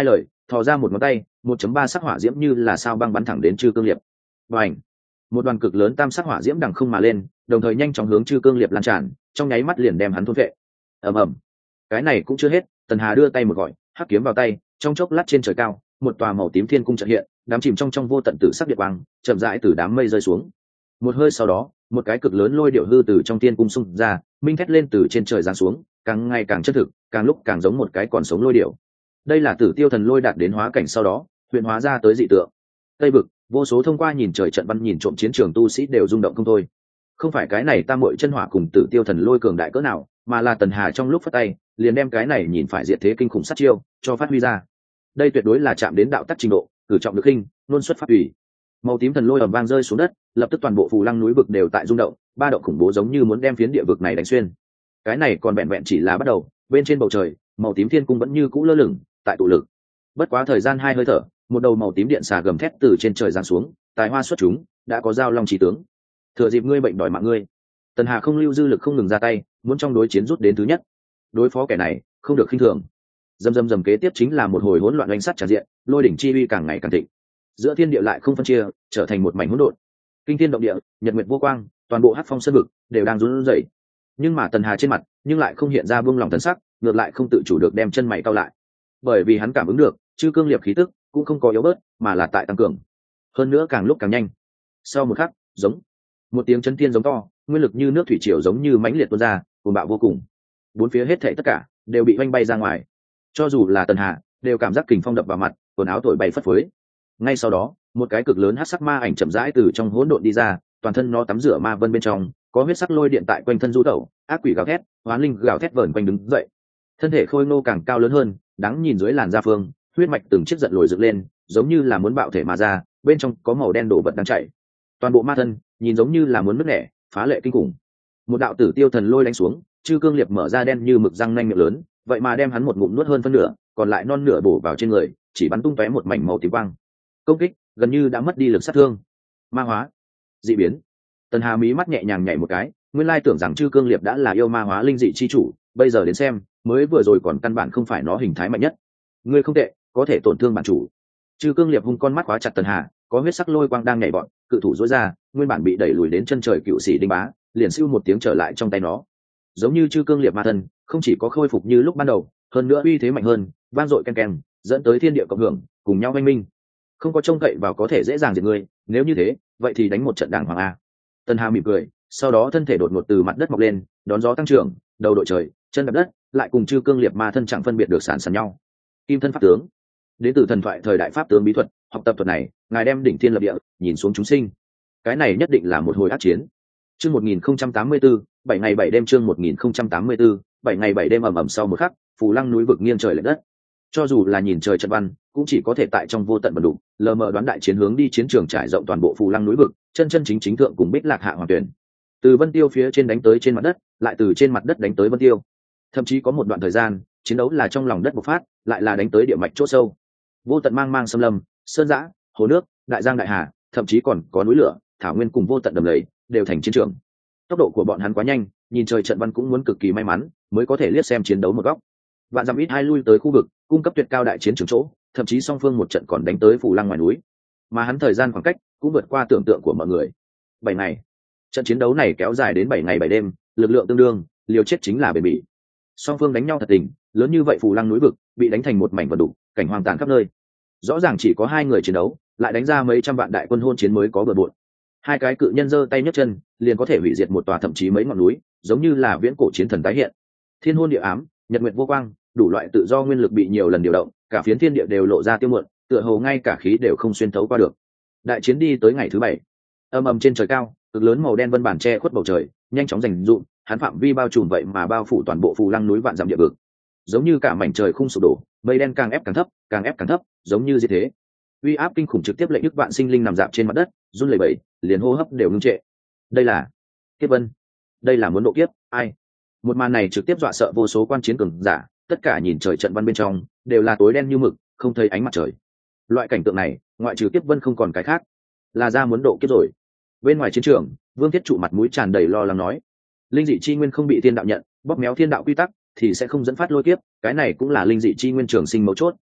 thò ra một ngón tay, một chấm ba sắc hỏa diễm như là sao băng bắn thẳng đến Chư Cương Liệp. Bành! Một đoàn cực lớn tam sắc hỏa diễm đằng không mà lên, đồng thời nhanh chóng hướng Chư Cương Liệp lan tràn, trong nháy mắt liền đem hắn thôn phệ. Ầm ầm. Cái này cũng chưa hết, Tần Hà đưa tay một gọi, hắc kiếm vào tay, trong chốc lát trên trời cao, một tòa màu tím thiên cung chợt hiện, đám chìm trong trong vô tận tử sắc điện quang, chậm rãi từ đám mây rơi xuống. Một hơi sau đó, một cái cực lớn lôi điệu hư từ trong thiên cung xung ra, minh thét lên từ trên trời giáng xuống, càng ngày càng chân thực, càng lúc càng giống một cái còn sống lôi điệu. Đây là Tử Tiêu Thần Lôi đạt đến hóa cảnh sau đó, huyền hóa ra tới dị tượng. Tây vực, vô số thông qua nhìn trời trận văn nhìn trộm chiến trường tu sĩ đều rung động không thôi. Không phải cái này tam muội chân hỏa cùng Tử Tiêu Thần Lôi cường đại cỡ nào, mà là Tần Hà trong lúc phất tay, liền đem cái này nhìn phải diệt thế kinh khủng sát chiêu cho phát huy ra. Đây tuyệt đối là chạm đến đạo tắc trình độ, cử trọng được khinh, luôn xuất phát ủy. Màu tím thần lôi ầm vang rơi xuống đất, lập tức toàn bộ Phù Lăng núi vực đều tại rung động, ba động khủng bố giống như muốn đem phiến địa vực này đánh xuyên. Cái này còn vẹn vẹn chỉ là bắt đầu, bên trên bầu trời, màu tím thiên cung vẫn như cũ lơ lửng, tại tụ lực. Bất quá thời gian hai hơi thở, một đầu màu tím điện xà gầm thét từ trên trời giáng xuống, tài hoa xuất chúng, đã có giao long chí tướng. Thừa dịp ngươi bệnh đòi mạng ngươi. Tần Hà không lưu dư lực không ngừng ra tay, muốn trong đối chiến rút đến thứ nhất. Đối phó kẻ này, không được khinh thường. Dầm dầm dầm kế tiếp chính là một hồi hỗn loạn oanh sắt tràn diện, lôi đỉnh chi uy càng ngày càng thịnh. Giữa thiên địa lại không phân chia, trở thành một mảnh hỗn độn. Kinh thiên động địa, nhật nguyệt vô quang, toàn bộ hắc phong sơn vực đều đang run rẩy. Nhưng mà Tần Hà trên mặt, nhưng lại không hiện ra buông lòng thần sắc, ngược lại không tự chủ được đem chân mày cau lại. Bởi vì hắn cảm ứng được, Chư Cương Liệp khí tức cũng không có yếu bớt, mà là tại tăng cường. Hơn nữa càng lúc càng nhanh. Sau một khắc, giống một tiếng chấn thiên giống to, nguyên lực như nước thủy triều giống như mãnh liệt tuôn ra, cuồng bạo vô cùng. Bốn phía hết thảy tất cả đều bị oanh bay ra ngoài. Cho dù là Tần Hà, đều cảm giác kình phong đập vào mặt, quần áo thổi bay phất phới. Ngay sau đó, một cái cực lớn hắc sắc ma ảnh chậm rãi từ trong hỗn độn đi ra, toàn thân nó tắm rửa ma vân bên trong, có huyết sắc lôi điện tại quanh thân du tẩu, ác quỷ gào thét, hoán linh gào thét vờn quanh đứng dậy. Thân thể khôi ngô càng cao lớn hơn, đáng nhìn dưới làn da phương, huyết mạch từng chiếc giận lồi dựng lên, giống như là muốn bạo thể mà ra, bên trong có màu đen đổ vật đang chảy. Toàn bộ ma thân, nhìn giống như là muốn nứt nẻ, phá lệ kinh khủng. Một đạo Tử Tiêu Thần Lôi đánh xuống, Chư Cương Liệp mở ra đen như mực răng nanh miệng lớn, vậy mà đem hắn một ngụm nuốt hơn phân nửa, còn lại non nửa bổ vào trên người, chỉ bắn tung tóe một mảnh màu tím quang. Công kích gần như đã mất đi lực sát thương. Ma hóa, dị biến. Tần Hà mí mắt nhẹ nhàng nhảy một cái, nguyên lai tưởng rằng Chư Cương Liệp đã là yêu ma hóa linh dị chi chủ, bây giờ đến xem, mới vừa rồi còn căn bản không phải nó hình thái mạnh nhất. Ngươi không tệ, có thể tổn thương bản chủ. Chư Cương Liệp hung con mắt khóa chặt Tần Hà, có huyết sắc lôi quang đang nhảy bọn, cự thủ rối ra, nguyên bản bị đẩy lùi đến chân trời cựu sĩ Đinh Bá, liền siêu một tiếng trở lại trong tay nó. Giống như Chư Cương Liệp ma thân, không chỉ có khôi phục như lúc ban đầu, hơn nữa uy thế mạnh hơn, vang dội ken ken, dẫn tới thiên địa cộng hưởng, cùng nhau oanh minh. Không có trông cậy vào có thể dễ dàng diệt ngươi, nếu như thế, vậy thì đánh một trận đảng hoàng a. Tần Hà mỉm cười, sau đó thân thể đột ngột từ mặt đất mọc lên, đón gió tăng trưởng, đầu đội trời, chân đạp đất, lại cùng Chư Cương Liệp ma thân chẳng phân biệt được sản sàn nhau. Kim thân pháp tướng, đến từ thần thoại thời đại pháp tướng bí thuật, học tập thuật này, ngài đem đỉnh thiên lập địa, nhìn xuống chúng sinh. Cái này nhất định là một hồi ác chiến. Chương một nghìn không trăm tám mươi tư, bảy ngày bảy đêm chương một nghìn không trăm tám mươi tư, bảy ngày bảy đêm ầm ầm sau một khắc, Phù Lăng núi vực nghiêng trời lệch đất. Cho dù là nhìn trời trận văn, cũng chỉ có thể tại trong vô tận vận đục, lờ mờ đoán đại chiến hướng đi chiến trường trải rộng toàn bộ Phù Lăng núi vực, chân chân chính chính thượng cùng Bích Lạc hạ hoàng tuyển. Từ Vân Tiêu phía trên đánh tới trên mặt đất, lại từ trên mặt đất đánh tới Vân Tiêu. Thậm chí có một đoạn thời gian, chiến đấu là trong lòng đất bộc phát, lại là đánh tới địa mạch chỗ sâu. Vô tận mang mang xâm lâm, sơn dã, hồ nước, đại giang đại hà, thậm chí còn có núi lửa, thảo nguyên cùng vô tận đầm lầy, đều thành chiến trường. Tốc độ của bọn hắn quá nhanh, nhìn trời trận văn cũng muốn cực kỳ may mắn mới có thể liếc xem chiến đấu một góc. Vạn dặm ít hai lui tới khu vực, cung cấp tuyệt cao đại chiến trường chỗ, thậm chí song phương một trận còn đánh tới Phù Lăng ngoài núi. Mà hắn thời gian khoảng cách cũng vượt qua tưởng tượng của mọi người. Bảy ngày. Trận chiến đấu này kéo dài đến bảy ngày bảy đêm, lực lượng tương đương, liều chết chính là bền bỉ. Song phương đánh nhau thật tình, lớn như vậy Phù Lăng núi vực bị đánh thành một mảnh vật đủ, cảnh hoang tàn khắp nơi. Rõ ràng chỉ có hai người chiến đấu, lại đánh ra mấy trăm vạn đại quân hôn chiến mới có bừa bộn. Hai cái cự nhân giơ tay nhấc chân, liền có thể hủy diệt một tòa thậm chí mấy ngọn núi, giống như là viễn cổ chiến thần tái hiện. Thiên hôn địa ám, nhật nguyệt vô quang, đủ loại tự do nguyên lực bị nhiều lần điều động, cả phiến thiên địa đều lộ ra tiêu mượn, tựa hồ ngay cả khí đều không xuyên thấu qua được. Đại chiến đi tới ngày thứ bảy, âm ầm trên trời cao, cực lớn màu đen vân bản che khuất bầu trời, nhanh chóng rành rụm, hắn phạm vi bao trùm vậy mà bao phủ toàn bộ Phù Lăng núi vạn dặm địa vực, giống như cả mảnh trời khung sụp đổ, mây đen càng ép càng thấp, càng ép càng thấp, giống như gì thế. Uy áp kinh khủng trực tiếp lệnh nhức vạn sinh linh nằm dạp trên mặt đất, run lẩy bẩy, liền hô hấp đều ngưng trệ. Đây là kiếp vân, đây là muốn độ kiếp, ai? Một màn này trực tiếp dọa sợ vô số quan chiến cường giả, tất cả nhìn trời trận văn bên trong đều là tối đen như mực, không thấy ánh mặt trời. Loại cảnh tượng này, ngoại trừ kiếp vân không còn cái khác, là ra muốn độ kiếp rồi. Bên ngoài chiến trường, Vương Thiết trụ mặt mũi tràn đầy lo lắng nói: linh dị chi nguyên không bị thiên đạo nhận, bóp méo thiên đạo quy tắc thì sẽ không dẫn phát lôi kiếp, cái này cũng là linh dị chi nguyên trường sinh mấu chốt.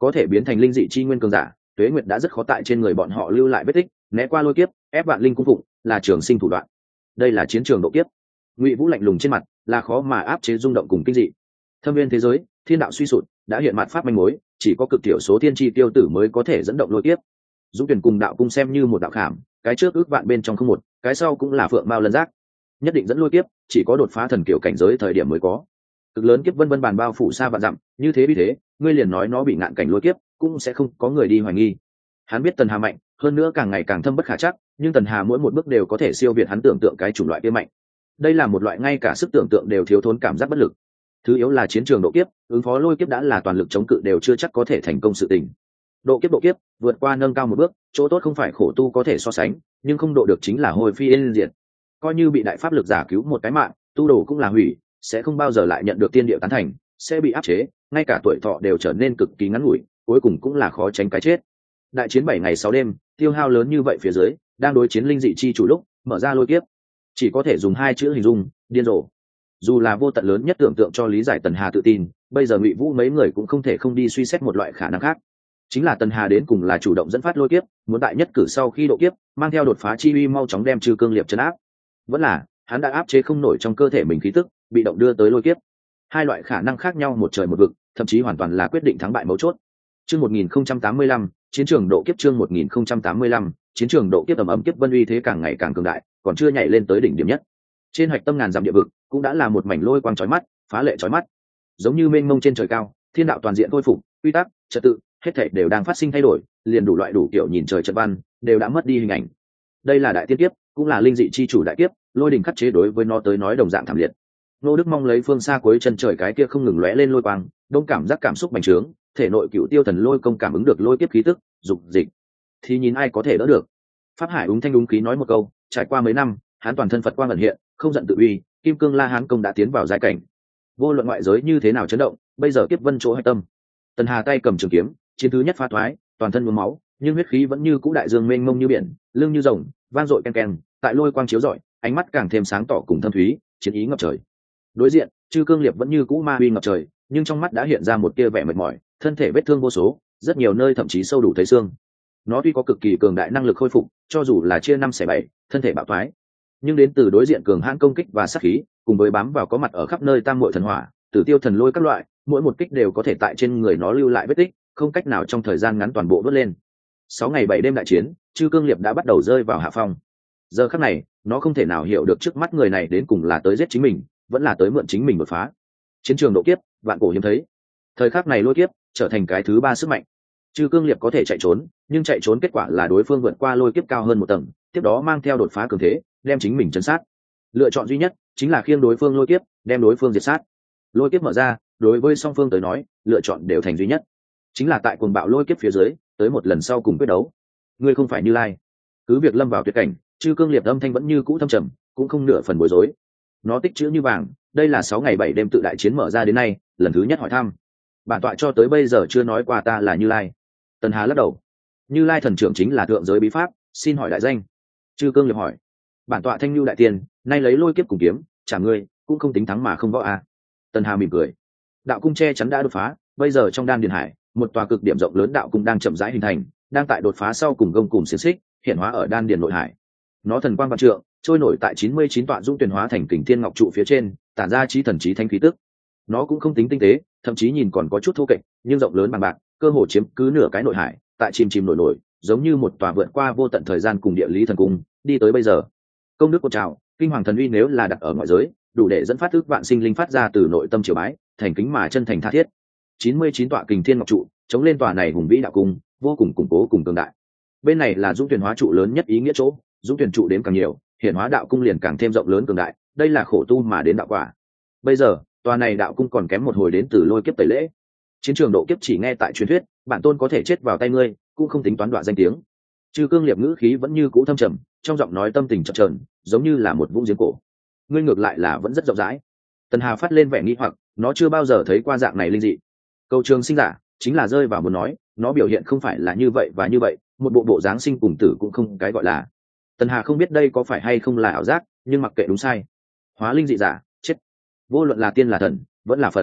có thể biến thành linh dị chi nguyên cường giả, tuế nguyệt đã rất khó tại trên người bọn họ lưu lại vết tích, né qua lôi kiếp, ép vạn linh cung phụng, là trường sinh thủ đoạn. Đây là chiến trường độ kiếp. Ngụy Vũ lạnh lùng trên mặt, là khó mà áp chế rung động cùng kinh dị. Thâm viên thế giới, thiên đạo suy sụp, đã hiện mạn pháp manh mối, chỉ có cực thiểu số thiên chi tiêu tử mới có thể dẫn động lôi kiếp. Dũng tuyển cùng đạo cung xem như một đạo khảm, cái trước ước vạn bên trong không một, cái sau cũng là phượng mao lân giác, nhất định dẫn lôi kiếp, chỉ có đột phá thần kiểu cảnh giới thời điểm mới có. Cực lớn kiếp vân vân bàn bao phủ xa vạn dặm, như thế vì thế, ngươi liền nói nó bị ngạn cảnh lôi kiếp, cũng sẽ không có người đi hoài nghi. Hắn biết Tần Hà mạnh, hơn nữa càng ngày càng thâm bất khả chắc, nhưng Tần Hà mỗi một bước đều có thể siêu việt hắn tưởng tượng cái chủng loại kia mạnh. Đây là một loại ngay cả sức tưởng tượng đều thiếu thốn cảm giác bất lực. Thứ yếu là chiến trường độ kiếp, ứng phó lôi kiếp đã là toàn lực chống cự đều chưa chắc có thể thành công sự tình. Độ kiếp độ kiếp, vượt qua nâng cao một bước, chỗ tốt không phải khổ tu có thể so sánh, nhưng không độ được chính là hồi phi yên diệt. Coi như bị đại pháp lực giả cứu một cái mạng, tu đồ cũng là hủy, sẽ không bao giờ lại nhận được tiên địa tán thành, sẽ bị áp chế, ngay cả tuổi thọ đều trở nên cực kỳ ngắn ngủi, cuối cùng cũng là khó tránh cái chết. Đại chiến bảy ngày sáu đêm, tiêu hao lớn như vậy phía dưới, đang đối chiến linh dị chi chủ lúc, mở ra lôi kiếp, chỉ có thể dùng hai chữ hình dung: điên rồ. Dù là vô tận lớn nhất tưởng tượng cho lý giải Tần Hà tự tin, bây giờ Ngụy Vũ mấy người cũng không thể không đi suy xét một loại khả năng khác, chính là Tần Hà đến cùng là chủ động dẫn phát lôi kiếp, muốn tại nhất cử sau khi độ kiếp, mang theo đột phá chi uy mau chóng đem Trư Cương Liệp trấn áp, vẫn là hắn đã áp chế không nổi trong cơ thể mình khí tức, bị động đưa tới lôi kiếp. Hai loại khả năng khác nhau một trời một vực, thậm chí hoàn toàn là quyết định thắng bại mấu chốt. Chương một nghìn không trăm tám mươi lăm, chiến trường độ kiếp. Chương một nghìn không trăm tám mươi lăm, chiến trường độ kiếp. Ầm ầm kiếp vân uy thế càng ngày càng cường đại, còn chưa nhảy lên tới đỉnh điểm nhất. Trên hạch tâm ngàn dặm địa vực, cũng đã là một mảnh lôi quang chói mắt, phá lệ chói mắt. Giống như mênh mông trên trời cao, thiên đạo toàn diện khôi phục, quy tắc, trật tự, hết thảy đều đang phát sinh thay đổi, liền đủ loại đủ kiểu nhìn trời chợt văn, đều đã mất đi hình ảnh. Đây là đại tiên kiếp, cũng là linh dị chi chủ đại kiếp, lôi đình khắc chế đối với nó tới nói đồng dạng thảm liệt. Nô Đức mong lấy phương xa cuối chân trời cái kia không ngừng lóe lên lôi quang, đông cảm giác cảm xúc bành trướng, thể nội cựu tiêu thần lôi công cảm ứng được lôi kiếp khí tức, dục dịch. Thì nhìn ai có thể đỡ được. Pháp Hải úng thanh úng khí nói một câu, trải qua mấy năm, hắn toàn thân Phật quang ẩn hiện, không giận tự uy, Kim Cương La Hán công đã tiến vào giai cảnh. Vô luận ngoại giới như thế nào chấn động, bây giờ kiếp vân chỗ hạch tâm. Tần Hà tay cầm trường kiếm, chiến thứ nhất phá thoái, toàn thân nhuốm máu, nhưng huyết khí vẫn như cũ đại dương mênh mông như biển, lưng như rồng, vang dội ken ken, tại lôi quang chiếu rọi, ánh mắt càng thêm sáng tỏ cùng thâm thúy, chiến ý ngập trời. Đối diện, Trư Cương Liệp vẫn như cũ ma uy ngập trời, nhưng trong mắt đã hiện ra một tia vẻ mệt mỏi, thân thể vết thương vô số, rất nhiều nơi thậm chí sâu đủ thấy xương. Nó tuy có cực kỳ cường đại năng lực khôi phục, cho dù là chia năm xẻ bảy, thân thể bạo thoái, nhưng đến từ đối diện cường hãn công kích và sát khí, cùng với bám vào có mặt ở khắp nơi tam muội thần hỏa, tử tiêu thần lôi các loại, mỗi một kích đều có thể tại trên người nó lưu lại vết tích, không cách nào trong thời gian ngắn toàn bộ vớt lên. Sáu ngày bảy đêm đại chiến, Trư Cương Liệp đã bắt đầu rơi vào hạ phong. Giờ khắc này, nó không thể nào hiểu được trước mắt người này đến cùng là tới giết chính mình, vẫn là tới mượn chính mình đột phá. Chiến trường độ kiếp, vạn cổ hiếm thấy. Thời khắc này lôi kiếp trở thành cái thứ ba sức mạnh. Trư Cương Liệp có thể chạy trốn, nhưng chạy trốn kết quả là đối phương vượt qua lôi kiếp cao hơn một tầng, tiếp đó mang theo đột phá cường thế, đem chính mình chấn sát. Lựa chọn duy nhất chính là khiêng đối phương lôi kiếp, đem đối phương diệt sát. Lôi kiếp mở ra, đối với song phương tới nói, lựa chọn đều thành duy nhất, chính là tại cuồng bạo lôi kiếp phía dưới, tới một lần sau cùng quyết đấu. Ngươi không phải Như Lai. Cứ việc lâm vào tuyệt cảnh, Trư Cương Liệp âm thanh vẫn như cũ thâm trầm, cũng không nửa phần bối rối. Nó tích chữ như vàng, đây là sáu ngày bảy đêm tự đại chiến mở ra đến nay, lần thứ nhất hỏi thăm. Bản tọa cho tới bây giờ chưa nói qua ta là Như Lai. Tần Hà lắc đầu. Như Lai thần trưởng chính là thượng giới bí pháp, xin hỏi đại danh. Trư Cương Liệp hỏi. Bản tọa Thanh Nhu đại tiền, nay lấy lôi kiếp cùng kiếm, trả ngươi, cũng không tính thắng mà không võ a. À. Tần Hà mỉm cười. Đạo cung che chắn đã đột phá, bây giờ trong đan điền hải, một tòa cực điểm rộng lớn đạo cung đang chậm rãi hình thành, đang tại đột phá sau cùng gông cùng xiềng xích, hiện hóa ở đan điền nội hải. Nó thần quang vạn trượng, trôi nổi tại chín mươi chín tọa dũng tuyển hóa thành kình thiên ngọc trụ phía trên, tản ra chí thần chí thanh khí tức. Nó cũng không tính tinh tế, thậm chí nhìn còn có chút thô kệch, nhưng rộng lớn bằng bạc, cơ hồ chiếm cứ nửa cái nội hải, tại chìm chìm nổi nổi, giống như một tòa vượt qua vô tận thời gian cùng địa lý thần cung, đi tới bây giờ. Công đức của trào, kinh hoàng thần uy nếu là đặt ở ngoại giới, đủ để dẫn phát ước vạn sinh linh phát ra từ nội tâm triều bái, thành kính mà chân thành tha thiết. chín mươi chín tọa kình thiên ngọc trụ, chống lên tòa này hùng vĩ đạo cung, vô cùng củng cố cùng cường đại. Bên này là dũng tuyển hóa trụ lớn nhất ý nghĩa chỗ, dũng tuyển trụ đến càng nhiều, hiện hóa đạo cung liền càng thêm rộng lớn cường đại, đây là khổ tu mà đến đạo quả. Bây giờ, tòa này đạo cung còn kém một hồi đến từ lôi kiếp tẩy lễ. Chiến trường độ kiếp chỉ nghe tại truyền thuyết, bản tôn có thể chết vào tay ngươi, cũng không tính toán đoạn danh tiếng. Trư Cương Liệp ngữ khí vẫn như cũ thâm trầm, trong giọng nói tâm tình chập chờn, giống như là một vũng giếng cổ. Ngươi ngược lại là vẫn rất rộng rãi. Tần Hà phát lên vẻ nghi hoặc, nó chưa bao giờ thấy qua dạng này linh dị. Câu trường sinh giả chính là rơi vào muốn nói, nó biểu hiện không phải là như vậy và như vậy, một bộ bộ dáng sinh cùng tử cũng không cái gọi là. Tần Hà không biết đây có phải hay không là ảo giác, nhưng mặc kệ đúng sai, hóa linh dị giả chết, vô luận là tiên là thần vẫn là Phật,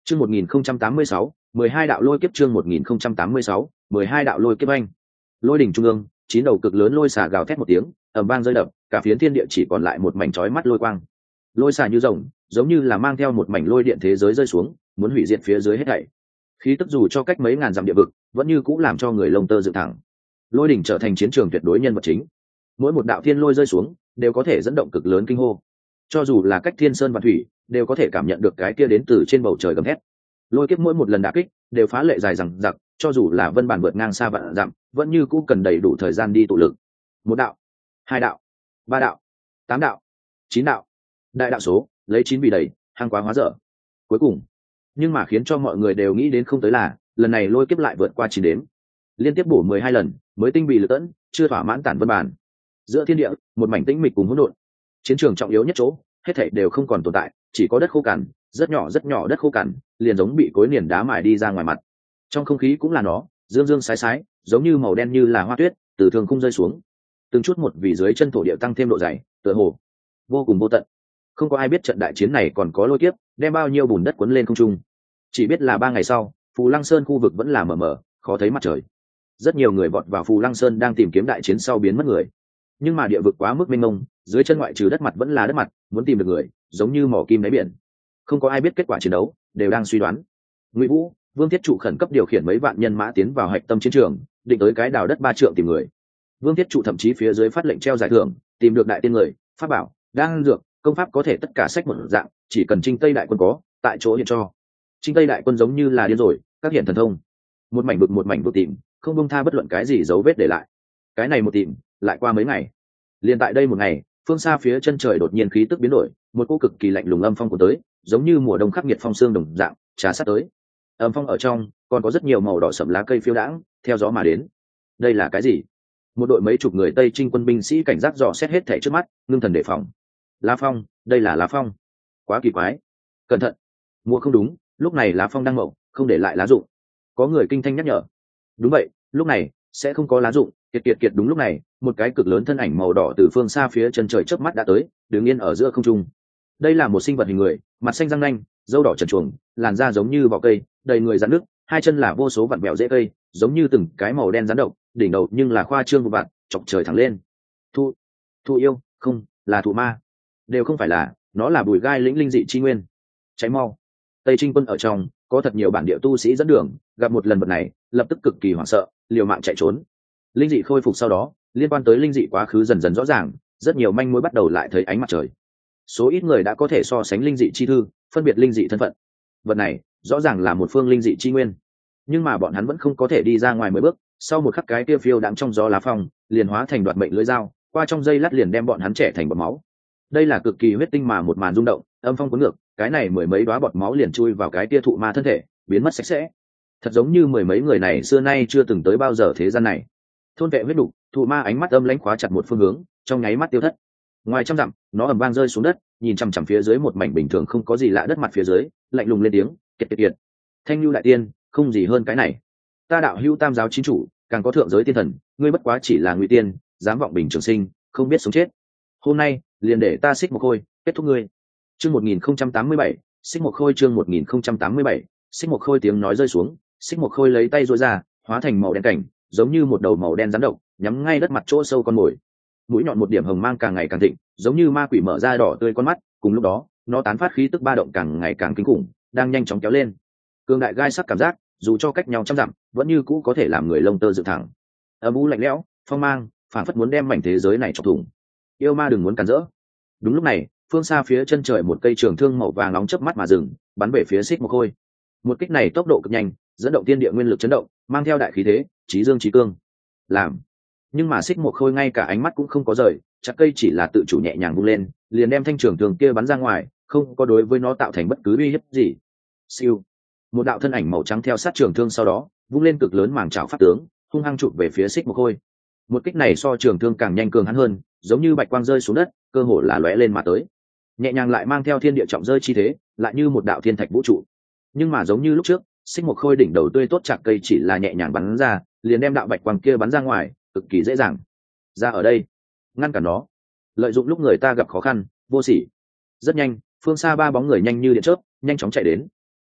Chương một nghìn không trăm tám mươi sáu, mười hai đạo lôi kiếp chương một nghìn không trăm tám mươi sáu, mười hai đạo lôi kiếp anh. Lôi đỉnh trung ương, chín đầu cực lớn lôi xà gào thét một tiếng, ầm vang rơi đập, cả phiến thiên địa chỉ còn lại một mảnh chói mắt lôi quang. Lôi xà như rồng, giống như là mang theo một mảnh lôi điện thế giới rơi xuống, muốn hủy diệt phía dưới hết thảy. Khí tức dù cho cách mấy ngàn dặm địa vực, vẫn như cũng làm cho người lông tơ dựng thẳng. Lôi đỉnh trở thành chiến trường tuyệt đối nhân vật chính. Mỗi một đạo thiên lôi rơi xuống, đều có thể dẫn động cực lớn kinh hô. Cho dù là cách thiên sơn và thủy, đều có thể cảm nhận được cái kia đến từ trên bầu trời gầm thét. Lôi kiếp mỗi một lần đả kích, đều phá lệ dài dằng dặc, cho dù là vân bản vượt ngang xa vạn dặm, vẫn như cũ cần đầy đủ thời gian đi tụ lực. Một đạo, hai đạo, ba đạo, tám đạo, chín đạo, đại đạo số, lấy chín vì đầy, hàng quá hóa dở. Cuối cùng, nhưng mà khiến cho mọi người đều nghĩ đến không tới là, lần này lôi kiếp lại vượt qua chín đếm, liên tiếp bổ mười hai lần, mới tinh bị lực tẫn, chưa thỏa mãn tản vân bản. Giữa thiên địa, một mảnh tĩnh mịch cùng hỗn độn. Chiến trường trọng yếu nhất chỗ, hết thảy đều không còn tồn tại, chỉ có đất khô cằn, rất nhỏ rất nhỏ đất khô cằn, liền giống bị cối nghiền đá mài đi ra ngoài mặt. Trong không khí cũng là nó, dương dương sái sái, giống như màu đen như là hoa tuyết, từ thường không rơi xuống. Từng chút một vì dưới chân thổ địa tăng thêm độ dày, tựa hồ vô cùng vô tận. Không có ai biết trận đại chiến này còn có lôi kiếp, đem bao nhiêu bùn đất cuốn lên không trung. Chỉ biết là ba ngày sau, Phù Lăng Sơn khu vực vẫn là mờ mờ, khó thấy mặt trời. Rất nhiều người vọt vào Phù Lăng Sơn đang tìm kiếm đại chiến sau biến mất người. Nhưng mà địa vực quá mức mênh mông, dưới chân ngoại trừ đất mặt vẫn là đất mặt, muốn tìm được người, giống như mỏ kim đáy biển. Không có ai biết kết quả chiến đấu, đều đang suy đoán. Ngụy Vũ, Vương Thiết Trụ khẩn cấp điều khiển mấy vạn nhân mã tiến vào hạch tâm chiến trường, định tới cái đào đất ba trượng tìm người. Vương Thiết Trụ thậm chí phía dưới phát lệnh treo giải thưởng, tìm được đại tiên người, pháp bảo, đang dược, công pháp có thể tất cả sách một dạng, chỉ cần Trinh Tây đại quân có, tại chỗ hiện cho. Trinh Tây đại quân giống như là điên rồi, các hiện thần thông, một mảnh vực một mảnh vực tìm, không buông tha bất luận cái gì dấu vết để lại. Cái này một tìm, lại qua mấy ngày. Liên tại đây một ngày, phương xa phía chân trời đột nhiên khí tức biến đổi, một cô cực kỳ lạnh lùng âm phong của tới, giống như mùa đông khắc nghiệt phong sương đồng dạng, trà sát tới. Âm phong ở trong, còn có rất nhiều màu đỏ sẫm lá cây phiêu đãng, theo gió mà đến. Đây là cái gì? Một đội mấy chục người Tây Trinh quân binh sĩ cảnh giác dò xét hết thảy trước mắt, ngưng thần đề phòng. Lá phong, đây là lá phong. Quá kỳ quái. Cẩn thận. Mùa không đúng, lúc này lá phong đang mậu, không để lại lá rụng. Có người kinh thanh nhắc nhở. Đúng vậy, lúc này sẽ không có lá rụng. Kiệt kiệt kiệt đúng lúc này, một cái cực lớn thân ảnh màu đỏ từ phương xa phía chân trời chớp mắt đã tới, đứng yên ở giữa không trung. Đây là một sinh vật hình người, mặt xanh răng nanh, râu đỏ trần truồng, làn da giống như vỏ cây, đầy người rắn nước, hai chân là vô số vặn vẹo rễ cây, giống như từng cái màu đen rắn độc, đỉnh đầu nhưng là khoa trương vụ vặt, chọc trời thẳng lên. Thu, thu yêu, không, là thụ ma, đều không phải là, nó là bùi gai lĩnh linh dị chi nguyên. Cháy mau. Tây Trinh quân ở trong, có thật nhiều bản địa tu sĩ dẫn đường, gặp một lần vật này, lập tức cực kỳ hoảng sợ, liều mạng chạy trốn. Linh dị khôi phục sau đó, liên quan tới linh dị quá khứ dần dần rõ ràng, rất nhiều manh mối bắt đầu lại thấy ánh mặt trời. Số ít người đã có thể so sánh linh dị chi thư, phân biệt linh dị thân phận. Vật này rõ ràng là một phương linh dị chi nguyên, nhưng mà bọn hắn vẫn không có thể đi ra ngoài mười bước. Sau một khắc cái kia phiêu đạm trong gió lá phong liền hóa thành đoạt mệnh lưỡi dao, qua trong dây lát liền đem bọn hắn trẻ thành bọt máu. Đây là cực kỳ huyết tinh mà một màn rung động, âm phong cuốn ngược, cái này mười mấy đóa bọt máu liền chui vào cái kia thụ ma thân thể, biến mất sạch sẽ. Thật giống như mười mấy người này xưa nay chưa từng tới bao giờ thế gian này. Thôn vệ huyết đục, thụ ma ánh mắt âm lãnh khóa chặt một phương hướng, trong nháy mắt tiêu thất. Ngoài trăm dặm, nó ầm vang rơi xuống đất, nhìn chằm chằm phía dưới một mảnh bình thường không có gì lạ đất mặt phía dưới, lạnh lùng lên tiếng, kiệt kiệt kiệt. Thanh Nhu đại tiên, không gì hơn cái này. Ta đạo hữu tam giáo chính chủ, càng có thượng giới tiên thần, ngươi bất quá chỉ là ngụy tiên, dám vọng bình trường sinh, không biết sống chết. Hôm nay, liền để ta xích một khôi, kết thúc ngươi. Chương một nghìn không trăm tám mươi bảy, xích một khôi chương một nghìn không trăm tám mươi bảy, xích một khôi tiếng nói rơi xuống, xích một khôi lấy tay duỗi ra, hóa thành màu đen cảnh, giống như một đầu màu đen rắn độc, nhắm ngay đất mặt chỗ sâu con mồi. Mũi nhọn một điểm hồng mang càng ngày càng thịnh, giống như ma quỷ mở ra đỏ tươi con mắt, cùng lúc đó, nó tán phát khí tức ba động càng ngày càng kinh khủng, đang nhanh chóng kéo lên. Cương đại gai sắc cảm giác, dù cho cách nhau trăm dặm, vẫn như cũ có thể làm người lông tơ dựng thẳng. Âm u lạnh lẽo, phong mang, phản phất muốn đem mảnh thế giới này chọc thủng. Yêu ma đừng muốn cản rỡ. Đúng lúc này, phương xa phía chân trời một cây trường thương màu vàng nóng chớp mắt mà dừng, bắn về phía Xích Mộc Khôi. Một kích này tốc độ cực nhanh, dẫn động tiên địa nguyên lực chấn động, mang theo đại khí thế, chí dương chí cương. Làm. Nhưng mà Xích Mộc Khôi ngay cả ánh mắt cũng không có rời, chặt cây chỉ là tự chủ nhẹ nhàng vung lên, liền đem thanh trường thương kia bắn ra ngoài, không có đối với nó tạo thành bất cứ uy hiếp gì. Siêu. Một đạo thân ảnh màu trắng theo sát trường thương sau đó, vung lên cực lớn màng chảo pháp tướng, hung hăng chụp về phía Xích Mộc Khôi. Một kích này so trường thương càng nhanh cường hắn hơn, giống như bạch quang rơi xuống đất, cơ hồ là lóe lên mà tới. Nhẹ nhàng lại mang theo thiên địa trọng rơi chi thế, lại như một đạo thiên thạch vũ trụ. Nhưng mà giống như lúc trước, Xích Mộc Khôi đỉnh đầu tươi tốt chạc cây chỉ là nhẹ nhàng bắn ra, liền đem đạo bạch quang kia bắn ra ngoài, cực kỳ dễ dàng. Ra ở đây, ngăn cản nó. Lợi dụng lúc người ta gặp khó khăn, vô sỉ. Rất nhanh, phương xa ba bóng người nhanh như điện chớp, nhanh chóng chạy đến.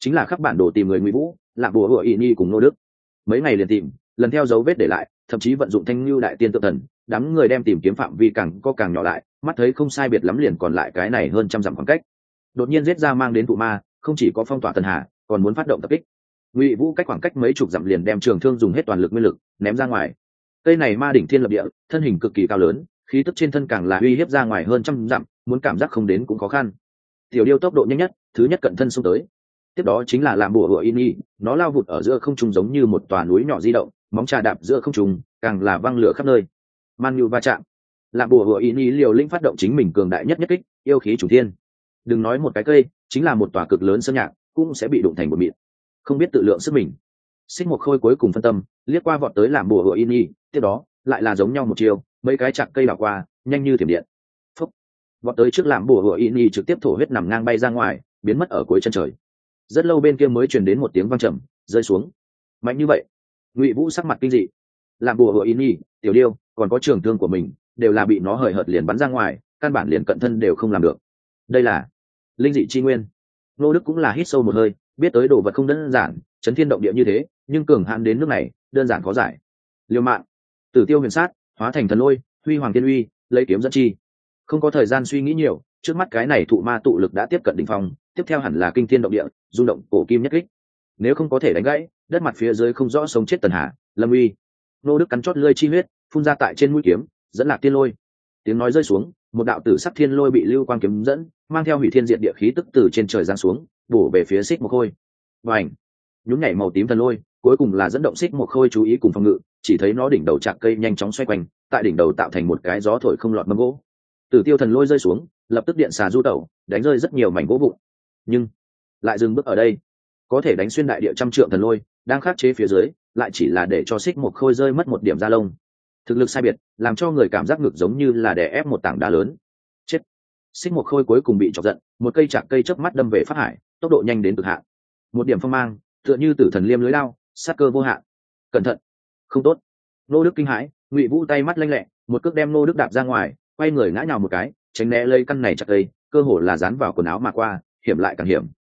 chính là khắp bản đồ tìm người Ngụy Vũ, Lạm Bùa Hựa Ý Nhi cùng Nô Đức. Mấy ngày liền tìm, lần theo dấu vết để lại, thậm chí vận dụng Thanh Nưu đại tiên tự thần, đám người đem tìm kiếm phạm vi càng có càng nhỏ lại, mắt thấy không sai biệt lắm liền còn lại cái này hơn trăm dặm khoảng cách. Đột nhiên giết ra mang đến tụ ma, không chỉ có phong tỏa Tần Hà, còn muốn phát động tập kích. Ngụy Vũ cách khoảng cách mấy chục dặm liền đem trường thương dùng hết toàn lực nguyên lực ném ra ngoài. Cây này ma đỉnh thiên lập địa, thân hình cực kỳ cao lớn, khí tức trên thân càng là uy hiếp ra ngoài hơn trăm dặm, muốn cảm giác không đến cũng khó khăn. Tiểu điêu tốc độ nhanh nhất, thứ nhất cận thân xông tới. Tiếp đó chính là làm bùa hựa in y, nó lao vụt ở giữa không trung giống như một tòa núi nhỏ di động, móng trà đạp giữa không trung, càng là văng lửa khắp nơi. Man nhu va chạm, làm bùa hựa in y liều lĩnh phát động chính mình cường đại nhất nhất kích, yêu khí chủ thiên. Đừng nói một cái cây, chính là một tòa cực lớn sơn nhạc, cũng sẽ bị đụng thành một mịn. Không biết tự lượng sức mình. Xích một khôi cuối cùng phân tâm, liếc qua vọt tới làm bùa hựa in y, tiếp đó lại là giống nhau một chiều, mấy cái chạc cây đảo qua, nhanh như thiểm điện. Phúc. Vọt tới trước làm bùa hựa in y trực tiếp thổ huyết nằm ngang bay ra ngoài, biến mất ở cuối chân trời. Rất lâu bên kia mới truyền đến một tiếng vang trầm, rơi xuống. Mạnh như vậy, Ngụy Vũ sắc mặt kinh dị. Làm bùa hựa in y, tiểu điêu, còn có trường thương của mình, đều là bị nó hời hợt liền bắn ra ngoài, căn bản liền cận thân đều không làm được. Đây là linh dị chi nguyên. Nô Đức cũng là hít sâu một hơi, biết tới đồ vật không đơn giản, chấn thiên động địa như thế, nhưng cường hãn đến nước này, đơn giản khó giải. Liêu mạng, Tử Tiêu huyền sát, hóa thành thần lôi, huy hoàng tiên uy, lấy kiếm dẫn chi. Không có thời gian suy nghĩ nhiều, trước mắt cái này thụ ma tụ lực đã tiếp cận đỉnh phong, tiếp theo hẳn là kinh thiên động địa, rung động cổ kim nhất kích. Nếu không có thể đánh gãy, đất mặt phía dưới không rõ sống chết Tần Hà, Lâm Uy. Nô Đức cắn chót lưỡi chi huyết, phun ra tại trên mũi kiếm, dẫn lạc tiên lôi. Tiếng nói rơi xuống, một đạo tử sắc thiên lôi bị lưu quang kiếm dẫn, mang theo hủy thiên diệt địa khí tức từ trên trời giáng xuống, bổ về phía Xích Một Khôi. Vành, nhún nhảy màu tím thần lôi, cuối cùng là dẫn động Xích Một Khôi chú ý cùng phòng ngự, chỉ thấy nó đỉnh đầu chạc cây nhanh chóng xoay quanh, tại đỉnh đầu tạo thành một cái gió thổi không lọt mâm gỗ. Tử Tiêu thần lôi rơi xuống, lập tức điện xà du tẩu, đánh rơi rất nhiều mảnh gỗ vụn. Nhưng lại dừng bước ở đây, có thể đánh xuyên đại địa trăm trượng thần lôi, đang khắc chế phía dưới, lại chỉ là để cho Xích Một Khôi rơi mất một điểm da lông. Thực lực sai biệt, làm cho người cảm giác ngực giống như là đè ép một tảng đá lớn. Chết. Xích Một Khôi cuối cùng bị chọc giận, một cây chạc cây chớp mắt đâm về Pháp Hải, tốc độ nhanh đến cực hạn. Một điểm phong mang, tựa như tử thần liêm lưới lao, sát cơ vô hạn. Cẩn thận, không tốt. Nô Đức kinh hãi, Ngụy Vũ tay mắt lanh lẹ, một cước đem Nô Đức đạp ra ngoài, quay người ngã nhào một cái, tránh né lấy căn này chặt cây, cơ hồ là dán vào quần áo mà qua, hiểm lại càng hiểm.